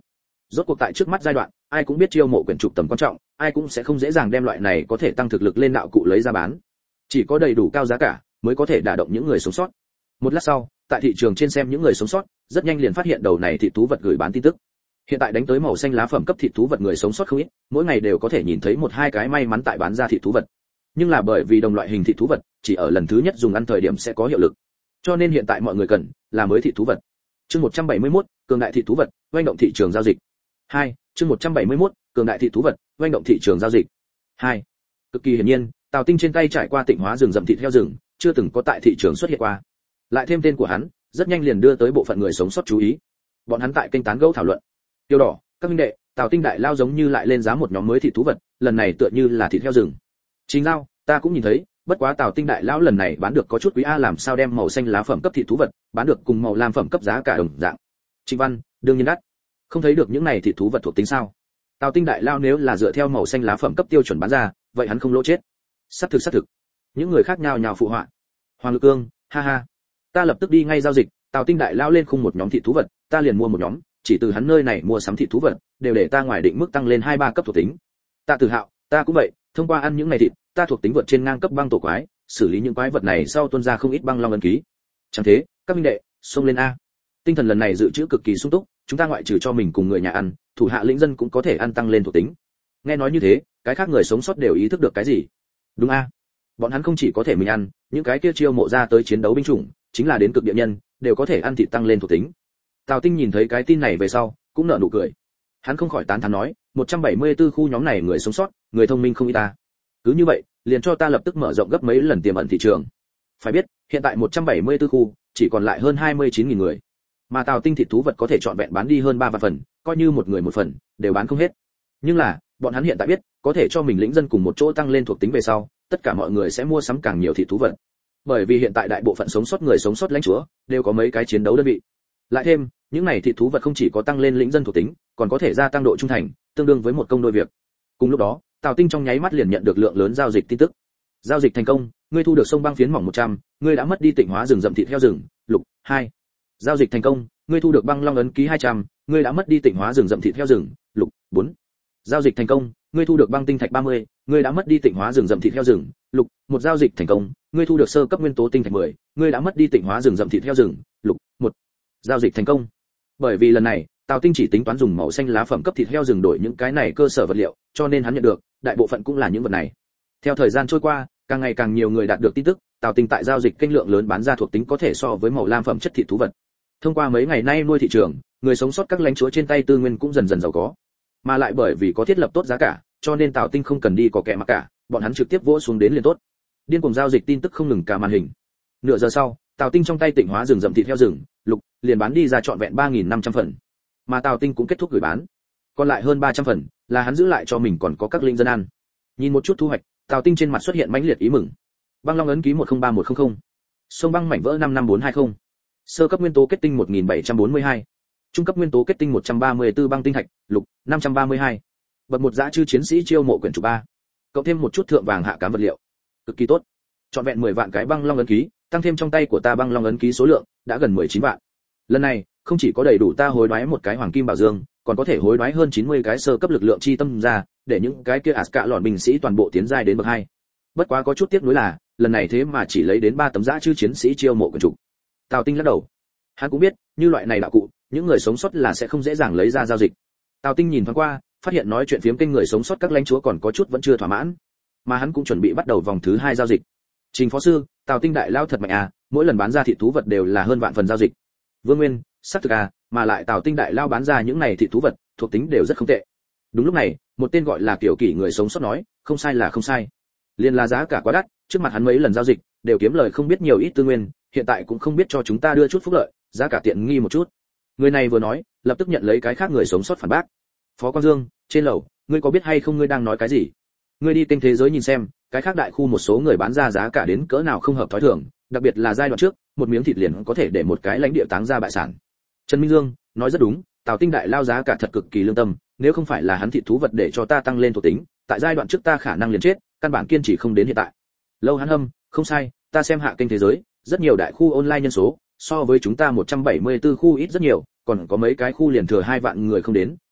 Rốt cuộc tại trước mắt giai đoạn, ai cũng biết chiêu mộ quyển trục tầm quan trọng, ai cũng sẽ không dễ dàng đem loại này có thể tăng thực lực lên đạo cụ lấy ra bán. Chỉ có đầy đủ cao giá cả mới có thể đả động những người sống sót. Một lát sau, tại thị trường trên xem những người sống sót, rất nhanh liền phát hiện đầu này thịt thú vật gửi bán tin tức. Hiện tại đánh tới màu xanh lá phẩm cấp thịt thú vật người sống sót không ít, mỗi ngày đều có thể nhìn thấy một hai cái may mắn tại bán ra thịt thú vật. Nhưng là bởi vì đồng loại hình thịt thú vật chỉ ở lần thứ nhất dùng ăn thời điểm sẽ có hiệu lực, cho nên hiện tại mọi người cần là mới thịt thú vật. Chương một trăm bảy mươi mốt, cường đại thịt thú vật, doanh động thị trường giao dịch. hai, chương một trăm bảy mươi mốt, cường đại thịt thú vật, doanh động thị trường giao dịch. hai. Cực kỳ hiển nhiên, Tào Tinh trên tay trải qua tịnh hóa rừng rậm thịt heo rừng, chưa từng có tại thị trường xuất hiện qua. Lại thêm tên của hắn, rất nhanh liền đưa tới bộ phận người sống sót chú ý. Bọn hắn tại kênh tán gẫu thảo luận. Tiêu đỏ, các minh đệ, Tào Tinh đại lao giống như lại lên giá một nhóm mới thịt thú vật, lần này tựa như là thịt heo rừng. Chính lao, ta cũng nhìn thấy, bất quá Tào Tinh đại lão lần này bán được có chút quý a, làm sao đem màu xanh lá phẩm cấp thịt thú vật bán được cùng màu lam phẩm cấp giá cả đồng dạng. Trịnh Văn, đương nhiên đắt. Không thấy được những này thịt thú vật thuộc tính sao? Tào Tinh đại lao nếu là dựa theo màu xanh lá phẩm cấp tiêu chuẩn bán ra, vậy hắn không lỗ chết. Sắp thực sắp thực. Những người khác nhào nhào phụ họa. Hoàng Lực Cương, ha ha. Ta lập tức đi ngay giao dịch, Tào Tinh đại lao lên khung một nhóm thịt thú vật, ta liền mua một nhóm, chỉ từ hắn nơi này mua sắm thịt thú vật, đều để ta ngoài định mức tăng lên hai ba cấp thuộc tính. Tạ Tử Hạo, ta cũng vậy, thông qua ăn những này thịt, ta thuộc tính vượt trên ngang cấp băng tổ quái, xử lý những quái vật này sau tuôn ra không ít băng long ấn ký. Chẳng thế, các minh đệ, xông lên a. Tinh thần lần này dự trữ cực kỳ sung túc, chúng ta ngoại trừ cho mình cùng người nhà ăn, thủ hạ lĩnh dân cũng có thể ăn tăng lên thuộc tính. Nghe nói như thế, cái khác người sống sót đều ý thức được cái gì. Đúng a. Bọn hắn không chỉ có thể mình ăn, những cái kia chiêu mộ ra tới chiến đấu binh chủng, chính là đến cực địa nhân, đều có thể ăn thịt tăng lên thuộc tính. Tào Tinh nhìn thấy cái tin này về sau, cũng nở nụ cười. Hắn không khỏi tán thán nói, một trăm bảy mươi tư khu nhóm này người sống sót, người thông minh không ít ta. Cứ như vậy, liền cho ta lập tức mở rộng gấp mấy lần tiềm ẩn thị trường. Phải biết, hiện tại một trăm bảy mươi tư khu, chỉ còn lại hơn hai mươi chín nghìn người. Mà Tào Tinh thịt thú vật có thể chọn vẹn bán đi hơn ba vạn phần, coi như một người một phần, đều bán không hết. Nhưng là, bọn hắn hiện tại biết, có thể cho mình lĩnh dân cùng một chỗ tăng lên thuộc tính về sau, tất cả mọi người sẽ mua sắm càng nhiều thịt thú vật. Bởi vì hiện tại đại bộ phận sống sót người sống sót lãnh chúa đều có mấy cái chiến đấu đơn vị. Lại thêm, những này thịt thú vật không chỉ có tăng lên lĩnh dân thuộc tính, còn có thể gia tăng độ trung thành, tương đương với một công đôi việc. Cùng lúc đó, Tào Tinh trong nháy mắt liền nhận được lượng lớn giao dịch tin tức. Giao dịch thành công, ngươi thu được sông băng phiến mỏng một trăm, ngươi đã mất đi tịnh hóa rừng rậm thịt heo rừng, lục, hai. Giao dịch thành công, ngươi thu được băng long ấn ký hai trăm, ngươi đã mất đi tịnh hóa rừng rậm thịt heo rừng, lục, bốn. Giao dịch thành công, ngươi thu được băng tinh thạch ba mươi, ngươi đã mất đi tịnh hóa rừng rậm thịt heo rừng, lục, một. Giao dịch thành công, ngươi thu được sơ cấp nguyên tố tinh thạch mười, ngươi đã mất đi tịnh hóa rừng rậm thịt heo rừng, lục, một. Giao dịch thành công. Bởi vì lần này, Tào Tinh chỉ tính toán dùng màu xanh lá phẩm cấp thịt heo rừng đổi những cái này cơ sở vật liệu, cho nên hắn nhận được, đại bộ phận cũng là những vật này. Theo thời gian trôi qua, càng ngày càng nhiều người đạt được tin tức, Tào Tinh tại giao dịch kênh lượng lớn bán ra thuộc tính có thể so với màu lam phẩm chất thịt thú vật. Thông qua mấy ngày nay nuôi thị trường, người sống sót các lãnh chúa trên tay tư nguyên cũng dần dần giàu có. Mà lại bởi vì có thiết lập tốt giá cả, cho nên Tào Tinh không cần đi có kẻ mặc cả, bọn hắn trực tiếp vỗ xuống đến liền tốt. Điên cuồng giao dịch tin tức không ngừng cả màn hình. Nửa giờ sau, Tào Tinh trong tay tịnh hóa rừng rậm thịt heo rừng, lục, liền bán đi ra trọn vẹn ba nghìn năm trăm phần. Mà Tào Tinh cũng kết thúc gửi bán. Còn lại hơn ba trăm phần, là hắn giữ lại cho mình còn có các linh dân ăn. Nhìn một chút thu hoạch, Tào Tinh trên mặt xuất hiện mãnh liệt ý mừng. Băng long ấn ký một không ba một không không, sông băng mảnh vỡ năm năm bốn hai không, sơ cấp nguyên tố kết tinh một nghìn bảy trăm bốn mươi hai, trung cấp nguyên tố kết tinh một trăm ba mươi tư băng tinh thạch, lục, năm trăm ba mươi hai. Bậc một dã chư chiến sĩ chiêu mộ quyển trục ba. Cộng thêm một chút thượng vàng hạ cám vật liệu. Cực kỳ tốt. Trọn vẹn mười vạn cái băng long ấn ký, tăng thêm trong tay của ta băng long ấn ký số lượng đã gần mười chín vạn. Lần này, không chỉ có đầy đủ ta hối đoái một cái hoàng kim bảo dương, còn có thể hối đoái hơn chín mươi cái sơ cấp lực lượng chi tâm ra, để những cái kia Aska lọn binh sĩ toàn bộ tiến giai đến bậc hai. Bất quá có chút tiếc nuối là, lần này thế mà chỉ lấy đến ba tấm dã chư chiến sĩ chiêu mộ quyển trục. Tào Tinh lắc đầu. Hắn cũng biết, như loại này đạo cụ, những người sống sót là sẽ không dễ dàng lấy ra giao dịch. Tào Tinh nhìn thoáng qua, phát hiện nói chuyện phiếm kênh người sống sót các lãnh chúa còn có chút vẫn chưa thỏa mãn, mà hắn cũng chuẩn bị bắt đầu vòng thứ hai giao dịch. Trình phó sư, Tào Tinh đại lao thật mạnh à, mỗi lần bán ra thịt thú vật đều là hơn vạn phần giao dịch. Vương Nguyên, xác thực à, mà lại Tào Tinh đại lao bán ra những này thịt thú vật, thuộc tính đều rất không tệ. Đúng lúc này, một tên gọi là Kiều Kỷ người sống sót nói, không sai là không sai. Liên là giá cả quá đắt, trước mặt hắn mấy lần giao dịch, đều kiếm lời không biết nhiều ít tư nguyên, hiện tại cũng không biết cho chúng ta đưa chút phúc lợi, giá cả tiện nghi một chút. Người này vừa nói, lập tức nhận lấy cái khác người sống sót phản bác. Phó Quang Dương, trên lầu, ngươi có biết hay không ngươi đang nói cái gì? Ngươi đi kênh thế giới nhìn xem, cái khác đại khu một số người bán ra giá cả đến cỡ nào không hợp thói thường, đặc biệt là giai đoạn trước, một miếng thịt liền có thể để một cái lãnh địa táng ra bại sản. Trần Minh Dương nói rất đúng, Tào Tinh đại lao giá cả thật cực kỳ lương tâm, nếu không phải là hắn thịt thú vật để cho ta tăng lên thuộc tính, tại giai đoạn trước ta khả năng liền chết, căn bản kiên trì không đến hiện tại. Lâu Hắn Hâm, không sai, ta xem hạ kênh thế giới, rất nhiều đại khu online nhân số, so với chúng ta một trăm bảy mươi tư khu ít rất nhiều, còn có mấy cái khu liền thừa hai vạn người không đến,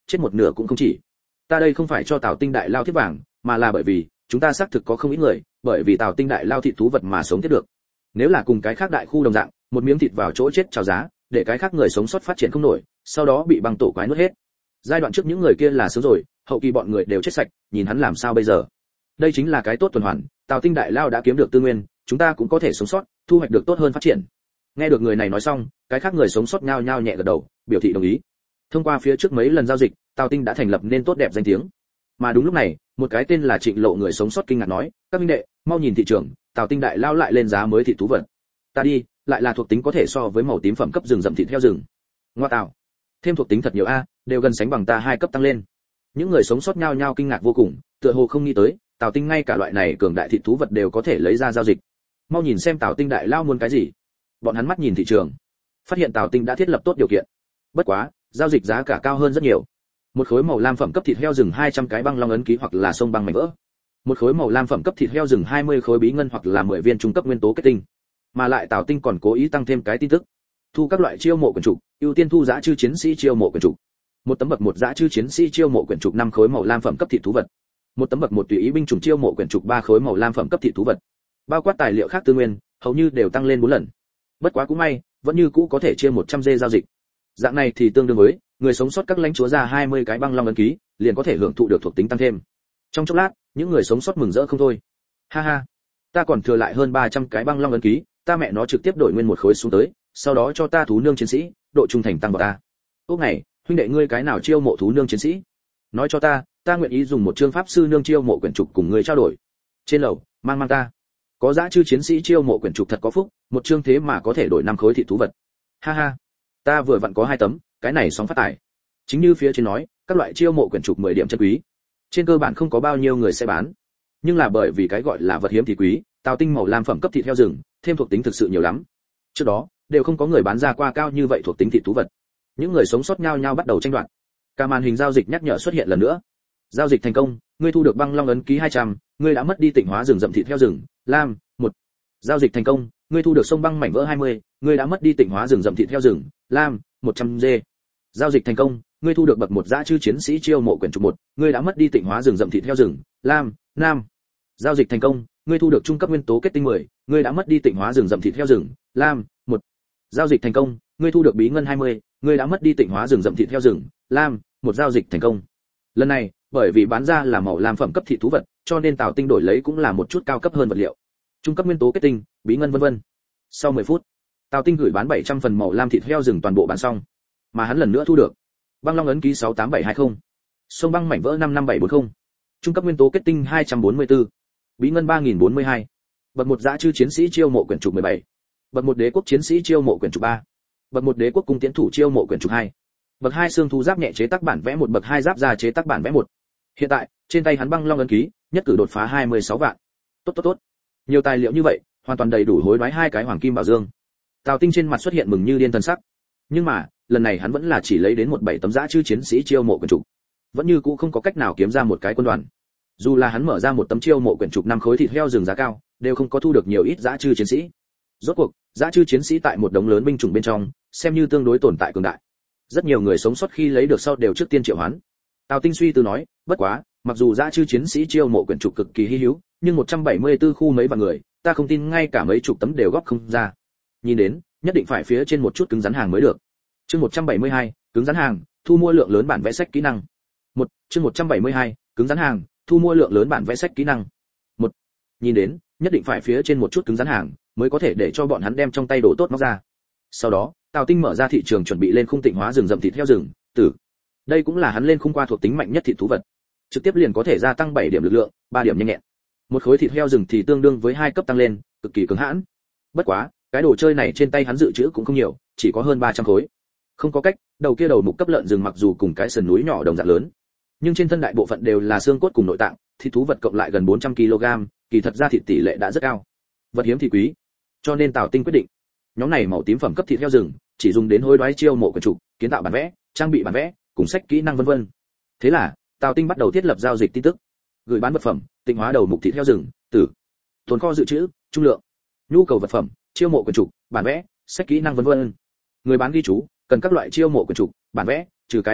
chết một nửa cũng không chỉ. Ta đây không phải cho Tào Tinh đại lao thiết vàng, mà là bởi vì chúng ta xác thực có không ít người, bởi vì Tào Tinh đại lao thịt thú vật mà sống tiếp được. Nếu là cùng cái khác đại khu đồng dạng, một miếng thịt vào chỗ chết chào giá, để cái khác người sống sót phát triển không nổi, sau đó bị băng tổ quái nuốt hết. Giai đoạn trước những người kia là sướng rồi, hậu kỳ bọn người đều chết sạch, nhìn hắn làm sao bây giờ. Đây chính là cái tốt tuần hoàn, Tào Tinh đại lao đã kiếm được tư nguyên, chúng ta cũng có thể sống sót, thu hoạch được tốt hơn phát triển. Nghe được người này nói xong, cái khác người sống sót nhao nhao nhẹ gật đầu, biểu thị đồng ý. Thông qua phía trước mấy lần giao dịch, Tào Tinh đã thành lập nên tốt đẹp danh tiếng. Mà đúng lúc này, một cái tên là Trịnh Lộ người sống sót kinh ngạc nói, các minh đệ, mau nhìn thị trường, Tào Tinh đại lao lại lên giá mới thịt thú vật. Ta đi, lại là thuộc tính có thể so với màu tím phẩm cấp rừng rậm thịt heo rừng. Ngoa tạo, thêm thuộc tính thật nhiều a, đều gần sánh bằng ta hai cấp tăng lên. Những người sống sót nhao nhao kinh ngạc vô cùng, tựa hồ không nghĩ tới, Tào Tinh ngay cả loại này cường đại thịt thú vật đều có thể lấy ra giao dịch. Mau nhìn xem Tào Tinh đại lao muốn cái gì. Bọn hắn mắt nhìn thị trường, phát hiện Tào Tinh đã thiết lập tốt điều kiện. Bất quá, giao dịch giá cả cao hơn rất nhiều. Một khối màu lam phẩm cấp thịt heo rừng hai trăm cái băng long ấn ký hoặc là sông băng mảnh vỡ. Một khối màu lam phẩm cấp thịt heo rừng hai mươi khối bí ngân hoặc là mười viên trung cấp nguyên tố kết tinh. Mà lại Tào Tinh còn cố ý tăng thêm cái tin tức. Thu các loại chiêu mộ quyển trục, ưu tiên thu dã chư chiến sĩ chiêu mộ quyển trục. Một tấm bậc một dã chư chiến sĩ chiêu mộ quyển trục năm khối màu lam phẩm cấp thịt thú vật. Một tấm bậc một tùy ý binh chủng chiêu mộ quyển trục ba khối màu lam phẩm cấp thịt thú vật. Bao quát tài liệu khác tư nguyên, hầu như đều tăng lên bốn lần. Bất quá cũng may, vẫn như cũ có thể chia một trăm dê giao dịch. Dạng này thì tương đương với người sống sót các lãnh chúa ra hai mươi cái băng long ấn ký, liền có thể hưởng thụ được thuộc tính tăng thêm. Trong chốc lát, những người sống sót mừng rỡ không thôi. Ha ha, ta còn thừa lại hơn ba trăm cái băng long ấn ký, ta mẹ nó trực tiếp đổi nguyên một khối xuống tới, sau đó cho ta thú nương chiến sĩ, độ trung thành tăng vào ta. Ốc này, huynh đệ ngươi cái nào chiêu mộ thú nương chiến sĩ? Nói cho ta, ta nguyện ý dùng một chương pháp sư nương chiêu mộ quyển trục cùng ngươi trao đổi. Trên lầu, mang mang ta. Có dã chư chiến sĩ chiêu mộ quyển trục thật có phúc, một chương thế mà có thể đổi năm khối thịt thú vật. Ha ha, ta vừa vặn có hai tấm, cái này sóng phát tài. Chính như phía trên nói, các loại chiêu mộ quyển trục mười điểm chân quý. Trên cơ bản không có bao nhiêu người sẽ bán. Nhưng là bởi vì cái gọi là vật hiếm thì quý, Tào Tinh màu lam phẩm cấp thịt heo rừng, thêm thuộc tính thực sự nhiều lắm. Trước đó, đều không có người bán ra qua cao như vậy thuộc tính thịt thú vật. Những người sống sót nhau nhau bắt đầu tranh đoạt. Cả màn hình giao dịch nhắc nhở xuất hiện lần nữa. Giao dịch thành công, ngươi thu được băng long ấn ký hai trăm, ngươi đã mất đi tịnh hóa rừng rậm thịt heo rừng, lam, một. Giao dịch thành công, ngươi thu được sông băng mảnh vỡ hai mươi, ngươi đã mất đi tịnh hóa rừng rậm thịt heo rừng, lam, một trăm dê. Giao dịch thành công, ngươi thu được bậc một dã chư chiến sĩ chiêu mộ quyển trục một, ngươi đã mất đi tịnh hóa rừng rậm thịt heo rừng, lam, nam. Giao dịch thành công, ngươi thu được trung cấp nguyên tố kết tinh mười, ngươi đã mất đi tịnh hóa rừng rậm thịt heo rừng, lam, một. Giao dịch thành công, ngươi thu được bí ngân hai mươi, ngươi đã mất đi tịnh hóa rừng rậm thịt heo rừng, lam, một giao dịch thành công. Lần này, bởi vì bán ra là màu lam phẩm cấp thịt thú vật, cho nên Tào Tinh đổi lấy cũng là một chút cao cấp hơn vật liệu. Trung cấp nguyên tố kết tinh, bí ngân vân vân. Sau mười phút, Tào Tinh gửi bán bảy trăm phần màu lam thịt heo rừng toàn bộ bán xong, mà hắn lần nữa thu được băng long ấn ký sáu tám bảy hai không, sông băng mảnh vỡ năm năm bảy bốn không, trung cấp nguyên tố kết tinh hai trăm bốn mươi tư, bí ngân ba nghìn bốn mươi hai, bậc một dã chư chiến sĩ chiêu mộ quyển trục mười bảy, bậc một đế quốc chiến sĩ chiêu mộ quyển trục ba, bậc một đế quốc cung tiến thủ chiêu mộ quyển trục hai, bậc hai xương thú giáp nhẹ chế tác bản vẽ một, bậc hai giáp da chế tác bản vẽ một. Hiện tại, trên tay hắn băng long ấn ký, nhất cử đột phá hai mươi sáu vạn. Tốt tốt tốt. Nhiều tài liệu như vậy, hoàn toàn đầy đủ hối đoái hai cái hoàng kim bảo dương. Tào Tinh trên mặt xuất hiện mừng như điên thần sắc. Nhưng mà, lần này hắn vẫn là chỉ lấy đến một bảy tấm dã chư chiến sĩ chiêu mộ quyển trục. Vẫn như cũ không có cách nào kiếm ra một cái quân đoàn. Dù là hắn mở ra một tấm chiêu mộ quyển trục năm khối thịt heo rừng giá cao, đều không có thu được nhiều ít dã chư chiến sĩ. Rốt cuộc, dã chư chiến sĩ tại một đống lớn binh chủng bên trong, xem như tương đối tồn tại cường đại. Rất nhiều người sống sót khi lấy được sau đều trước tiên triệu hoán. Tào Tinh suy tư nói, bất quá, mặc dù dã chư chiến sĩ chiêu mộ quyển trục cực kỳ hi hữu, nhưng một trăm bảy mươi tư khu mấy vạn người, ta không tin ngay cả mấy chục tấm đều góp không ra. Nhìn đến, nhất định phải phía trên một chút cứng rắn hàng mới được. Chương một trăm bảy mươi hai, cứng rắn hàng, thu mua lượng lớn bản vẽ sách kỹ năng. Một, chương một trăm bảy mươi hai, cứng rắn hàng, thu mua lượng lớn bản vẽ sách kỹ năng. Một, nhìn đến, nhất định phải phía trên một chút cứng rắn hàng, mới có thể để cho bọn hắn đem trong tay đồ tốt móc ra. Sau đó, Tào Tinh mở ra thị trường chuẩn bị lên khung tịnh hóa rừng rậm thịt heo rừng, tử. Đây cũng là hắn lên khung qua thuộc tính mạnh nhất thịt thú vật. Trực tiếp liền có thể gia tăng bảy điểm lực lượng, ba điểm nhanh nhẹn. Một khối thịt heo rừng thì tương đương với hai cấp tăng lên, cực kỳ cứng hãn. Bất quá, cái đồ chơi này trên tay hắn dự trữ cũng không nhiều, chỉ có hơn ba trăm khối. Không có cách, đầu kia đầu mục cấp lợn rừng mặc dù cùng cái sườn núi nhỏ đồng dạng lớn, nhưng trên thân đại bộ phận đều là xương cốt cùng nội tạng, thịt thú vật cộng lại gần bốn trăm ki lô gam, kỳ thật ra thịt tỷ lệ đã rất cao. Vật hiếm thì quý, cho nên Tào Tinh quyết định, nhóm này màu tím phẩm cấp thịt heo rừng, chỉ dùng đến hối đoái chiêu mộ quyển trục, kiến tạo bản vẽ, trang bị bản vẽ, cùng sách kỹ năng vân vân. Thế là, Tào Tinh bắt đầu thiết lập giao dịch tin tức, gửi bán vật phẩm, tịnh hóa đầu mục thịt heo rừng, tử, tồn kho dự trữ, trung lượng, nhu cầu vật phẩm, chiêu mộ quyển trục, bản vẽ, sách kỹ năng vân vân. Người bán ghi chú, cần các loại chiêu mộ quyển trục, bản vẽ, trừ cái đó ra,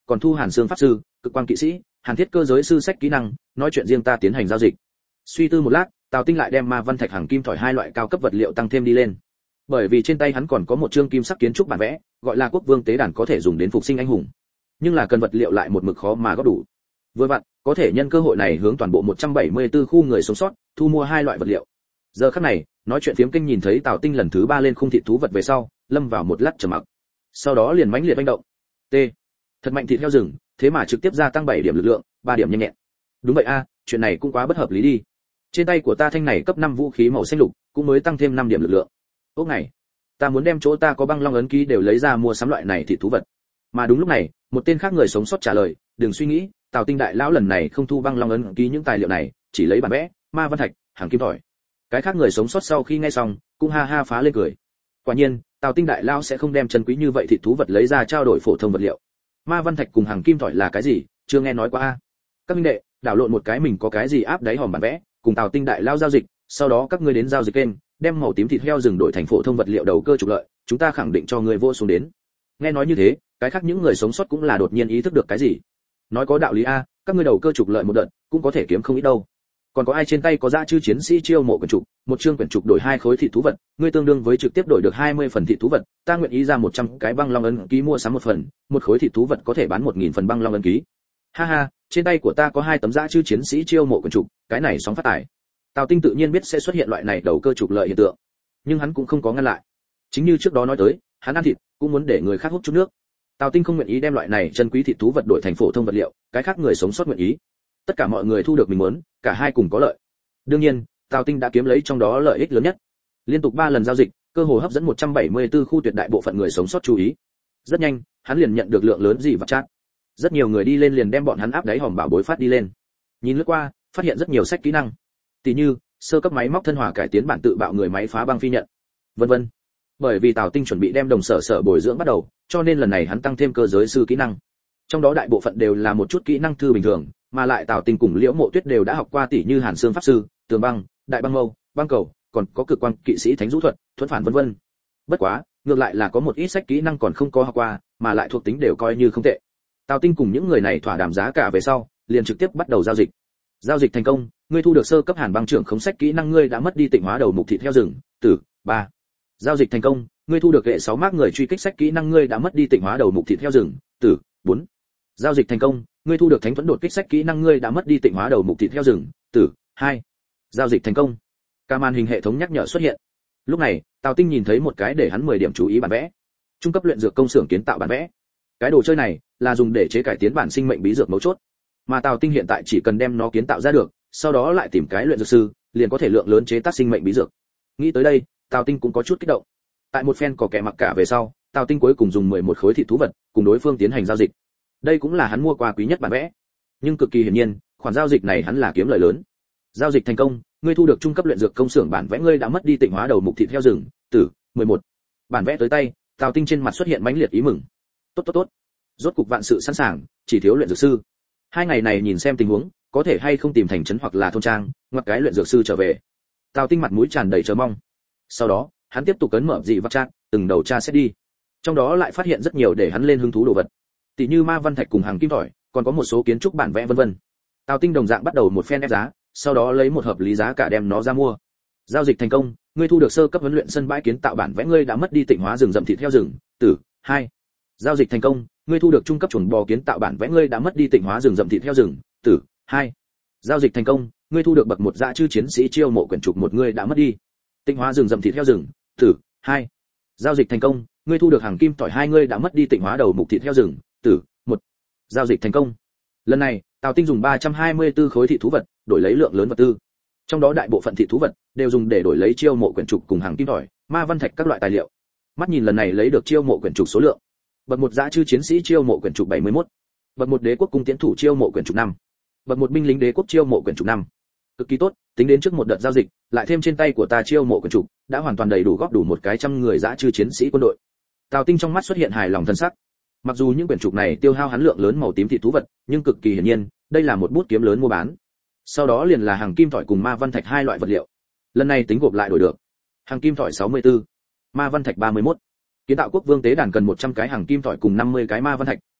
còn thu Hàn Xương pháp sư, Cực Quang kỵ sĩ, Hàn Thiết cơ giới sư sách kỹ năng, nói chuyện riêng ta tiến hành giao dịch. Suy tư một lát, Tào Tinh lại đem Ma Văn Thạch hàng kim thỏi hai loại cao cấp vật liệu tăng thêm đi lên. Bởi vì trên tay hắn còn có một chương kim sắc kiến trúc bản vẽ, gọi là Quốc Vương tế đàn có thể dùng đến phục sinh anh hùng. Nhưng là cần vật liệu lại một mực khó mà góp đủ. Vừa vặn, có thể nhân cơ hội này hướng toàn bộ một trăm bảy mươi tư khu người sống sót, thu mua hai loại vật liệu. Giờ khắc này, nói chuyện phiếm kinh nhìn thấy Tào Tinh lần thứ ba lên khung thịt thú vật về sau, lâm vào một lát trầm mặc. Sau đó liền mãnh liệt manh động. T. Thật mạnh thịt heo rừng, thế mà trực tiếp gia tăng bảy điểm lực lượng, ba điểm nhanh nhẹn. Đúng vậy a, chuyện này cũng quá bất hợp lý đi. Trên tay của ta thanh này cấp năm vũ khí màu xanh lục, cũng mới tăng thêm năm điểm lực lượng. Ốc này, ta muốn đem chỗ ta có băng long ấn ký đều lấy ra mua sắm loại này thịt thú vật. Mà đúng lúc này, một tên khác người sống sót trả lời, đừng suy nghĩ, Tào Tinh đại lão lần này không thu băng long ấn ký những tài liệu này, chỉ lấy bản vẽ, Ma Văn Thạch, hàng kim thỏi. Cái khác người sống sót sau khi nghe xong, cũng ha ha phá lên cười. Quả nhiên, Tào Tinh đại lão sẽ không đem chân quý như vậy thịt thú vật lấy ra trao đổi phổ thông vật liệu. Ma Văn Thạch cùng hàng kim thỏi là cái gì, chưa nghe nói qua a. Các minh đệ, đảo lộn một cái mình có cái gì áp đáy hòm bản vẽ, cùng Tào Tinh đại lão giao dịch, sau đó các ngươi đến giao dịch kênh, đem màu tím thịt heo rừng đổi thành phổ thông vật liệu đầu cơ trục lợi, chúng ta khẳng định cho người vô xuống đến. Nghe nói như thế, cái khác những người sống sót cũng là đột nhiên ý thức được cái gì. Nói có đạo lý a, các ngươi đầu cơ trục lợi một đợt, cũng có thể kiếm không ít đâu. Còn có ai trên tay có dã chư chiến sĩ chiêu mộ quyển trục, một chương quyển trục đổi hai khối thịt thú vật, ngươi tương đương với trực tiếp đổi được hai mươi phần thịt thú vật, ta nguyện ý ra một trăm cái băng long ấn ký mua sắm một phần, một khối thịt thú vật có thể bán một nghìn phần băng long ấn ký. Ha ha, trên tay của ta có hai tấm dã chư chiến sĩ chiêu mộ quyển trục, cái này sóng phát tài. Tào Tinh tự nhiên biết sẽ xuất hiện loại này đầu cơ trục lợi hiện tượng, nhưng hắn cũng không có ngăn lại. Chính như trước đó nói tới, hắn ăn thịt cũng muốn để người khác hút chút nước. Tào Tinh không nguyện ý đem loại này chân quý thịt thú vật đổi thành phổ thông vật liệu, cái khác người sống sót nguyện ý. Tất cả mọi người thu được mình muốn, cả hai cùng có lợi. Đương nhiên, Tào Tinh đã kiếm lấy trong đó lợi ích lớn nhất. Liên tục ba lần giao dịch, cơ hồ hấp dẫn một trăm bảy mươi tư khu tuyệt đại bộ phận người sống sót chú ý. Rất nhanh, hắn liền nhận được lượng lớn gì vật chat. Rất nhiều người đi lên liền đem bọn hắn áp đáy hòm bảo bối phát đi lên. Nhìn lướt qua, phát hiện rất nhiều sách kỹ năng. Tỷ như, sơ cấp máy móc thân hòa cải tiến bản tự bạo người máy phá băng phi nhận, vân vân. Bởi vì Tào Tinh chuẩn bị đem đồng sở sở bồi dưỡng bắt đầu, cho nên lần này hắn tăng thêm cơ giới sư kỹ năng. Trong đó đại bộ phận đều là một chút kỹ năng thư bình thường, mà lại Tào Tinh cùng Liễu Mộ Tuyết đều đã học qua tỷ như Hàn Xương pháp sư, tường băng, đại băng mâu, băng cầu, còn có cực quang kỵ sĩ thánh vũ thuật, thuẫn phản vân vân. Bất quá, ngược lại là có một ít sách kỹ năng còn không có học qua, mà lại thuộc tính đều coi như không tệ. Tào Tinh cùng những người này thỏa đàm giá cả về sau, liền trực tiếp bắt đầu giao dịch. Giao dịch thành công, ngươi thu được sơ cấp Hàn băng trưởng khống sách kỹ năng, ngươi đã mất đi tịnh hóa đầu mục thịt heo rừng, tử, ba. Giao dịch thành công, ngươi thu được hệ sáu mác người truy kích sách kỹ năng, ngươi đã mất đi tịnh hóa đầu mục thịt heo rừng, tử, bốn. Giao dịch thành công, ngươi thu được thánh thuẫn đột kích sách kỹ năng, ngươi đã mất đi tịnh hóa đầu mục thịt heo rừng, tử, hai. Giao dịch thành công. Cả màn hình hệ thống nhắc nhở xuất hiện. Lúc này, Tào Tinh nhìn thấy một cái để hắn mười điểm chú ý bản vẽ. Trung cấp luyện dược công xưởng kiến tạo bản vẽ. Cái đồ chơi này là dùng để chế cải tiến bản sinh mệnh bí dược mấu chốt. Mà Tào Tinh hiện tại chỉ cần đem nó kiến tạo ra được, sau đó lại tìm cái luyện dược sư, liền có thể lượng lớn chế tác sinh mệnh bí dược. Nghĩ tới đây, Tào Tinh cũng có chút kích động. Tại một phen có kẻ mặc cả về sau, Tào Tinh cuối cùng dùng mười một khối thịt thú vật, cùng đối phương tiến hành giao dịch. Đây cũng là hắn mua qua quý nhất bản vẽ. Nhưng cực kỳ hiển nhiên, khoản giao dịch này hắn là kiếm lợi lớn. Giao dịch thành công, ngươi thu được trung cấp luyện dược công xưởng bản vẽ, ngươi đã mất đi tịnh hóa đầu mục thịt heo rừng, tử, mười một. Bản vẽ tới tay, Tào Tinh trên mặt xuất hiện mãnh liệt ý mừng. Tốt tốt tốt. Rốt cục vạn sự sẵn sàng, chỉ thiếu luyện dược sư. Hai ngày này nhìn xem tình huống, có thể hay không tìm thành trấn hoặc là thôn trang, ngoặt cái luyện dược sư trở về. Tào Tinh mặt mũi tràn đầy chờ mong. Sau đó, hắn tiếp tục cấn mở dị vật chat, từng đầu tra xét đi. Trong đó lại phát hiện rất nhiều để hắn lên hứng thú đồ vật. Tỷ như Ma Văn Thạch cùng hàng kim thỏi, còn có một số kiến trúc bản vẽ vân vân. Tào Tinh đồng dạng bắt đầu một phen ép giá, sau đó lấy một hợp lý giá cả đem nó ra mua. Giao dịch thành công, ngươi thu được sơ cấp huấn luyện sân bãi kiến tạo bản vẽ, ngươi đã mất đi tịnh hóa rừng rậm thịt heo rừng, tử, hai. Giao dịch thành công, ngươi thu được trung cấp chuẩn bò kiến tạo bản vẽ, ngươi đã mất đi tịnh hóa rừng rậm thịt heo rừng, tử, hai. Giao dịch thành công, ngươi thu được bậc một dã chư chiến sĩ chiêu mộ quyển trục một, ngươi đã mất đi tịnh hóa rừng rậm thịt heo rừng, tử, hai. Giao dịch thành công, ngươi thu được hàng kim tỏi hai, ngươi đã mất đi tịnh hóa đầu mục thịt heo rừng, tử, một. Giao dịch thành công. Lần này, Tào Tinh dùng ba trăm hai mươi tư khối thịt thú vật, đổi lấy lượng lớn vật tư. Trong đó đại bộ phận thịt thú vật đều dùng để đổi lấy chiêu mộ quyển trục cùng hàng kim tỏi, Ma Văn Thạch các loại tài liệu. Mắt nhìn lần này lấy được chiêu mộ quyển trục số lượng. Bậc một dã chư chiến sĩ chiêu mộ quyển trục bảy mươi mốt. Bậc một đế quốc cung tiễn thủ chiêu mộ quyển trục năm. Bậc một binh lính đế quốc chiêu mộ quyển trục năm. Cực kỳ tốt, tính đến trước một đợt giao dịch, lại thêm trên tay của ta chiêu mộ quyển trục, đã hoàn toàn đầy đủ góp đủ một cái trăm người dã chư chiến sĩ quân đội. Tào Tinh trong mắt xuất hiện hài lòng thân sắc. Mặc dù những quyển trục này tiêu hao hắn lượng lớn màu tím thịt thú vật, nhưng cực kỳ hiển nhiên, đây là một bút kiếm lớn mua bán. Sau đó liền là hàng kim thỏi cùng Ma Văn Thạch hai loại vật liệu. Lần này tính gộp lại đổi được. Hàng kim thỏi sáu mươi tư, Ma Văn Thạch ba mươi mốt. Kiến tạo quốc vương tế đàn cần một trăm cái hàng kim thỏi cùng năm mươi cái Ma Văn Thạch,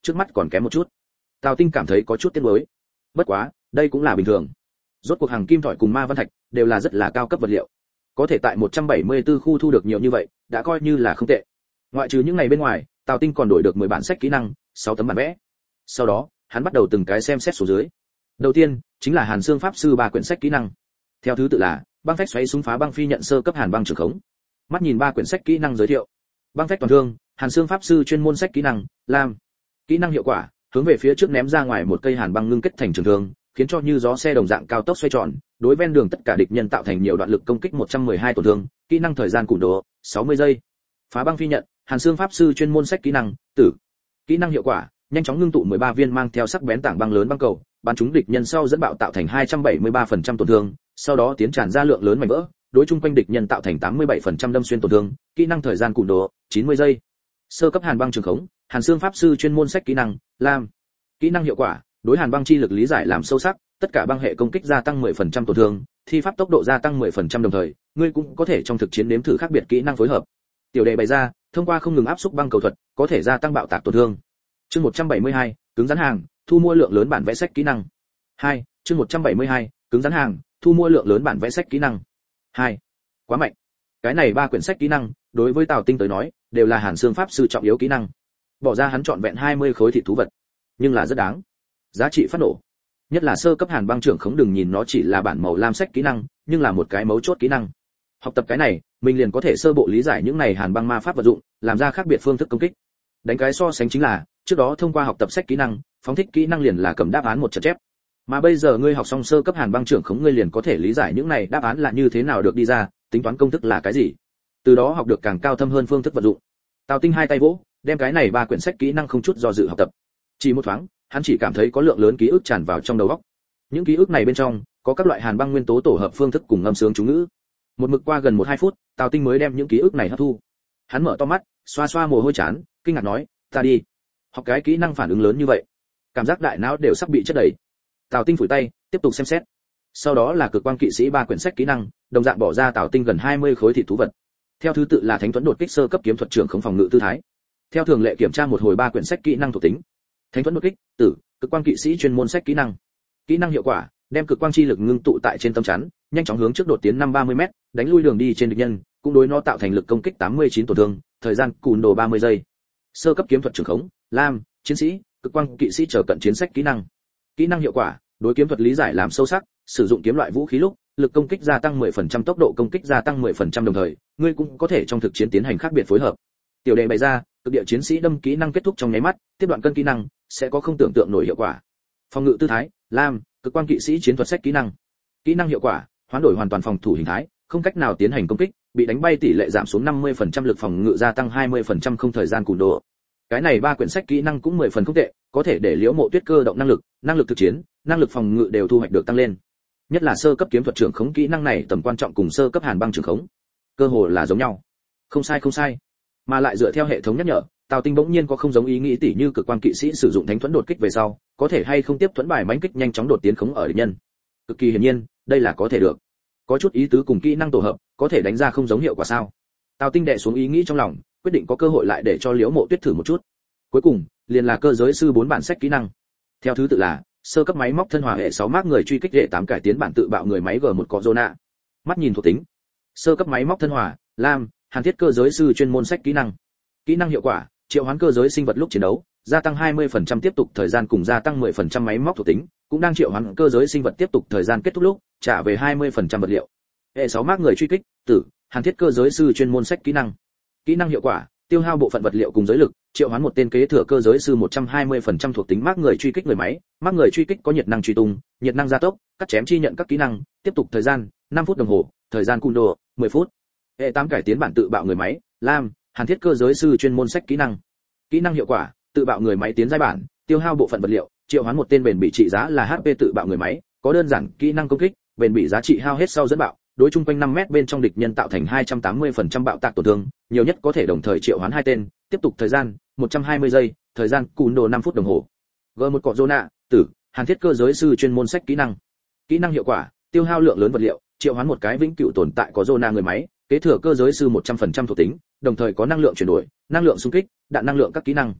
trước mắt còn kém một chút. Tào Tinh cảm thấy có chút tiếc nuối. Bất quá, đây cũng là bình thường. Rốt cuộc hàng kim thỏi cùng ma văn thạch đều là rất là cao cấp vật liệu. Có thể tại một trăm bảy mươi tư khu thu được nhiều như vậy, đã coi như là không tệ. Ngoại trừ những ngày bên ngoài, Tào Tinh còn đổi được mười bản sách kỹ năng, sáu tấm bản vẽ. Sau đó, hắn bắt đầu từng cái xem xét xuống dưới. Đầu tiên, chính là Hàn Xương pháp sư ba quyển sách kỹ năng. Theo thứ tự là băng phách xoáy súng phá băng phi nhận sơ cấp Hàn băng trường khống. Mắt nhìn ba quyển sách kỹ năng giới thiệu. Băng phách toàn thương, Hàn Xương pháp sư chuyên môn sách kỹ năng, lam. Kỹ năng hiệu quả, hướng về phía trước ném ra ngoài một cây hàn băng ngưng kết thành trường thương, khiến cho như gió xe đồng dạng cao tốc xoay tròn, đối ven đường tất cả địch nhân tạo thành nhiều đoạn lực công kích một trăm mười hai tổn thương, kỹ năng thời gian cùn đồ sáu mươi giây. Phá băng phi nhận, Hàn Xương pháp sư chuyên môn sách kỹ năng, tử. Kỹ năng hiệu quả, nhanh chóng ngưng tụ mười ba viên mang theo sắc bén tảng băng lớn băng cầu, bắn trúng địch nhân sau dẫn bạo tạo thành hai trăm bảy mươi ba phần trăm tổn thương, sau đó tiến tràn ra lượng lớn mảnh vỡ, đối chung quanh địch nhân tạo thành tám mươi bảy phần trăm đâm xuyên tổn thương, kỹ năng thời gian cùn đồ chín mươi giây. Sơ cấp Hàn băng trường khống, Hàn Xương pháp sư chuyên môn sách kỹ năng, lam. Kỹ năng hiệu quả, đối hàn băng chi lực lý giải làm sâu sắc, tất cả băng hệ công kích gia tăng mười phần trăm tổn thương, thi pháp tốc độ gia tăng mười phần trăm đồng thời, ngươi cũng có thể trong thực chiến nếm thử khác biệt kỹ năng phối hợp. Tiểu đề bày ra, thông qua không ngừng áp xúc băng cầu thuật, có thể gia tăng bạo tạc tổn thương. Chương một trăm bảy mươi hai, cứng rắn hàng, thu mua lượng lớn bản vẽ sách kỹ năng. hai, chương một trăm bảy mươi hai, cứng rắn hàng, thu mua lượng lớn bản vẽ sách kỹ năng. hai. Quá mạnh. Cái này ba quyển sách kỹ năng, đối với Tào Tinh tới nói, đều là Hàn Xương pháp sư trọng yếu kỹ năng. Bỏ ra hắn chọn vẹn hai mươi khối thịt thú vật, nhưng là rất đáng. Giá trị phát nổ. Nhất là sơ cấp Hàn băng trưởng khống, đừng nhìn nó chỉ là bản màu lam sách kỹ năng, nhưng là một cái mấu chốt kỹ năng. Học tập cái này, mình liền có thể sơ bộ lý giải những này Hàn băng ma pháp vật dụng, làm ra khác biệt phương thức công kích. Đánh cái so sánh chính là, trước đó thông qua học tập sách kỹ năng, phóng thích kỹ năng liền là cầm đáp án một trận chép. Mà bây giờ ngươi học xong sơ cấp Hàn băng trưởng khống, ngươi liền có thể lý giải những này đáp án là như thế nào được đi ra, tính toán công thức là cái gì. Từ đó học được càng cao thâm hơn phương thức vận dụng. Tào Tinh hai tay vỗ, đem cái này ba quyển sách kỹ năng không chút do dự học tập. Chỉ một thoáng, hắn chỉ cảm thấy có lượng lớn ký ức tràn vào trong đầu óc. Những ký ức này bên trong có các loại hàn băng nguyên tố tổ hợp phương thức cùng ngâm sướng chú ngữ. Một mực qua gần một hai phút, Tào Tinh mới đem những ký ức này hấp thu. Hắn mở to mắt, xoa xoa mồ hôi chán, kinh ngạc nói, "Ta đi, học cái kỹ năng phản ứng lớn như vậy." Cảm giác đại não đều sắp bị chất đầy. Tào Tinh phủi tay, tiếp tục xem xét. Sau đó là cực quang kỵ sĩ ba quyển sách kỹ năng, đồng dạng bỏ ra Tào Tinh gần hai mươi khối thịt thú vật. Theo thứ tự là thánh thuẫn đột kích sơ cấp kiếm thuật trưởng không phòng ngự tư thái. Theo thường lệ kiểm tra một hồi ba quyển sách kỹ năng thuộc tính. Thánh thuẫn đột kích, tử, cực quang kỵ sĩ chuyên môn sách kỹ năng. Kỹ năng hiệu quả, đem cực quang chi lực ngưng tụ tại trên tấm chắn, nhanh chóng hướng trước đột tiến năm ba mươi mét, đánh lui đường đi trên địch nhân, cũng đối nó tạo thành lực công kích tám mươi chín tổn thương, thời gian cùn đồ ba mươi giây. Sơ cấp kiếm thuật trưởng khống, lam, chiến sĩ, cực quang kỵ sĩ trở cận chiến sách kỹ năng. Kỹ năng hiệu quả, đối kiếm thuật lý giải làm sâu sắc, sử dụng kiếm loại vũ khí lúc, lực công kích gia tăng mười phần trăm, tốc độ công kích gia tăng mười phần trăm đồng thời, ngươi cũng có thể trong thực chiến tiến hành khác biệt phối hợp. Tiểu đề bày ra, cực địa chiến sĩ đâm kỹ năng kết thúc trong nháy mắt, tiếp đoạn cân kỹ năng sẽ có không tưởng tượng nổi hiệu quả. Phòng ngự tư thái, lam, cực quang kỵ sĩ chiến thuật sách kỹ năng. Kỹ năng hiệu quả, hoán đổi hoàn toàn phòng thủ hình thái, không cách nào tiến hành công kích, bị đánh bay tỷ lệ giảm xuống năm mươi phần trăm, lực phòng ngự gia tăng hai mươi phần trăm, không thời gian cùn đồ. Cái này ba quyển sách kỹ năng cũng mười phần không tệ, có thể để Liễu Mộ Tuyết cơ động năng lực, năng lực thực chiến, năng lực phòng ngự đều thu hoạch được tăng lên. Nhất là sơ cấp kiếm thuật trưởng khống kỹ năng này tầm quan trọng cùng sơ cấp hàn băng trưởng khống, cơ hồ là giống nhau. Không sai không sai. Mà lại dựa theo hệ thống nhắc nhở, Tào Tinh bỗng nhiên có không giống ý nghĩ tỉ như cực quang kỵ sĩ sử dụng thánh thuẫn đột kích về sau, có thể hay không tiếp thuẫn bài mãnh kích nhanh chóng đột tiến khống ở địch nhân. Cực kỳ hiển nhiên, đây là có thể được. Có chút ý tứ cùng kỹ năng tổ hợp, có thể đánh ra không giống hiệu quả sao? Tào Tinh đè xuống ý nghĩ trong lòng, quyết định có cơ hội lại để cho Liễu Mộ Tuyết thử một chút. Cuối cùng, liền là cơ giới sư bốn bản sách kỹ năng. Theo thứ tự là sơ cấp máy móc thân hòa hệ sáu mác người truy kích hệ tám cải tiến bản tự bạo người máy G một có Zona. Mắt nhìn thuộc tính. Sơ cấp máy móc thân hòa, lam, hàn thiết cơ giới sư chuyên môn sách kỹ năng. Kỹ năng hiệu quả, triệu hoán cơ giới sinh vật lúc chiến đấu, gia tăng hai mươi phần trăm tiếp tục thời gian cùng gia tăng mười phần trăm máy móc thuộc tính, cũng đang triệu hoán cơ giới sinh vật tiếp tục thời gian kết thúc lúc, trả về hai mươi phần trăm vật liệu. Hệ sáu mác người truy kích, tử, hàn thiết cơ giới sư chuyên môn sách kỹ năng. Kỹ năng hiệu quả, tiêu hao bộ phận vật liệu cùng giới lực, triệu hoán một tên kế thừa cơ giới sư một trăm hai mươi phần trăm thuộc tính mác người truy kích người máy, mác người truy kích có nhiệt năng truy tung, nhiệt năng gia tốc, cắt chém chi nhận các kỹ năng, tiếp tục thời gian năm phút đồng hồ, thời gian cùn đồ mười phút. Hệ tám cải tiến bản tự bạo người máy, lam, hàn thiết cơ giới sư chuyên môn sách kỹ năng. Kỹ năng hiệu quả, tự bạo người máy tiến giai bản, tiêu hao bộ phận vật liệu, triệu hoán một tên bền bị trị giá là hát pê tự bạo người máy, có đơn giản kỹ năng công kích, bền bị giá trị hao hết sau dẫn bạo, đối chung quanh năm mét bên trong địch nhân tạo thành hai trăm tám mươi phần trăm bạo tạc tổn thương, nhiều nhất có thể đồng thời triệu hoán hai tên, tiếp tục thời gian một trăm hai mươi giây, thời gian cùn đồ năm phút đồng hồ. G một cọ Zona, tử, hàn thiết cơ giới sư chuyên môn sách kỹ năng. Kỹ năng hiệu quả, tiêu hao lượng lớn vật liệu, triệu hoán một cái vĩnh cửu tồn tại có Zona người máy, kế thừa cơ giới sư một trăm phần trăm thuộc tính, đồng thời có năng lượng chuyển đổi, năng lượng xung kích, đạn năng lượng các kỹ năng.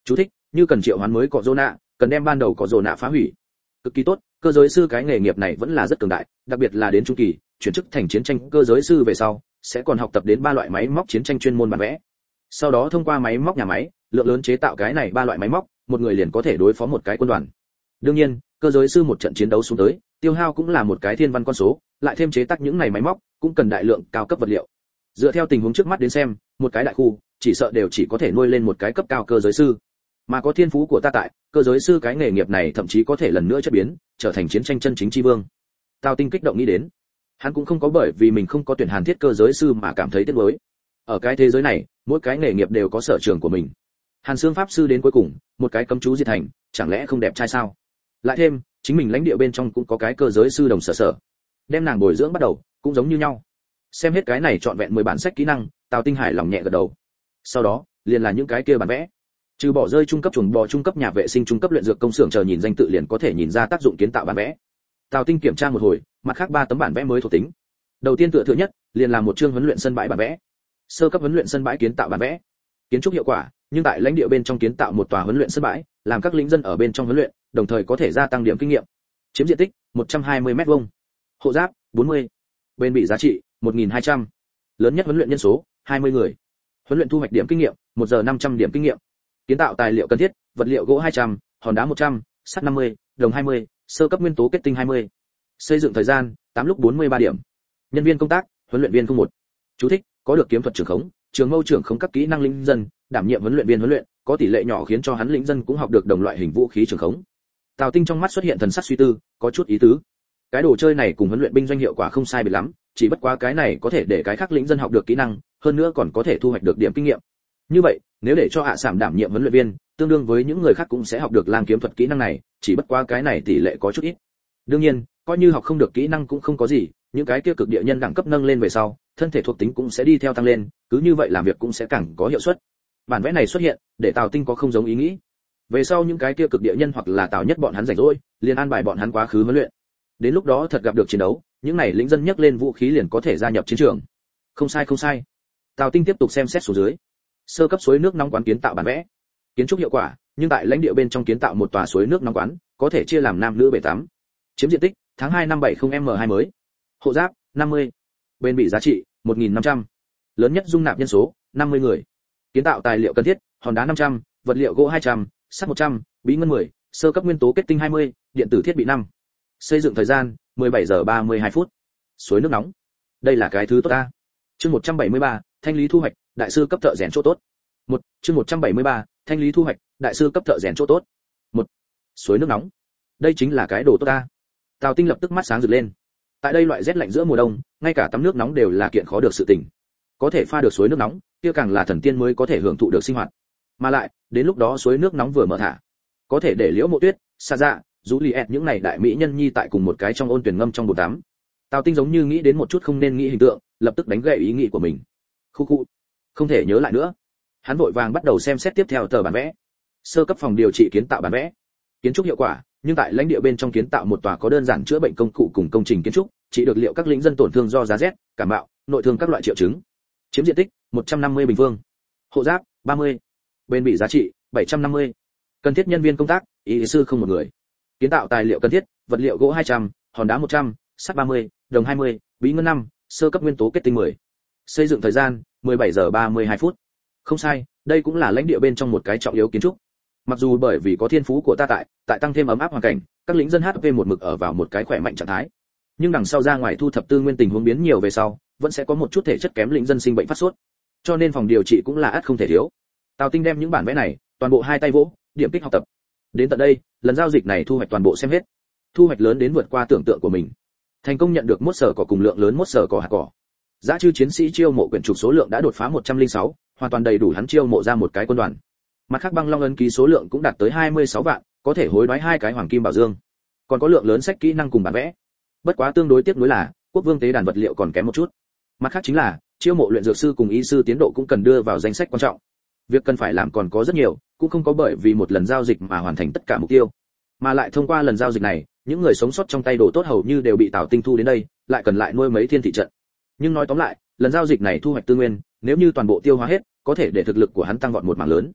Chú thích: như cần triệu hoán mới có rồ nạ, cần đem ban đầu có rồ nạ phá hủy. Cực kỳ tốt, cơ giới sư cái nghề nghiệp này vẫn là rất cường đại, đặc biệt là đến trung kỳ, chuyển chức thành chiến tranh cơ giới sư về sau, sẽ còn học tập đến ba loại máy móc chiến tranh chuyên môn bản vẽ. Sau đó thông qua máy móc nhà máy, lượng lớn chế tạo cái này ba loại máy móc, một người liền có thể đối phó một cái quân đoàn. Đương nhiên, cơ giới sư một trận chiến đấu xuống tới, tiêu hao cũng là một cái thiên văn con số, lại thêm chế tác những này máy móc, cũng cần đại lượng cao cấp vật liệu. Dựa theo tình huống trước mắt đến xem, một cái đại khu, chỉ sợ đều chỉ có thể nuôi lên một cái cấp cao cơ giới sư. Mà có thiên phú của ta tại, cơ giới sư cái nghề nghiệp này thậm chí có thể lần nữa chất biến, trở thành chiến tranh chân chính chi vương. Tào Tinh kích động nghĩ đến. Hắn cũng không có bởi vì mình không có tuyển Hàn Thiết cơ giới sư mà cảm thấy tiếc nuối. Ở cái thế giới này, mỗi cái nghề nghiệp đều có sở trường của mình. Hàn Xương pháp sư đến cuối cùng, một cái cấm chú diệt thành, chẳng lẽ không đẹp trai sao? Lại thêm, chính mình lãnh địa bên trong cũng có cái cơ giới sư đồng sở sở. Đem nàng bồi dưỡng bắt đầu, cũng giống như nhau. Xem hết cái này trọn vẹn mười bản sách kỹ năng, Tào Tinh hài lòng nhẹ gật đầu. Sau đó, liền là những cái kia bản vẽ. Trừ bỏ rơi trung cấp chuồng bò, trung cấp nhà vệ sinh, trung cấp luyện dược công xưởng chờ nhìn danh tự liền có thể nhìn ra tác dụng kiến tạo bản vẽ. Tào Tinh kiểm tra một hồi, mặt khác ba tấm bản vẽ mới thuộc tính. Đầu tiên tựa thừa nhất, liền là một chương huấn luyện sân bãi bản vẽ. Sơ cấp huấn luyện sân bãi kiến tạo bản vẽ. Kiến trúc hiệu quả, nhưng tại lãnh địa bên trong kiến tạo một tòa huấn luyện sân bãi, làm các lính dân ở bên trong huấn luyện, đồng thời có thể gia tăng điểm kinh nghiệm. Chiếm diện tích một trăm hai mươi mét vuông. Hộ giáp bốn mươi. Bên bị giá trị một nghìn hai trăm. Lớn nhất huấn luyện nhân số hai mươi người. Huấn luyện thu hoạch điểm kinh nghiệm, một giờ năm trăm điểm kinh nghiệm. Kiến tạo tài liệu cần thiết, vật liệu gỗ hai trăm, hòn đá một trăm, sắt năm mươi, đồng hai mươi, sơ cấp nguyên tố kết tinh hai mươi. Xây dựng thời gian tám lúc bốn mươi ba điểm. Nhân viên công tác, huấn luyện viên không một. Chú thích: có được kiếm thuật trưởng khống, trường mâu trưởng khống các kỹ năng linh dân, đảm nhiệm huấn luyện viên huấn luyện, có tỷ lệ nhỏ khiến cho hắn lĩnh dân cũng học được đồng loại hình vũ khí trường khống. Tào Tinh trong mắt xuất hiện thần sắc suy tư, có chút ý tứ. Cái đồ chơi này cùng huấn luyện binh doanh hiệu quả không sai biệt lắm, chỉ bất quá cái này có thể để cái khác lĩnh dân học được kỹ năng, hơn nữa còn có thể thu hoạch được điểm kinh nghiệm. Như vậy, nếu để cho hạ sảm đảm nhiệm huấn luyện viên, tương đương với những người khác cũng sẽ học được lang kiếm thuật kỹ năng này, chỉ bất quá cái này tỷ lệ có chút ít. Đương nhiên, coi như học không được kỹ năng cũng không có gì, những cái kia cực địa nhân đẳng cấp nâng lên về sau, thân thể thuộc tính cũng sẽ đi theo tăng lên, cứ như vậy làm việc cũng sẽ càng có hiệu suất. Bản vẽ này xuất hiện, để Tào Tinh có không giống ý nghĩ. Về sau những cái kia cực địa nhân hoặc là Tào Nhất bọn hắn rảnh rỗi, liền an bài bọn hắn quá khứ huấn luyện. Đến lúc đó thật gặp được chiến đấu, những này lĩnh dân nhấc lên vũ khí liền có thể gia nhập chiến trường. Không sai không sai. Tào Tinh tiếp tục xem xét xuống dưới. Sơ cấp suối nước nóng quán kiến tạo bản vẽ. Kiến trúc hiệu quả, nhưng tại lãnh địa bên trong kiến tạo một tòa suối nước nóng quán, có thể chia làm nam nữ bể tắm. Chiếm diện tích tháng hai năm bảy mươi em hai mới. Hộ giáp năm mươi. Bên bị giá trị một nghìn năm trăm. Lớn nhất dung nạp nhân số năm mươi người. Kiến tạo tài liệu cần thiết, hòn đá năm trăm, vật liệu gỗ hai trăm, sắt một trăm, bí ngân mười, sơ cấp nguyên tố kết tinh hai mươi, điện tử thiết bị năm. Xây dựng thời gian mười bảy giờ ba mươi hai phút. Suối nước nóng. Đây là cái thứ tốt ta. Chương một trăm bảy mươi ba, thanh lý thu hoạch, đại sư cấp thợ rèn chỗ tốt. Một, chương một trăm bảy mươi ba, thanh lý thu hoạch, đại sư cấp thợ rèn chỗ tốt. Một, suối nước nóng. Đây chính là cái đồ tốt ta. Tào Tinh lập tức mắt sáng rực lên. Tại đây loại rét lạnh giữa mùa đông, ngay cả tắm nước nóng đều là kiện khó được sự tình. Có thể pha được suối nước nóng, kia càng là thần tiên mới có thể hưởng thụ được sinh hoạt. Mà lại, đến lúc đó suối nước nóng vừa mở thả, có thể để Liễu Mộ Tuyết, Sa Dạ, Juliet những này đại mỹ nhân nhi tại cùng một cái trong ôn tuyển ngâm trong bồn tắm. Tào Tinh giống như nghĩ đến một chút không nên nghĩ hình tượng, lập tức đánh gậy ý nghĩ của mình. Khu khu, không thể nhớ lại nữa. Hắn vội vàng bắt đầu xem xét tiếp theo tờ bản vẽ. Sơ cấp phòng điều trị kiến tạo bản vẽ. Kiến trúc hiệu quả, nhưng tại lãnh địa bên trong kiến tạo một tòa có đơn giản chữa bệnh công cụ cùng công trình kiến trúc, chỉ được liệu các lĩnh dân tổn thương do giá rét, cảm mạo, nội thương các loại triệu chứng. Chiếm diện tích một trăm năm mươi bình phương. Hộ giáp ba mươi. Bên bị giá trị bảy trăm năm mươi. Cần thiết nhân viên công tác, y sư không một người. Kiến tạo tài liệu cần thiết, vật liệu gỗ hai trăm, hòn đá một trăm, sắt ba mươi, đồng hai mươi, bí ngân năm, sơ cấp nguyên tố kết tinh mười. Xây dựng thời gian mười bảy giờ ba mươi hai phút. Không sai, đây cũng là lãnh địa bên trong một cái trọng yếu kiến trúc. Mặc dù bởi vì có thiên phú của ta tại, tại tăng thêm ấm áp hoàn cảnh, các lính dân hát pê một mực ở vào một cái khỏe mạnh trạng thái. Nhưng đằng sau ra ngoài thu thập tư nguyên tình huống biến nhiều về sau, vẫn sẽ có một chút thể chất kém lính dân sinh bệnh phát sốt. Cho nên phòng điều trị cũng là ắt không thể thiếu. Tào Tinh đem những bản vẽ này, toàn bộ hai tay vỗ, điểm kích học tập. Đến tận đây, lần giao dịch này thu hoạch toàn bộ xem hết. Thu hoạch lớn đến vượt qua tưởng tượng của mình. Thành công nhận được mốt sở cỏ cùng lượng lớn mốt sở cỏ hạt cỏ. Giá chư chiến sĩ chiêu mộ quyển trục số lượng đã đột phá một trăm lẻ sáu, hoàn toàn đầy đủ hắn chiêu mộ ra một cái quân đoàn. Mặt khác băng long ấn ký số lượng cũng đạt tới hai mươi sáu vạn, có thể hối đoái hai cái hoàng kim bảo dương. Còn có lượng lớn sách kỹ năng cùng bản vẽ. Bất quá tương đối tiếc nuối là, quốc vương tế đàn vật liệu còn kém một chút. Mặt khác chính là, chiêu mộ luyện dược sư cùng y sư tiến độ cũng cần đưa vào danh sách quan trọng. Việc cần phải làm còn có rất nhiều, cũng không có bởi vì một lần giao dịch mà hoàn thành tất cả mục tiêu. Mà lại thông qua lần giao dịch này, những người sống sót trong tay đồ tốt hầu như đều bị Tào Tinh thu đến đây, lại cần lại nuôi mấy thiên thị trận. Nhưng nói tóm lại, lần giao dịch này thu hoạch tư nguyên, nếu như toàn bộ tiêu hóa hết, có thể để thực lực của hắn tăng vọt một mảng lớn.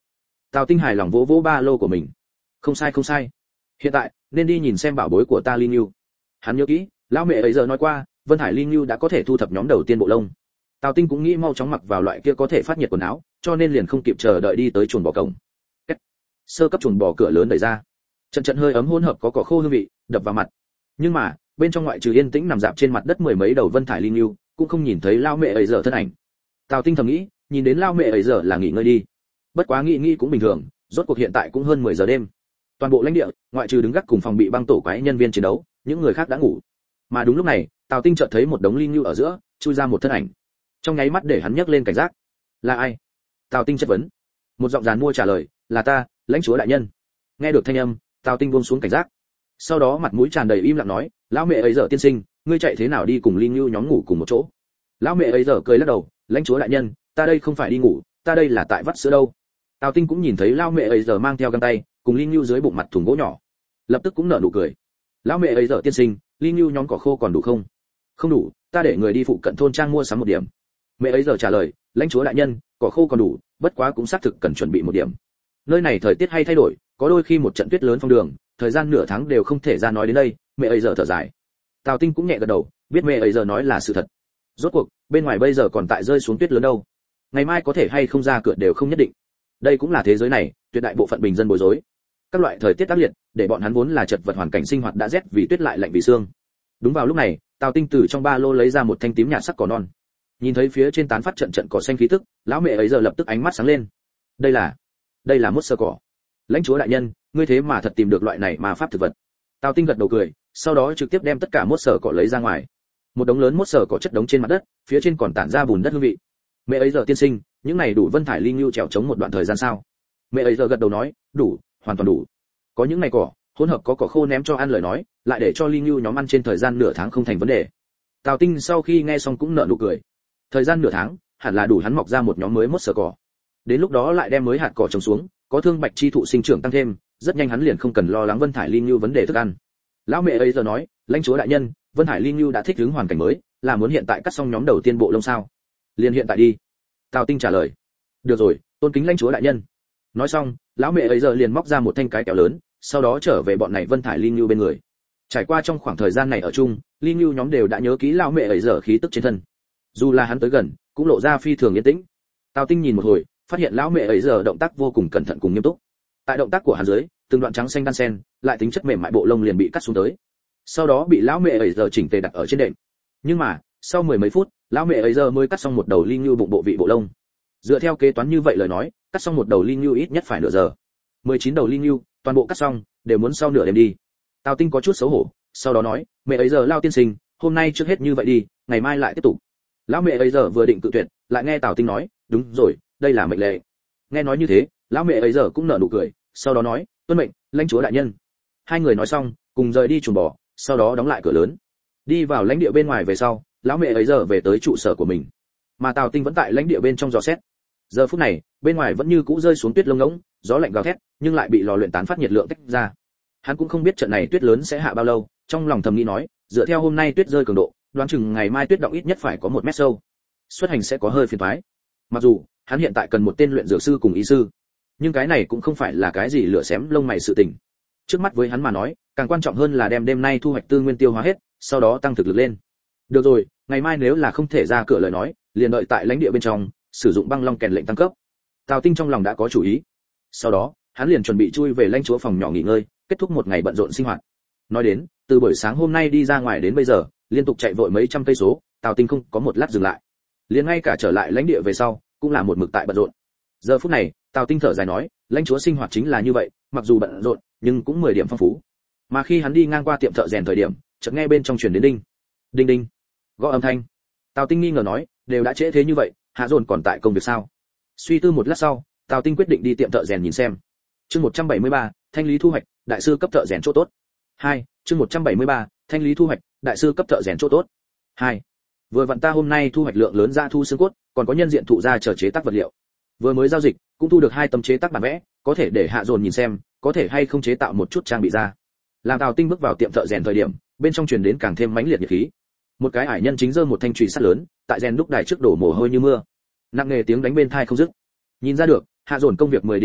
Tào Tinh hài lòng vỗ vỗ ba lô của mình. Không sai không sai. Hiện tại nên đi nhìn xem bảo bối của ta Linh Nhu. Hắn nhớ kỹ, lão mẹ ấy giờ nói qua, Vân Hải Linh Nhu đã có thể thu thập nhóm đầu tiên bộ lông. Tào Tinh cũng nghĩ mau chóng mặc vào loại kia có thể phát nhiệt quần áo, cho nên liền không kịp chờ đợi đi tới chuồng bò cổng. Kết. Sơ cấp chuồng bò cửa lớn đẩy ra. Trận trận hơi ấm hỗn hợp có cỏ khô hương vị, đập vào mặt. Nhưng mà, bên trong ngoại trừ yên tĩnh nằm dạp trên mặt đất mười mấy đầu Vân Thải Linh Nhu, cũng không nhìn thấy lão mẹ ấy giờ thân ảnh. Tào Tinh thầm nghĩ, nhìn đến lão mẹ ấy giờ là nghỉ ngơi đi. Bất quá nghĩ nghĩ cũng bình thường, rốt cuộc hiện tại cũng hơn mười giờ đêm. Toàn bộ lãnh địa, ngoại trừ đứng gác cùng phòng bị băng tổ quái nhân viên chiến đấu, những người khác đã ngủ. Mà đúng lúc này, Tào Tinh chợt thấy một đống Linh Nhu ở giữa, chui ra một thân ảnh. Trong nháy mắt để hắn nhấc lên cảnh giác. Là ai? Tào Tinh chất vấn. Một giọng dàn mua trả lời, là ta, lãnh chúa đại nhân. Nghe được thanh âm, Tào Tinh buông xuống cảnh giác. Sau đó mặt mũi tràn đầy im lặng nói, lão mẹ ấy giờ tiên sinh, ngươi chạy thế nào đi cùng Linh Nhu nhóm ngủ cùng một chỗ? Lão mẹ ấy giờ cười lắc đầu, lãnh chúa đại nhân, ta đây không phải đi ngủ, ta đây là tại vắt sữa đâu. Tào Tinh cũng nhìn thấy lão mẹ ấy giờ mang theo găng tay, cùng Linh Nhu dưới bụng mặt thùng gỗ nhỏ, lập tức cũng nở nụ cười. Lão mẹ ấy giờ tiên sinh, Linh Nhu nhóm cỏ khô còn đủ không? Không đủ, ta để người đi phụ cận thôn trang mua sắm một điểm. Mẹ ấy giờ trả lời, lãnh chúa đại nhân, cỏ khô còn đủ, bất quá cũng xác thực cần chuẩn bị một điểm. Nơi này thời tiết hay thay đổi, có đôi khi một trận tuyết lớn phong đường, thời gian nửa tháng đều không thể ra nói đến đây. Mẹ ấy giờ thở dài. Tào Tinh cũng nhẹ gật đầu, biết mẹ ấy giờ nói là sự thật. Rốt cuộc, bên ngoài bây giờ còn tại rơi xuống tuyết lớn đâu. Ngày mai có thể hay không ra cửa đều không nhất định. Đây cũng là thế giới này, tuyệt đại bộ phận bình dân bối rối. Các loại thời tiết tác liệt, để bọn hắn vốn là chật vật hoàn cảnh sinh hoạt đã rét vì tuyết lại lạnh vì xương. Đúng vào lúc này, Tào Tinh từ trong ba lô lấy ra một thanh tím nhạt sắc cỏ non. Nhìn thấy phía trên tán phát trận trận cỏ xanh khí tức, lão mẹ ấy giờ lập tức ánh mắt sáng lên. Đây là, đây là mốt sơ cỏ. Lãnh chúa đại nhân, ngươi thế mà thật tìm được loại này mà pháp thực vật. Tào Tinh gật đầu cười, sau đó trực tiếp đem tất cả mốt sơ cỏ lấy ra ngoài. Một đống lớn mốt sơ cỏ chất đống trên mặt đất, phía trên còn tản ra bùn đất hương vị. Mẹ ấy giờ tiên sinh, những này đủ Vân Thải Linh Nhu trèo chống một đoạn thời gian sao? Mẹ ấy giờ gật đầu nói, đủ, hoàn toàn đủ. Có những này cỏ, hỗn hợp có cỏ khô ném cho ăn lời nói, lại để cho Linh Nhu nhóm ăn trên thời gian nửa tháng không thành vấn đề. Tào Tinh sau khi nghe xong cũng nở nụ cười. Thời gian nửa tháng, hẳn là đủ hắn mọc ra một nhóm mới mốt sơ cỏ. Đến lúc đó lại đem mới hạt cỏ trồng xuống, có thương bạch chi thụ sinh trưởng tăng thêm, rất nhanh hắn liền không cần lo lắng Vân Thải Linh Nhu vấn đề thức ăn. Lão mẹ ấy giờ nói, lãnh chúa đại nhân, Vân Hải Linh Nhu đã thích ứng hoàn cảnh mới, là muốn hiện tại cắt xong nhóm đầu tiên bộ lông sao? Liền hiện tại đi. Tào Tinh trả lời. Được rồi, tôn kính lãnh chúa đại nhân. Nói xong, lão mẹ ấy giờ liền móc ra một thanh cái kéo lớn, sau đó trở về bọn này Vân Thải Linh Nhu bên người. Trải qua trong khoảng thời gian này ở chung, Linh Nhu nhóm đều đã nhớ kỹ lão mẹ ấy giờ khí tức trên thân. Dù là hắn tới gần, cũng lộ ra phi thường yên tĩnh. Tào Tinh nhìn một hồi, phát hiện lão mẹ ấy giờ động tác vô cùng cẩn thận cùng nghiêm túc. Tại động tác của hắn dưới, từng đoạn trắng xanh đan xen, lại tính chất mềm mại bộ lông liền bị cắt xuống tới. Sau đó bị lão mẹ ấy giờ chỉnh tề đặt ở trên đệm. Nhưng mà, sau mười mấy phút, lão mẹ ấy giờ mới cắt xong một đầu Linh Nhu bụng bộ vị bộ lông. Dựa theo kế toán như vậy lời nói, cắt xong một đầu Linh Nhu ít nhất phải nửa giờ. mười chín đầu Linh Nhu, toàn bộ cắt xong, đều muốn sau nửa đêm đi. Tào Tinh có chút xấu hổ, sau đó nói, mẹ ấy giờ lao tiên sinh, hôm nay trước hết như vậy đi, ngày mai lại tiếp tục. Lão mẹ ấy giờ vừa định cự tuyệt, lại nghe Tào Tinh nói, đúng rồi, đây là mệnh lệ. Nghe nói như thế, lão mẹ ấy giờ cũng nở nụ cười, sau đó nói, tuân mệnh, lãnh chúa đại nhân. Hai người nói xong, cùng rời đi chuồng bò, sau đó đóng lại cửa lớn. Đi vào lãnh địa bên ngoài về sau, lão mẹ ấy giờ về tới trụ sở của mình, mà Tào Tinh vẫn tại lãnh địa bên trong dò xét. Giờ phút này, bên ngoài vẫn như cũ rơi xuống tuyết lông ngỗng, gió lạnh gào thét, nhưng lại bị lò luyện tán phát nhiệt lượng tách ra. Hắn cũng không biết trận này tuyết lớn sẽ hạ bao lâu, trong lòng thầm nghĩ nói, dựa theo hôm nay tuyết rơi cường độ, đoán chừng ngày mai tuyết động ít nhất phải có một mét sâu. Xuất hành sẽ có hơi phiền toái. Mặc dù hắn hiện tại cần một tên luyện dược sư cùng y sư, nhưng cái này cũng không phải là cái gì lửa xém lông mày sự tình. Trước mắt với hắn mà nói, càng quan trọng hơn là đem đêm nay thu hoạch tư nguyên tiêu hóa hết, sau đó tăng thực lực lên. Được rồi, ngày mai nếu là không thể ra cửa lời nói, liền đợi tại lãnh địa bên trong, sử dụng băng long kèn lệnh tăng cấp. Tào Tinh trong lòng đã có chủ ý. Sau đó, hắn liền chuẩn bị chui về lãnh chúa phòng nhỏ nghỉ ngơi, kết thúc một ngày bận rộn sinh hoạt. Nói đến, từ buổi sáng hôm nay đi ra ngoài đến bây giờ, liên tục chạy vội mấy trăm cây số, Tào Tinh không có một lát dừng lại. Liền ngay cả trở lại lãnh địa về sau, cũng là một mực tại bận rộn. Giờ phút này, Tào Tinh thở dài nói, lãnh chúa sinh hoạt chính là như vậy, mặc dù bận rộn, nhưng cũng mười điểm phong phú. Mà khi hắn đi ngang qua tiệm thợ rèn thời điểm, chợt nghe bên trong truyền đến đinh, đinh đinh, gõ âm thanh. Tào Tinh nghi ngờ nói, đều đã trễ thế như vậy, Hạ Dồn còn tại công việc sao? Suy tư một lát sau, Tào Tinh quyết định đi tiệm thợ rèn nhìn xem. Chương một trăm bảy mươi ba, thanh lý thu hoạch, đại sư cấp thợ rèn chỗ tốt. hai, chương một trăm bảy mươi ba, thanh lý thu hoạch, đại sư cấp thợ rèn chỗ tốt. hai. Vừa vặn ta hôm nay thu hoạch lượng lớn ra thu xương cốt, còn có nhân diện thụ ra chờ chế tác vật liệu. Vừa mới giao dịch, cũng thu được hai tấm chế tác bản vẽ, có thể để Hạ Dồn nhìn xem, có thể hay không chế tạo một chút trang bị ra. Làm Tào Tinh bước vào tiệm thợ rèn thời điểm, bên trong truyền đến càng thêm mãnh liệt nhiệt khí. Một cái ải nhân chính giơ một thanh chùy sắt lớn, tại rèn đúc đài trước đổ mồ hôi như mưa. Nặng nghề tiếng đánh bên tai không dứt. Nhìn ra được, Hạ Dồn công việc mười điểm nghiêm túc,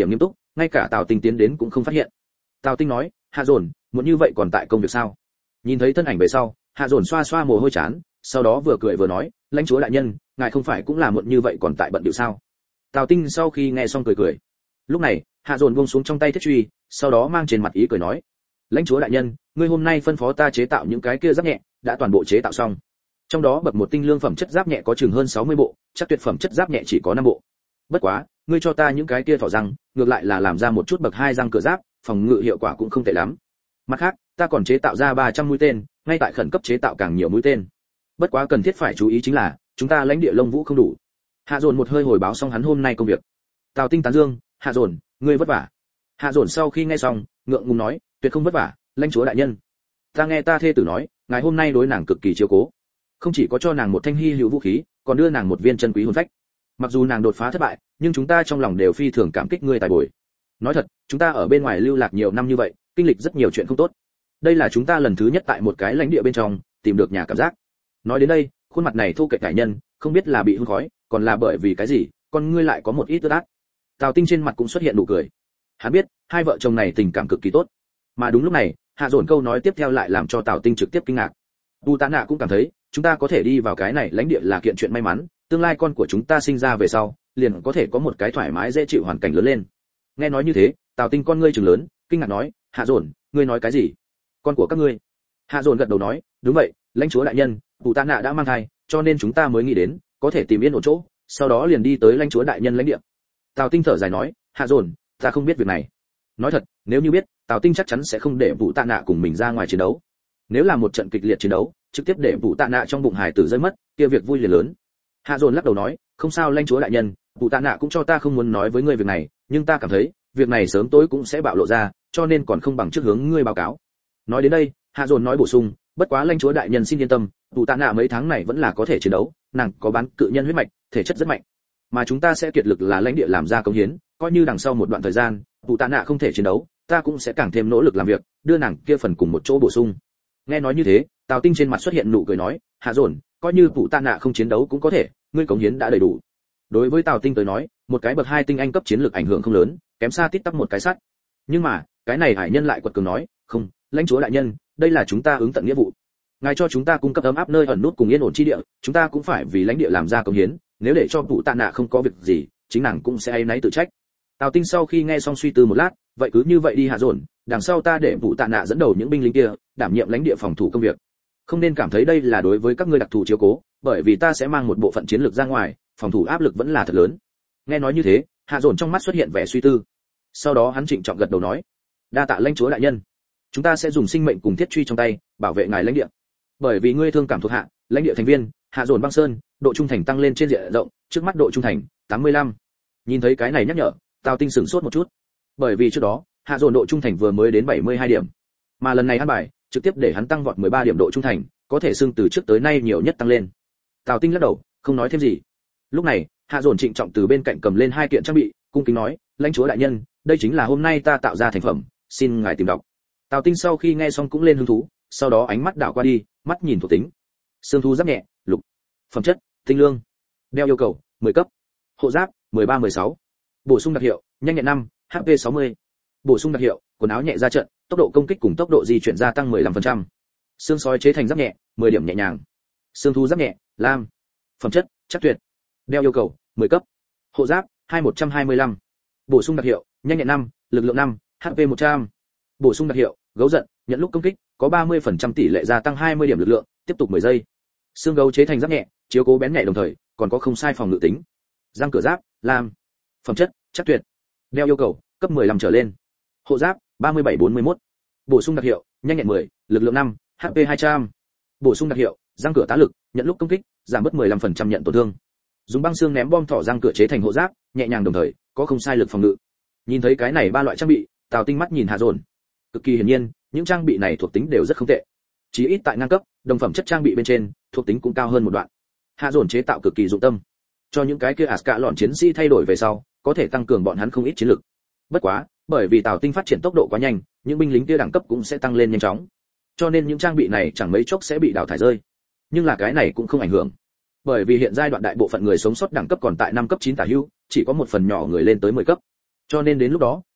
ngay cả Tào Tinh tiến đến cũng không phát hiện. Tào Tinh nói, Hạ Dồn, muốn như vậy còn tại công việc sao? Nhìn thấy thân ảnh về sau, Hạ Dồn xoa xoa mồ hôi chán, sau đó vừa cười vừa nói, lãnh chúa đại nhân, ngài không phải cũng là muộn như vậy còn tại bận điệu sao? Tào Tinh sau khi nghe xong cười cười. Lúc này, Hạ Dồn buông xuống trong tay thiết truy, sau đó mang trên mặt ý cười nói, lãnh chúa đại nhân, ngươi hôm nay phân phó ta chế tạo những cái kia giáp nhẹ, đã toàn bộ chế tạo xong. Trong đó bậc một tinh lương phẩm chất giáp nhẹ có chừng hơn sáu mươi bộ, chắc tuyệt phẩm chất giáp nhẹ chỉ có năm bộ. Bất quá, ngươi cho ta những cái kia thỏ răng, ngược lại là làm ra một chút bậc hai răng cửa giáp, phòng ngự hiệu quả cũng không tệ lắm. Mặt khác, ta còn chế tạo ra ba trăm mũi tên, ngay tại khẩn cấp chế tạo càng nhiều mũi tên. Bất quá cần thiết phải chú ý chính là, chúng ta lãnh địa lông vũ không đủ. Hạ Dồn một hơi hồi báo xong hắn hôm nay công việc. Tào Tinh tán dương, Hạ Dồn, ngươi vất vả. Hạ Dồn sau khi nghe xong, ngượng ngùng nói, tuyệt không vất vả, lãnh chúa đại nhân. Ta nghe ta thê tử nói, ngài hôm nay đối nàng cực kỳ chiếu cố, không chỉ có cho nàng một thanh hy hữu vũ khí, còn đưa nàng một viên chân quý hồn phách. Mặc dù nàng đột phá thất bại, nhưng chúng ta trong lòng đều phi thường cảm kích ngươi tài bồi. Nói thật, chúng ta ở bên ngoài lưu lạc nhiều năm như vậy, kinh lịch rất nhiều chuyện không tốt. Đây là chúng ta lần thứ nhất tại một cái lãnh địa bên trong tìm được nhà cảm giác. Nói đến đây, khuôn mặt này thu kệch cải nhân, không biết là bị hôn khói, còn là bởi vì cái gì, con ngươi lại có một ít ướt át. Tào Tinh trên mặt cũng xuất hiện nụ cười. Hắn biết, hai vợ chồng này tình cảm cực kỳ tốt. Mà đúng lúc này, Hạ Dồn câu nói tiếp theo lại làm cho Tào Tinh trực tiếp kinh ngạc. Tu Tạ Nạ cũng cảm thấy, chúng ta có thể đi vào cái này lãnh địa là kiện chuyện may mắn, tương lai con của chúng ta sinh ra về sau, liền có thể có một cái thoải mái dễ chịu hoàn cảnh lớn lên. Nghe nói như thế, Tào Tinh con ngươi trừng lớn, kinh ngạc nói, Hạ Dồn, ngươi nói cái gì? Con của các ngươi? Hạ Dồn gật đầu nói, đúng vậy, lãnh chúa đại nhân, Tu Tạ Nạ đã mang thai, cho nên chúng ta mới nghĩ đến, có thể tìm yên ổn chỗ, sau đó liền đi tới lãnh chúa đại nhân lãnh địa. Tào Tinh thở dài nói, Hạ Dồn, ta không biết việc này. Nói thật, nếu như biết, Tào Tinh chắc chắn sẽ không để Vũ Tạ Nạ cùng mình ra ngoài chiến đấu. Nếu là một trận kịch liệt chiến đấu, trực tiếp để Vũ Tạ Nạ trong bụng hài tử rơi mất, kia việc vui liền lớn. Hạ Dồn lắc đầu nói, không sao lãnh chúa đại nhân, Vũ Tạ Nạ cũng cho ta không muốn nói với ngươi việc này, nhưng ta cảm thấy, việc này sớm tối cũng sẽ bạo lộ ra, cho nên còn không bằng trước hướng ngươi báo cáo. Nói đến đây, Hạ Dồn nói bổ sung, bất quá lãnh chúa đại nhân xin yên tâm, Vũ Tạ Nạ mấy tháng này vẫn là có thể chiến đấu, nàng có bán cự nhân huyết mạch, thể chất rất mạnh. Mà chúng ta sẽ kiệt lực là lãnh địa làm ra công hiến, coi như đằng sau một đoạn thời gian, Vũ Tạ Nạ không thể chiến đấu, ta cũng sẽ càng thêm nỗ lực làm việc, đưa nàng kia phần cùng một chỗ bổ sung. Nghe nói như thế, Tào Tinh trên mặt xuất hiện nụ cười nói, Hạ Dồn, coi như Vũ Tạ Nạ không chiến đấu cũng có thể, ngươi cống hiến đã đầy đủ. Đối với Tào Tinh tới nói, một cái bậc hai tinh anh cấp chiến lược ảnh hưởng không lớn, kém xa tít tắp một cái sắt. Nhưng mà, cái này Hải Nhân lại quật cường nói, không, lãnh chúa đại nhân, đây là chúng ta ứng tận nghĩa vụ. Ngài cho chúng ta cung cấp ấm áp nơi ẩn nút cùng yên ổn chi địa, chúng ta cũng phải vì lãnh địa làm ra công hiến, nếu để cho Vũ Tạ Nạ không có việc gì, chính nàng cũng sẽ áy náy tự trách. Tào Tinh sau khi nghe xong suy tư một lát, vậy cứ như vậy đi Hạ Dồn, đằng sau ta để Vũ Tạ Nạ dẫn đầu những binh lính kia, đảm nhiệm lãnh địa phòng thủ công việc. Không nên cảm thấy đây là đối với các ngươi đặc thù chiếu cố, bởi vì ta sẽ mang một bộ phận chiến lược ra ngoài, phòng thủ áp lực vẫn là thật lớn. Nghe nói như thế, Hạ Dồn trong mắt xuất hiện vẻ suy tư. Sau đó hắn trịnh trọng gật đầu nói, đa tạ lãnh chúa đại nhân, chúng ta sẽ dùng sinh mệnh cùng thiết truy trong tay, bảo vệ ngài lãnh địa. Bởi vì ngươi thương cảm thuộc hạ, lãnh địa thành viên, Hạ Dồn băng sơn, độ trung thành tăng lên trên diện rộng, trước mắt độ trung thành tám mươi lăm. Nhìn thấy cái này nhắc nhở, Tào Tinh sửng sốt một chút. Bởi vì trước đó, Hạ Dồn độ trung thành vừa mới đến bảy mươi hai điểm, mà lần này ăn bài, trực tiếp để hắn tăng vọt mười ba điểm độ trung thành, có thể xưng từ trước tới nay nhiều nhất tăng lên. Tào Tinh lắc đầu, không nói thêm gì. Lúc này, Hạ Dồn trịnh trọng từ bên cạnh cầm lên hai kiện trang bị, cung kính nói, lãnh chúa đại nhân, đây chính là hôm nay ta tạo ra thành phẩm, xin ngài tìm đọc. Tào Tinh sau khi nghe xong cũng lên hứng thú, sau đó ánh mắt đảo qua đi, mắt nhìn thuộc tính. Xương thú giáp nhẹ, lục. Phẩm chất, tinh lương. Đeo yêu cầu, mười cấp. Hộ giáp, mười ba mười sáu. Bổ sung đặc hiệu, nhanh nhẹn năm, hát pê sáu mươi. Bổ sung đặc hiệu, quần áo nhẹ ra trận, tốc độ công kích cùng tốc độ di chuyển gia tăng mười lăm phần trăm. Xương sói chế thành giáp nhẹ, mười điểm nhẹ nhàng. Xương thú giáp nhẹ, lam. Phẩm chất, chắc tuyệt. Đeo yêu cầu, mười cấp. Hộ giáp, hai một trăm hai mươi lăm. Bổ sung đặc hiệu, nhanh nhẹn năm, lực lượng năm, hát pê một trăm. Bổ sung đặc hiệu, gấu giận, nhận lúc công kích, có ba mươi phần trăm tỷ lệ gia tăng hai mươi điểm lực lượng, tiếp tục mười giây. Xương gấu chế thành giáp nhẹ, chiếu cố bén nhẹ đồng thời, còn có không sai phòng ngự tính. Răng cửa giáp, lam. Phẩm chất, chắc tuyệt. Đeo yêu cầu, cấp mười lăm trở lên. Hộ giáp, ba mươi bảy bốn mươi mốt. Bổ sung đặc hiệu, nhanh nhẹn mười, lực lượng năm, hát pê hai trăm. Bổ sung đặc hiệu, răng cửa tá lực, nhận lúc công kích, giảm bớt mười lăm phần trăm nhận tổn thương. Dùng băng xương ném bom thỏ răng cửa chế thành hộ giáp, nhẹ nhàng đồng thời, có không sai lực phòng ngự. Nhìn thấy cái này ba loại trang bị, Tào Tinh mắt nhìn Hạ Dồn. Cực kỳ hiển nhiên, những trang bị này thuộc tính đều rất không tệ. Chí ít tại ngang cấp, đồng phẩm chất trang bị bên trên, thuộc tính cũng cao hơn một đoạn. Hạ Dồn chế tạo cực kỳ dụng tâm, cho những cái kia Aska lọn chiến sĩ thay đổi về sau, có thể tăng cường bọn hắn không ít chiến lực. Bất quá, bởi vì Tào Tinh phát triển tốc độ quá nhanh, những binh lính kia đẳng cấp cũng sẽ tăng lên nhanh chóng. Cho nên những trang bị này chẳng mấy chốc sẽ bị đào thải rơi. Nhưng là cái này cũng không ảnh hưởng. Bởi vì hiện giai đoạn đại bộ phận người sống sót đẳng cấp còn tại năm cấp chín tả hữu, chỉ có một phần nhỏ người lên tới mười cấp. Cho nên đến lúc đó,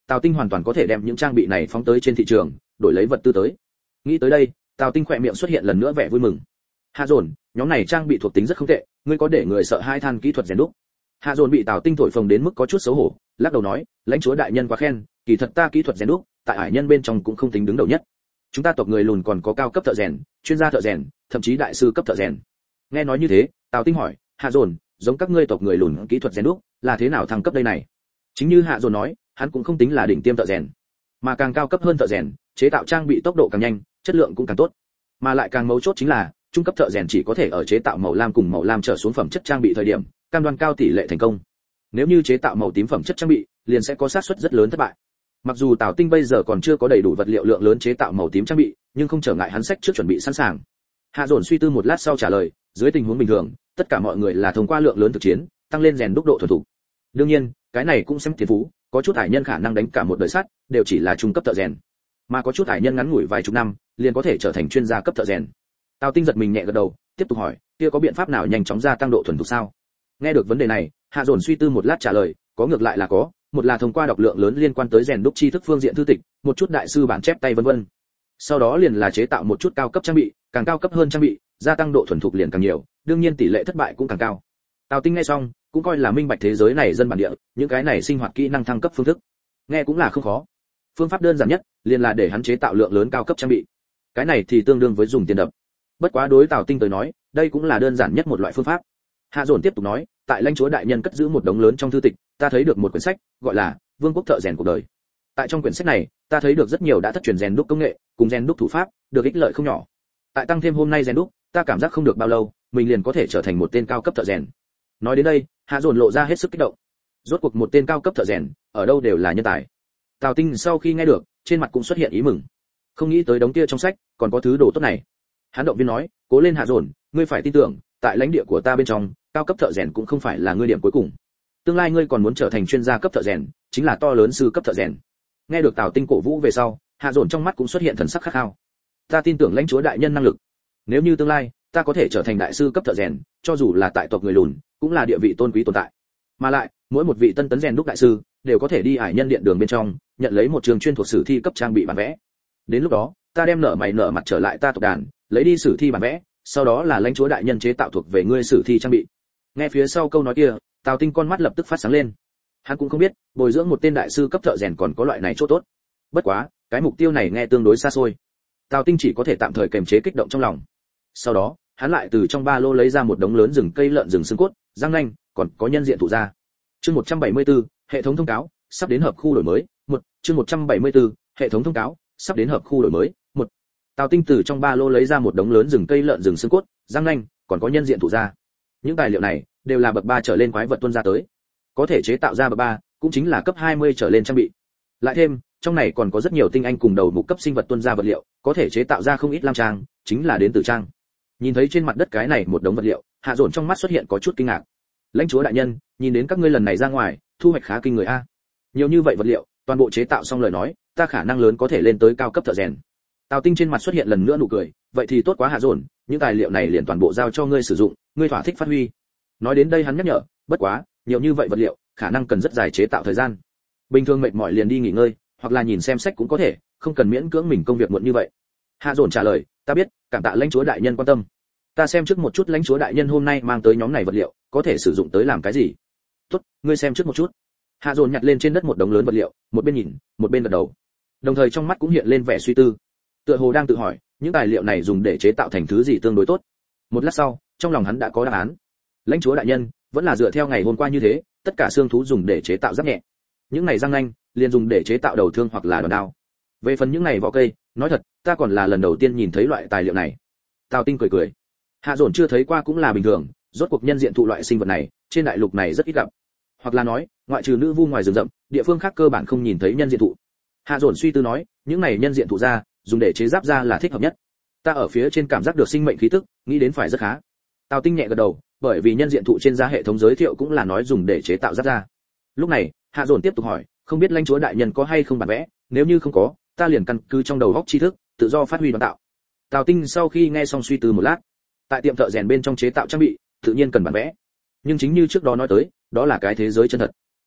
Tào Tinh hoàn toàn có thể đem những trang bị này phóng tới trên thị trường, đổi lấy vật tư tới. Nghĩ tới đây, Tào Tinh khỏe miệng xuất hiện lần nữa vẻ vui mừng. Hạ Dồn, nhóm này trang bị thuộc tính rất không tệ, ngươi có để người sợ hai than kỹ thuật rèn đúc. Hạ Dồn bị Tào Tinh thổi phồng đến mức có chút xấu hổ, lắc đầu nói, lãnh chúa đại nhân quá khen, kỳ thật ta kỹ thuật rèn đúc, tại hải nhân bên trong cũng không tính đứng đầu nhất. Chúng ta tộc người lùn còn có cao cấp thợ rèn, chuyên gia thợ rèn, thậm chí đại sư cấp thợ rèn. Nghe nói như thế, Tào Tinh hỏi, Hạ Dồn, giống các ngươi tộc người lùn kỹ thuật rèn đúc, là thế nào thăng cấp đây này? Chính như Hạ Dồn nói, hắn cũng không tính là đỉnh tiêm thợ rèn, mà càng cao cấp hơn thợ rèn, chế tạo trang bị tốc độ càng nhanh, chất lượng cũng càng tốt. Mà lại càng mấu chốt chính là, trung cấp thợ rèn chỉ có thể ở chế tạo màu lam cùng màu lam trở xuống phẩm chất trang bị thời điểm, cam đoan cao tỷ lệ thành công. Nếu như chế tạo màu tím phẩm chất trang bị, liền sẽ có xác suất rất lớn thất bại. Mặc dù Tào Tinh bây giờ còn chưa có đầy đủ vật liệu lượng lớn chế tạo màu tím trang bị, nhưng không trở ngại hắn sách trước chuẩn bị sẵn sàng. Hạ Dồn suy tư một lát sau trả lời, dưới tình huống bình thường, tất cả mọi người là thông qua lượng lớn thực chiến, tăng lên rèn đúc độ thuần thục. Đương nhiên, cái này cũng xem thiên phú, có chút hải nhân khả năng đánh cả một đời sắt, đều chỉ là trung cấp thợ rèn. Mà có chút hải nhân ngắn ngủi vài chục năm, liền có thể trở thành chuyên gia cấp thợ rèn. Tào Tinh giật mình nhẹ gật đầu, tiếp tục hỏi, kia có biện pháp nào nhanh chóng gia tăng độ thuần thục sao? Nghe được vấn đề này, Hạ Dồn suy tư một lát trả lời, có ngược lại là có, một là thông qua đọc lượng lớn liên quan tới rèn đúc tri thức phương diện thư tịch, một chút đại sư bản chép tay vân vân. Sau đó liền là chế tạo một chút cao cấp trang bị, càng cao cấp hơn trang bị, gia tăng độ thuần thục liền càng nhiều, đương nhiên tỷ lệ thất bại cũng càng cao. Tào Tinh nghe xong, cũng coi là minh bạch thế giới này dân bản địa, những cái này sinh hoạt kỹ năng thăng cấp phương thức. Nghe cũng là không khó. Phương pháp đơn giản nhất, liền là để hắn chế tạo lượng lớn cao cấp trang bị. Cái này thì tương đương với dùng tiền đập. Bất quá đối Tào Tinh tới nói, đây cũng là đơn giản nhất một loại phương pháp. Hạ Dồn tiếp tục nói, tại lãnh chúa đại nhân cất giữ một đống lớn trong thư tịch, ta thấy được một quyển sách, gọi là Vương quốc thợ rèn cuộc đời. Tại trong quyển sách này, ta thấy được rất nhiều đã thất truyền rèn đúc công nghệ, cùng rèn đúc thủ pháp, được ích lợi không nhỏ. Tại tăng thêm hôm nay rèn đúc, ta cảm giác không được bao lâu, mình liền có thể trở thành một tên cao cấp thợ rèn. Nói đến đây, Hạ Dồn lộ ra hết sức kích động. Rốt cuộc một tên cao cấp thợ rèn, ở đâu đều là nhân tài. Tào Tinh sau khi nghe được, trên mặt cũng xuất hiện ý mừng. Không nghĩ tới đống kia trong sách, còn có thứ đồ tốt này. Hắn động viên nói, cố lên Hạ Dồn, ngươi phải tin tưởng, tại lãnh địa của ta bên trong, cao cấp thợ rèn cũng không phải là ngươi điểm cuối cùng. Tương lai ngươi còn muốn trở thành chuyên gia cấp thợ rèn, chính là to lớn sư cấp thợ rèn. Nghe được Tào Tinh cổ vũ về sau, Hạ Dồn trong mắt cũng xuất hiện thần sắc khát khao. Ta tin tưởng lãnh chúa đại nhân năng lực. Nếu như tương lai, ta có thể trở thành đại sư cấp thợ rèn, cho dù là tại tộc người lùn, cũng là địa vị tôn quý tồn tại. Mà lại, mỗi một vị tân tấn rèn đúc đại sư đều có thể đi hải nhân điện đường bên trong, nhận lấy một trường chuyên thuộc sử thi cấp trang bị bản vẽ. Đến lúc đó, ta đem nợ mày nợ mặt trở lại ta tộc đàn, lấy đi sử thi bản vẽ, sau đó là lãnh chúa đại nhân chế tạo thuộc về ngươi sử thi trang bị. Nghe phía sau câu nói kia, Tào Tinh con mắt lập tức phát sáng lên. Hắn cũng không biết, bồi dưỡng một tên đại sư cấp thợ rèn còn có loại này chỗ tốt. Bất quá, cái mục tiêu này nghe tương đối xa xôi. Tào Tinh chỉ có thể tạm thời kiềm chế kích động trong lòng. Sau đó, hắn lại từ trong ba lô lấy ra một đống lớn rừng cây lợn rừng xương cốt, răng nanh, còn có nhân diện thụ ra. Chương một trăm bảy mươi tư, hệ thống thông cáo, sắp đến hợp khu đổi mới. Một, chương một trăm bảy mươi tư, hệ thống thông cáo, sắp đến hợp khu đổi mới. Một. Tào Tinh từ trong ba lô lấy ra một đống lớn rừng cây lợn rừng xương cốt, răng nanh, còn có nhân diện thụ ra. Những tài liệu này đều là bậc ba trở lên quái vật tuân ra tới. Có thể chế tạo ra bậc ba, cũng chính là cấp hai mươi trở lên trang bị. Lại thêm, trong này còn có rất nhiều tinh anh cùng đầu mục cấp sinh vật tuân ra vật liệu, có thể chế tạo ra không ít lam trang, chính là đến từ trang. Nhìn thấy trên mặt đất cái này một đống vật liệu, Hạ Dồn trong mắt xuất hiện có chút kinh ngạc. Lãnh chúa đại nhân, nhìn đến các ngươi lần này ra ngoài, thu hoạch khá kinh người a. Nhiều như vậy vật liệu, toàn bộ chế tạo xong lời nói, ta khả năng lớn có thể lên tới cao cấp thợ rèn. Tào Tinh trên mặt xuất hiện lần nữa nụ cười, vậy thì tốt quá Hạ Dồn, những tài liệu này liền toàn bộ giao cho ngươi sử dụng, ngươi thỏa thích phát huy. Nói đến đây hắn nhắc nhở, bất quá, nhiều như vậy vật liệu, khả năng cần rất dài chế tạo thời gian. Bình thường mệt mỏi liền đi nghỉ ngơi, hoặc là nhìn xem sách cũng có thể, không cần miễn cưỡng mình công việc muộn như vậy. Hạ Dồn trả lời, ta biết, cảm tạ lãnh chúa đại nhân quan tâm. Ta xem trước một chút lãnh chúa đại nhân hôm nay mang tới nhóm này vật liệu, có thể sử dụng tới làm cái gì. Tốt, ngươi xem trước một chút. Hạ Dồn nhặt lên trên đất một đống lớn vật liệu, một bên nhìn, một bên gật đầu. Đồng thời trong mắt cũng hiện lên vẻ suy tư. Tựa hồ đang tự hỏi, những tài liệu này dùng để chế tạo thành thứ gì tương đối tốt. Một lát sau, trong lòng hắn đã có đáp án. Lãnh chúa đại nhân, vẫn là dựa theo ngày hôm qua như thế, tất cả xương thú dùng để chế tạo giáp nhẹ. Những này răng nanh, liền dùng để chế tạo đầu thương hoặc là đòn đao. Về phần những này vỏ cây, nói thật, ta còn là lần đầu tiên nhìn thấy loại tài liệu này. Tào Tinh cười cười. Hạ Dồn chưa thấy qua cũng là bình thường, rốt cuộc nhân diện thụ loại sinh vật này, trên đại lục này rất ít gặp. Hoặc là nói, ngoại trừ nữ vu ngoài rừng rậm, địa phương khác cơ bản không nhìn thấy nhân diện thụ. Hạ Dồn suy tư nói, những này nhân diện thụ ra, dùng để chế giáp ra là thích hợp nhất. Ta ở phía trên cảm giác được sinh mệnh khí tức, nghĩ đến phải rất khá. Tào Tinh nhẹ gật đầu, bởi vì nhân diện thụ trên giá hệ thống giới thiệu cũng là nói dùng để chế tạo giáp ra. Lúc này, Hạ Dồn tiếp tục hỏi, không biết lãnh chúa đại nhân có hay không bản vẽ, nếu như không có, ta liền căn cứ trong đầu góc tri thức, tự do phát huy đoán tạo. Tào Tinh sau khi nghe xong suy tư một lát, tại tiệm thợ rèn bên trong chế tạo trang bị, tự nhiên cần bản vẽ. Nhưng chính như trước đó nói tới, đó là cái thế giới chân thật.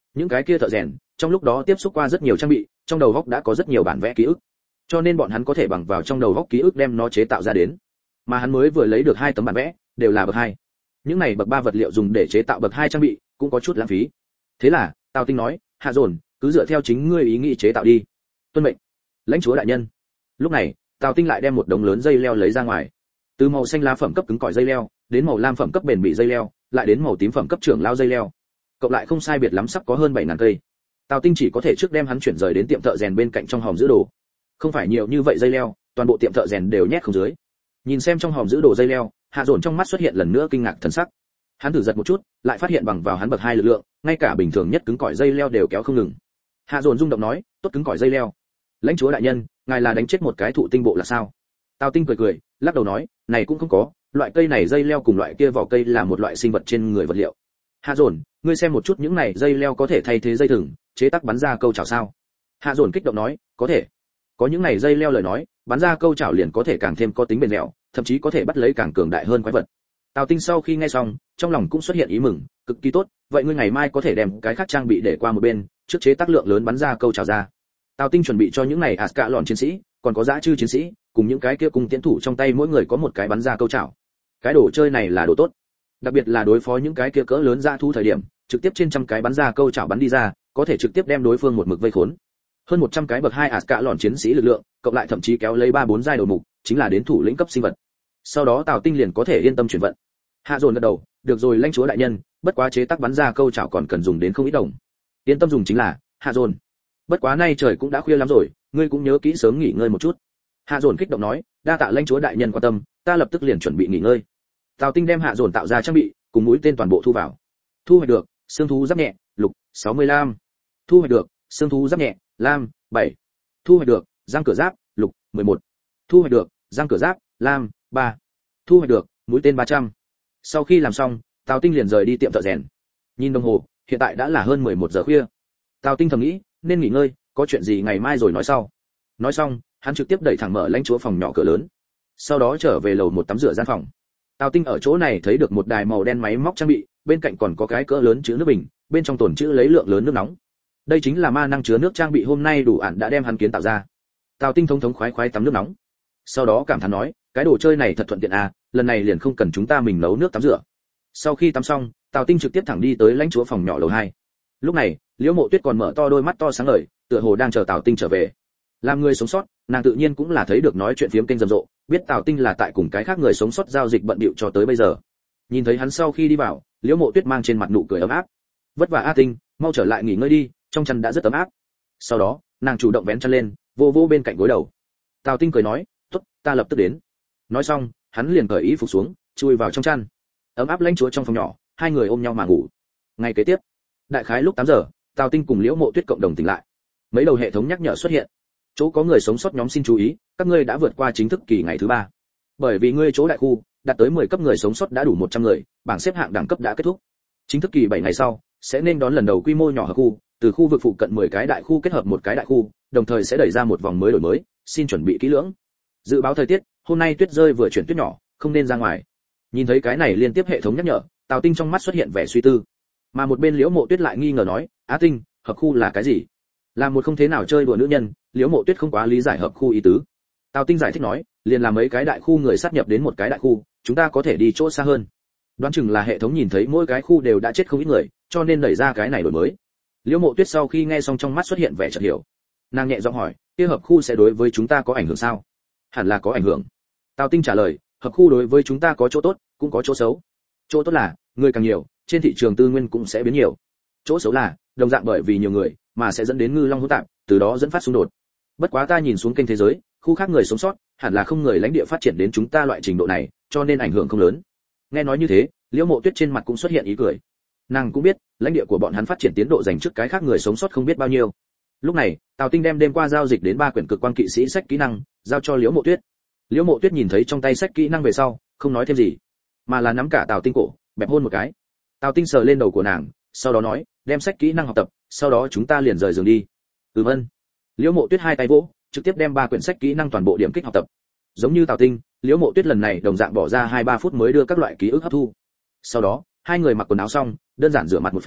những cái kia thợ rèn trong lúc đó tiếp xúc qua rất nhiều trang bị, trong đầu óc đã có rất nhiều bản vẽ ký ức, cho nên bọn hắn có thể bằng vào trong đầu óc ký ức đem nó chế tạo ra đến. Mà hắn mới vừa lấy được hai tấm bản vẽ, đều là bậc hai. Những này bậc ba vật liệu dùng để chế tạo bậc hai trang bị, cũng có chút lãng phí. Thế là, Tào Tinh nói, Hạ Dồn, cứ dựa theo chính ngươi ý nghĩ chế tạo đi. Tuân mệnh, lãnh chúa đại nhân. Lúc này, Tào Tinh lại đem một đống lớn dây leo lấy ra ngoài. Từ màu xanh lá phẩm cấp cứng cỏi dây leo, đến màu lam phẩm cấp bền bỉ dây leo, lại đến màu tím phẩm cấp trưởng lao dây leo. Cộng lại không sai biệt lắm sắp có hơn bảy ngàn cây. Tào Tinh chỉ có thể trước đem hắn chuyển rời đến tiệm thợ rèn bên cạnh trong hòm giữ đồ. Không phải nhiều như vậy dây leo, toàn bộ tiệm thợ rèn đều nhét không dưới. Nhìn xem trong hòm giữ đồ dây leo, Hạ Dồn trong mắt xuất hiện lần nữa kinh ngạc thần sắc. Hắn thử giật một chút, lại phát hiện bằng vào hắn bậc hai lực lượng, ngay cả bình thường nhất cứng cỏi dây leo đều kéo không ngừng. Hạ Dồn rung động nói, tốt cứng cỏi dây leo. Lãnh chúa đại nhân, ngài là đánh chết một cái thụ tinh bộ là sao? Tào Tinh cười cười, lắc đầu nói, này cũng không có, loại cây này dây leo cùng loại kia vỏ cây là một loại sinh vật trên người vật liệu. Hạ Dồn, ngươi xem một chút những này dây leo có thể thay thế dây thừng, chế tác bắn ra câu chảo sao? Hạ Dồn kích động nói, có thể. Có những này dây leo lời nói, bắn ra câu chảo liền có thể càng thêm có tính bền dẻo, thậm chí có thể bắt lấy càng cường đại hơn quái vật. Tào Tinh sau khi nghe xong, trong lòng cũng xuất hiện ý mừng, cực kỳ tốt, vậy ngươi ngày mai có thể đem cái khác trang bị để qua một bên, trước chế tác lượng lớn bắn ra câu chảo ra. Tào Tinh chuẩn bị cho những này Asca lòn chiến sĩ, còn có dã chư chiến sĩ, cùng những cái kia cùng tiến thủ trong tay mỗi người có một cái bắn ra câu chảo. Cái đồ chơi này là đồ tốt, đặc biệt là đối phó những cái kia cỡ lớn dã thú thời điểm, trực tiếp trên trăm cái bắn ra câu chảo bắn đi ra, có thể trực tiếp đem đối phương một mực vây khốn. Hơn một trăm cái bậc hai Asca lòn chiến sĩ lực lượng, cộng lại thậm chí kéo lấy ba bốn giai đầu mục, chính là đến thủ lĩnh cấp sinh vật. Sau đó Tào Tinh liền có thể yên tâm chuyển vận. Hạ Dồn gật đầu, được rồi lãnh chúa đại nhân, bất quá chế tác bắn ra câu chảo còn cần dùng đến không ít đồng. Yên tâm dùng chính là, Hạ Dồn. Bất quá nay trời cũng đã khuya lắm rồi, ngươi cũng nhớ kỹ sớm nghỉ ngơi một chút. Hạ Dồn kích động nói, đa tạ lãnh chúa đại nhân quan tâm, ta lập tức liền chuẩn bị nghỉ ngơi. Tào Tinh đem Hạ Dồn tạo ra trang bị, cùng mũi tên toàn bộ thu vào. Thu hoạch được, xương thú giáp nhẹ, lục, sáu mươi lăm. Thu hoạch được, xương thú giáp nhẹ, lam, bảy. Thu hoạch được, răng cửa giáp, lục, mười một. Thu hoạch được, răng cửa giáp, lam, ba. Thu hoạch được, mũi tên ba trăm. Sau khi làm xong, Tào Tinh liền rời đi tiệm thợ rèn. Nhìn đồng hồ, hiện tại đã là hơn mười một giờ khuya. Tào Tinh thầm nghĩ, nên nghỉ ngơi, có chuyện gì ngày mai rồi nói sau. Nói xong, hắn trực tiếp đẩy thẳng mở lãnh chúa phòng nhỏ cửa lớn. Sau đó trở về lầu một tắm rửa gian phòng. Tào Tinh ở chỗ này thấy được một đài màu đen máy móc trang bị, bên cạnh còn có cái cỡ lớn chứa nước bình, bên trong tồn trữ lấy lượng lớn nước nóng. Đây chính là ma năng chứa nước trang bị hôm nay đủ ản đã đem hắn kiến tạo ra. Tào Tinh thống thống khoái khoái tắm nước nóng. Sau đó cảm thán nói, cái đồ chơi này thật thuận tiện à, lần này liền không cần chúng ta mình nấu nước tắm rửa. Sau khi tắm xong, Tào Tinh trực tiếp thẳng đi tới lãnh chúa phòng nhỏ lầu hai. Lúc này, Liễu Mộ Tuyết còn mở to đôi mắt to sáng ngời, tựa hồ đang chờ Tào Tinh trở về. Làm người sống sót, nàng tự nhiên cũng là thấy được nói chuyện phiếm kênh rầm rộ, biết Tào Tinh là tại cùng cái khác người sống sót giao dịch bận bịu cho tới bây giờ. Nhìn thấy hắn sau khi đi vào, Liễu Mộ Tuyết mang trên mặt nụ cười ấm áp. Vất vả A Tinh, mau trở lại nghỉ ngơi đi, trong chăn đã rất ấm áp. Sau đó, nàng chủ động vén chăn lên, vô vô bên cạnh gối đầu. Tào Tinh cười nói, tốt, ta lập tức đến. Nói xong, hắn liền cởi y phục xuống, chui vào trong chăn. Ấm áp lãnh chúa trong phòng nhỏ, hai người ôm nhau mà ngủ. Ngày kế tiếp, đại khái lúc tám giờ, Tào Tinh cùng Liễu Mộ Tuyết cộng đồng tỉnh lại. Mấy đầu hệ thống nhắc nhở xuất hiện. Chỗ có người sống sót nhóm xin chú ý, các ngươi đã vượt qua chính thức kỳ ngày thứ ba. Bởi vì ngươi chỗ đại khu đạt tới mười cấp người sống sót đã đủ một trăm người, bảng xếp hạng đẳng cấp đã kết thúc. Chính thức kỳ bảy ngày sau, sẽ nên đón lần đầu quy mô nhỏ hợp khu, từ khu vực phụ cận mười cái đại khu kết hợp một cái đại khu, đồng thời sẽ đẩy ra một vòng mới đổi mới, xin chuẩn bị kỹ lưỡng. Dự báo thời tiết, hôm nay tuyết rơi vừa chuyển tuyết nhỏ, không nên ra ngoài. Nhìn thấy cái này liên tiếp hệ thống nhắc nhở, Tào Tinh trong mắt xuất hiện vẻ suy tư. Mà một bên Liễu Mộ Tuyết lại nghi ngờ nói, "Á Tinh, hợp khu là cái gì?" Là một không thế nào chơi đùa nữ nhân, Liễu Mộ Tuyết không quá lý giải hợp khu ý tứ. Tào Tinh giải thích nói, liền là mấy cái đại khu người sát nhập đến một cái đại khu, chúng ta có thể đi chỗ xa hơn. Đoán chừng là hệ thống nhìn thấy mỗi cái khu đều đã chết không ít người, cho nên đẩy ra cái này đổi mới. Liễu Mộ Tuyết sau khi nghe xong trong mắt xuất hiện vẻ chợt hiểu. Nàng nhẹ giọng hỏi, kia hợp khu sẽ đối với chúng ta có ảnh hưởng sao? Hẳn là có ảnh hưởng. Tào Tinh trả lời, hợp khu đối với chúng ta có chỗ tốt, cũng có chỗ xấu. Chỗ tốt là, người càng nhiều, trên thị trường tư nguyên cũng sẽ biến nhiều. Chỗ xấu là, đồng dạng bởi vì nhiều người, mà sẽ dẫn đến ngư long hỗn tạp, từ đó dẫn phát xung đột. Bất quá ta nhìn xuống kênh thế giới, khu khác người sống sót, hẳn là không người lãnh địa phát triển đến chúng ta loại trình độ này, cho nên ảnh hưởng không lớn. Nghe nói như thế, Liễu Mộ Tuyết trên mặt cũng xuất hiện ý cười. Nàng cũng biết, lãnh địa của bọn hắn phát triển tiến độ dành trước cái khác người sống sót không biết bao nhiêu. Lúc này, Tào Tinh đem đêm qua giao dịch đến ba quyển cực quan kỵ sĩ sách kỹ năng, giao cho Liễu Mộ Tuyết. Liễu Mộ Tuyết nhìn thấy trong tay sách kỹ năng về sau, không nói thêm gì, mà là nắm cả Tào Tinh cổ, bẹp hôn một cái. Tào Tinh sờ lên đầu của nàng, sau đó nói, đem sách kỹ năng học tập, sau đó chúng ta liền rời giường đi. Ừm ân. Liễu Mộ Tuyết hai tay vỗ, trực tiếp đem ba quyển sách kỹ năng toàn bộ điểm kích học tập. Giống như Tào Tinh, Liễu Mộ Tuyết lần này đồng dạng bỏ ra hai ba phút mới đưa các loại ký ức hấp thu. Sau đó, hai người mặc quần áo xong, đơn giản rửa mặt một phen,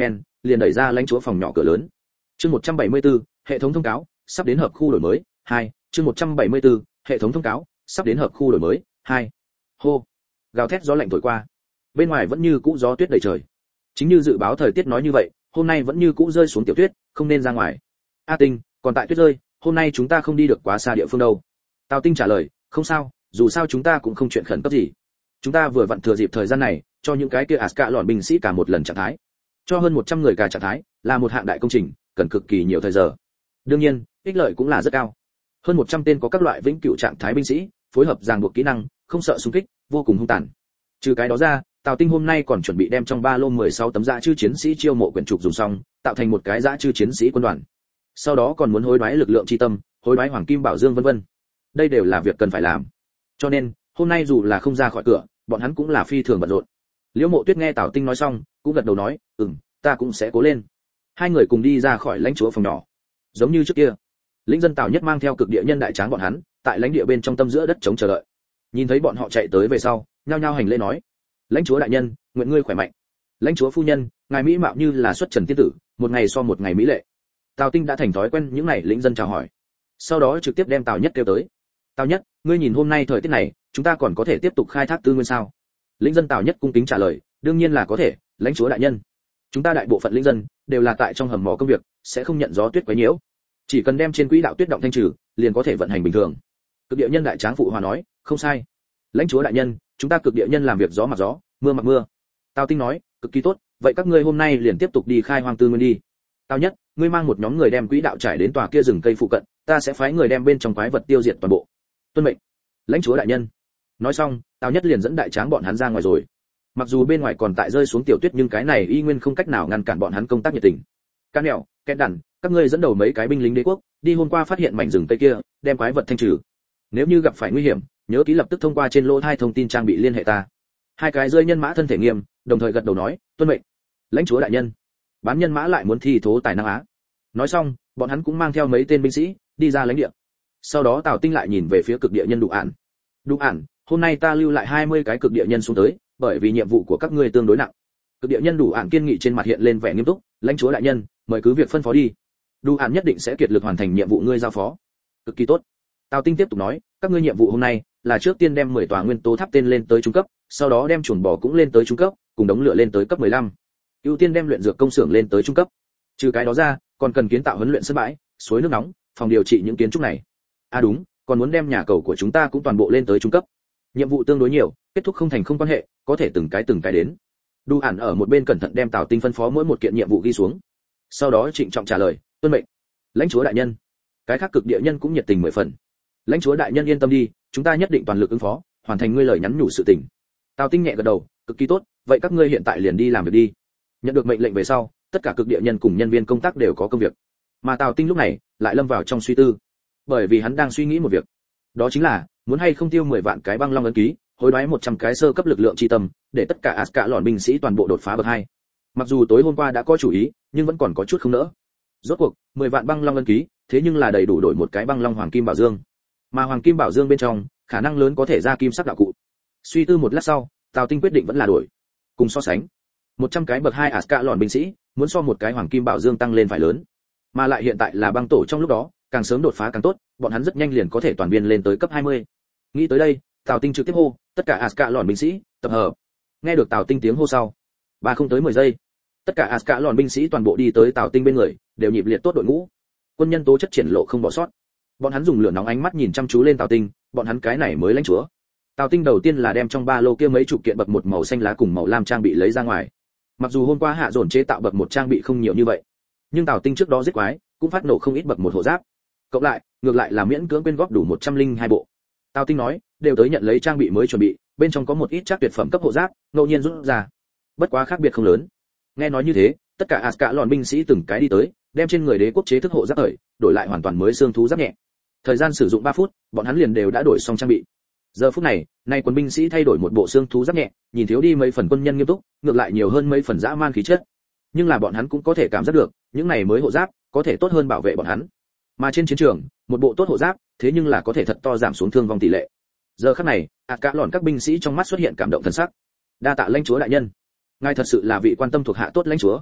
liền đẩy ra lãnh chúa phòng nhỏ cửa lớn. Chương một trăm bảy mươi tư, hệ thống thông cáo, sắp đến hợp khu đổi mới, hai. Chương một trăm bảy mươi tư, hệ thống thông cáo, sắp đến hợp khu đổi mới, hai. Hô. Gào thét gió lạnh thổi qua. Bên ngoài vẫn như cũ gió tuyết đầy trời. Chính như dự báo thời tiết nói như vậy, hôm nay vẫn như cũ rơi xuống tiểu tuyết, không nên ra ngoài. A Tinh, còn tại tuyết rơi, hôm nay chúng ta không đi được quá xa địa phương đâu. Tào Tinh trả lời, không sao, dù sao chúng ta cũng không chuyện khẩn cấp gì. Chúng ta vừa vặn thừa dịp thời gian này, cho những cái kia Aska lọn binh sĩ cả một lần trạng thái. Cho hơn một trăm người cả trạng thái, là một hạng đại công trình, cần cực kỳ nhiều thời giờ. Đương nhiên, ích lợi cũng là rất cao. Hơn một trăm tên có các loại vĩnh cửu trạng thái binh sĩ, phối hợp ràng buộc kỹ năng, không sợ xung kích, vô cùng hung tàn. Trừ cái đó ra, Tào Tinh hôm nay còn chuẩn bị đem trong ba lô mười sáu tấm dã chư chiến sĩ chiêu mộ quyển trục dùng xong, tạo thành một cái dã chư chiến sĩ quân đoàn. Sau đó còn muốn hối đoái lực lượng chi tâm, hối đoái hoàng kim bảo dương vân vân. Đây đều là việc cần phải làm. Cho nên, hôm nay dù là không ra khỏi cửa, bọn hắn cũng là phi thường bận rộn. Liễu Mộ Tuyết nghe Tào Tinh nói xong, cũng gật đầu nói, "Ừm, ta cũng sẽ cố lên." Hai người cùng đi ra khỏi lãnh chúa phòng nhỏ. Giống như trước kia, lĩnh dân Tào Nhất mang theo cực địa nhân đại tráng bọn hắn, tại lãnh địa bên trong tâm giữa đất chống chờ đợi. Nhìn thấy bọn họ chạy tới về sau, nhao nhao hành lễ nói, "Lãnh chúa đại nhân, nguyện ngươi khỏe mạnh." "Lãnh chúa phu nhân, ngài mỹ mạo như là xuất trần tiên tử, một ngày so một ngày mỹ lệ." Tào Tinh đã thành thói quen những này lĩnh dân chào hỏi. Sau đó trực tiếp đem Tào Nhất kêu tới. "Tào Nhất, ngươi nhìn hôm nay thời tiết này, chúng ta còn có thể tiếp tục khai thác tư nguyên sao?" Lĩnh dân Tào Nhất cung kính trả lời, "Đương nhiên là có thể, lãnh chúa đại nhân. Chúng ta đại bộ phận lĩnh dân đều là tại trong hầm mỏ công việc, sẽ không nhận gió tuyết quấy nhiễu. Chỉ cần đem trên quỹ đạo tuyết động thanh trừ, liền có thể vận hành bình thường." Cực địa nhân đại tráng phụ hòa nói, "Không sai. Lãnh chúa đại nhân, chúng ta cực địa nhân làm việc gió mặc gió, mưa mặc mưa." Tào Tinh nói, "Cực kỳ tốt, vậy các ngươi hôm nay liền tiếp tục đi khai hoang tư nguyên đi. Tào Nhất, ngươi mang một nhóm người đem quỹ đạo trải đến tòa kia rừng cây phụ cận, ta sẽ phái người đem bên trong quái vật tiêu diệt toàn bộ." "Tuân mệnh, lãnh chúa đại nhân." Nói xong, Tào Nhất liền dẫn đại tráng bọn hắn ra ngoài rồi. Mặc dù bên ngoài còn tại rơi xuống tiểu tuyết, nhưng cái này y nguyên không cách nào ngăn cản bọn hắn công tác nhiệt tình. "Can Nẻo, Kẹt Đản, các ngươi dẫn đầu mấy cái binh lính đế quốc, đi hôm qua phát hiện mảnh rừng tây kia, đem quái vật thanh trừ. Nếu như gặp phải nguy hiểm, nhớ ký lập tức thông qua trên lỗ thai thông tin trang bị liên hệ ta." Hai cái rơi nhân mã thân thể nghiêm, đồng thời gật đầu nói, "Tuân mệnh, lãnh chúa đại nhân." Bán nhân mã lại muốn thi thố tài năng á. Nói xong, bọn hắn cũng mang theo mấy tên binh sĩ đi ra lãnh địa. Sau đó Tào Tinh lại nhìn về phía cực địa nhân Đủ Ản. "Đủ Ản, hôm nay ta lưu lại hai mươi cái cực địa nhân xuống tới, bởi vì nhiệm vụ của các ngươi tương đối nặng." Cực địa nhân Đủ Ản kiên nghị trên mặt hiện lên vẻ nghiêm túc, "Lãnh chúa đại nhân, mời cứ việc phân phó đi. Đủ Ản nhất định sẽ kiệt lực hoàn thành nhiệm vụ ngươi giao phó." "Cực kỳ tốt." Tào Tinh tiếp tục nói, "Các ngươi nhiệm vụ hôm nay là trước tiên đem mười tòa nguyên tố tháp tên lên tới trung cấp, sau đó đem chuồng bò cũng lên tới trung cấp, cùng đống lửa lên tới cấp mười lăm. Ưu tiên đem luyện dược công xưởng lên tới trung cấp. Trừ cái đó ra, còn cần kiến tạo huấn luyện sân bãi, suối nước nóng, phòng điều trị những kiến trúc này. À đúng, còn muốn đem nhà cầu của chúng ta cũng toàn bộ lên tới trung cấp." Nhiệm vụ tương đối nhiều, kết thúc không thành không quan hệ, có thể từng cái từng cái đến. Đủ Ản ở một bên cẩn thận đem Tào Tinh phân phó mỗi một kiện nhiệm vụ ghi xuống. Sau đó trịnh trọng trả lời, "Tuân mệnh, lãnh chúa đại nhân." Cái khác cực địa nhân cũng nhiệt tình mười phần. "Lãnh chúa đại nhân yên tâm đi, chúng ta nhất định toàn lực ứng phó, hoàn thành ngươi lời nhắn nhủ sự tình." Tào Tinh nhẹ gật đầu, "Cực kỳ tốt, vậy các ngươi hiện tại liền đi làm việc đi." Nhận được mệnh lệnh về sau, tất cả cực địa nhân cùng nhân viên công tác đều có công việc. Mà Tào Tinh lúc này lại lâm vào trong suy tư, bởi vì hắn đang suy nghĩ một việc, đó chính là muốn hay không tiêu mười vạn cái băng long ấn ký, hối đoái một trăm cái sơ cấp lực lượng chi tâm, để tất cả Aska lọn binh sĩ toàn bộ đột phá bậc hai. Mặc dù tối hôm qua đã có chủ ý, nhưng vẫn còn có chút không nỡ. Rốt cuộc, mười vạn băng long ấn ký, thế nhưng là đầy đủ đổi một cái băng long hoàng kim bảo dương. Mà hoàng kim bảo dương bên trong, khả năng lớn có thể ra kim sắc đạo cụ. Suy tư một lát sau, Tào Tinh quyết định vẫn là đổi. Cùng so sánh, một trăm cái bậc hai Aska lọn binh sĩ, muốn so một cái hoàng kim bảo dương tăng lên phải lớn. Mà lại hiện tại là băng tổ trong lúc đó, càng sớm đột phá càng tốt, bọn hắn rất nhanh liền có thể toàn viên lên tới cấp hai mươi. Nghĩ tới đây, Tào Tinh trực tiếp hô, "Tất cả Aska lọn binh sĩ, tập hợp." Nghe được Tào Tinh tiếng hô sau, ba không tới mười giây, tất cả Aska lọn binh sĩ toàn bộ đi tới Tào Tinh bên người, đều nhịp liệt tốt đội ngũ. Quân nhân tố chất triển lộ không bỏ sót. Bọn hắn dùng lửa nóng ánh mắt nhìn chăm chú lên Tào Tinh, bọn hắn cái này mới lãnh chúa. Tào Tinh đầu tiên là đem trong ba lô kia mấy chục kiện bậc một màu xanh lá cùng màu lam trang bị lấy ra ngoài. Mặc dù hôm qua hạ dồn chế tạo bậc một trang bị không nhiều như vậy, nhưng Tào Tinh trước đó giết quái, cũng phát nổ không ít bậc một hộ giáp. Cộng lại, ngược lại là miễn cưỡng quyên góp đủ một trăm linh hai bộ. Tào Tinh nói, đều tới nhận lấy trang bị mới chuẩn bị, bên trong có một ít chắc tuyệt phẩm cấp hộ giáp, ngẫu nhiên rút ra. Bất quá khác biệt không lớn. Nghe nói như thế, tất cả Aska lọn binh sĩ từng cái đi tới, đem trên người đế quốc chế thức hộ giáp thời, đổi lại hoàn toàn mới xương thú giáp nhẹ. Thời gian sử dụng ba phút, bọn hắn liền đều đã đổi xong trang bị. Giờ phút này, nay quân binh sĩ thay đổi một bộ xương thú giáp nhẹ, nhìn thiếu đi mấy phần quân nhân nghiêm túc, ngược lại nhiều hơn mấy phần dã man khí chất. Nhưng là bọn hắn cũng có thể cảm giác được, những này mới hộ giáp có thể tốt hơn bảo vệ bọn hắn. Mà trên chiến trường, một bộ tốt hộ giáp, thế nhưng là có thể thật to giảm xuống thương vong tỷ lệ. Giờ khắc này, Aska lọn các binh sĩ trong mắt xuất hiện cảm động thần sắc. Đa tạ lãnh chúa đại nhân, ngài thật sự là vị quan tâm thuộc hạ tốt lãnh chúa.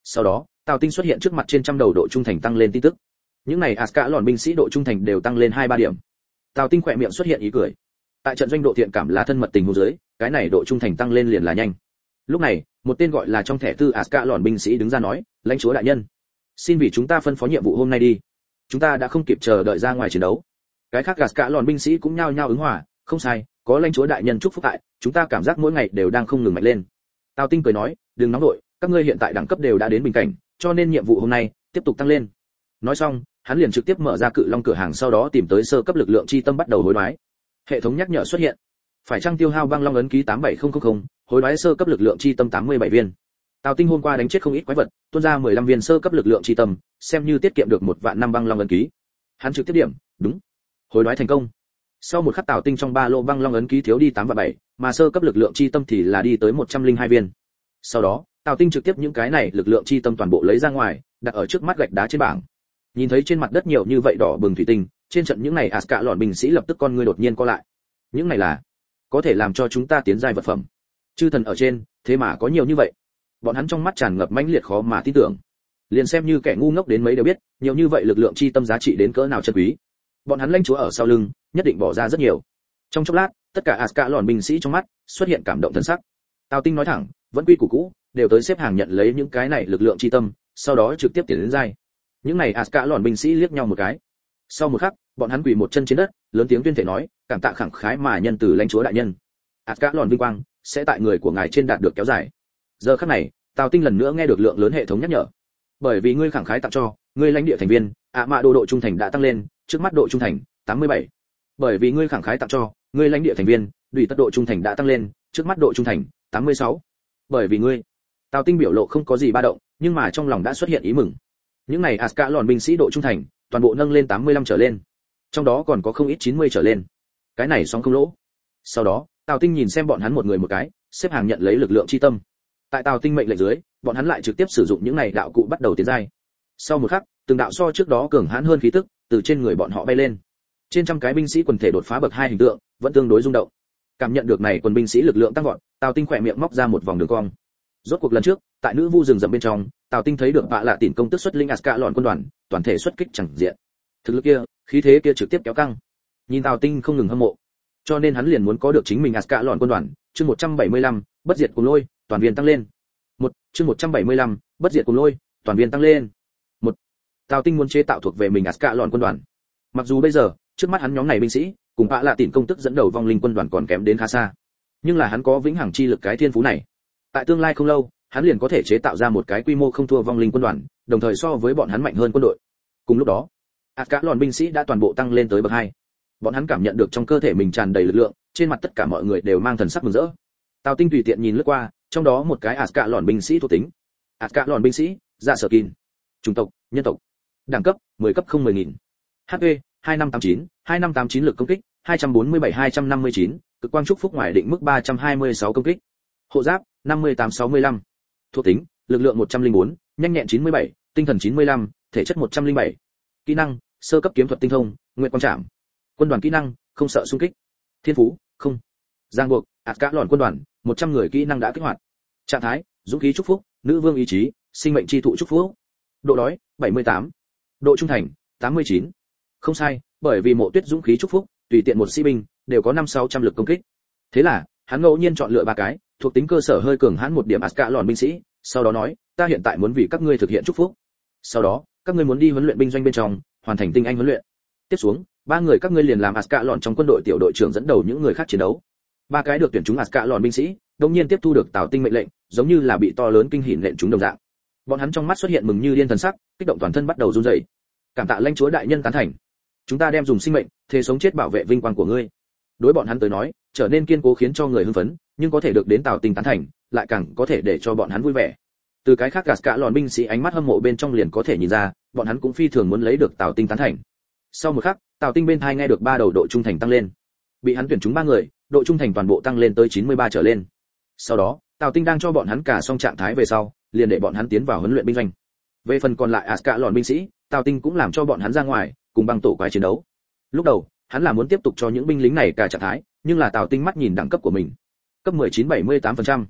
Sau đó, Tào Tinh xuất hiện trước mặt trên trăm đầu độ trung thành tăng lên tin tức. Những này Ascalon binh sĩ độ trung thành đều tăng lên hai ba điểm. Tào Tinh khỏe miệng xuất hiện ý cười. Tại trận doanh độ thiện cảm là thân mật tình huống dưới, cái này độ trung thành tăng lên liền là nhanh. Lúc này, một tên gọi là trong thẻ tư Ascalon binh sĩ đứng ra nói, lãnh chúa đại nhân, xin vì chúng ta phân phó nhiệm vụ hôm nay đi. Chúng ta đã không kịp chờ đợi ra ngoài chiến đấu. Cái khác Ascalon binh sĩ cũng nhao nhao ứng hòa, không sai, có lãnh chúa đại nhân chúc phúc tại, chúng ta cảm giác mỗi ngày đều đang không ngừng mạnh lên. Tào Tinh cười nói, đừng nóng đội, các ngươi hiện tại đẳng cấp đều đã đến bình cảnh, cho nên nhiệm vụ hôm nay tiếp tục tăng lên. Nói xong, hắn liền trực tiếp mở ra cự long cửa hàng, sau đó tìm tới sơ cấp lực lượng chi tâm bắt đầu hối đoái. Hệ thống nhắc nhở xuất hiện, phải chăng tiêu hao băng long ấn ký tám bảy không không không, hối đoái sơ cấp lực lượng chi tâm tám mươi bảy viên. Tào Tinh hôm qua đánh chết không ít quái vật, tuôn ra mười lăm viên sơ cấp lực lượng chi tâm, xem như tiết kiệm được một vạn năm băng long ấn ký. Hắn trực tiếp điểm, đúng, hối đoái thành công. Sau một khắc Tào Tinh trong ba lô băng long ấn ký thiếu đi tám và bảy, mà sơ cấp lực lượng chi tâm thì là đi tới một trăm linh hai viên. Sau đó, Tào Tinh trực tiếp những cái này lực lượng chi tâm toàn bộ lấy ra ngoài, đặt ở trước mắt gạch đá trên bảng. Nhìn thấy trên mặt đất nhiều như vậy đỏ bừng thủy tinh, trên trận những này Ascalon binh sĩ lập tức con ngươi đột nhiên co lại. Những này là có thể làm cho chúng ta tiến giai vật phẩm. Chư thần ở trên, thế mà có nhiều như vậy. Bọn hắn trong mắt tràn ngập mãnh liệt khó mà tin tưởng. Liền xem như kẻ ngu ngốc đến mấy đều biết, nhiều như vậy lực lượng chi tâm giá trị đến cỡ nào chân quý. Bọn hắn lãnh chúa ở sau lưng, nhất định bỏ ra rất nhiều. Trong chốc lát, tất cả Ascalon binh sĩ trong mắt xuất hiện cảm động thần sắc. Tào Tinh nói thẳng, vẫn quy củ cũ, đều tới xếp hàng nhận lấy những cái này lực lượng chi tâm, sau đó trực tiếp tiến đến giai. Những này Ascalon binh sĩ liếc nhau một cái. Sau một khắc, bọn hắn quỳ một chân trên đất, lớn tiếng tuyên thể nói, cảm tạ khẳng khái mà nhân từ lãnh chúa đại nhân. Ascalon vinh quang sẽ tại người của ngài trên đạt được kéo dài. Giờ khắc này, Tào Tinh lần nữa nghe được lượng lớn hệ thống nhắc nhở. Bởi vì ngươi khẳng khái tặng cho, ngươi lãnh địa thành viên, ạ mạ độ độ trung thành đã tăng lên, trước mắt độ trung thành tám mươi bảy. Bởi vì ngươi khẳng khái tặng cho, ngươi lãnh địa thành viên, đùi tất độ trung thành đã tăng lên, trước mắt độ trung thành tám mươi sáu. Bởi vì ngươi. Tào Tinh biểu lộ không có gì ba động, nhưng mà trong lòng đã xuất hiện ý mừng. Những này Ascalon binh sĩ độ trung thành, toàn bộ nâng lên tám mươi lăm trở lên. Trong đó còn có không ít chín mươi trở lên. Cái này xong không lỗ. Sau đó, Tào Tinh nhìn xem bọn hắn một người một cái, xếp hàng nhận lấy lực lượng chi tâm. Tại Tào Tinh mệnh lệnh dưới, bọn hắn lại trực tiếp sử dụng những này đạo cụ bắt đầu tiến giai. Sau một khắc, từng đạo so trước đó cường hãn hơn khí tức từ trên người bọn họ bay lên. Trên trăm cái binh sĩ quần thể đột phá bậc hai hình tượng, vẫn tương đối rung động. Cảm nhận được này quần binh sĩ lực lượng tăng vọt, Tào Tinh khỏe miệng móc ra một vòng đường cong. Rốt cuộc lần trước, tại nữ vu rừng rậm bên trong, Tào Tinh thấy được vạ lạ tỉn công tức xuất linh Ascalon quân đoàn, toàn thể xuất kích chẳng diện. Thực lực kia, khí thế kia trực tiếp kéo căng. Nhìn Tào Tinh không ngừng hâm mộ, cho nên hắn liền muốn có được chính mình Ascalon quân đoàn. Chương một trăm bảy mươi lăm, bất diệt cùng lôi, toàn viên tăng lên. Một, chương một trăm bảy mươi lăm, bất diệt cùng lôi, toàn viên tăng lên. Một, Tào Tinh muốn chế tạo thuộc về mình Ascalon quân đoàn. Mặc dù bây giờ, trước mắt hắn nhóm này binh sĩ, cùng vạ lạ tỉn công tức dẫn đầu vong linh quân đoàn còn kém đến khá xa, nhưng là hắn có vĩnh hằng chi lực cái thiên phú này. Tại tương lai không lâu, hắn liền có thể chế tạo ra một cái quy mô không thua vong linh quân đoàn, đồng thời so với bọn hắn mạnh hơn quân đội. Cùng lúc đó, Ascalon binh sĩ đã toàn bộ tăng lên tới bậc hai. Bọn hắn cảm nhận được trong cơ thể mình tràn đầy lực lượng, trên mặt tất cả mọi người đều mang thần sắc mừng rỡ. Tào Tinh tùy tiện nhìn lướt qua, trong đó một cái Ascalon binh sĩ thuộc tính. Ascalon binh sĩ, Dạ Sở Kin. Chủng tộc, nhân tộc. Đẳng cấp, mười cấp không mười nghìn. hát pê, hai năm tám chín, hai năm tám chín lực công kích, hai trăm bốn mươi bảy hai trăm năm mươi chín, cực quang chúc phúc ngoài định mức ba trăm hai mươi sáu công kích. Hộ giáp, năm mươi tám sáu mươi lăm. Thuộc tính, lực lượng một trăm linh bốn, nhanh nhẹn chín mươi bảy, tinh thần chín mươi lăm, thể chất một trăm linh bảy. Kỹ năng, sơ cấp kiếm thuật tinh thông, nguyện quang trảm. Quân đoàn kỹ năng, không sợ xung kích. Thiên phú, không. Giang buộc, Ascalon quân đoàn, một trăm người kỹ năng đã kích hoạt. Trạng thái, dũng khí chúc phúc, nữ vương ý chí, sinh mệnh chi thụ chúc phúc. Độ đói, bảy mươi tám. Độ trung thành, tám mươi chín. Không sai, bởi vì Mộ Tuyết dũng khí chúc phúc, tùy tiện một sĩ binh đều có năm sáu trăm lực công kích. Thế là, hắn ngẫu nhiên chọn lựa ba cái, thuộc tính cơ sở hơi cường hãn một điểm Ascalon binh sĩ, sau đó nói, ta hiện tại muốn vì các ngươi thực hiện chúc phúc. Sau đó, các ngươi muốn đi huấn luyện binh doanh bên trong, hoàn thành tinh anh huấn luyện. Tiếp xuống, ba người các ngươi liền làm Ascalon trong quân đội tiểu đội trưởng dẫn đầu những người khác chiến đấu. Ba cái được tuyển chúng Ascalon binh sĩ, đột nhiên tiếp thu được Tào Tinh mệnh lệnh, giống như là bị to lớn kinh hỉ nện chúng đồng dạng. Bọn hắn trong mắt xuất hiện mừng như điên thần sắc, kích động toàn thân bắt đầu run rẩy. Cảm tạ lãnh chúa đại nhân tán thành. Chúng ta đem dùng sinh mệnh, thế sống chết bảo vệ vinh quang của ngươi. Đối bọn hắn tới nói, trở nên kiên cố khiến cho người hưng phấn, nhưng có thể được đến Tào Tinh tán thành, lại càng có thể để cho bọn hắn vui vẻ. Từ cái khác Ascalon binh sĩ ánh mắt hâm mộ bên trong liền có thể nhìn ra, bọn hắn cũng phi thường muốn lấy được Tào Tinh tán thành. Sau một khắc, Tào Tinh bên tai nghe được ba đầu độ trung thành tăng lên. Bị hắn tuyển chúng ba người, độ trung thành toàn bộ tăng lên tới chín mươi ba trở lên. Sau đó, Tào Tinh đang cho bọn hắn cả xong trạng thái về sau, liền để bọn hắn tiến vào huấn luyện binh doanh. Về phần còn lại Ascalon binh sĩ, Tào Tinh cũng làm cho bọn hắn ra ngoài, cùng băng tổ quái chiến đấu. Lúc đầu, hắn là muốn tiếp tục cho những binh lính này cả trạng thái, nhưng là Tào Tinh mắt nhìn đẳng cấp của mình. Cấp mười chín bảy mươi tám phần trăm.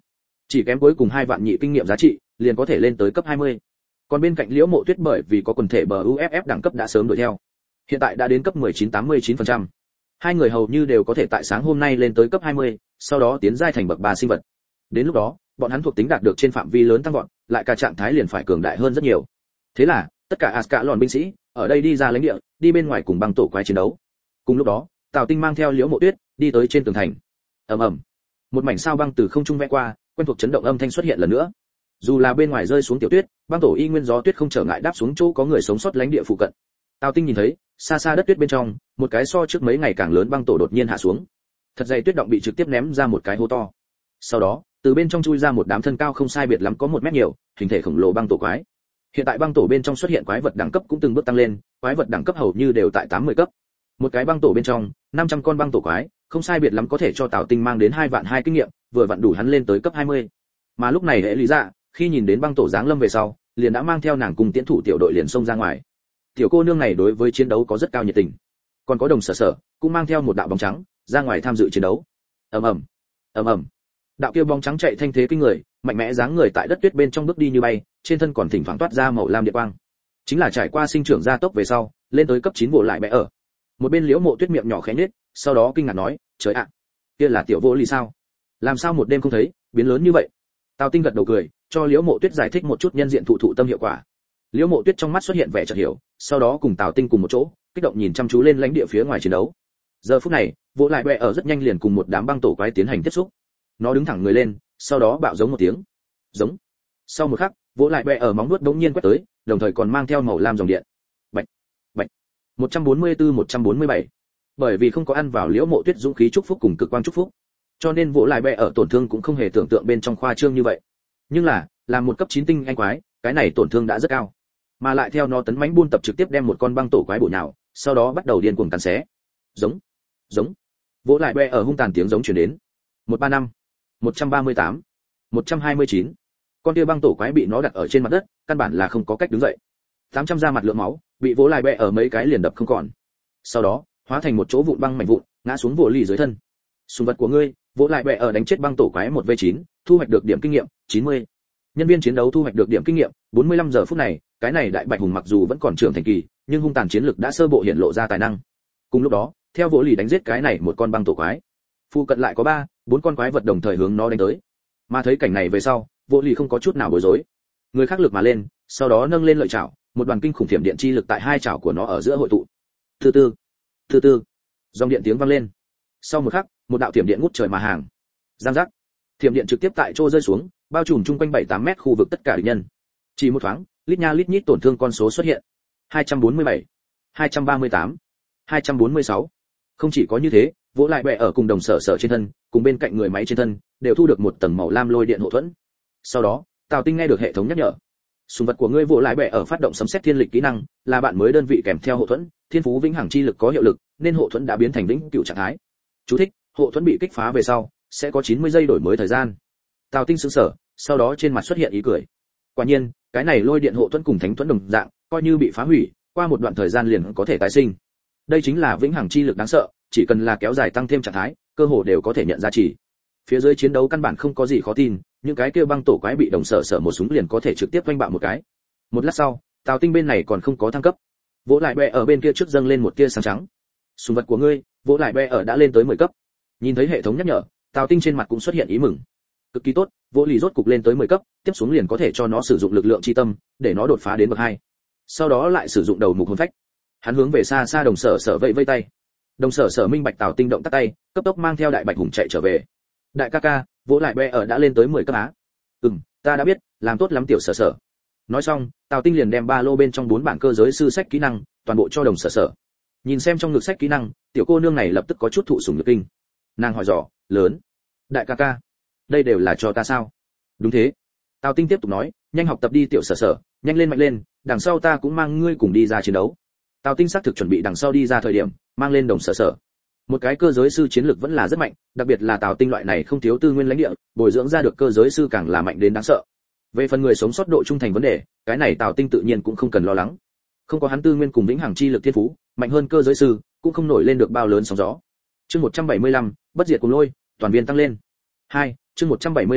chỉ kém cuối cùng hai vạn nhị kinh nghiệm giá trị liền có thể lên tới cấp hai mươi. Còn bên cạnh Liễu Mộ Tuyết bởi vì có quần thể bờ u ép ép đẳng cấp đã sớm đuổi theo, hiện tại đã đến cấp mười chín tám mươi chín phần trăm. Hai người hầu như đều có thể tại sáng hôm nay lên tới cấp hai mươi, sau đó tiến giai thành bậc ba sinh vật. Đến lúc đó, bọn hắn thuộc tính đạt được trên phạm vi lớn tăng vọt, lại cả trạng thái liền phải cường đại hơn rất nhiều. Thế là, tất cả Ascalon binh sĩ ở đây đi ra lãnh địa, đi bên ngoài cùng băng tổ quái chiến đấu. Cùng lúc đó, Tào Tinh mang theo Liễu Mộ Tuyết đi tới trên tường thành. Ầm ầm, một mảnh sao băng từ không trung vẽ qua, quen thuộc chấn động âm thanh xuất hiện lần nữa. Dù là bên ngoài rơi xuống tiểu tuyết, băng tổ y nguyên gió tuyết không trở ngại đáp xuống chỗ có người sống sót lãnh địa phụ cận. Tào Tinh nhìn thấy, xa xa đất tuyết bên trong, một cái so trước mấy ngày càng lớn băng tổ đột nhiên hạ xuống. Thật dày tuyết động bị trực tiếp ném ra một cái hố to. Sau đó, từ bên trong chui ra một đám thân cao không sai biệt lắm có một mét nhiều, hình thể khổng lồ băng tổ quái. Hiện tại băng tổ bên trong xuất hiện quái vật đẳng cấp cũng từng bước tăng lên, quái vật đẳng cấp hầu như đều tại tám mươi cấp. Một cái băng tổ bên trong, năm trăm con băng tổ quái, không sai biệt lắm có thể cho Tào Tinh mang đến hai vạn hai kinh nghiệm, vừa vặn đủ hắn lên tới cấp hai mươi. Mà lúc này hệ lý dạ, khi nhìn đến băng tổ giáng lâm về sau, liền đã mang theo nàng cùng tiến thủ tiểu đội liền xông ra ngoài. Tiểu cô nương này đối với chiến đấu có rất cao nhiệt tình. Còn có Đồng Sở Sở, cũng mang theo một đạo bóng trắng, ra ngoài tham dự chiến đấu. Ầm ầm, ầm ầm. Đạo kia bóng trắng chạy thanh thế kinh người, mạnh mẽ dáng người tại đất tuyết bên trong bước đi như bay, trên thân còn thỉnh thoảng toát ra màu lam điện quang. Chính là trải qua sinh trưởng gia tốc về sau, lên tới cấp chín bộ lại bẽ ở. Một bên Liễu Mộ Tuyết miệng nhỏ khẽ nhếch, sau đó kinh ngạc nói, "Trời ạ, kia là tiểu vô ly sao? Làm sao một đêm không thấy, biến lớn như vậy?" Tào Tinh gật đầu cười, cho Liễu Mộ Tuyết giải thích một chút nhân diện thụ thụ tâm hiệu quả. Liễu Mộ Tuyết trong mắt xuất hiện vẻ chợt hiểu, sau đó cùng Tào Tinh cùng một chỗ, kích động nhìn chăm chú lên lãnh địa phía ngoài chiến đấu. Giờ phút này, Vô Lại Bệ ở rất nhanh liền cùng một đám băng tổ quái tiến hành tiếp xúc. Nó đứng thẳng người lên, sau đó bạo giống một tiếng. Giống. Sau một khắc, Vô Lại Bệ ở móng vuốt đống nhiên quét tới, đồng thời còn mang theo màu lam dòng điện. Bạch, bạch. một trăm bốn mươi tư một trăm bốn mươi bảy. Bởi vì không có ăn vào Liễu Mộ Tuyết dũng khí chúc phúc cùng cực quang chúc phúc, cho nên Vô Lại Bệ ở tổn thương cũng không hề tưởng tượng bên trong khoa trương như vậy. Nhưng là, làm một cấp chín tinh anh quái, cái này tổn thương đã rất cao. Mà lại theo nó tấn mãnh buôn tập trực tiếp đem một con băng tổ quái bổ nhào, sau đó bắt đầu điên cuồng cắn xé. Giống, giống. Vỗ lại Bệ ở hung tàn tiếng giống truyền đến. một trăm ba mươi lăm, một trăm ba mươi tám, một trăm hai mươi chín. Con kia băng tổ quái bị nó đặt ở trên mặt đất, căn bản là không có cách đứng dậy. tám trăm ra mặt lượng máu, bị vỗ lại Bệ ở mấy cái liền đập không còn. Sau đó, hóa thành một chỗ vụn băng mảnh vụn, ngã xuống vỗ lì dưới thân. Sùng vật của ngươi, vỗ lại Bệ ở đánh chết băng tổ quái một v chín, thu hoạch được điểm kinh nghiệm chín mươi. Nhân viên chiến đấu thu hoạch được điểm kinh nghiệm bốn mươi lăm giờ phút này, cái này đại bạch hùng mặc dù vẫn còn trưởng thành kỳ, nhưng hung tàn chiến lực đã sơ bộ hiện lộ ra tài năng. Cùng lúc đó, theo vỗ lì đánh giết cái này một con băng tổ quái, phụ cận lại có ba, bốn con quái vật đồng thời hướng nó đánh tới. Mà thấy cảnh này về sau, vỗ lì không có chút nào bối rối, người khác lực mà lên, sau đó nâng lên lợi chảo, một đoàn kinh khủng thiểm điện chi lực tại hai chảo của nó ở giữa hội tụ. Từ từ, từ từ, dòng điện tiếng vang lên. Sau một khắc, một đạo thiểm điện ngút trời mà hàng. Giang giác, thiểm điện trực tiếp tại chỗ rơi xuống, bao trùm chung quanh bảy tám mét khu vực tất cả địch nhân. Chỉ một thoáng, lít nha lít nhít tổn thương con số xuất hiện. hai trăm bốn mươi bảy, hai trăm ba mươi tám, hai trăm bốn mươi sáu. Không chỉ có như thế, Vỗ Lại Bệ ở cùng Đồng Sở Sở trên thân, cùng bên cạnh người máy trên thân, đều thu được một tầng màu lam lôi điện hộ thuẫn. Sau đó, Tào Tinh nghe được hệ thống nhắc nhở. Sùng vật của ngươi Vỗ Lại Bệ ở phát động sấm sét thiên lịch kỹ năng, là bạn mới đơn vị kèm theo hộ thuẫn, thiên phú vĩnh hằng chi lực có hiệu lực, nên hộ thuẫn đã biến thành vĩnh cửu trạng thái. Chú thích: hộ thuẫn bị kích phá về sau, sẽ có chín mươi giây đổi mới thời gian. Tào Tinh sững sờ, sau đó trên mặt xuất hiện ý cười. Quả nhiên, cái này lôi điện hộ thuẫn cùng thánh thuẫn đồng dạng, coi như bị phá hủy, qua một đoạn thời gian liền có thể tái sinh. Đây chính là vĩnh hằng chi lực đáng sợ, chỉ cần là kéo dài tăng thêm trạng thái, cơ hồ đều có thể nhận ra chỉ. Phía dưới chiến đấu căn bản không có gì khó tin, những cái kia băng tổ quái bị Đồng Sở Sở một súng liền có thể trực tiếp vanh bạo một cái. Một lát sau, Tào Tinh bên này còn không có thăng cấp. Vỗ Lại Bệ ở bên kia trước dâng lên một tia sáng trắng. Sùng vật của ngươi, Vỗ Lại Bệ ở đã lên tới mười cấp. Nhìn thấy hệ thống nhắc nhở, Tào Tinh trên mặt cũng xuất hiện ý mừng. Cực kỳ tốt, Vỗ Lì rốt cục lên tới mười cấp, tiếp xuống liền có thể cho nó sử dụng lực lượng chi tâm, để nó đột phá đến bậc hai. Sau đó lại sử dụng đầu mục hồn phách. Hắn hướng về xa xa Đồng Sở Sở vẫy vẫy tay. Đồng Sở Sở minh bạch Tào Tinh động tác tay, cấp tốc mang theo đại bạch hùng chạy trở về. Đại ca ca, Vỗ Lại Bệ ở đã lên tới mười cấp á. Ừm, ta đã biết, làm tốt lắm tiểu Sở Sở. Nói xong, Tào Tinh liền đem ba lô bên trong bốn bản cơ giới sư sách kỹ năng, toàn bộ cho Đồng Sở Sở. Nhìn xem trong ngực sách kỹ năng, tiểu cô nương này lập tức có chút thụ sủng nhược kinh. Nàng hỏi dò, lớn, đại ca ca, đây đều là cho ta sao? Đúng thế. Tào Tinh tiếp tục nói, nhanh học tập đi tiểu Sở Sở, nhanh lên mạnh lên, đằng sau ta cũng mang ngươi cùng đi ra chiến đấu. Tào Tinh xác thực chuẩn bị đằng sau đi ra thời điểm, mang lên Đồng Sở Sở. Một cái cơ giới sư chiến lực vẫn là rất mạnh, đặc biệt là Tào Tinh loại này không thiếu tư nguyên lãnh địa, bồi dưỡng ra được cơ giới sư càng là mạnh đến đáng sợ. Về phần người sống sót độ trung thành vấn đề, cái này Tào Tinh tự nhiên cũng không cần lo lắng. Không có hắn tư nguyên cùng vĩnh hằng chi lực thiên phú, mạnh hơn cơ giới sư, cũng không nổi lên được bao lớn sóng gió. Chương một trăm bảy mươi lăm, bất diệt cùng lôi, toàn viên tăng lên. hai, chương một trăm bảy mươi lăm,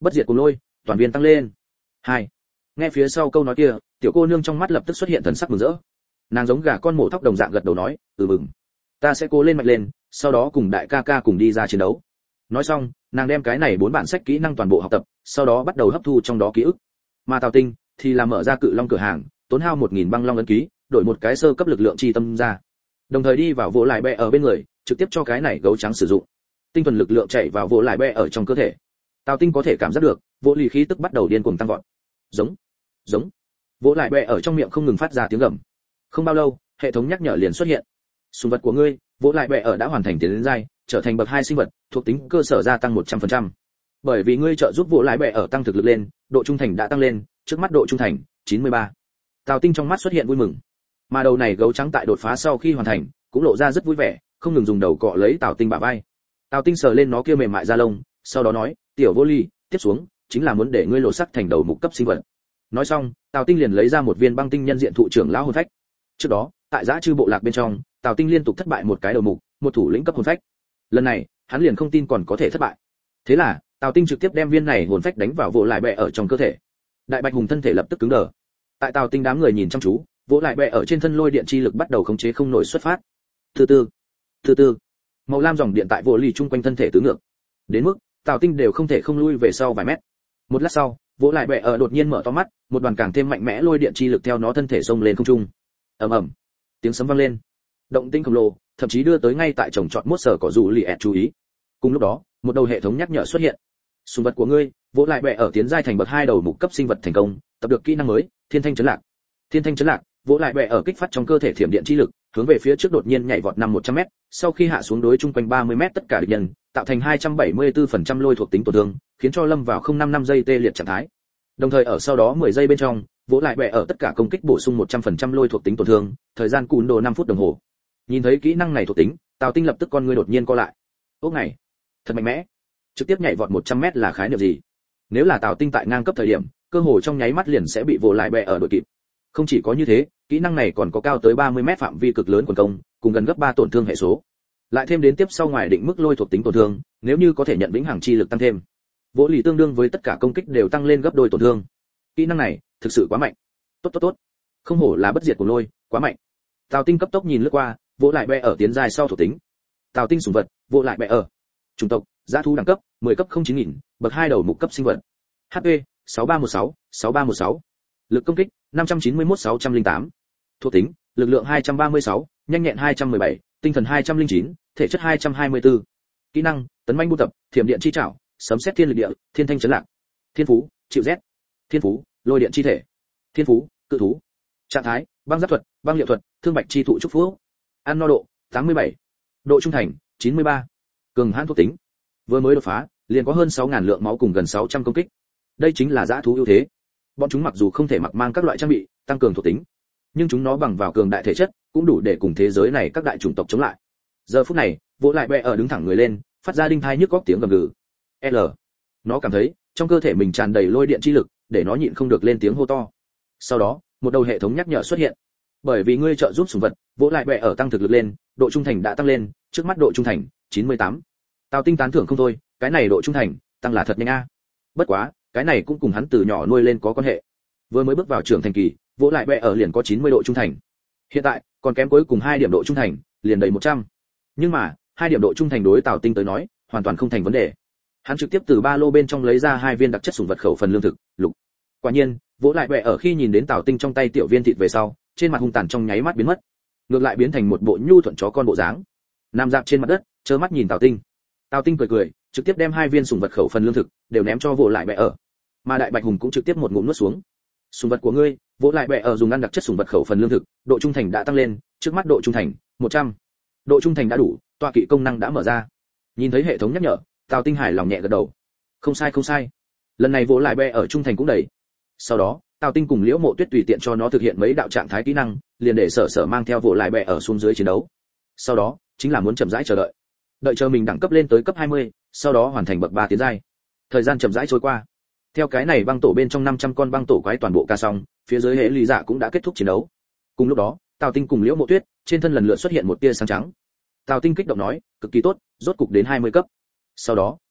bất diệt cùng lôi, toàn viên tăng lên. Hai. Nghe phía sau câu nói kia, tiểu cô nương trong mắt lập tức xuất hiện thần sắc mừng rỡ. Nàng giống gà con mổ thóc đồng dạng gật đầu nói, "Ừ mừng. Ta sẽ cố lên mạnh lên, sau đó cùng đại ca ca cùng đi ra chiến đấu." Nói xong, nàng đem cái này bốn bản sách kỹ năng toàn bộ học tập, sau đó bắt đầu hấp thu trong đó ký ức. Mà Tào Tinh thì là mở ra Cự Long cửa hàng, tốn hao một nghìn băng long ấn ký, đổi một cái sơ cấp lực lượng chi tâm ra. Đồng thời đi vào vỗ lại bẹ ở bên người, trực tiếp cho cái này gấu trắng sử dụng. Tinh thuần lực lượng chạy vào vỗ lại bẹ ở trong cơ thể. Tào Tinh có thể cảm giác được, vỗ lì khí tức bắt đầu điên cuồng tăng vọt. Giống, giống. Vỗ lại bẹ ở trong miệng không ngừng phát ra tiếng gầm. Không bao lâu, hệ thống nhắc nhở liền xuất hiện. Sùng vật của ngươi, vỗ lại bẹ ở đã hoàn thành tiến đến giai, trở thành bậc hai sinh vật, thuộc tính cơ sở gia tăng một trăm phần trăm. Bởi vì ngươi trợ giúp vỗ lại bẹ ở tăng thực lực lên, độ trung thành đã tăng lên, trước mắt độ trung thành chín mươi ba. Tào Tinh trong mắt xuất hiện vui mừng. Mà đầu này gấu trắng tại đột phá sau khi hoàn thành, cũng lộ ra rất vui vẻ, không ngừng dùng đầu cọ lấy Tào Tinh bả vai. Tào Tinh sờ lên nó kia mềm mại da lông, sau đó nói, "Tiểu Vô Ly, tiếp xuống chính là muốn để ngươi lộ sắc thành đầu mục cấp sinh vật." Nói xong, Tào Tinh liền lấy ra một viên băng tinh nhân diện thụ trưởng lão hồn phách. Trước đó, tại Dã Trư bộ lạc bên trong, Tào Tinh liên tục thất bại một cái đầu mục, một thủ lĩnh cấp hồn phách. Lần này, hắn liền không tin còn có thể thất bại. Thế là, Tào Tinh trực tiếp đem viên này hồn phách đánh vào vỗ lại bẹ ở trong cơ thể. Đại Bạch Hùng thân thể lập tức cứng đờ. Tại Tào Tinh đám người nhìn chăm chú, vỗ lại bẹ ở trên thân lôi điện chi lực bắt đầu khống chế không nổi xuất phát. Từ từ, từ từ, màu lam dòng điện tại vỗ lì chung quanh thân thể tứ ngược. Đến mức, Tào Tinh đều không thể không lui về sau vài mét. Một lát sau, vỗ lại bẹ ở đột nhiên mở to mắt, một đoàn càng thêm mạnh mẽ lôi điện chi lực theo nó thân thể xông lên không trung. Ầm ầm, tiếng sấm vang lên. Động tĩnh khổng lồ, thậm chí đưa tới ngay tại trồng trọt mốt sở cỏ dù lì ẹt chú ý. Cùng lúc đó, một đầu hệ thống nhắc nhở xuất hiện. Sùng vật của ngươi, vỗ lại bẹ ở tiến giai thành bậc hai đầu mục cấp sinh vật thành công, tập được kỹ năng mới, Thiên Thanh Chấn Lạc. Thiên Thanh Chấn Lạc, vỗ lại bẹ ở kích phát trong cơ thể thiểm điện chi lực, hướng về phía trước đột nhiên nhảy vọt năm một trăm mét, sau khi hạ xuống đối chung quanh ba mươi mét tất cả địch nhân, tạo thành hai trăm bảy mươi tư phần trăm lôi thuộc tính tổn thương, khiến cho lâm vào không năm năm giây tê liệt trạng thái. Đồng thời ở sau đó mười giây bên trong, vỗ lại bẹ ở tất cả công kích bổ sung một trăm phần trăm lôi thuộc tính tổn thương, thời gian cùn đồ năm phút đồng hồ. Nhìn thấy kỹ năng này thuộc tính, Tào Tinh lập tức con ngươi đột nhiên co lại. Ốc này, thật mạnh mẽ. Trực tiếp nhảy vọt một trăm mét là khái niệm gì? Nếu là Tào Tinh tại ngang cấp thời điểm, cơ hội trong nháy mắt liền sẽ bị vỗ lại bẹ ở đội kịp. Không chỉ có như thế, kỹ năng này còn có cao tới ba mươi mét phạm vi cực lớn quần công, cùng gần gấp ba tổn thương hệ số. Lại thêm đến tiếp sau ngoài định mức lôi thuộc tính tổn thương, nếu như có thể nhận vĩnh hằng chi lực tăng thêm, vỗ lì tương đương với tất cả công kích đều tăng lên gấp đôi tổn thương. Kỹ năng này thực sự quá mạnh. Tốt tốt tốt. Không hổ là bất diệt của lôi, quá mạnh. Tào Tinh cấp tốc nhìn lướt qua, vỗ lại bẹ ở tiến giai sau thuộc tính. Tào Tinh sủng vật, vỗ lại bẹ ở. Chủng tộc, dã thú đẳng cấp, mười cấp không chín nghìn, bậc hai đầu mục cấp sinh vật. hát pê, sáu ba một sáu, sáu ba một sáu. Lực công kích, năm trăm chín mươi mốt sáu trăm lẻ tám. Thuộc tính, lực lượng hai trăm ba mươi sáu, nhanh nhẹn hai trăm mười bảy, tinh thần hai trăm lẻ chín, thể chất hai trăm hai mươi tư. Kỹ năng, tấn manh buôn tập, thiểm điện chi trảo, sấm sét thiên lực địa, thiên thanh chấn lạc. Thiên phú, chịu rét. Thiên phú, lôi điện chi thể. Thiên phú, cự thú. Trạng thái, băng giáp thuật, băng liệu thuật, thương bạch chi thụ trúc phú. Ăn no độ, tám mươi bảy. Độ trung thành, chín mươi ba. Cường hãn thuộc tính. Vừa mới đột phá, liền có hơn sáu nghìn lượng máu cùng gần sáu trăm công kích. Đây chính là dã thú ưu thế. Bọn chúng mặc dù không thể mặc mang các loại trang bị tăng cường thuộc tính, nhưng chúng nó bằng vào cường đại thể chất, cũng đủ để cùng thế giới này các đại chủng tộc chống lại. Giờ phút này, vỗ lại bẹ ở đứng thẳng người lên, phát ra đinh thai nhức góc tiếng gầm gừ. L. Nó cảm thấy, trong cơ thể mình tràn đầy lôi điện chi lực, để nó nhịn không được lên tiếng hô to. Sau đó, một đầu hệ thống nhắc nhở xuất hiện. Bởi vì ngươi trợ giúp sủng vật, vỗ lại bẹ ở tăng thực lực lên, độ trung thành đã tăng lên, trước mắt độ trung thành chín mươi tám. Tào Tinh tán thưởng không thôi, cái này độ trung thành tăng là thật nhanh a. Bất quá, cái này cũng cùng hắn từ nhỏ nuôi lên có quan hệ. Vừa mới bước vào trưởng thành kỳ, vỗ lại bẹ ở liền có chín mươi độ trung thành. Hiện tại, còn kém cuối cùng hai điểm độ trung thành, liền đầy một trăm. Nhưng mà, hai điểm độ trung thành đối Tào Tinh tới nói, hoàn toàn không thành vấn đề. Hắn trực tiếp từ ba lô bên trong lấy ra hai viên đặc chất sủng vật khẩu phần lương thực, lục. Quả nhiên, vỗ lại bẹ ở khi nhìn đến Tào Tinh trong tay tiểu viên thịt về sau, trên mặt hung tàn trong nháy mắt biến mất, ngược lại biến thành một bộ nhu thuận chó con bộ dáng, nằm dạp trên mặt đất, trơ mắt nhìn Tào Tinh. Tào Tinh cười cười, trực tiếp đem hai viên sủng vật khẩu phần lương thực đều ném cho vỗ lại bẹ ở, mà Đại Bạch Hùng cũng trực tiếp một ngụm nuốt xuống. Sủng vật của ngươi, vỗ lại bẹ ở dùng ăn đặc chất sủng vật khẩu phần lương thực, độ trung thành đã tăng lên, trước mắt độ trung thành một trăm. Độ trung thành đã đủ, tọa kỵ công năng đã mở ra. Nhìn thấy hệ thống nhắc nhở, Tào Tinh hài lòng nhẹ gật đầu. Không sai không sai. Lần này vỗ lại bẹ ở trung thành cũng đầy. Sau đó, Tào Tinh cùng Liễu Mộ Tuyết tùy tiện cho nó thực hiện mấy đạo trạng thái kỹ năng, liền để Sở Sở mang theo vỗ lại bẹ ở xuống dưới chiến đấu. Sau đó, chính là muốn chậm rãi chờ đợi. Đợi chờ mình đẳng cấp lên tới cấp hai mươi, sau đó hoàn thành bậc ba tiến giai. Thời gian chậm rãi trôi qua. Theo cái này băng tổ bên trong năm trăm con băng tổ quái toàn bộ ca xong, phía dưới hệ lý dạ cũng đã kết thúc chiến đấu. Cùng lúc đó, Tào Tinh cùng Liễu Mộ Tuyết, trên thân lần lượt xuất hiện một tia sáng trắng. Tào Tinh kích động nói, cực kỳ tốt, rốt cục đến hai mươi cấp. Sau đó,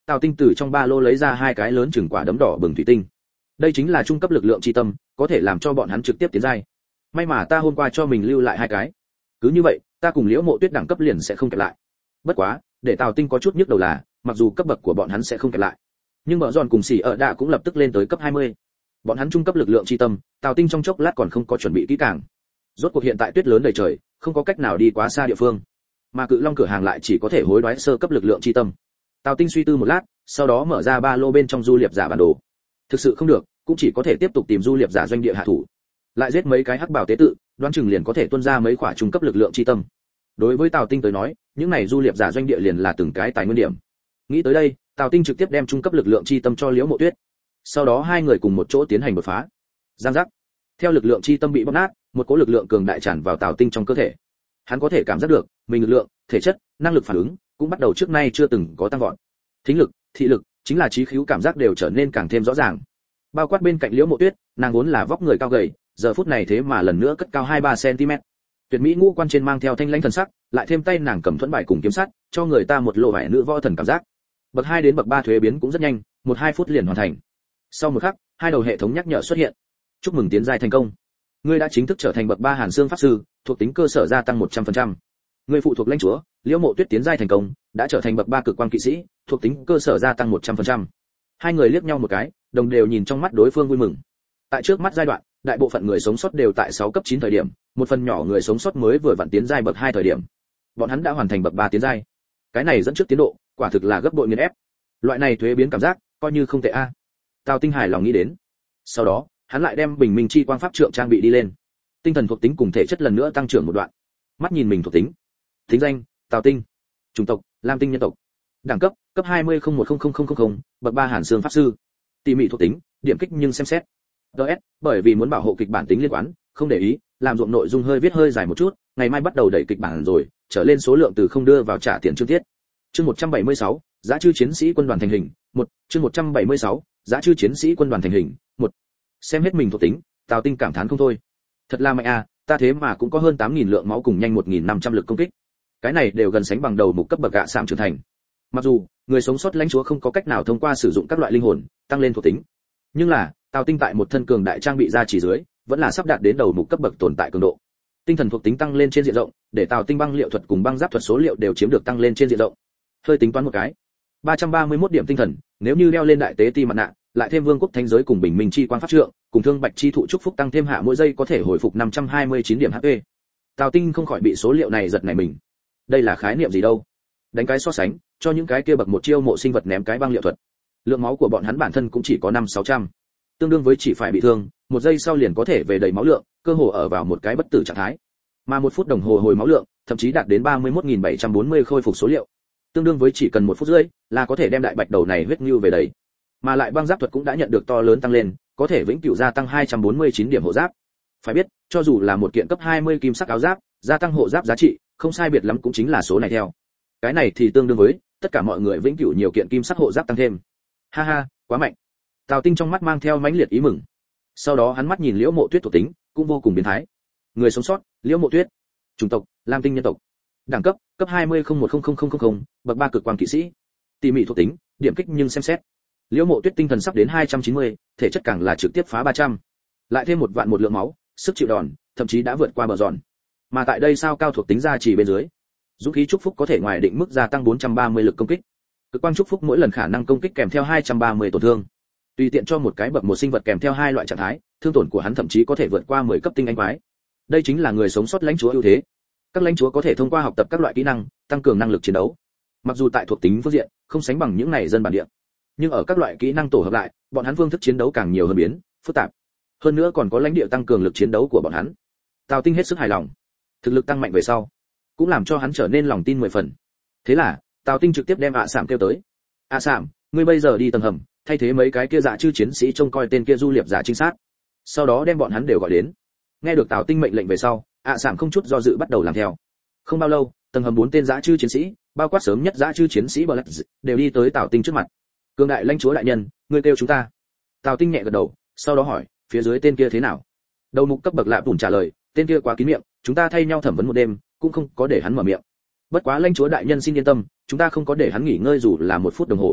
Tào Tinh từ trong ba lô lấy ra hai cái lớn chừng quả đấm đỏ bừng thủy tinh. Đây chính là trung cấp lực lượng chi tâm, có thể làm cho bọn hắn trực tiếp tiến giai. May mà ta hôm qua cho mình lưu lại hai cái. Cứ như vậy, ta cùng Liễu Mộ Tuyết đẳng cấp liền sẽ không kẹp lại. Bất quá, để Tào Tinh có chút nhức đầu là, mặc dù cấp bậc của bọn hắn sẽ không kẹp lại, nhưng Bờ Giòn cùng Xỉ ở Đạ cũng lập tức lên tới cấp hai mươi. Bọn hắn trung cấp lực lượng chi tâm, Tào Tinh trong chốc lát còn không có chuẩn bị kỹ càng. Rốt cuộc hiện tại tuyết lớn đầy trời, không có cách nào đi quá xa địa phương, mà Cự Long cửa hàng lại chỉ có thể hối đoái sơ cấp lực lượng chi tâm. Tào Tinh suy tư một lát, sau đó mở ra ba lô bên trong du liệp giả bản đồ. Thực sự không được, cũng chỉ có thể tiếp tục tìm du liệp giả doanh địa hạ thủ. Lại giết mấy cái hắc bảo tế tự, đoán chừng liền có thể tuôn ra mấy quả trung cấp lực lượng chi tâm. Đối với Tào Tinh tới nói, những này du liệp giả doanh địa liền là từng cái tài nguyên điểm. Nghĩ tới đây, Tào Tinh trực tiếp đem trung cấp lực lượng chi tâm cho Liễu Mộ Tuyết. Sau đó hai người cùng một chỗ tiến hành đột phá. Giang giác. Theo lực lượng chi tâm bị bóp nát, một cỗ lực lượng cường đại tràn vào Tào Tinh trong cơ thể. Hắn có thể cảm giác được, mình lực lượng, thể chất, năng lực phản ứng cũng bắt đầu trước nay chưa từng có tăng vọt. Thính lực, thị lực, chính là trí khứu cảm giác đều trở nên càng thêm rõ ràng. Bao quát bên cạnh Liễu Mộ Tuyết, nàng vốn là vóc người cao gầy, giờ phút này thế mà lần nữa cất cao hai ba xăng-ti-mét. Tuyệt mỹ ngũ quan trên mang theo thanh lãnh thần sắc, lại thêm tay nàng cầm thuẫn bài cùng kiếm sắt, cho người ta một lộ vẻ nữ võ thần cảm giác. Bậc hai đến bậc ba thuế biến cũng rất nhanh, một hai phút liền hoàn thành. Sau một khắc, hai đầu hệ thống nhắc nhở xuất hiện. Chúc mừng tiến giai thành công. Ngươi đã chính thức trở thành bậc ba Hàn Xương pháp sư, thuộc tính cơ sở gia tăng một trăm phần trăm. Ngươi phụ thuộc lãnh chúa, Liễu Mộ Tuyết tiến giai thành công, đã trở thành bậc ba cực quang kỵ sĩ, thuộc tính cơ sở gia tăng một trăm phần trăm. Hai người liếc nhau một cái, đồng đều nhìn trong mắt đối phương vui mừng. Tại trước mắt giai đoạn, đại bộ phận người sống sót đều tại sáu cấp chín thời điểm, một phần nhỏ người sống sót mới vừa vặn tiến giai bậc hai thời điểm. Bọn hắn đã hoàn thành bậc ba tiến giai. Cái này dẫn trước tiến độ, quả thực là gấp bội nghiền ép. Loại này thuế biến cảm giác, coi như không tệ a. Tào Tinh hài lòng nghĩ đến. Sau đó, hắn lại đem Bình Minh Chi Quang pháp trượng trang bị đi lên. Tinh thần thuộc tính cùng thể chất lần nữa tăng trưởng một đoạn. Mắt nhìn mình thuộc tính. Tính danh: Tào Tinh. Chủng tộc: Lam Tinh nhân tộc. Đẳng cấp: cấp hai mươi không một không không không không không, bậc ba Hàn Xương pháp sư. Tỉ mỉ thuộc tính: điểm kích nhưng xem xét. đê ét, bởi vì muốn bảo hộ kịch bản tính liên quan, không để ý, làm ruộng nội dung hơi viết hơi dài một chút, ngày mai bắt đầu đẩy kịch bản rồi, trở lên số lượng từ không đưa vào trả tiền chương tiết. Chương một trăm bảy mươi sáu, Giá chư chiến sĩ quân đoàn thành hình, một, chương một trăm bảy mươi sáu, Giá chư chiến sĩ quân đoàn thành hình, một. Xem hết mình thuộc tính, Tào Tinh cảm thán không thôi. Thật là mạnh à, ta thế mà cũng có hơn tám nghìn lượng máu cùng nhanh một nghìn năm trăm lực công kích. Cái này đều gần sánh bằng đầu mục cấp bậc gạ sạm trưởng thành. Mặc dù, người sống sót lãnh chúa không có cách nào thông qua sử dụng các loại linh hồn, tăng lên thuộc tính. Nhưng là, Tào Tinh tại một thân cường đại trang bị ra chỉ dưới, vẫn là sắp đạt đến đầu mục cấp bậc tồn tại cường độ. Tinh thần thuộc tính tăng lên trên diện rộng, để Tào Tinh băng liệu thuật cùng băng giáp thuật số liệu đều chiếm được tăng lên trên diện rộng. Hơi tính toán một cái, ba trăm ba mươi mốt điểm tinh thần, nếu như đeo lên đại tế ti mặt nạ, lại thêm vương quốc thánh giới cùng Bình Minh Chi Quang pháp trượng, cùng thương bạch chi thụ chúc phúc tăng thêm hạ mỗi giây có thể hồi phục năm trăm hai mươi chín điểm hát pê. Tào Tinh không khỏi bị số liệu này giật nảy mình. Đây là khái niệm gì đâu? Đánh cái so sánh, cho những cái kia bậc một chiêu mộ sinh vật ném cái băng liệu thuật. Lượng máu của bọn hắn bản thân cũng chỉ có năm sáu trăm, tương đương với chỉ phải bị thương, một giây sau liền có thể về đầy máu lượng, cơ hồ ở vào một cái bất tử trạng thái. Mà một phút đồng hồ hồi máu lượng, thậm chí đạt đến ba mươi mốt nghìn bảy trăm bốn mươi khôi phục số liệu. Tương đương với chỉ cần một phút rưỡi là có thể đem đại bạch đầu này huyết nưu về đầy. Mà lại băng giáp thuật cũng đã nhận được to lớn tăng lên, có thể vĩnh cửu gia tăng hai trăm bốn mươi chín điểm hộ giáp. Phải biết, cho dù là một kiện cấp hai mươi kim sắc áo giáp, gia tăng hộ giáp giá trị, không sai biệt lắm cũng chính là số này theo. Cái này thì tương đương với tất cả mọi người vĩnh cửu nhiều kiện kim sắc hộ giáp tăng thêm. Ha ha, quá mạnh. Tào Tinh trong mắt mang theo mãnh liệt ý mừng. Sau đó hắn mắt nhìn Liễu Mộ Tuyết thuộc tính, cũng vô cùng biến thái. Người sống sót, Liễu Mộ Tuyết. Chủng tộc: Lam Tinh nhân tộc. Đẳng cấp: cấp hai mươi không một không không không không, bậc ba cực quang kỵ sĩ. Tỉ mỉ thuộc tính: điểm kích nhưng xem xét. Liễu Mộ Tuyết tinh thần sắp đến hai trăm chín mươi, thể chất càng là trực tiếp phá ba trăm. Lại thêm một vạn một lượng máu, sức chịu đòn, thậm chí đã vượt qua bờ giòn. Mà tại đây sao cao thuộc tính ra chỉ bên dưới. Dũng khí chúc phúc có thể ngoài định mức gia tăng bốn trăm ba mươi lực công kích. Cực quang chúc phúc mỗi lần khả năng công kích kèm theo hai trăm ba mươi tổn thương. Tùy tiện cho một cái bậc một sinh vật kèm theo hai loại trạng thái, thương tổn của hắn thậm chí có thể vượt qua mười cấp tinh anh quái. Đây chính là người sống sót lãnh chúa ưu thế. Các lãnh chúa có thể thông qua học tập các loại kỹ năng, tăng cường năng lực chiến đấu. Mặc dù tại thuộc tính phương diện không sánh bằng những này dân bản địa, nhưng ở các loại kỹ năng tổ hợp lại, bọn hắn phương thức chiến đấu càng nhiều hơn biến, phức tạp. Hơn nữa còn có lãnh địa tăng cường lực chiến đấu của bọn hắn. Tào Tinh hết sức hài lòng. Thực lực tăng mạnh về sau, cũng làm cho hắn trở nên lòng tin mười phần. Thế là, Tào Tinh trực tiếp đem ạ Sạm kêu tới. "ạ Sạm, ngươi bây giờ đi tầng hầm, thay thế mấy cái kia dạ chư chiến sĩ trông coi tên kia du liệp giả trinh sát. Sau đó đem bọn hắn đều gọi đến." Nghe được Tào Tinh mệnh lệnh về sau, ạ Sạm không chút do dự bắt đầu làm theo. Không bao lâu, tầng hầm bốn tên dã chư chiến sĩ, bao quát sớm nhất dã chư chiến sĩ Black, đều đi tới Tào Tinh trước mặt. "Cường đại lãnh chúa đại nhân, ngươi kêu chúng ta." Tào Tinh nhẹ gật đầu, sau đó hỏi, "Phía dưới tên kia thế nào?" Đầu mục cấp bậc lạ bùn trả lời, "Tên kia quá kín miệng, chúng ta thay nhau thẩm vấn một đêm, cũng không có để hắn mở miệng. Bất quá lãnh chúa đại nhân xin yên tâm, chúng ta không có để hắn nghỉ ngơi dù là một phút đồng hồ."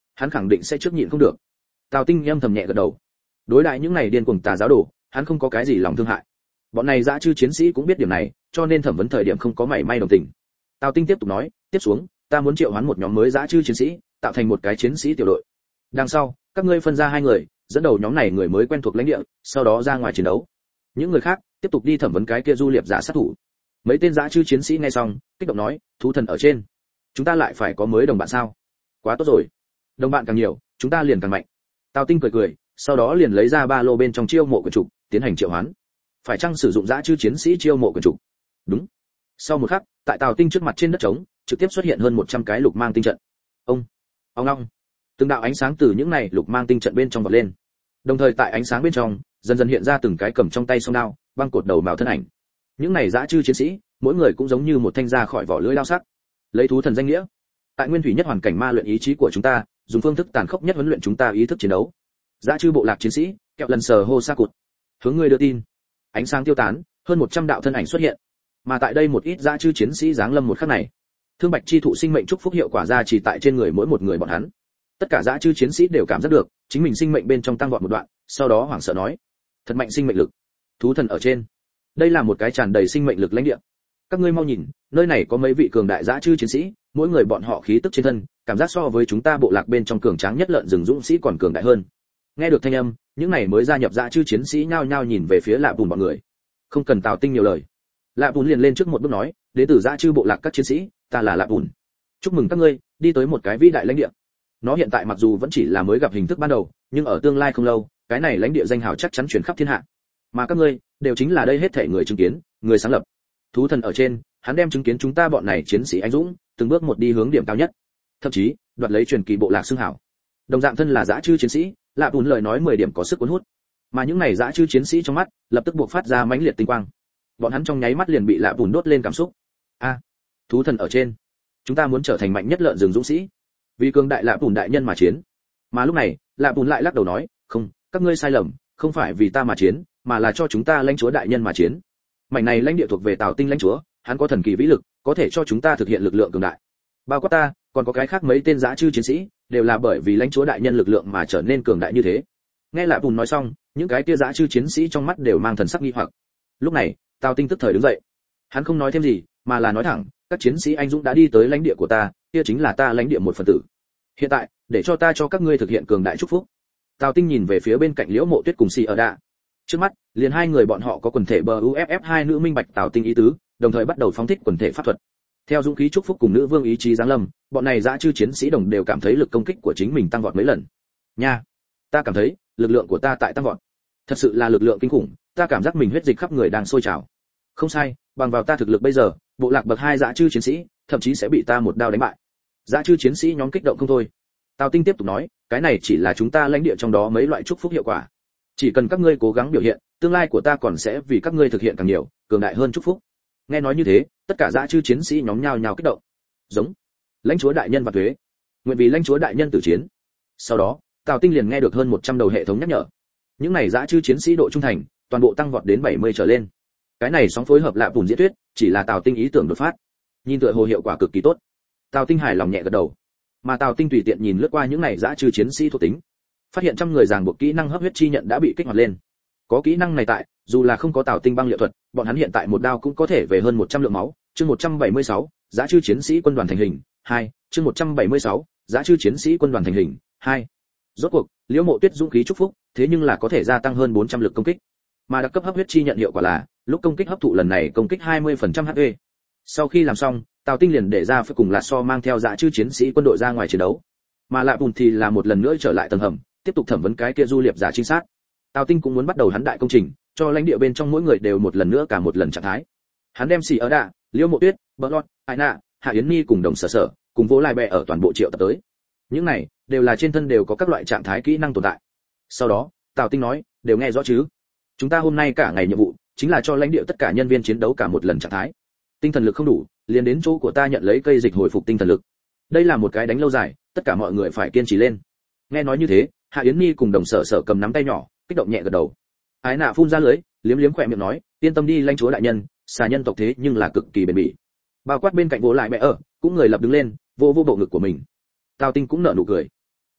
hắn khẳng định sẽ trước nhịn không được. Tào Tinh âm thầm nhẹ gật đầu. Đối lại những này điên cuồng tà giáo đồ, hắn không có cái gì lòng thương hại. Bọn này dã chư chiến sĩ cũng biết điểm này, cho nên thẩm vấn thời điểm không có mảy may đồng tình. Tào Tinh tiếp tục nói, tiếp xuống, ta muốn triệu hoán một nhóm mới dã chư chiến sĩ, tạo thành một cái chiến sĩ tiểu đội. Đằng sau, các ngươi phân ra hai người, dẫn đầu nhóm này người mới quen thuộc lãnh địa, sau đó ra ngoài chiến đấu. Những người khác tiếp tục đi thẩm vấn cái kia du liệp giả sát thủ. Mấy tên dã chư chiến sĩ nghe xong, kích động nói, thú thần ở trên, chúng ta lại phải có mới đồng bạn sao? Quá tốt rồi, đồng bạn càng nhiều, chúng ta liền càng mạnh. Tào Tinh cười cười, sau đó liền lấy ra ba lô bên trong chiêu mộ quyển trục, tiến hành triệu hoán. Phải chăng sử dụng dã chư chiến sĩ chiêu mộ quyển trục? Đúng. Sau một khắc, tại Tào Tinh trước mặt trên đất trống, trực tiếp xuất hiện hơn một trăm cái lục mang tinh trận. Ông, ông long, từng đạo ánh sáng từ những này lục mang tinh trận bên trong vọt lên. Đồng thời tại ánh sáng bên trong, dần dần hiện ra từng cái cầm trong tay song đao, băng cột đầu mạo thân ảnh. Những này dã chư chiến sĩ, mỗi người cũng giống như một thanh ra khỏi vỏ lưỡi lao sắc. Lấy thú thần danh nghĩa, tại nguyên thủy nhất hoàn cảnh ma luyện ý chí của chúng ta, dùng phương thức tàn khốc nhất huấn luyện chúng ta ý thức chiến đấu. Dã chư bộ lạc chiến sĩ, kẹo lần sờ hô sa cụt. Hướng người đưa tin. Ánh sáng tiêu tán, hơn một trăm đạo thân ảnh xuất hiện. Mà tại đây một ít dã chư chiến sĩ giáng lâm một khắc này, thương bạch chi thụ sinh mệnh chúc phúc hiệu quả ra chỉ tại trên người mỗi một người bọn hắn. Tất cả dã chư chiến sĩ đều cảm giác được, chính mình sinh mệnh bên trong tăng vọt một đoạn, sau đó hoảng sợ nói: "Thật mạnh sinh mệnh lực, thú thần ở trên." Đây là một cái tràn đầy sinh mệnh lực lãnh địa. Các ngươi mau nhìn, nơi này có mấy vị cường đại dã chư chiến sĩ, mỗi người bọn họ khí tức trên thân, cảm giác so với chúng ta bộ lạc bên trong cường tráng nhất lợn rừng dũng sĩ còn cường đại hơn. Nghe được thanh âm, những này mới gia nhập dã chư chiến sĩ nhao nhao nhìn về phía Lạ Bùn bọn người. Không cần Tào Tinh nhiều lời, Lạ Bùn liền lên trước một bước nói: "Đến từ dã chư bộ lạc các chiến sĩ, ta là Lạ Bùn. Chúc mừng các ngươi, đi tới một cái vĩ đại lãnh địa." Nó hiện tại mặc dù vẫn chỉ là mới gặp hình thức ban đầu, nhưng ở tương lai không lâu, cái này lãnh địa danh hào chắc chắn truyền khắp thiên hạ. Mà các ngươi, đều chính là đây hết thảy người chứng kiến, người sáng lập. Thú thần ở trên, hắn đem chứng kiến chúng ta bọn này chiến sĩ anh dũng, từng bước một đi hướng điểm cao nhất, thậm chí đoạt lấy truyền kỳ bộ lạc xưng hảo. Đồng dạng thân là dã chư chiến sĩ, Lạ Bùn lời nói mười điểm có sức cuốn hút. Mà những này dã chư chiến sĩ trong mắt, lập tức buộc phát ra mãnh liệt tinh quang. Bọn hắn trong nháy mắt liền bị Lạ Bùn đốt lên cảm xúc. A, thú thần ở trên, chúng ta muốn trở thành mạnh nhất lợn rừng dũng sĩ, vì cường đại Lạ Bùn đại nhân mà chiến. Mà lúc này, Lạ Bùn lại lắc đầu nói: "Không, các ngươi sai lầm, không phải vì ta mà chiến, mà là cho chúng ta lãnh chúa đại nhân mà chiến. Mảnh này lãnh địa thuộc về Tào Tinh lãnh chúa, hắn có thần kỳ vĩ lực, có thể cho chúng ta thực hiện lực lượng cường đại. Bao quát ta, còn có cái khác mấy tên dã chư chiến sĩ, đều là bởi vì lãnh chúa đại nhân lực lượng mà trở nên cường đại như thế." Nghe Lạ Bùn nói xong, những cái kia dã chư chiến sĩ trong mắt đều mang thần sắc nghi hoặc. Lúc này, Tào Tinh tức thời đứng dậy. Hắn không nói thêm gì, mà là nói thẳng: "Các chiến sĩ anh dũng đã đi tới lãnh địa của ta, kia chính là ta lãnh địa một phần tử. Hiện tại, để cho ta cho các ngươi thực hiện cường đại chúc phúc." Tào Tinh nhìn về phía bên cạnh Liễu Mộ Tuyết cùng Si ở Đạ. Trước mắt, liền hai người bọn họ có quần thể bờ u ép ép hai nữ minh bạch Tào Tinh ý tứ, đồng thời bắt đầu phóng thích quần thể pháp thuật. Theo dũng khí chúc phúc cùng nữ vương ý chí giáng lâm, bọn này dã chư chiến sĩ đồng đều cảm thấy lực công kích của chính mình tăng vọt mấy lần. Nha, ta cảm thấy lực lượng của ta tại tăng vọt. Thật sự là lực lượng kinh khủng, ta cảm giác mình huyết dịch khắp người đang sôi trào. Không sai, bằng vào ta thực lực bây giờ, bộ lạc bậc hai dã chư chiến sĩ, thậm chí sẽ bị ta một đao đánh bại. Dã chư chiến sĩ nhóm kích động không thôi. Tào Tinh tiếp tục nói: "Cái này chỉ là chúng ta lãnh địa trong đó mấy loại chúc phúc hiệu quả. Chỉ cần các ngươi cố gắng biểu hiện, tương lai của ta còn sẽ vì các ngươi thực hiện càng nhiều, cường đại hơn chúc phúc." Nghe nói như thế, tất cả dã chư chiến sĩ nhóm nhao nhao kích động. Giống, lãnh chúa đại nhân và thuế, nguyện vì lãnh chúa đại nhân tử chiến. Sau đó, Tào Tinh liền nghe được hơn một trăm đầu hệ thống nhắc nhở. Những này dã chư chiến sĩ độ trung thành, toàn bộ tăng vọt đến bảy mươi trở lên. Cái này sóng phối hợp Lạ Bùn diễn thuyết, chỉ là Tào Tinh ý tưởng đột phát. Nhìn tựa hồ hiệu quả cực kỳ tốt. Tào Tinh hài lòng nhẹ gật đầu. Mà Tào Tinh tùy tiện nhìn lướt qua những này dã chư chiến sĩ thuộc tính, phát hiện trăm người ràng buộc kỹ năng hấp huyết chi nhận đã bị kích hoạt lên. Có kỹ năng này tại, dù là không có Tào Tinh băng liệu thuật, bọn hắn hiện tại một đao cũng có thể về hơn một trăm lượng máu. Chương một trăm bảy mươi sáu, dã chư chiến sĩ quân đoàn thành hình. hai, chương một trăm bảy mươi sáu, dã chư chiến sĩ quân đoàn thành hình. hai. Rốt cuộc, Liễu Mộ Tuyết dũng khí chúc phúc, thế nhưng là có thể gia tăng hơn bốn trăm lực công kích. Mà đặc cấp hấp huyết chi nhận hiệu quả là, lúc công kích hấp thụ lần này công kích hai mươi phần trăm hát pê. Sau khi làm xong, Tào Tinh liền để ra phải cùng Lạt So mang theo dã chư chiến sĩ quân đội ra ngoài chiến đấu. Mà Lạ Bùn thì là một lần nữa trở lại tầng hầm, tiếp tục thẩm vấn cái kia du liệp giả trinh sát. Tào Tinh cũng muốn bắt đầu hắn đại công trình, cho lãnh địa bên trong mỗi người đều một lần nữa cả một lần trạng thái. Hắn đem xì ở đạ, Liễu Mộ Tuyết, Bờ Lọt, Ai Nạ, Hạ Yến Nhi cùng đồng sở sở, cùng Vô Lai Bè ở toàn bộ triệu tập tới. Những này đều là trên thân đều có các loại trạng thái kỹ năng tồn tại. Sau đó, Tào Tinh nói, đều nghe rõ chứ? Chúng ta hôm nay cả ngày nhiệm vụ chính là cho lãnh địa tất cả nhân viên chiến đấu cả một lần trạng thái. Tinh thần lực không đủ, liền đến chỗ của ta nhận lấy cây dịch hồi phục tinh thần lực. Đây là một cái đánh lâu dài, tất cả mọi người phải kiên trì lên. Nghe nói như thế, Hạ Yến Nhi cùng đồng sở sở cầm nắm tay nhỏ, kích động nhẹ gật đầu. Ái Nạ phun ra lưới, liếm liếm khỏe miệng nói, yên tâm đi lãnh chúa đại nhân, xà nhân tộc thế nhưng là cực kỳ bền bỉ. Bao quát bên cạnh Vô Lại Bè ở, cũng người lập đứng lên, vô vô bộ ngực của mình. Tào Tinh cũng nở nụ cười.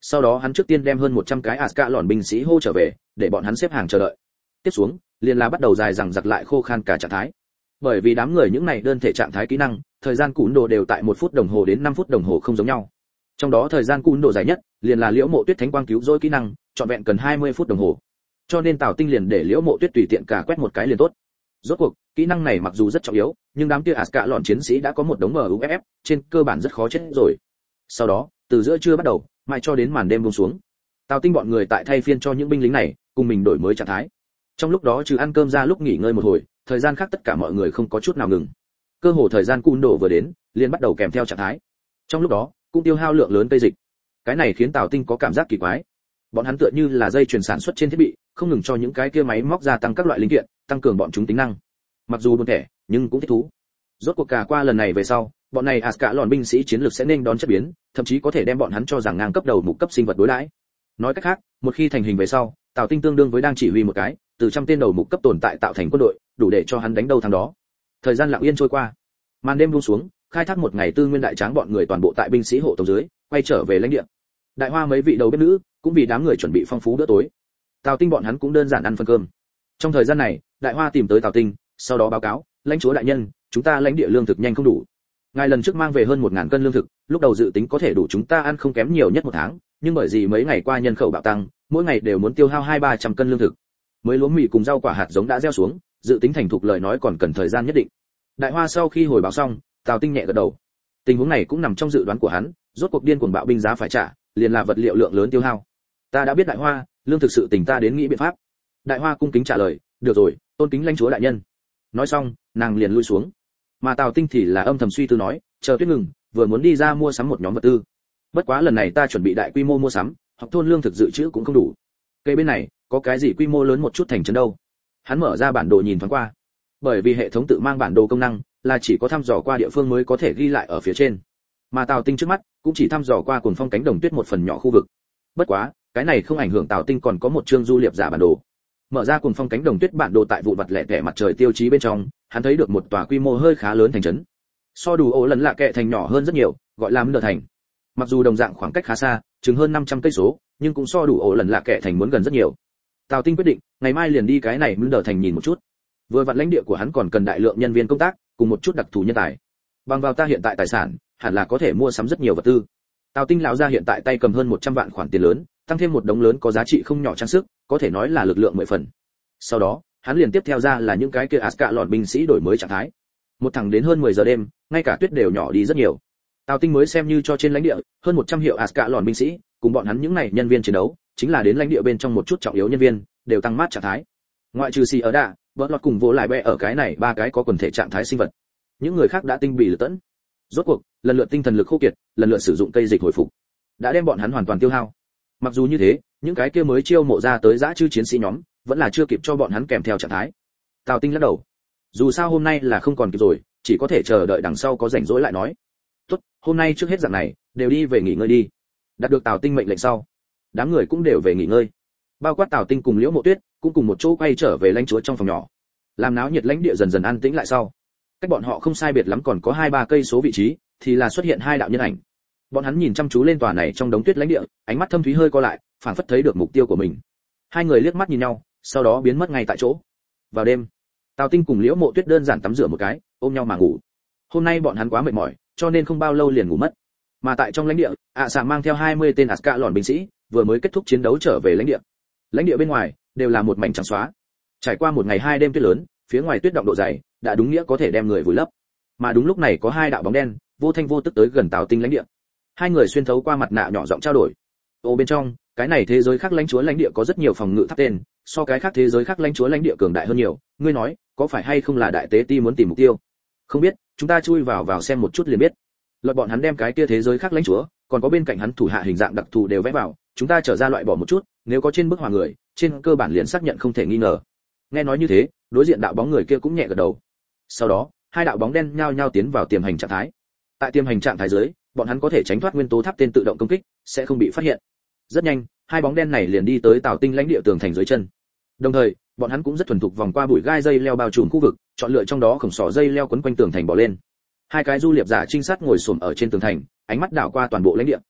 Sau đó hắn trước tiên đem hơn một trăm cái Ascalon binh sĩ hô trở về, để bọn hắn xếp hàng chờ đợi. Tiếp xuống, liền là bắt đầu dài dằng dặc lại khô khan cả trạng thái. Bởi vì đám người những này đơn thể trạng thái kỹ năng, thời gian cún đồ đều tại một phút đồng hồ đến năm phút đồng hồ không giống nhau. Trong đó thời gian cún đồ dài nhất, liền là Liễu Mộ Tuyết Thánh Quang cứu rỗi kỹ năng, trọn vẹn cần hai mươi phút đồng hồ. Cho nên Tào Tinh liền để Liễu Mộ Tuyết tùy tiện cả quét một cái liền tốt. Rốt cuộc, kỹ năng này mặc dù rất trọng yếu, nhưng đám kia Ascalon chiến sĩ đã có một đống em u ép ép, trên cơ bản rất khó chết rồi. Sau đó, từ giữa trưa bắt đầu, mãi cho đến màn đêm buông xuống. Tào Tinh bọn người tại thay phiên cho những binh lính này, cùng mình đổi mới trạng thái. Trong lúc đó trừ ăn cơm ra lúc nghỉ ngơi một hồi, thời gian khác tất cả mọi người không có chút nào ngừng. Cơ hồ thời gian cún đổ vừa đến, liền bắt đầu kèm theo trạng thái. Trong lúc đó, cũng tiêu hao lượng lớn cây dịch. Cái này khiến Tào Tinh có cảm giác kỳ quái. Bọn hắn tựa như là dây chuyền sản xuất trên thiết bị, không ngừng cho những cái kia máy móc gia tăng các loại linh kiện, tăng cường bọn chúng tính năng. Mặc dù buồn tẻ, nhưng cũng thích thú. Rốt cuộc cả qua lần này về sau, bọn này Ascalon binh sĩ chiến lược sẽ nên đón chất biến, thậm chí có thể đem bọn hắn cho rằng ngang cấp đầu mục cấp sinh vật đối đãi. Nói cách khác, một khi thành hình về sau, Tào Tinh tương đương với đang chỉ huy một cái, từ trăm tên đầu mục cấp tồn tại tạo thành quân đội, đủ để cho hắn đánh đâu thắng đó. Thời gian lặng yên trôi qua, màn đêm buông xuống, khai thác một ngày tư nguyên đại tráng bọn người toàn bộ tại binh sĩ hộ tống dưới, quay trở về lãnh địa. Đại Hoa mấy vị đầu bếp nữ cũng vì đám người chuẩn bị phong phú bữa tối. Tào Tinh bọn hắn cũng đơn giản ăn phần cơm. Trong thời gian này, Đại Hoa tìm tới Tào Tinh, sau đó báo cáo, lãnh chúa đại nhân, chúng ta lãnh địa lương thực nhanh không đủ. Ngài lần trước mang về hơn một ngàn cân lương thực, lúc đầu dự tính có thể đủ chúng ta ăn không kém nhiều nhất một tháng, nhưng bởi vì mấy ngày qua nhân khẩu bạo tăng, mỗi ngày đều muốn tiêu hao hai ba trăm cân lương thực. Mới lúa mì cùng rau quả hạt giống đã gieo xuống, dự tính thành thục lời nói còn cần thời gian nhất định. Đại Hoa sau khi hồi báo xong, Tào Tinh nhẹ gật đầu. Tình huống này cũng nằm trong dự đoán của hắn, rốt cuộc điên cuồng bạo binh giá phải trả, liền là vật liệu lượng lớn tiêu hao. Ta đã biết Đại Hoa, lương thực sự tình ta đến nghĩ biện pháp. Đại Hoa cung kính trả lời, được rồi, tôn kính lãnh chúa đại nhân. Nói xong, nàng liền lui xuống. Mà Tào Tinh thì là âm thầm suy tư nói, chờ tuyết ngừng, vừa muốn đi ra mua sắm một nhóm vật tư. Bất quá lần này ta chuẩn bị đại quy mô mua sắm, học thôn lương thực dự trữ cũng không đủ. Cây bên này, có cái gì quy mô lớn một chút thành trấn đâu? Hắn mở ra bản đồ nhìn thoáng qua. Bởi vì hệ thống tự mang bản đồ công năng, là chỉ có thăm dò qua địa phương mới có thể ghi lại ở phía trên. Mà Tào Tinh trước mắt, cũng chỉ thăm dò qua Cuồng Phong cánh đồng tuyết một phần nhỏ khu vực. Bất quá, cái này không ảnh hưởng Tào Tinh còn có một chương du liệp giả bản đồ. Mở ra Cuồng Phong cánh đồng tuyết bản đồ tại vụ vặt lẻ tẻ mặt trời tiêu chí bên trong, hắn thấy được một tòa quy mô hơi khá lớn thành trấn. So đủ ổ lần lạ kệ thành nhỏ hơn rất nhiều, gọi là Mnder thành. Mặc dù đồng dạng khoảng cách khá xa, chừng hơn năm trăm cây số, nhưng cũng so đủ ổ lần lạ kệ thành muốn gần rất nhiều. Tào Tinh quyết định, ngày mai liền đi cái này Mnder thành nhìn một chút. Vừa vặn lãnh địa của hắn còn cần đại lượng nhân viên công tác, cùng một chút đặc thù nhân tài. Bằng vào ta hiện tại tài sản, hẳn là có thể mua sắm rất nhiều vật tư. Tào Tinh lão gia hiện tại tay cầm hơn một trăm vạn khoản tiền lớn, tăng thêm một đống lớn có giá trị không nhỏ trang sức, có thể nói là lực lượng mười phần. Sau đó, hắn liền tiếp theo ra là những cái kia Ascalon binh sĩ đổi mới trạng thái. Một thẳng đến hơn mười giờ đêm, ngay cả tuyết đều nhỏ đi rất nhiều. Tào Tinh mới xem như cho trên lãnh địa hơn một trăm hiệu Ascalon binh sĩ, cùng bọn hắn những này nhân viên chiến đấu, chính là đến lãnh địa bên trong một chút trọng yếu nhân viên, đều tăng mát trạng thái. Ngoại trừ Si ở đạ, vợ lọt cùng vô lại bè ở cái này ba cái có quần thể trạng thái sinh vật. Những người khác đã tinh bị lựa tẫn. Rốt cuộc, lần lượt tinh thần lực khô kiệt, lần lượt sử dụng cây dịch hồi phục, đã đem bọn hắn hoàn toàn tiêu hao. Mặc dù như thế, những cái kia mới chiêu mộ ra tới dã chư chiến sĩ nhóm, vẫn là chưa kịp cho bọn hắn kèm theo trạng thái. Tào Tinh lắc đầu. Dù sao hôm nay là không còn kịp rồi, chỉ có thể chờ đợi đằng sau có rảnh rỗi lại nói. Tốt, hôm nay trước hết dạng này, đều đi về nghỉ ngơi đi. Đạt được Tào Tinh mệnh lệnh sau, đám người cũng đều về nghỉ ngơi. Bao quát Tào Tinh cùng Liễu Mộ Tuyết, cũng cùng một chỗ quay trở về lãnh chúa trong phòng nhỏ. Làm náo nhiệt lãnh địa dần dần an tĩnh lại sau, cách bọn họ không sai biệt lắm còn có hai ba cây số vị trí, thì là xuất hiện hai đạo nhân ảnh. Bọn hắn nhìn chăm chú lên tòa này trong đống tuyết lãnh địa, ánh mắt thâm thúy hơi co lại, phảng phất thấy được mục tiêu của mình. Hai người liếc mắt nhìn nhau, sau đó biến mất ngay tại chỗ. Vào đêm, Tào Tinh cùng Liễu Mộ Tuyết đơn giản tắm rửa một cái, ôm nhau mà ngủ. Hôm nay bọn hắn quá mệt mỏi, cho nên không bao lâu liền ngủ mất. Mà tại trong lãnh địa, ạ Sạ mang theo hai mươi tên Ascalon binh sĩ, vừa mới kết thúc chiến đấu trở về lãnh địa. Lãnh địa bên ngoài đều là một mảnh trắng xóa. Trải qua một ngày hai đêm tuyết lớn, phía ngoài tuyết động độ dày, đã đúng nghĩa có thể đem người vùi lấp. Mà đúng lúc này có hai đạo bóng đen, vô thanh vô tức tới gần Tào Tinh lãnh địa. Hai người xuyên thấu qua mặt nạ nhỏ giọng trao đổi. Ô bên trong, cái này thế giới khác lãnh chúa lãnh địa có rất nhiều phòng ngự tháp tên, so cái khác thế giới khác lãnh chúa lãnh địa cường đại hơn nhiều, ngươi nói, có phải hay không là đại tế ti muốn tìm mục tiêu? Không biết, chúng ta chui vào vào xem một chút liền biết. Loại bọn hắn đem cái kia thế giới khác lãnh chúa, còn có bên cạnh hắn thủ hạ hình dạng đặc thù đều vẽ vào, chúng ta trở ra loại bỏ một chút, nếu có trên bức họa người, trên cơ bản liền xác nhận không thể nghi ngờ. Nghe nói như thế, đối diện đạo bóng người kia cũng nhẹ gật đầu. Sau đó, hai đạo bóng đen nhao nhao tiến vào tiềm hành trạng thái. Tại tiềm hành trạng thái dưới, bọn hắn có thể tránh thoát nguyên tố tháp tên tự động công kích, sẽ không bị phát hiện. Rất nhanh, hai bóng đen này liền đi tới Tào Tinh lãnh địa tường thành dưới chân. Đồng thời, bọn hắn cũng rất thuần thục vòng qua bụi gai dây leo bao trùm khu vực, chọn lựa trong đó khổng sỏ dây leo quấn quanh tường thành bỏ lên. Hai cái du liệp giả trinh sát ngồi xổm ở trên tường thành, ánh mắt đảo qua toàn bộ lãnh địa.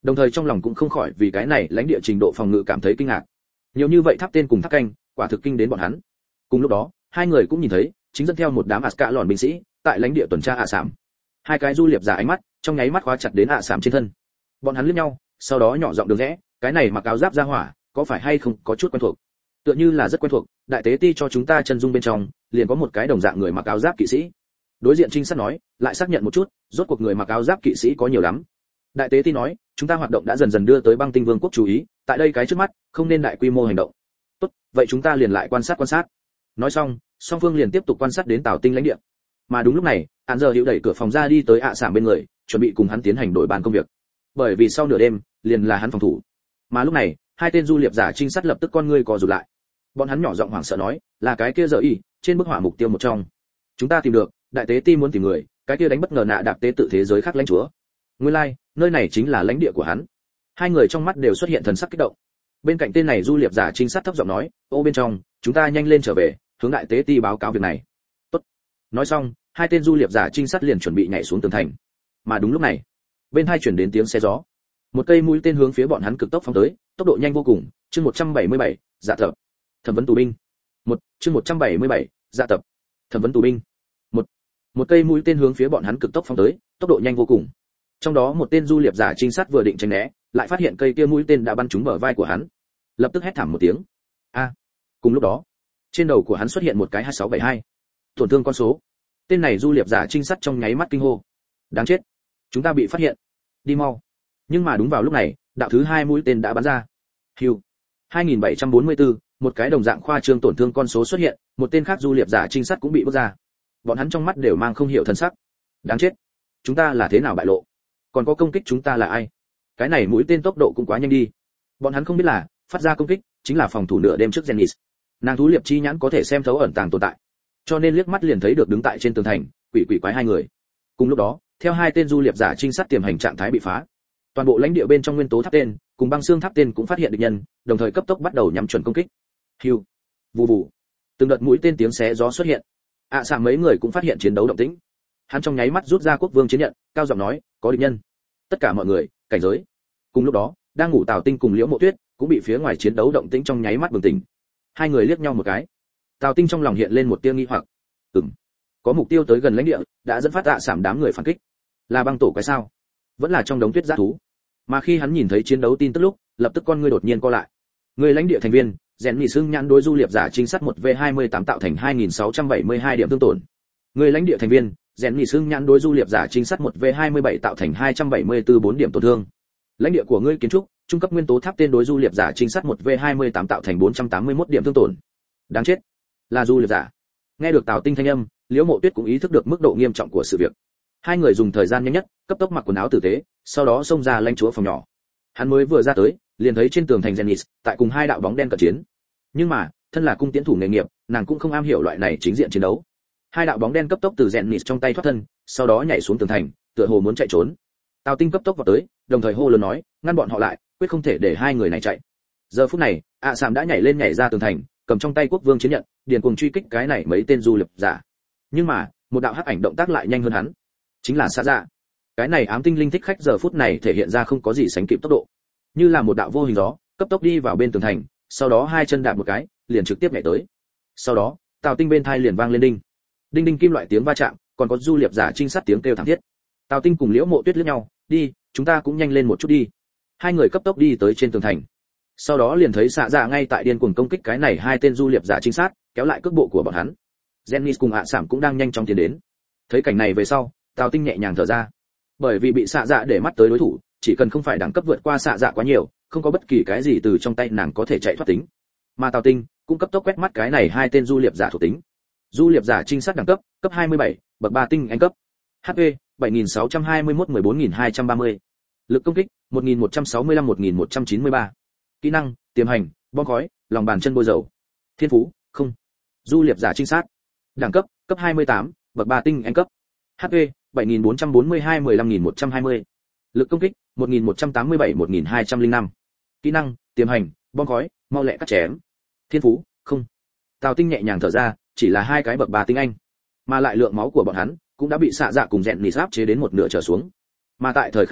Đồng thời trong lòng cũng không khỏi vì cái này lãnh địa trình độ phòng ngự cảm thấy kinh ngạc. Nhiều như vậy tháp tên cùng tháp canh, quả thực kinh đến bọn hắn. Cùng lúc đó, hai người cũng nhìn thấy, chính dẫn theo một đám Asca lòn binh sĩ, tại lãnh địa tuần tra ạ sảm. Hai cái du liệp giả ánh mắt, trong nháy mắt khóa chặt đến ạ sảm trên thân. Bọn hắn liếc nhau, sau đó nhỏ giọng đường rẽ, cái này mặc áo giáp ra hỏa, có phải hay không có chút quen thuộc? Tựa như là rất quen thuộc, đại tế ti cho chúng ta chân dung bên trong, liền có một cái đồng dạng người mặc áo giáp kỵ sĩ. Đối diện trinh sát nói, lại xác nhận một chút, rốt cuộc người mặc áo giáp kỵ sĩ có nhiều lắm. Đại tế ti nói, chúng ta hoạt động đã dần dần đưa tới băng tinh vương quốc chú ý, tại đây cái trước mắt, không nên đại quy mô hành động. Tốt, vậy chúng ta liền lại quan sát quan sát. Nói xong, song phương liền tiếp tục quan sát đến Tào Tinh lãnh địa. Mà đúng lúc này, Án giờ Hữu đẩy cửa phòng ra đi tới ạ sảm bên người, chuẩn bị cùng hắn tiến hành đổi bàn công việc. Bởi vì sau nửa đêm, liền là hắn phòng thủ. Mà lúc này, hai tên du liệp giả trinh sát lập tức con ngươi co rụt lại. Bọn hắn nhỏ giọng hoảng sợ nói, là cái kia giờ y, trên bức họa mục tiêu một trong. Chúng ta tìm được, đại tế ti muốn tìm người, cái kia đánh bất ngờ nạ đạp tế tự thế giới khác lãnh chúa. Nguyên lai, like, nơi này chính là lãnh địa của hắn. Hai người trong mắt đều xuất hiện thần sắc kích động. Bên cạnh tên này du liệp giả trinh sát thấp giọng nói, ô bên trong, chúng ta nhanh lên trở về, hướng đại tế ti báo cáo việc này. Tốt. Nói xong, hai tên du liệp giả trinh sát liền chuẩn bị nhảy xuống tường thành. Mà đúng lúc này, bên hai chuyển đến tiếng xe gió. Một cây mũi tên hướng phía bọn hắn cực tốc phóng tới, tốc độ nhanh vô cùng. Chương một trăm bảy mươi bảy, dạ tập. Thẩm vấn tù binh. Một, chương một trăm bảy mươi bảy, dạ tập. Thẩm vấn tù binh. Một. Một cây mũi tên hướng phía bọn hắn cực tốc phóng tới, tốc độ nhanh vô cùng. Trong đó một tên du liệp giả trinh sát vừa định tránh né, lại phát hiện cây kia mũi tên đã bắn trúng bờ vai của hắn. Lập tức hét thảm một tiếng. A. Cùng lúc đó, trên đầu của hắn xuất hiện một cái hai sáu bảy hai. Tổn thương con số. Tên này du liệp giả trinh sát trong nháy mắt kinh hô. Đáng chết, chúng ta bị phát hiện. Đi mau. Nhưng mà đúng vào lúc này, đạo thứ hai mũi tên đã bắn ra. Hưu. hai nghìn bảy trăm bốn mươi tư, một cái đồng dạng khoa trương tổn thương con số xuất hiện, một tên khác du liệp giả trinh sát cũng bị bước ra. Bọn hắn trong mắt đều mang không hiểu thần sắc. Đáng chết, chúng ta là thế nào bại lộ? Còn có công kích chúng ta là ai? Cái này mũi tên tốc độ cũng quá nhanh đi. Bọn hắn không biết là, phát ra công kích chính là phòng thủ nửa đêm trước Zenith. Nàng thú liệp chi nhãn có thể xem thấu ẩn tàng tồn tại, cho nên liếc mắt liền thấy được đứng tại trên tường thành, quỷ quỷ quái hai người. Cùng lúc đó, theo hai tên du liệp giả trinh sát tiềm hành trạng thái bị phá, toàn bộ lãnh địa bên trong nguyên tố tháp tên cùng băng xương tháp tên cũng phát hiện địch nhân, đồng thời cấp tốc bắt đầu nhắm chuẩn công kích. Hưu, vù vù, từng đợt mũi tên tiếng xé gió xuất hiện. ạ à, sạm mấy người cũng phát hiện chiến đấu động tĩnh. Hắn trong nháy mắt rút ra quốc vương chiến nhận, cao giọng nói, có địch nhân. Tất cả mọi người, cảnh giới. Cùng lúc đó, đang ngủ Tào Tinh cùng Liễu Mộ Tuyết cũng bị phía ngoài chiến đấu động tĩnh trong nháy mắt bừng tỉnh. Hai người liếc nhau một cái. Tào Tinh trong lòng hiện lên một tia nghi hoặc. Ừm, có mục tiêu tới gần lãnh địa, đã dẫn phát ạ à sảm đám người phản kích. Là băng tổ quái sao? Vẫn là trong đống tuyết dã thú. Mà khi hắn nhìn thấy chiến đấu tin tức lúc, lập tức con ngươi đột nhiên co lại. Người lãnh địa thành viên, rèn nhị xương nhãn đối du liệp giả trinh sát một v hai mươi tám tạo thành hai nghìn sáu trăm bảy mươi hai điểm thương tổn. Người lãnh địa thành viên, rèn nhị xương nhãn đối du liệp giả trinh sát một v hai mươi bảy tạo thành hai trăm bảy mươi tư bốn điểm tổn thương. Lãnh địa của ngươi kiến trúc, trung cấp nguyên tố tháp tên đối du liệp giả trinh sát một v hai mươi tám tạo thành bốn trăm tám mươi mốt điểm thương tổn. Đáng chết, là du liệp giả. Nghe được Tào Tinh thanh âm, Liễu Mộ Tuyết cũng ý thức được mức độ nghiêm trọng của sự việc. Hai người dùng thời gian nhanh nhất, cấp tốc mặc quần áo tử tế, sau đó xông ra lãnh chúa phòng nhỏ. Hắn mới vừa ra tới, liền thấy trên tường thành Zenith, tại cùng hai đạo bóng đen cận chiến. Nhưng mà, thân là cung tiễn thủ nghề nghiệp, nàng cũng không am hiểu loại này chính diện chiến đấu. Hai đạo bóng đen cấp tốc từ Zenith trong tay thoát thân, sau đó nhảy xuống tường thành, tựa hồ muốn chạy trốn. Tào Tinh cấp tốc vào tới, đồng thời hô lớn nói, ngăn bọn họ lại, quyết không thể để hai người này chạy. Giờ phút này, ạ sạm đã nhảy lên nhảy ra tường thành, cầm trong tay quốc vương chiến nhận, điền cuồng truy kích cái này mấy tên du liệp giả. Nhưng mà, một đạo hắc ảnh động tác lại nhanh hơn hắn, chính là Sa Dạ. Cái này ám tinh linh thích khách giờ phút này thể hiện ra không có gì sánh kịp tốc độ, như là một đạo vô hình gió, cấp tốc đi vào bên tường thành, sau đó hai chân đạp một cái, liền trực tiếp nhảy tới. Sau đó, Tào Tinh bên thai liền vang lên đinh, đinh đinh kim loại tiếng va chạm, còn có du liệp giả trinh sát tiếng kêu thảm thiết. Tào Tinh cùng Liễu Mộ Tuyết liếc nhau, đi, chúng ta cũng nhanh lên một chút đi. Hai người cấp tốc đi tới trên tường thành. Sau đó liền thấy Sa Dạ ngay tại điên cuồng công kích cái này hai tên du liệp giả trinh sát, kéo lại cước bộ của bọn hắn. Zenith cùng ạ sảm cũng đang nhanh chóng tiến đến. Thấy cảnh này về sau, Tào Tinh nhẹ nhàng thở ra, bởi vì bị Sa Dạ để mắt tới đối thủ, chỉ cần không phải đẳng cấp vượt qua Sa Dạ quá nhiều, không có bất kỳ cái gì từ trong tay nàng có thể chạy thoát tính. Mà Tào Tinh cũng cấp tốc quét mắt cái này hai tên du liệp giả thuộc tính. Du liệp giả trinh sát đẳng cấp, cấp hai mươi bảy, bậc ba tinh anh cấp. hát pê bảy nghìn sáu trăm hai mươi mốt mười bốn nghìn hai trăm ba mươi. Lực công kích một nghìn một trăm sáu mươi lăm một nghìn một trăm chín mươi ba. Kỹ năng, tiềm hành, bom khói, lòng bàn chân bôi dầu. Thiên phú, không. Du liệp giả trinh sát. Đẳng cấp, cấp hai mươi tám, bậc ba tinh anh cấp. hát pê bảy nghìn bốn trăm bốn mươi hai mười lăm nghìn một trăm hai mươi. Lực công kích một nghìn một trăm tám mươi bảy một nghìn hai trăm lẻ năm. Kỹ năng, tiềm hành, bom khói, mau lẹ cắt chém. Thiên phú, không. Tào Tinh nhẹ nhàng thở ra, chỉ là hai cái bậc ba tinh anh, mà lại lượng máu của bọn hắn cũng đã bị xạ dạ cùng rèn nỉ áp chế đến một nửa trở xuống. Mà tại thời khắc này,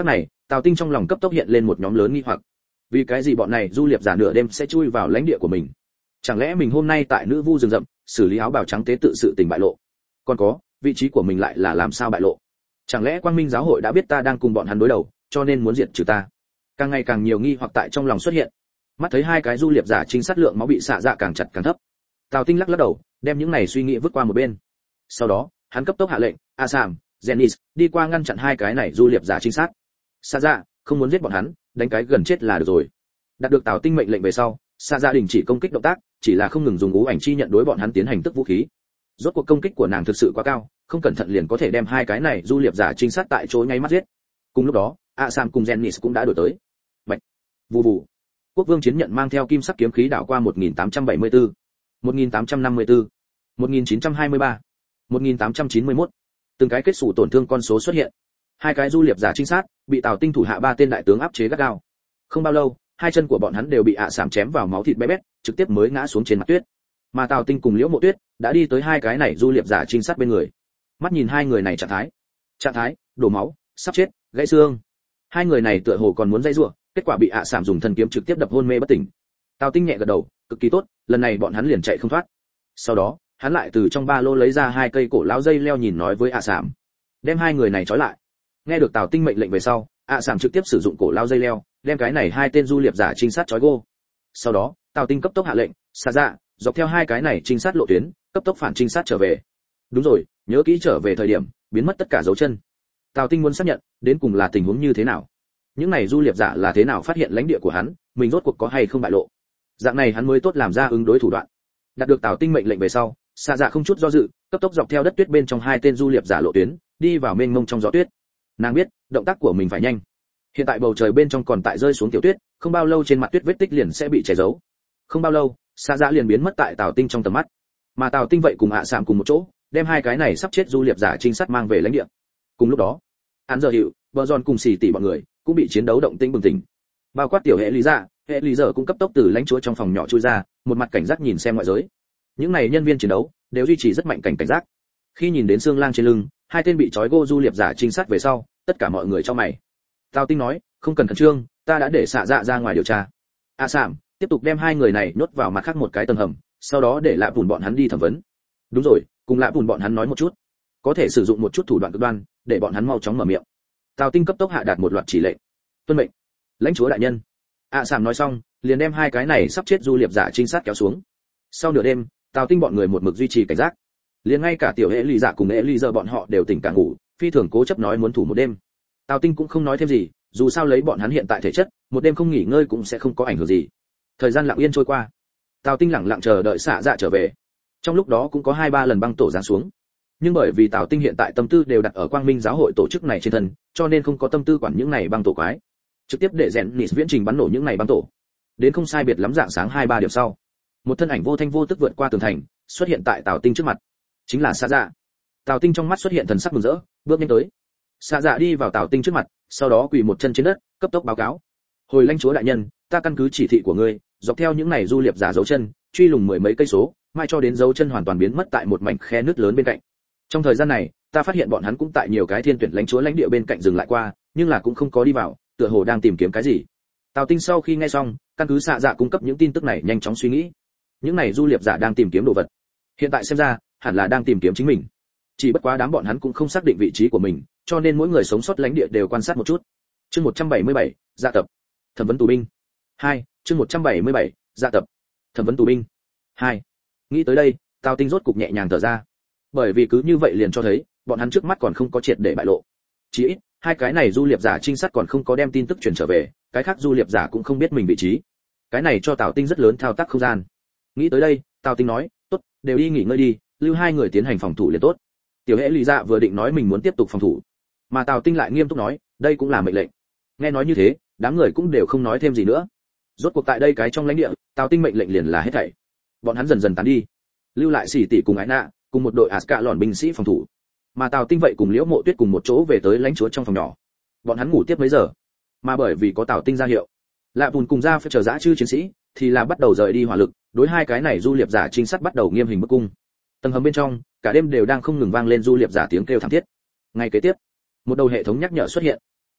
Tào Tinh trong lòng cấp tốc hiện lên một nhóm lớn nghi hoặc. Vì cái gì bọn này du liệp giả nửa đêm sẽ chui vào lãnh địa của mình? Chẳng lẽ mình hôm nay tại nữ vu rừng rậm xử lý áo bào trắng tế tự sự tình bại lộ? Còn có, vị trí của mình lại là làm sao bại lộ? Chẳng lẽ Quang Minh giáo hội đã biết ta đang cùng bọn hắn đối đầu, cho nên muốn diệt trừ ta? Càng ngày càng nhiều nghi hoặc tại trong lòng xuất hiện. Mắt thấy hai cái du liệp giả trinh sát lượng máu bị xạ dạ càng chặt càng thấp. Tào Tinh lắc lắc đầu, đem những này suy nghĩ vứt qua một bên. Sau đó, hắn cấp tốc hạ lệnh, A Sam, Zenis, đi qua ngăn chặn hai cái này du liệp giả trinh sát. Xạ dạ, không muốn giết bọn hắn, đánh cái gần chết là được rồi. Đạt được Tào Tinh mệnh lệnh về sau, xạ dạ đình chỉ công kích động tác, chỉ là không ngừng dùng ú ảnh chi nhận đối bọn hắn tiến hành tức vũ khí. Rốt cuộc công kích của nàng thực sự quá cao, không cẩn thận liền có thể đem hai cái này du liệp giả trinh sát tại chỗ nháy mắt giết. Cùng lúc đó, A Sam cùng Zenis cũng đã đuổi tới. Bạch, vù vù. Quốc vương chiến nhận mang theo kim sắc kiếm khí đảo qua một nghìn tám trăm bảy mươi tư, một nghìn tám trăm năm mươi tư, một nghìn chín trăm hai mươi ba, một nghìn tám trăm chín mươi mốt. Từng cái kết sủ tổn thương con số xuất hiện. Hai cái du liệp giả trinh sát bị Tào Tinh thủ hạ ba tên đại tướng áp chế gắt gao. Không bao lâu, hai chân của bọn hắn đều bị ạ sảm chém vào máu thịt bé bét, trực tiếp mới ngã xuống trên mặt tuyết. Mà Tào Tinh cùng Liễu Mộ Tuyết đã đi tới hai cái này du liệp giả trinh sát bên người. Mắt nhìn hai người này trạng thái, trạng thái đổ máu, sắp chết, gãy xương. Hai người này tựa hồ còn muốn dây rủa, kết quả bị ạ sảm dùng thân kiếm trực tiếp đập hôn mê bất tỉnh. Tào Tinh nhẹ gật đầu, cực kỳ tốt, lần này bọn hắn liền chạy không thoát. Sau đó, hắn lại từ trong ba lô lấy ra hai cây cổ lão dây leo nhìn nói với ạ sảm, đem hai người này trói lại. Nghe được Tào Tinh mệnh lệnh về sau, ạ sảm trực tiếp sử dụng cổ lão dây leo, đem cái này hai tên du liệp giả trinh sát trói gô. Sau đó, Tào Tinh cấp tốc hạ lệnh, xả dạ, dọc theo hai cái này trinh sát lộ tuyến, cấp tốc phản trinh sát trở về. Đúng rồi, nhớ kỹ trở về thời điểm, biến mất tất cả dấu chân. Tào Tinh muốn xác nhận, đến cùng là tình huống như thế nào. Những này du liệp giả là thế nào phát hiện lãnh địa của hắn, mình rốt cuộc có hay không bại lộ. Dạng này hắn mới tốt làm ra ứng đối thủ đoạn. Đạt được Tào Tinh mệnh lệnh về sau, xạ dạ không chút do dự, cấp tốc dọc theo đất tuyết bên trong hai tên du liệp giả lộ tuyến, đi vào mênh mông trong gió tuyết. Nàng biết, động tác của mình phải nhanh. Hiện tại bầu trời bên trong còn tại rơi xuống tiểu tuyết, không bao lâu trên mặt tuyết vết tích liền sẽ bị che giấu. Không bao lâu, xạ dạ liền biến mất tại Tào Tinh trong tầm mắt. Mà Tào Tinh vậy cùng hạ sạm cùng một chỗ, đem hai cái này sắp chết du liệp giả trinh sát mang về lãnh địa. Cùng lúc đó, hắn giờ hiệu, bờ giòn cùng xì tỷ bọn người cũng bị chiến đấu động tĩnh bừng tỉnh. Bao quát tiểu hệ lý dạ, hệ lý giờ cũng cấp tốc từ lãnh chúa trong phòng nhỏ chui ra, một mặt cảnh giác nhìn xem ngoại giới. Những này nhân viên chiến đấu đều duy trì rất mạnh cảnh cảnh giác. Khi nhìn đến xương lang trên lưng, hai tên bị trói gô du liệp giả trinh sát về sau, tất cả mọi người cho mày. Tào Tinh nói, không cần khẩn trương, ta đã để xạ dạ ra ngoài điều tra. A Sạm, tiếp tục đem hai người này nhốt vào mặt khác một cái tầng hầm, sau đó để Lạ Bùn bọn hắn đi thẩm vấn. Đúng rồi, cùng Lạ Bùn bọn hắn nói một chút, có thể sử dụng một chút thủ đoạn cực đoan, để bọn hắn mau chóng mở miệng. Tào Tinh cấp tốc hạ đạt một loạt chỉ lệnh. Tuân mệnh, lãnh chúa đại nhân. A Sạm nói xong, liền đem hai cái này sắp chết du liệp giả trinh sát kéo xuống. Sau nửa đêm, Tào Tinh bọn người một mực duy trì cảnh giác. Liền ngay cả tiểu hệ lý dạ cùng hệ lý giờ bọn họ đều tỉnh cả ngủ, phi thường cố chấp nói muốn thủ một đêm. Tào Tinh cũng không nói thêm gì, dù sao lấy bọn hắn hiện tại thể chất, một đêm không nghỉ ngơi cũng sẽ không có ảnh hưởng gì. Thời gian lặng yên trôi qua, Tào Tinh lặng lặng chờ đợi xạ dạ trở về. Trong lúc đó cũng có hai ba lần băng tổ giáng xuống, nhưng bởi vì Tào Tinh hiện tại tâm tư đều đặt ở Quang Minh giáo hội tổ chức này trên thân, cho nên không có tâm tư quản những này băng tổ quái, trực tiếp để rèn nịt viễn trình bắn nổ những này băng tổ. Đến không sai biệt lắm dạng sáng hai ba điểm sau, một thân ảnh vô thanh vô tức vượt qua tường thành, xuất hiện tại Tào Tinh trước mặt, chính là xạ dạ. Tào Tinh trong mắt xuất hiện thần sắc mừng rỡ, bước nhanh tới. Xạ dạ đi vào Tào Tinh trước mặt, sau đó quỳ một chân trên đất, cấp tốc báo cáo. Hồi lãnh chúa đại nhân, ta căn cứ chỉ thị của ngươi, dọc theo những này du liệp giả dấu chân, truy lùng mười mấy cây số, mai cho đến dấu chân hoàn toàn biến mất tại một mảnh khe nước lớn bên cạnh. Trong thời gian này, ta phát hiện bọn hắn cũng tại nhiều cái thiên tuyển lãnh chúa lãnh địa bên cạnh dừng lại qua, nhưng là cũng không có đi vào, tựa hồ đang tìm kiếm cái gì. Tào Tinh sau khi nghe xong, căn cứ xạ dạ cung cấp những tin tức này nhanh chóng suy nghĩ. Những này du liệp giả đang tìm kiếm đồ vật. Hiện tại xem ra, hẳn là đang tìm kiếm chính mình. Chỉ bất quá đám bọn hắn cũng không xác định vị trí của mình, cho nên mỗi người sống sót lãnh địa đều quan sát một chút. Chương một trăm bảy mươi bảy, dạ tập. Thẩm vấn tù binh. hai, chương một trăm bảy mươi bảy, dạ tập. Thẩm vấn tù binh. hai. Nghĩ tới đây, Tào Tinh rốt cục nhẹ nhàng thở ra. Bởi vì cứ như vậy liền cho thấy, bọn hắn trước mắt còn không có triệt để bại lộ. Chỉ ít, hai cái này du liệp giả trinh sát còn không có đem tin tức truyền trở về, cái khác du liệp giả cũng không biết mình vị trí. Cái này cho Tào Tinh rất lớn thao tác không gian. Nghĩ tới đây, Tào Tinh nói, tốt, đều đi nghỉ ngơi đi, lưu hai người tiến hành phòng thủ liền tốt. Tiểu Hễ Lý Dạ vừa định nói mình muốn tiếp tục phòng thủ, mà Tào Tinh lại nghiêm túc nói, đây cũng là mệnh lệnh. Nghe nói như thế, đám người cũng đều không nói thêm gì nữa. Rốt cuộc tại đây cái trong lãnh địa, Tào Tinh mệnh lệnh liền là hết thảy. Bọn hắn dần dần tán đi, lưu lại Sĩ tỷ cùng Ái Nạ, cùng một đội Aska lòn binh sĩ phòng thủ. Mà Tào Tinh vậy cùng Liễu Mộ Tuyết cùng một chỗ về tới lãnh chúa trong phòng nhỏ. Bọn hắn ngủ tiếp mấy giờ, mà bởi vì có Tào Tinh ra hiệu, Lạ Bùn cùng ra phải chờ dã chư chiến sĩ, thì là bắt đầu rời đi hỏa lực, đối hai cái này du liệp giả trinh sát bắt đầu nghiêm hình bức cung. Tầng hầm bên trong, cả đêm đều đang không ngừng vang lên du liệp giả tiếng kêu thảm thiết. Ngay kế tiếp, một đầu hệ thống nhắc nhở xuất hiện.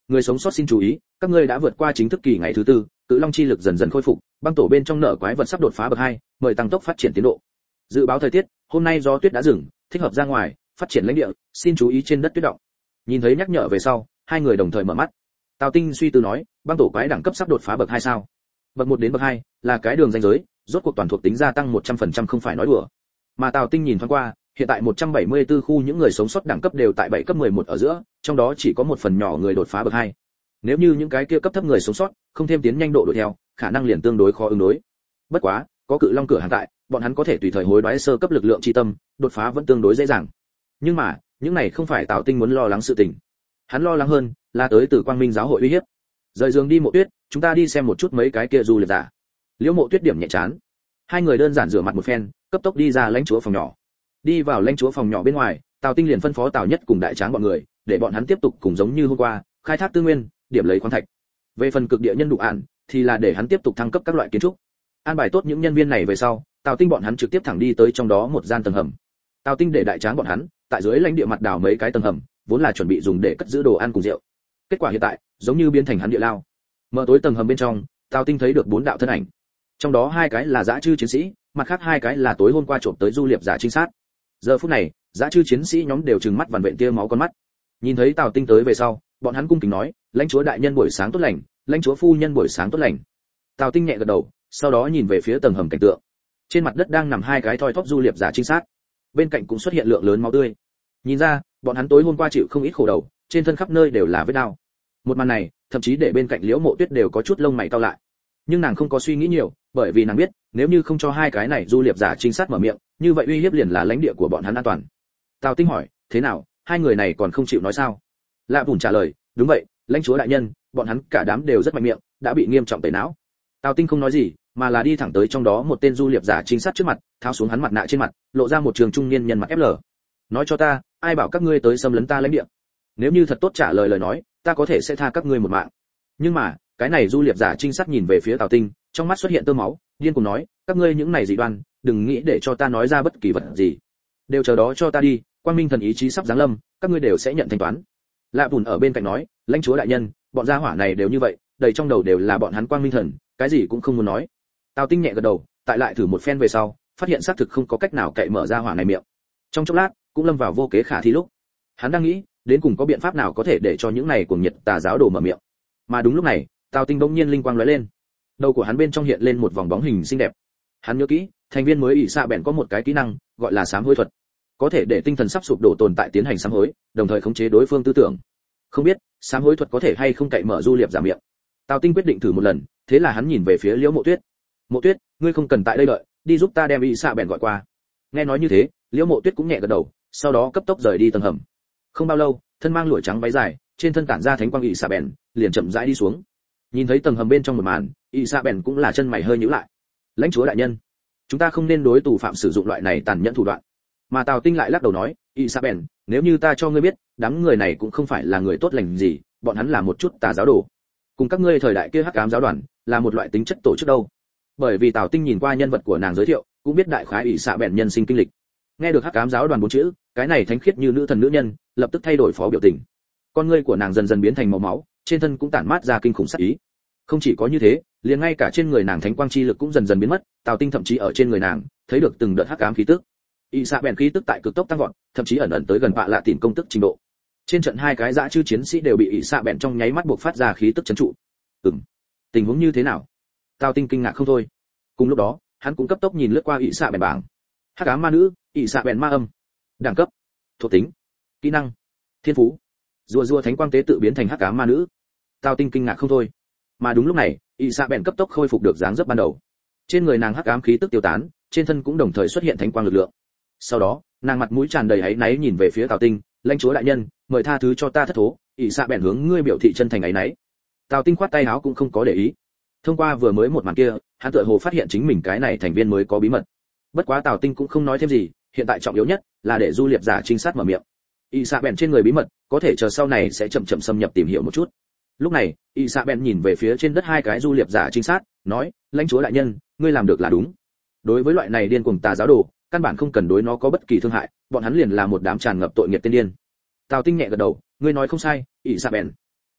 Người sống sót xin chú ý, các ngươi đã vượt qua chính thức kỳ ngày thứ tư, cự long chi lực dần dần khôi phục, băng tổ bên trong nở quái vật sắp đột phá bậc hai, mời tăng tốc phát triển tiến độ. Dự báo thời tiết, hôm nay gió tuyết đã dừng, thích hợp ra ngoài, phát triển lãnh địa, xin chú ý trên đất tuyết động. Nhìn thấy nhắc nhở về sau, hai người đồng thời mở mắt. Tào Tinh suy tư nói, băng tổ quái đẳng cấp sắp đột phá bậc hai sao? Bậc một đến bậc hai là cái đường ranh giới, rốt cuộc toàn thuộc tính gia tăng một trăm phần trăm không phải nói đùa. Mà Tào Tinh nhìn thoáng qua, hiện tại một trăm bảy mươi tư khu những người sống sót đẳng cấp đều tại bảy cấp mười một ở giữa, trong đó chỉ có một phần nhỏ người đột phá bậc hai. Nếu như những cái kia cấp thấp người sống sót không thêm tiến nhanh độ đuổi theo, khả năng liền tương đối khó ứng đối. Bất quá, có cự long cửa hàng tại, bọn hắn có thể tùy thời hối đoái sơ cấp lực lượng chi tâm, đột phá vẫn tương đối dễ dàng. Nhưng mà, những này không phải Tào Tinh muốn lo lắng sự tình. Hắn lo lắng hơn là tới từ Quang Minh giáo hội uy hiếp. Rời giường đi Mộ Tuyết, chúng ta đi xem một chút mấy cái kia du lịch giả. Liễu Mộ Tuyết điểm nhẹ chán. Hai người đơn giản rửa mặt một phen, cấp tốc đi ra lãnh chúa phòng nhỏ. Đi vào lãnh chúa phòng nhỏ bên ngoài, Tào Tinh liền phân phó Tào Nhất cùng Đại Tráng bọn người, để bọn hắn tiếp tục cùng giống như hôm qua, khai thác tư nguyên, điểm lấy khoáng thạch. Về phần cực địa nhân đủ ản, thì là để hắn tiếp tục thăng cấp các loại kiến trúc. An bài tốt những nhân viên này về sau, Tào Tinh bọn hắn trực tiếp thẳng đi tới trong đó một gian tầng hầm. Tào Tinh để Đại Tráng bọn hắn tại dưới lãnh địa mặt đào mấy cái tầng hầm, vốn là chuẩn bị dùng để cất giữ đồ ăn cùng rượu. Kết quả hiện tại, giống như biến thành hắn địa lao. Mở tối tầng hầm bên trong, Tào Tinh thấy được bốn đạo thân ảnh. Trong đó hai cái là dã chư chiến sĩ, mặt khác hai cái là tối hôm qua trộm tới du liệp giả trinh sát. Giờ phút này, dã chư chiến sĩ nhóm đều trừng mắt vằn vện tia máu con mắt. Nhìn thấy Tào Tinh tới về sau, bọn hắn cung kính nói, lãnh chúa đại nhân buổi sáng tốt lành, lãnh chúa phu nhân buổi sáng tốt lành. Tào Tinh nhẹ gật đầu, sau đó nhìn về phía tầng hầm cảnh tượng. Trên mặt đất đang nằm hai cái thoi thóp du liệp giả trinh sát, bên cạnh cũng xuất hiện lượng lớn máu tươi. Nhìn ra, bọn hắn tối hôm qua chịu không ít khổ đầu, trên thân khắp nơi đều là vết đao. Một màn này, thậm chí để bên cạnh Liễu Mộ Tuyết đều có chút lông mày cau lại. Nhưng nàng không có suy nghĩ nhiều, bởi vì nàng biết, nếu như không cho hai cái này du liệp giả trinh sát mở miệng, như vậy uy hiếp liền là lãnh địa của bọn hắn an toàn. Tào Tinh hỏi, thế nào, hai người này còn không chịu nói sao? Lạ Bùn trả lời, đúng vậy, lãnh chúa đại nhân, bọn hắn cả đám đều rất mạnh miệng, đã bị nghiêm trọng tẩy não. Tào Tinh không nói gì, mà là đi thẳng tới trong đó một tên du liệp giả trinh sát trước mặt, tháo xuống hắn mặt nạ trên mặt, lộ ra một trường trung niên nhân mặt ép lờ. Nói cho ta, ai bảo các ngươi tới xâm lấn ta lãnh địa? Nếu như thật tốt trả lời lời nói, ta có thể sẽ tha các ngươi một mạng. Nhưng mà, cái này du liệp giả trinh sát nhìn về phía Tào Tinh, trong mắt xuất hiện tơ máu, điên cuồng nói, các ngươi những này dị đoan, đừng nghĩ để cho ta nói ra bất kỳ vật gì, đều chờ đó cho ta đi, quang minh thần ý chí sắp giáng lâm, các ngươi đều sẽ nhận thanh toán. Lạ Bùn ở bên cạnh nói, lãnh chúa đại nhân, bọn gia hỏa này đều như vậy, đầy trong đầu đều là bọn hắn quang minh thần, cái gì cũng không muốn nói. Tào Tinh nhẹ gật đầu, tại lại thử một phen về sau, phát hiện xác thực không có cách nào cậy mở ra hỏa này miệng. Trong chốc lát, cũng lâm vào vô kế khả thi lúc. Hắn đang nghĩ, đến cùng có biện pháp nào có thể để cho những này cuồng nhiệt tà giáo đồ mở miệng. Mà đúng lúc này, Tào Tinh bỗng nhiên linh quang lóe lên. Đầu của hắn bên trong hiện lên một vòng bóng hình xinh đẹp. Hắn nhớ kỹ, thành viên mới ỷ xạ bèn có một cái kỹ năng, gọi là sám hối thuật, có thể để tinh thần sắp sụp đổ tồn tại tiến hành sám hối, đồng thời khống chế đối phương tư tưởng. Không biết, sám hối thuật có thể hay không cậy mở du liệp giả miệng. Tào Tinh quyết định thử một lần, thế là hắn nhìn về phía Liễu Mộ Tuyết. Mộ Tuyết, ngươi không cần tại đây đợi, đi giúp ta đem ỷ xạ bèn gọi qua. Nghe nói như thế, Liễu Mộ Tuyết cũng nhẹ gật đầu, sau đó cấp tốc rời đi tầng hầm. Không bao lâu, thân mang lụa trắng váy dài, trên thân tản ra thánh quang ỷ xạ bèn, liền chậm rãi đi xuống. Nhìn thấy tầng hầm bên trong một màn, ỷ xạ bèn cũng là chân mày hơi nhíu lại. Lãnh chúa đại nhân, chúng ta không nên đối tù phạm sử dụng loại này tàn nhẫn thủ đoạn. Mà Tào Tinh lại lắc đầu nói, ỷ xạ bèn, nếu như ta cho ngươi biết, đám người này cũng không phải là người tốt lành gì, bọn hắn là một chút tà giáo đồ, cùng các ngươi thời đại kia hắc ám giáo đoàn là một loại tính chất tổ chức đâu. Bởi vì Tào Tinh nhìn qua nhân vật của nàng giới thiệu, cũng biết đại khái ỷ xạ bèn nhân sinh kinh lịch. Nghe được hắc ám giáo đoàn bốn chữ, cái này thánh khiết như nữ thần nữ nhân, lập tức thay đổi phó biểu tình. Con ngươi của nàng dần dần biến thành màu máu, trên thân cũng tản mát ra kinh khủng sát ý. Không chỉ có như thế, liền ngay cả trên người nàng thánh quang chi lực cũng dần dần biến mất, Tào Tinh thậm chí ở trên người nàng thấy được từng đợt hắc ám khí tức. Y xạ bèn khí tức tại cực tốc tăng vọt, thậm chí ẩn ẩn tới gần bạ lạ tìm công tức trình độ. Trên trận hai cái dã chư chiến sĩ đều bị Y xạ bèn trong nháy mắt buộc phát ra khí tức trấn trụ. Ừm, tình huống như thế nào? Tào Tinh kinh ngạc không thôi. Cùng lúc đó, hắn cũng cấp tốc nhìn lướt qua Y xạ bèn bảng. Hắc ám ma nữ, Y xạ bèn ma âm. Đẳng cấp, thuộc tính, kỹ năng, thiên phú. Rùa rùa thánh quang tế tự biến thành hắc ám ma nữ. Tào Tinh kinh ngạc không thôi. Mà đúng lúc này, Y xạ bèn cấp tốc khôi phục được dáng dấp ban đầu. Trên người nàng hắc ám khí tức tiêu tán, trên thân cũng đồng thời xuất hiện thánh quang lực lượng. Sau đó, nàng mặt mũi tràn đầy áy náy nhìn về phía Tào Tinh, lãnh chúa đại nhân, mời tha thứ cho ta thất thố. Y xạ bèn hướng ngươi biểu thị chân thành áy náy. Tào Tinh khoát tay áo cũng không có để ý. Thông qua vừa mới một màn kia, hắn tựa hồ phát hiện chính mình cái này thành viên mới có bí mật. Bất quá Tào Tinh cũng không nói thêm gì, hiện tại trọng yếu nhất là để du liệp giả trinh sát mở miệng. Y xạ bèn trên người bí mật, có thể chờ sau này sẽ chậm chậm xâm nhập tìm hiểu một chút. Lúc này, Y xạ bèn nhìn về phía trên đất hai cái du liệp giả trinh sát, nói, lãnh chúa đại nhân, ngươi làm được là đúng. Đối với loại này điên cuồng tà giáo đồ, căn bản không cần đối nó có bất kỳ thương hại, bọn hắn liền là một đám tràn ngập tội nghiệp tiên điên. Tào Tinh nhẹ gật đầu, ngươi nói không sai, Y xạ bèn.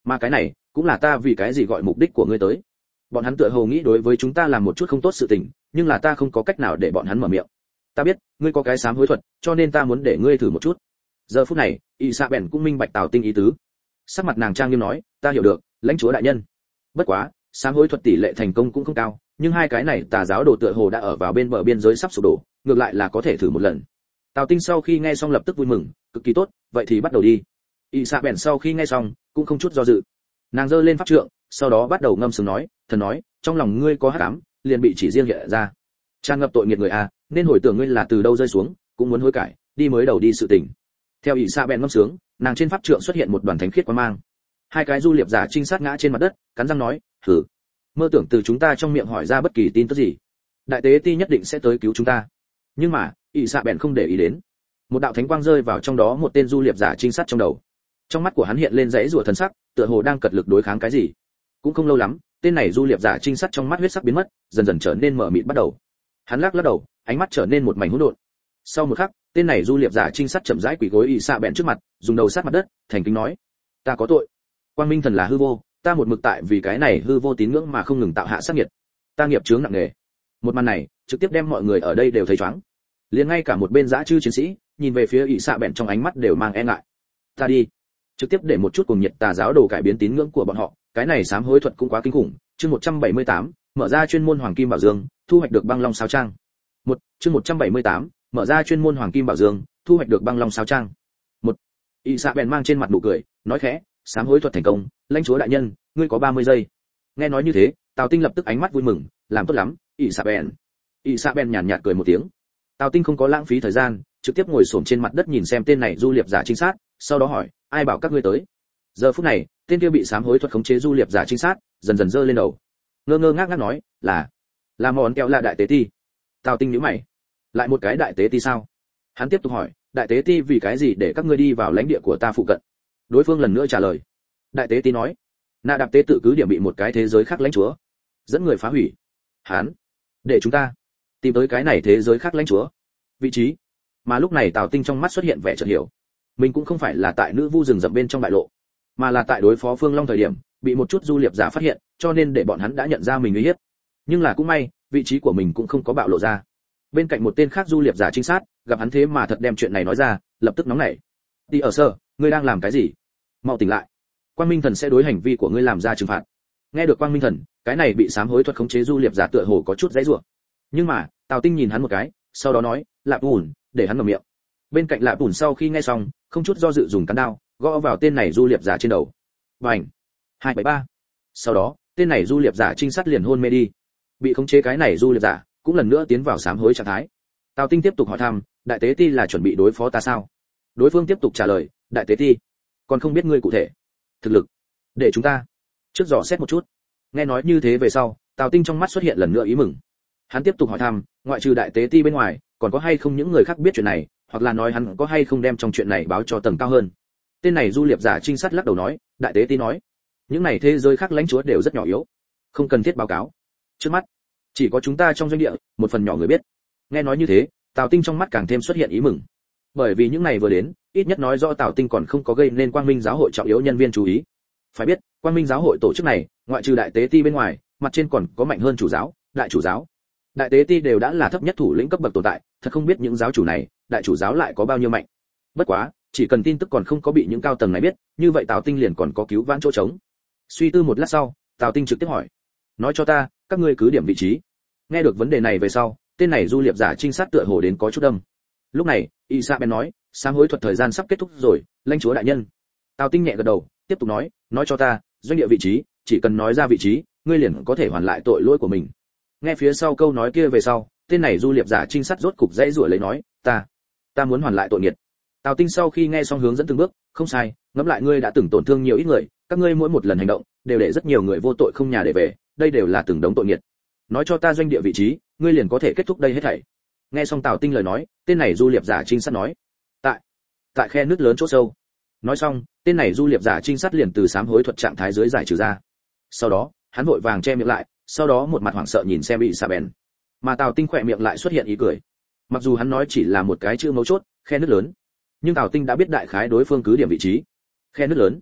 mà cái này cũng là ta vì cái gì gọi mục đích của ngươi tới. Bọn hắn tựa hồ nghĩ đối với chúng ta làm một chút không tốt sự tình, nhưng là ta không có cách nào để bọn hắn mở miệng. Ta biết ngươi có cái sám hối thuật, cho nên ta muốn để ngươi thử một chút. Giờ phút này y sa bèn cũng minh bạch Tào Tinh ý tứ. Sắc mặt nàng trang nghiêm nói, ta hiểu được, lãnh chúa đại nhân. Bất quá sám hối thuật tỷ lệ thành công cũng không cao, nhưng hai cái này tà giáo đồ tựa hồ đã ở vào bên bờ biên giới sắp sụp đổ, ngược lại là có thể thử một lần. Tào Tinh sau khi nghe xong lập tức vui mừng, cực kỳ tốt, vậy thì bắt đầu đi. Y sa bèn sau khi nghe xong cũng không chút do dự, nàng giơ lên pháp trượng, sau đó bắt đầu ngâm sướng nói, thần nói, trong lòng ngươi có hắc ám, liền bị chỉ riêng hiện ra. Tràn ngập tội nghiệt người a, nên hồi tưởng ngươi là từ đâu rơi xuống, cũng muốn hối cải, đi mới đầu đi sự tình. Theo ỷ sa bèn ngâm sướng, nàng trên pháp trượng xuất hiện một đoàn thánh khiết quang mang. Hai cái du liệp giả trinh sát ngã trên mặt đất, cắn răng nói, thử, mơ tưởng từ chúng ta trong miệng hỏi ra bất kỳ tin tức gì. Đại tế ti nhất định sẽ tới cứu chúng ta. Nhưng mà ỷ sa bèn không để ý đến. Một đạo thánh quang rơi vào trong đó một tên du liệp giả trinh sát trong đầu. Trong mắt của hắn hiện lên dãy rủa thần sắc, tựa hồ đang cật lực đối kháng cái gì. Cũng không lâu lắm, tên này du liệp giả trinh sát trong mắt huyết sắc biến mất, dần dần trở nên mở mịt bắt đầu. Hắn lắc lắc đầu, ánh mắt trở nên một mảnh hỗn độn. Sau một khắc, tên này du liệp giả trinh sát chậm rãi quỳ gối ỷ sa bèn trước mặt, dùng đầu sát mặt đất, thành kính nói: ta có tội. Quang minh thần là hư vô, ta một mực tại vì cái này hư vô tín ngưỡng mà không ngừng tạo hạ sát nghiệt. Ta nghiệp chướng nặng nề. Một màn này trực tiếp đem mọi người ở đây đều thấy choáng. Liền ngay cả một bên dã chư chiến sĩ, nhìn về phía ỷ sa bèn trong ánh mắt đều mang e ngại. Ta đi, trực tiếp để một chút cùng nhiệt tà giáo đồ cải biến tín ngưỡng của bọn họ, cái này sám hối thuật cũng quá kinh khủng. Chương một trăm bảy mươi tám, mở ra chuyên môn hoàng kim bảo dương, thu hoạch được băng long sao trang. Một, chương một trăm bảy mươi tám, mở ra chuyên môn hoàng kim bảo dương, thu hoạch được băng long sao trang. Một, y sa bèn mang trên mặt nụ cười, nói khẽ, sám hối thuật thành công, lãnh chúa đại nhân, ngươi có ba mươi giây. Nghe nói như thế, Tào Tinh lập tức ánh mắt vui mừng, làm tốt lắm, y sa bèn. Y sa bèn nhàn nhạt cười một tiếng. Tào Tinh không có lãng phí thời gian, trực tiếp ngồi xổm trên mặt đất nhìn xem tên này du liệp giả trinh sát, sau đó hỏi, ai bảo các ngươi tới? Giờ phút này, tên kia bị sám hối thuật khống chế du liệp giả trinh sát, dần dần giơ lên đầu, ngơ ngơ ngác ngác nói, là, là món kẹo là đại tế ti. Tào Tinh nhíu mày, lại một cái đại tế ti sao? Hắn tiếp tục hỏi, đại tế ti vì cái gì để các ngươi đi vào lãnh địa của ta phụ cận? Đối phương lần nữa trả lời, đại tế ti nói, nạ đạp tế tự cứ điểm bị một cái thế giới khác lãnh chúa dẫn người phá hủy. Hắn để chúng ta tìm tới cái này thế giới khác lãnh chúa vị trí. Mà lúc này Tào Tinh trong mắt xuất hiện vẻ chợt hiểu, mình cũng không phải là tại nữ vu rừng rậm bên trong bại lộ, mà là tại đối phó Phương Long thời điểm bị một chút du liệp giả phát hiện, cho nên để bọn hắn đã nhận ra mình uy hiếp. Nhưng là cũng may, vị trí của mình cũng không có bạo lộ ra. Bên cạnh một tên khác du liệp giả trinh sát gặp hắn thế mà thật đem chuyện này nói ra, lập tức nóng nảy. Đi ở sơ, ngươi đang làm cái gì? Mau tỉnh lại, Quang Minh Thần sẽ đối hành vi của ngươi làm ra trừng phạt. Nghe được Quang Minh Thần, cái này bị sám hối thuật khống chế du liệp giả tựa hồ có chút dãy rủa. Nhưng mà Tào Tinh nhìn hắn một cái, sau đó nói, Lạp Bùn, để hắn ngậm miệng. Bên cạnh Lạp Bùn sau khi nghe xong, không chút do dự dùng cán đao gõ vào tên này du liệp giả trên đầu. Bành! hai bảy ba. Sau đó, tên này du liệp giả trinh sát liền hôn mê đi. Bị khống chế cái này du liệp giả cũng lần nữa tiến vào sám hối trạng thái. Tào Tinh tiếp tục hỏi thăm, đại tế ti là chuẩn bị đối phó ta sao? Đối phương tiếp tục trả lời, đại tế ti, còn không biết ngươi cụ thể thực lực, để chúng ta trước dò xét một chút. Nghe nói như thế về sau, Tào Tinh trong mắt xuất hiện lần nữa ý mừng. Hắn tiếp tục hỏi thăm, ngoại trừ đại tế ti bên ngoài, còn có hay không những người khác biết chuyện này, hoặc là nói hắn có hay không đem trong chuyện này báo cho tầng cao hơn. Tên này du liệp giả trinh sát lắc đầu nói, đại tế ti nói, những này thế giới khác lãnh chúa đều rất nhỏ yếu, không cần thiết báo cáo. Trước mắt, chỉ có chúng ta trong doanh địa, một phần nhỏ người biết. Nghe nói như thế, Tào Tinh trong mắt càng thêm xuất hiện ý mừng. Bởi vì những này vừa đến, ít nhất nói rõ Tào Tinh còn không có gây nên Quang Minh giáo hội trọng yếu nhân viên chú ý. Phải biết, Quang Minh giáo hội tổ chức này, ngoại trừ đại tế ti bên ngoài, mặt trên còn có mạnh hơn chủ giáo, đại chủ giáo. Đại tế ti đều đã là thấp nhất thủ lĩnh cấp bậc tồn tại, thật không biết những giáo chủ này, đại chủ giáo lại có bao nhiêu mạnh. Bất quá, chỉ cần tin tức còn không có bị những cao tầng này biết, như vậy Tào Tinh liền còn có cứu vãn chỗ trống. Suy tư một lát sau, Tào Tinh trực tiếp hỏi, nói cho ta, các ngươi cứ điểm vị trí. Nghe được vấn đề này về sau, tên này du liệp giả trinh sát tựa hồ đến có chút đâm. Lúc này, Isa Ben nói, sám hối thuật thời gian sắp kết thúc rồi, lãnh chúa đại nhân. Tào Tinh nhẹ gật đầu, tiếp tục nói, nói cho ta, doanh địa vị trí, chỉ cần nói ra vị trí, ngươi liền có thể hoàn lại tội lỗi của mình. Nghe phía sau câu nói kia về sau, tên này du liệp giả trinh sát rốt cục dãy rủa lấy nói, ta, ta muốn hoàn lại tội nghiệp. Tào Tinh sau khi nghe xong hướng dẫn từng bước, không sai, ngẫm lại ngươi đã từng tổn thương nhiều ít người, các ngươi mỗi một lần hành động đều để rất nhiều người vô tội không nhà để về, đây đều là từng đống tội nghiệp. Nói cho ta doanh địa vị trí, ngươi liền có thể kết thúc đây hết thảy. Nghe xong Tào Tinh lời nói, tên này du liệp giả trinh sát nói, tại tại khe nước lớn chỗ sâu. Nói xong, tên này du liệp giả trinh sát liền từ sám hối thuật trạng thái dưới giải trừ ra. Sau đó, hắn vội vàng che miệng lại, sau đó một mặt hoảng sợ nhìn xem bị xà bèn. Mà Tào Tinh khỏe miệng lại xuất hiện ý cười. Mặc dù hắn nói chỉ là một cái chữ mấu chốt, khe nước lớn, nhưng Tào Tinh đã biết đại khái đối phương cứ điểm vị trí. Khe nước lớn,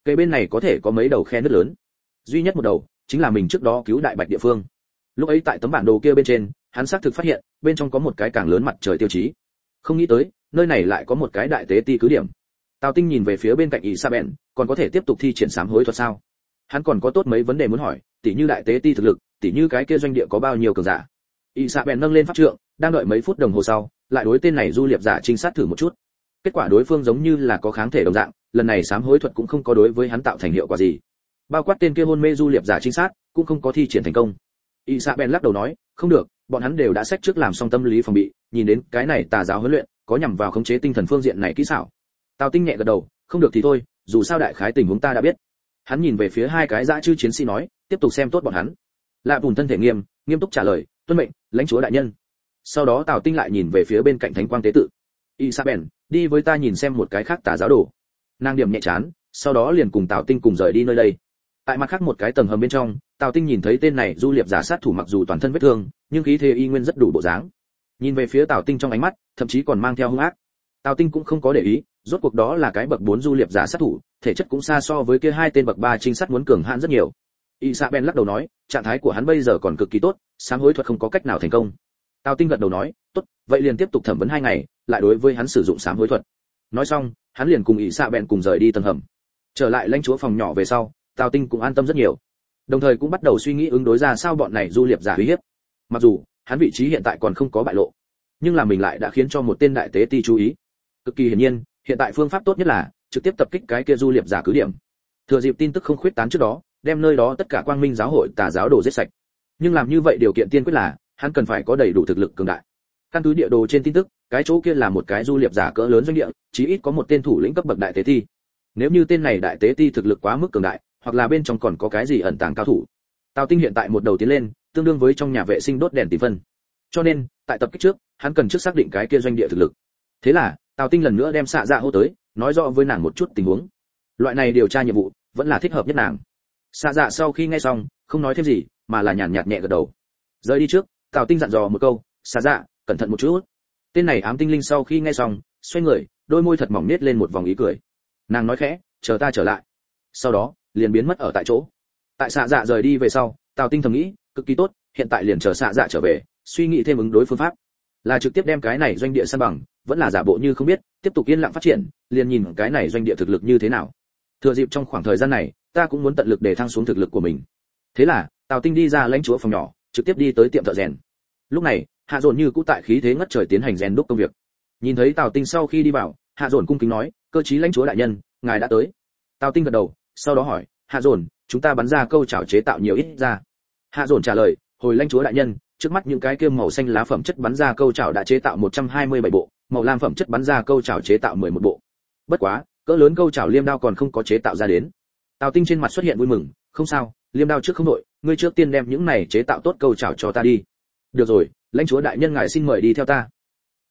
Cây bên này có thể có mấy đầu khe nứt lớn, duy nhất một đầu chính là mình trước đó cứu đại bạch địa phương. Lúc ấy tại tấm bản đồ kia bên trên, hắn xác thực phát hiện bên trong có một cái càng lớn mặt trời tiêu chí. Không nghĩ tới nơi này lại có một cái đại tế ti cứ điểm. Tào Tinh nhìn về phía bên cạnh Isabel, còn có thể tiếp tục thi triển sám hối thuật sao? Hắn còn có tốt mấy vấn đề muốn hỏi, tỉ như đại tế ti thực lực, tỉ như cái kia doanh địa có bao nhiêu cường giả. Isabel nâng lên pháp trượng, đang đợi mấy phút đồng hồ sau, lại đối tên này du liệp giả trinh sát thử một chút. Kết quả đối phương giống như là có kháng thể đồng dạng, lần này sám hối thuật cũng không có đối với hắn tạo thành hiệu quả gì. Bao quát tên kia hôn mê du liệp giả trinh sát, cũng không có thi triển thành công. Isabel lắc đầu nói, không được, bọn hắn đều đã xét trước làm xong tâm lý phòng bị, nhìn đến cái này tà giáo huấn luyện, có nhằm vào khống chế tinh thần phương diện này kỹ xảo. Tào Tinh nhẹ gật đầu, không được thì thôi, dù sao đại khái tình huống ta đã biết. Hắn nhìn về phía hai cái dã chư chiến sĩ nói, tiếp tục xem tốt bọn hắn. Lạ Bùn thân thể nghiêm, nghiêm túc trả lời, tuân mệnh, lãnh chúa đại nhân. Sau đó Tào Tinh lại nhìn về phía bên cạnh thánh quang tế tự. Isabel, đi với ta nhìn xem một cái khác tà giáo đồ. Nàng điểm nhẹ chán, sau đó liền cùng Tào Tinh cùng rời đi nơi đây. Tại mặt khác một cái tầng hầm bên trong, Tào Tinh nhìn thấy tên này du liệp giả sát thủ mặc dù toàn thân vết thương, nhưng khí thế y nguyên rất đủ bộ dáng. Nhìn về phía Tào Tinh trong ánh mắt, thậm chí còn mang theo hung ác. Tào Tinh cũng không có để ý, rốt cuộc đó là cái bậc bốn du liệp giả sát thủ, thể chất cũng xa so với kia hai tên bậc ba trinh sát muốn cường hãn rất nhiều. Isabel lắc đầu nói, trạng thái của hắn bây giờ còn cực kỳ tốt, sám hối thuật không có cách nào thành công. Tào Tinh gật đầu nói, tốt, vậy liền tiếp tục thẩm vấn hai ngày, lại đối với hắn sử dụng sám hối thuật. Nói xong, hắn liền cùng Isabel cùng rời đi tầng hầm. Trở lại lãnh chúa phòng nhỏ về sau, Tào Tinh cũng an tâm rất nhiều, đồng thời cũng bắt đầu suy nghĩ ứng đối ra sao bọn này du liệp giả uy hiếp. Mặc dù hắn vị trí hiện tại còn không có bại lộ, nhưng là mình lại đã khiến cho một tên đại tế ti chú ý. Cực kỳ hiển nhiên, hiện tại phương pháp tốt nhất là trực tiếp tập kích cái kia du liệp giả cứ điểm. Thừa dịp tin tức không khuyết tán trước đó, đem nơi đó tất cả quang minh giáo hội tà giáo đồ giết sạch. Nhưng làm như vậy điều kiện tiên quyết là hắn cần phải có đầy đủ thực lực cường đại. Căn cứ địa đồ trên tin tức, cái chỗ kia là một cái du liệp giả cỡ lớn doanh địa, chí ít có một tên thủ lĩnh cấp bậc đại tế ti. Nếu như tên này đại tế ti thực lực quá mức cường đại, hoặc là bên trong còn có cái gì ẩn tàng cao thủ. Tào Tinh hiện tại một đầu tiến lên, tương đương với trong nhà vệ sinh đốt đèn tìm phân. Cho nên, tại tập kích trước, hắn cần trước xác định cái kia doanh địa thực lực. Thế là, Tào Tinh lần nữa đem xạ dạ hô tới, nói rõ với nàng một chút tình huống. Loại này điều tra nhiệm vụ vẫn là thích hợp nhất nàng. Xạ dạ sau khi nghe xong, không nói thêm gì, mà là nhàn nhạt nhẹ gật đầu. Rời đi trước, Tào Tinh dặn dò một câu, xạ dạ, cẩn thận một chút. Tên này ám tinh linh sau khi nghe xong, xoay người, đôi môi thật mỏng nết lên một vòng ý cười. Nàng nói khẽ, chờ ta trở lại. Sau đó, liền biến mất ở tại chỗ. Tại xạ dạ rời đi về sau, Tào Tinh thầm nghĩ, cực kỳ tốt, hiện tại liền chờ xạ dạ trở về, suy nghĩ thêm ứng đối phương pháp. Là trực tiếp đem cái này doanh địa san bằng, vẫn là giả bộ như không biết, tiếp tục yên lặng phát triển, liền nhìn cái này doanh địa thực lực như thế nào. Thừa dịp trong khoảng thời gian này, ta cũng muốn tận lực để thăng xuống thực lực của mình. Thế là, Tào Tinh đi ra lãnh chúa phòng nhỏ, trực tiếp đi tới tiệm thợ rèn. Lúc này, Hạ Dồn như cũ tại khí thế ngất trời tiến hành rèn đúc công việc. Nhìn thấy Tào Tinh sau khi đi vào, Hạ Dồn cung kính nói, cơ chí lãnh chúa đại nhân, ngài đã tới. Tào Tinh gật đầu, sau đó hỏi, Hạ Dồn, chúng ta bắn ra câu chảo chế tạo nhiều ít ra? Hạ Dồn trả lời, hồi lãnh chúa đại nhân, trước mắt những cái kia màu xanh lá phẩm chất bắn ra câu chảo đã chế tạo một trăm hai mươi bảy bộ, màu lam phẩm chất bắn ra câu chảo chế tạo mười một bộ. Bất quá, cỡ lớn câu chảo liêm đao còn không có chế tạo ra đến. Tào Tinh trên mặt xuất hiện vui mừng, không sao, liêm đao trước không đội, ngươi trước tiên đem những này chế tạo tốt câu chảo cho ta đi. Được rồi, lãnh chúa đại nhân ngài xin mời đi theo ta.